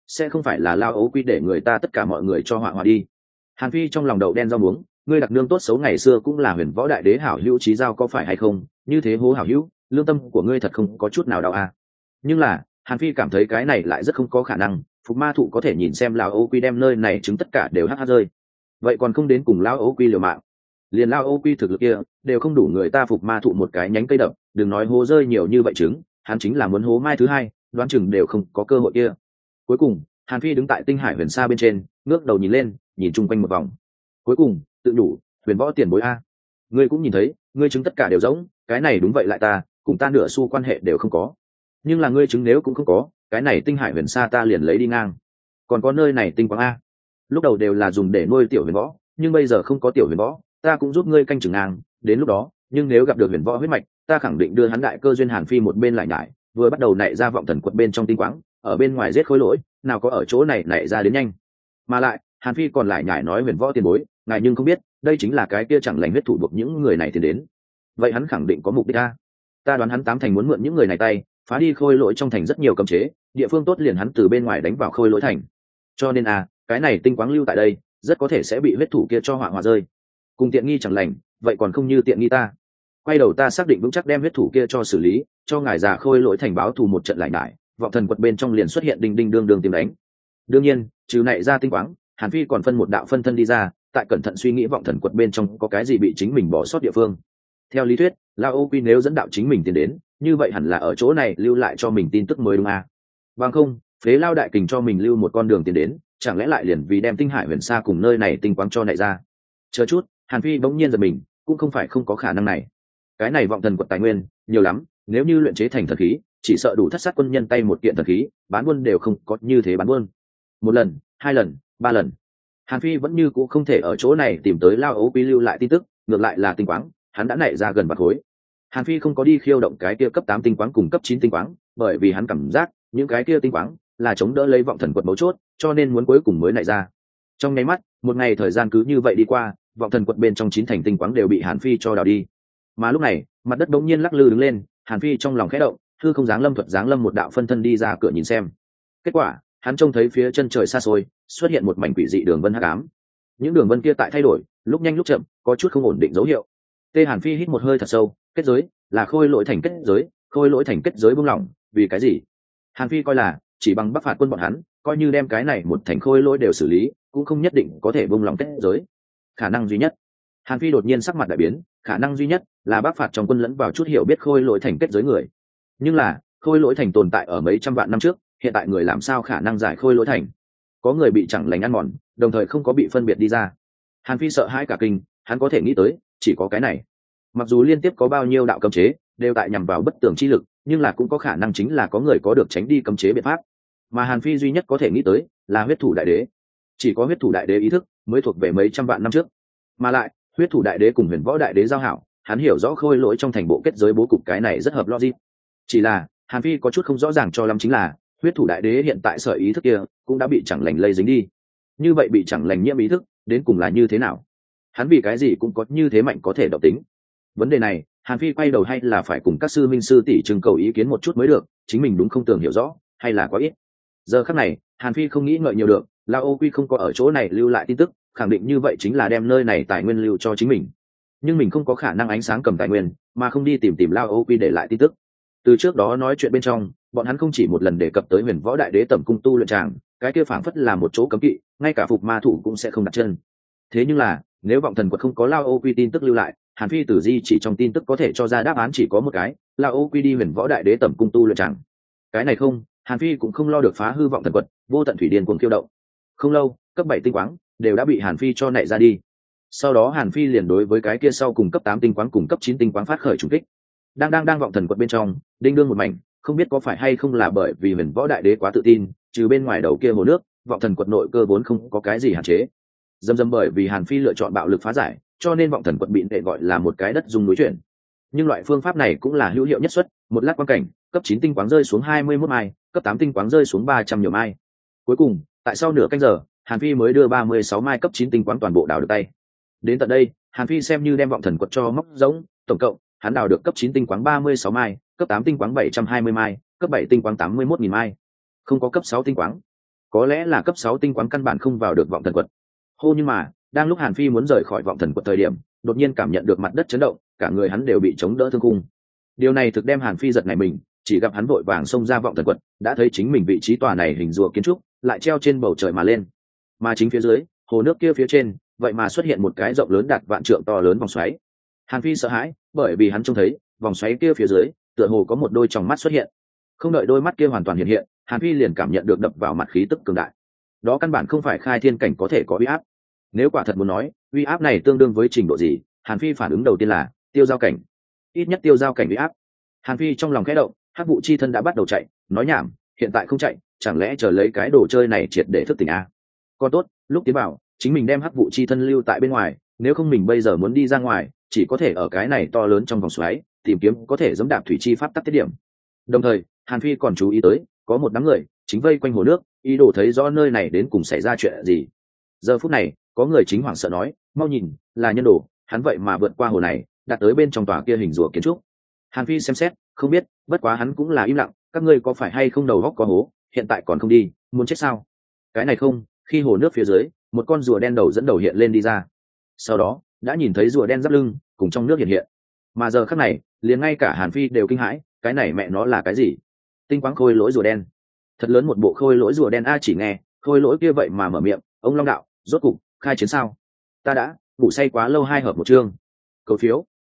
sẽ không phải là lao ấu quy để người ta tất cả mọi người cho họa họa đi. Hàn Phi trong lòng đậu đen rau muống, ngươi đặc nương tốt xấu ngày xưa cũng là huyền võ đại đế hảo hữu trí giao có phải hay không, như thế hố hảo hữu, lương tâm của ngươi thật không có chút nào đau à. Nhưng là Hàn Phi cảm thấy cái này lại rất không có khả năng, Phục Ma Thụ có thể nhìn xem lao ấu quy đem nơi này chứng tất cả đều hắt rơi, vậy còn không đến cùng lao ấu quy liều mạng. Liền lao ấu quy thực lực kia đều không đủ người ta Phục Ma Thụ một cái nhánh cây đập, đừng nói hố rơi nhiều như vậy chứng, hắn chính là muốn hố mai thứ hai đoán chừng đều không có cơ hội kia. Cuối cùng Hàn Phi đứng tại tinh hải huyền sa bên trên, ngước đầu nhìn lên, nhìn chung quanh một vòng, cuối cùng tự đủ, huyền võ tiền bối a, ngươi cũng nhìn thấy, ngươi chứng tất cả đều giống, cái này đúng vậy lại ta cùng ta nửa xu quan hệ đều không có, nhưng là ngươi chứng nếu cũng không có, cái này tinh hải huyền sa ta liền lấy đi ngang. Còn có nơi này tinh quang a, lúc đầu đều là dùng để nuôi tiểu huyền võ, nhưng bây giờ không có tiểu huyền võ, ta cũng giúp ngươi canh chừng ngang, đến lúc đó nhưng nếu gặp được huyền võ huyết mạch, ta khẳng định đưa hắn đại cơ duyên. Hàn Phi một bên lại nhải, vừa bắt đầu nảy ra vọng thần quật bên trong tinh quáng, ở bên ngoài giết khối lỗi, nào có ở chỗ này nảy ra đến nhanh. Mà lại Hàn Phi còn lại nhải nói huyền võ tiền bối, ngài nhưng không biết, đây chính là cái kia chẳng lành huyết thủ buộc những người này tiến đến. Vậy hắn khẳng định có mục đích ta đoán hắn tám thành muốn mượn những người này tay, phá đi khôi lỗi trong thành rất nhiều cấm chế, địa phương tốt liền hắn từ bên ngoài đánh vào khôi lỗi thành. Cho nên cái này tinh quáng lưu tại đây, rất có thể sẽ bị huyết thủ kia cho hỏa rơi. Cùng tiện nghi chẳng lành, vậy còn không như tiện nghi ta. Quay đầu ta xác định vững chắc đem huyết thủ kia cho xử lý, cho ngài già khôi lỗi thành báo thù một trận lại nải, vọng thần quật bên trong liền xuất hiện đinh đinh đương đương tìm đánh. Đương nhiên trừ này ra tinh quáng, Hàn Phi còn phân một đạo phân thân đi ra, tại cẩn thận suy nghĩ vọng thần quật bên trong có cái gì bị chính mình bỏ sót địa phương. Theo lý thuyết Lao Ô Quy nếu dẫn đạo chính mình tiến đến, như vậy hẳn là ở chỗ này lưu lại cho mình tin tức mới đúng bằng không phế Lao đại kình cho mình lưu một con đường tiến đến, chẳng lẽ lại liền vì đem tinh hải huyền sa cùng nơi này tinh quáng cho này ra. Chờ chút, Hàn Phi bỗng nhiên giật mình, cũng không phải không có khả năng này. Cái này vọng thần quật tài nguyên nhiều lắm, nếu như luyện chế thành thần khí, chỉ sợ đủ thất sát quân nhân tay một kiện thần khí, bán buôn đều không có như thế bán buôn. Một lần, hai lần, ba lần, Hàn Phi vẫn như cũ không thể ở chỗ này tìm tới Lao Ấu Quy lưu lại tin tức, ngược lại là tinh quáng, hắn đã nảy ra gần vạn khối. Hàn Phi không có đi khiêu động cái kia cấp 8 tinh quáng cùng cấp 9 tinh quáng, bởi vì hắn cảm giác những cái kia tinh quáng là chống đỡ lấy vọng thần quật mấu chốt, cho nên muốn cuối cùng mới nảy ra. Trong nháy mắt, một ngày thời gian cứ như vậy đi qua, vọng thần quật bên trong 9 thành tinh quáng đều bị Hàn Phi cho đào đi. Mà lúc này, mặt đất bỗng nhiên lắc lư đứng lên, Hàn Phi trong lòng khẽ động, hư không dáng lâm thuật dáng lâm một đạo phân thân đi ra cửa nhìn xem. Kết quả, hắn trông thấy phía chân trời xa xôi xuất hiện một mảnh quỷ dị đường vân hắc ám. Những đường vân kia tại thay đổi, lúc nhanh lúc chậm, có chút không ổn định dấu hiệu. Hàn Phi hít một hơi thật sâu, kết giới là khôi lỗi thành kết giới, khôi lỗi thành kết giới buông lỏng, vì cái gì? Hàn Phi coi là chỉ bằng Bắc phạt quân bọn hắn, coi như đem cái này một thành khôi lỗi đều xử lý, cũng không nhất định có thể buông lỏng kết giới. Khả năng duy nhất, Hàn Phi đột nhiên sắc mặt đại biến, khả năng duy nhất là Bắc phạt trong quân lẫn vào chút hiểu biết khôi lỗi thành kết giới người. Nhưng là khôi lỗi thành tồn tại ở mấy trăm vạn năm trước, hiện tại người làm sao khả năng giải khôi lỗi thành? Có người bị chẳng lành ăn mòn, đồng thời không có bị phân biệt đi ra. Hàn Phi sợ hãi cả kinh, hắn có thể nghĩ tới chỉ có cái này. Mặc dù liên tiếp có bao nhiêu đạo cấm chế đều tại nhằm vào bất tường chi lực, nhưng là cũng có khả năng chính là có người có được tránh đi cấm chế biện pháp. Mà Hàn Phi duy nhất có thể nghĩ tới là huyết thủ đại đế. Chỉ có huyết thủ đại đế ý thức mới thuộc về mấy trăm vạn năm trước. Mà lại huyết thủ đại đế cùng huyền võ đại đế giao hảo, hắn hiểu rõ khôi lỗi trong thành bộ kết giới bố cục, cái này rất hợp logic. Chỉ là Hàn Phi có chút không rõ ràng cho lắm, chính là huyết thủ đại đế hiện tại sở ý thức kia cũng đã bị chẳng lành lây dính đi. Như vậy bị chẳng lành nhiễm ý thức đến cùng là như thế nào? Hắn vì cái gì cũng có như thế mạnh có thể độc tính? Vấn đề này Hàn Phi quay đầu hay là phải cùng các sư minh sư tỷ trưng cầu ý kiến một chút mới được, chính mình đúng không tưởng hiểu rõ, hay là quá ít. Giờ khắc này Hàn Phi không nghĩ ngợi nhiều được, Lao Ô Quy không có ở chỗ này lưu lại tin tức, khẳng định như vậy chính là đem nơi này tài nguyên lưu cho chính mình. Nhưng mình không có khả năng ánh sáng cầm tài nguyên mà không đi tìm Lao Ô Quy để lại tin tức. Từ trước đó nói chuyện bên trong, bọn hắn không chỉ một lần đề cập tới huyền võ đại đế tẩm cung tu luyện tràng, cái kia phảng phất là một chỗ cấm kỵ, ngay cả Phục Ma Thủ cũng sẽ không đặt chân. Thế nhưng là nếu vọng thần quật không có Lao Ô Quy tin tức lưu lại, Hàn Phi từ di chỉ trong tin tức có thể cho ra đáp án chỉ có một cái, Lao Ô Quy đi huyền võ đại đế tẩm cung tu luyện tràng. Cái này không, Hàn Phi cũng không lo được phá hư vọng thần quật, vô tận thủy điên cuồng khiêu động. Không lâu, cấp 7 tinh quáng đều đã bị Hàn Phi cho nảy ra đi. Sau đó Hàn Phi liền đối với cái kia sau cùng cấp 8 tinh quáng cùng cấp 9 tinh quáng phát khởi trùng kích. Đang vọng thần quật bên trong, đinh đương một mảnh, không biết có phải hay không là bởi vì huyền võ đại đế quá tự tin, trừ bên ngoài đầu kia hồ nước, vọng thần quật nội cơ vốn không có cái gì hạn chế. Dầm bởi vì Hàn Phi lựa chọn bạo lực phá giải, cho nên vọng thần quật bị đệ gọi là một cái đất dung núi chuyển. Nhưng loại phương pháp này cũng là hữu hiệu nhất suất, một lát quan cảnh, cấp 9 tinh quáng rơi xuống 21 mai, cấp 8 tinh quáng rơi xuống 300 nhiều mai. Cuối cùng, tại sau nửa canh giờ, Hàn Phi mới đưa 36 mai cấp 9 tinh quáng toàn bộ đào được tay. Đến tận đây, Hàn Phi xem như đem vọng thần quật cho móc rỗng, tổng cộng hắn đào được cấp 9 tinh quáng 36 mai, cấp 8 tinh quáng 720 mai, cấp 7 tinh quáng 81.000 mai. Không có cấp 6 tinh quáng. có lẽ là cấp 6 tinh quáng căn bản không vào được vọng thần quật. Hô, nhưng mà đang lúc Hàn Phi muốn rời khỏi vọng thần quật thời điểm, đột nhiên cảm nhận được mặt đất chấn động, cả người hắn đều bị chống đỡ thương khung. Điều này thực đem Hàn Phi giật nảy mình, chỉ gặp hắn vội vàng xông ra vọng thần quật, đã thấy chính mình vị trí tòa này hình rùa kiến trúc lại treo trên bầu trời mà lên, mà chính phía dưới hồ nước kia phía trên vậy mà xuất hiện một cái rộng lớn đạt vạn trượng to lớn vòng xoáy. Hàn Phi sợ hãi, bởi vì hắn trông thấy vòng xoáy kia phía dưới tựa hồ có một đôi tròng mắt xuất hiện. Không đợi đôi mắt kia hoàn toàn hiện hiện, Hàn Phi liền cảm nhận được đập vào mặt khí tức cường đại. Đó căn bản không phải khai thiên cảnh có thể có uy áp. Nếu quả thật muốn nói uy áp này tương đương với trình độ gì, Hàn Phi phản ứng đầu tiên là tiêu giao cảnh. Ít nhất tiêu giao cảnh uy áp. Hàn Phi trong lòng khẽ động, hắc vụ chi thân đã bắt đầu chạy, nói nhảm, hiện tại không chạy, chẳng lẽ chờ lấy cái đồ chơi này triệt để thức tỉnh a? Còn tốt, lúc tiến vào, chính mình đem hắc vụ chi thân lưu tại bên ngoài, nếu không mình bây giờ muốn đi ra ngoài, chỉ có thể ở cái này to lớn trong vòng xoáy, tìm kiếm có thể giống đạp thủy chi pháp tắc tiết điểm. Đồng thời, Hàn Phi còn chú ý tới, có một đám người chính vây quanh hồ nước, ý đồ thấy rõ nơi này đến cùng xảy ra chuyện gì. Giờ phút này, có người chính hoảng sợ nói, mau nhìn, là nhân đồ, hắn vậy mà vượt qua hồ này, đạt tới bên trong tòa kia hình rùa kiến trúc. Hàn Phi xem xét, không biết, bất quá hắn cũng là im lặng, các ngươi có phải hay không đầu góc có hố, hiện tại còn không đi, muốn chết sao? Cái này không, khi hồ nước phía dưới, một con rùa đen đầu dẫn đầu hiện lên đi ra. Sau đó, đã nhìn thấy rùa đen giáp lưng, cùng trong nước hiện hiện. Mà giờ khắc này, liền ngay cả Hàn Phi đều kinh hãi, cái này mẹ nó là cái gì? Tinh quáng khôi lỗi rùa đen. Thật lớn một bộ khôi lỗi rùa đen a, chỉ nghe, khôi lỗi kia vậy mà mở miệng, ông Long đạo, rốt cục khai chiến sao? Ta đã ngủ say quá lâu, 2 hợp 1 chương. Cầu phiếu,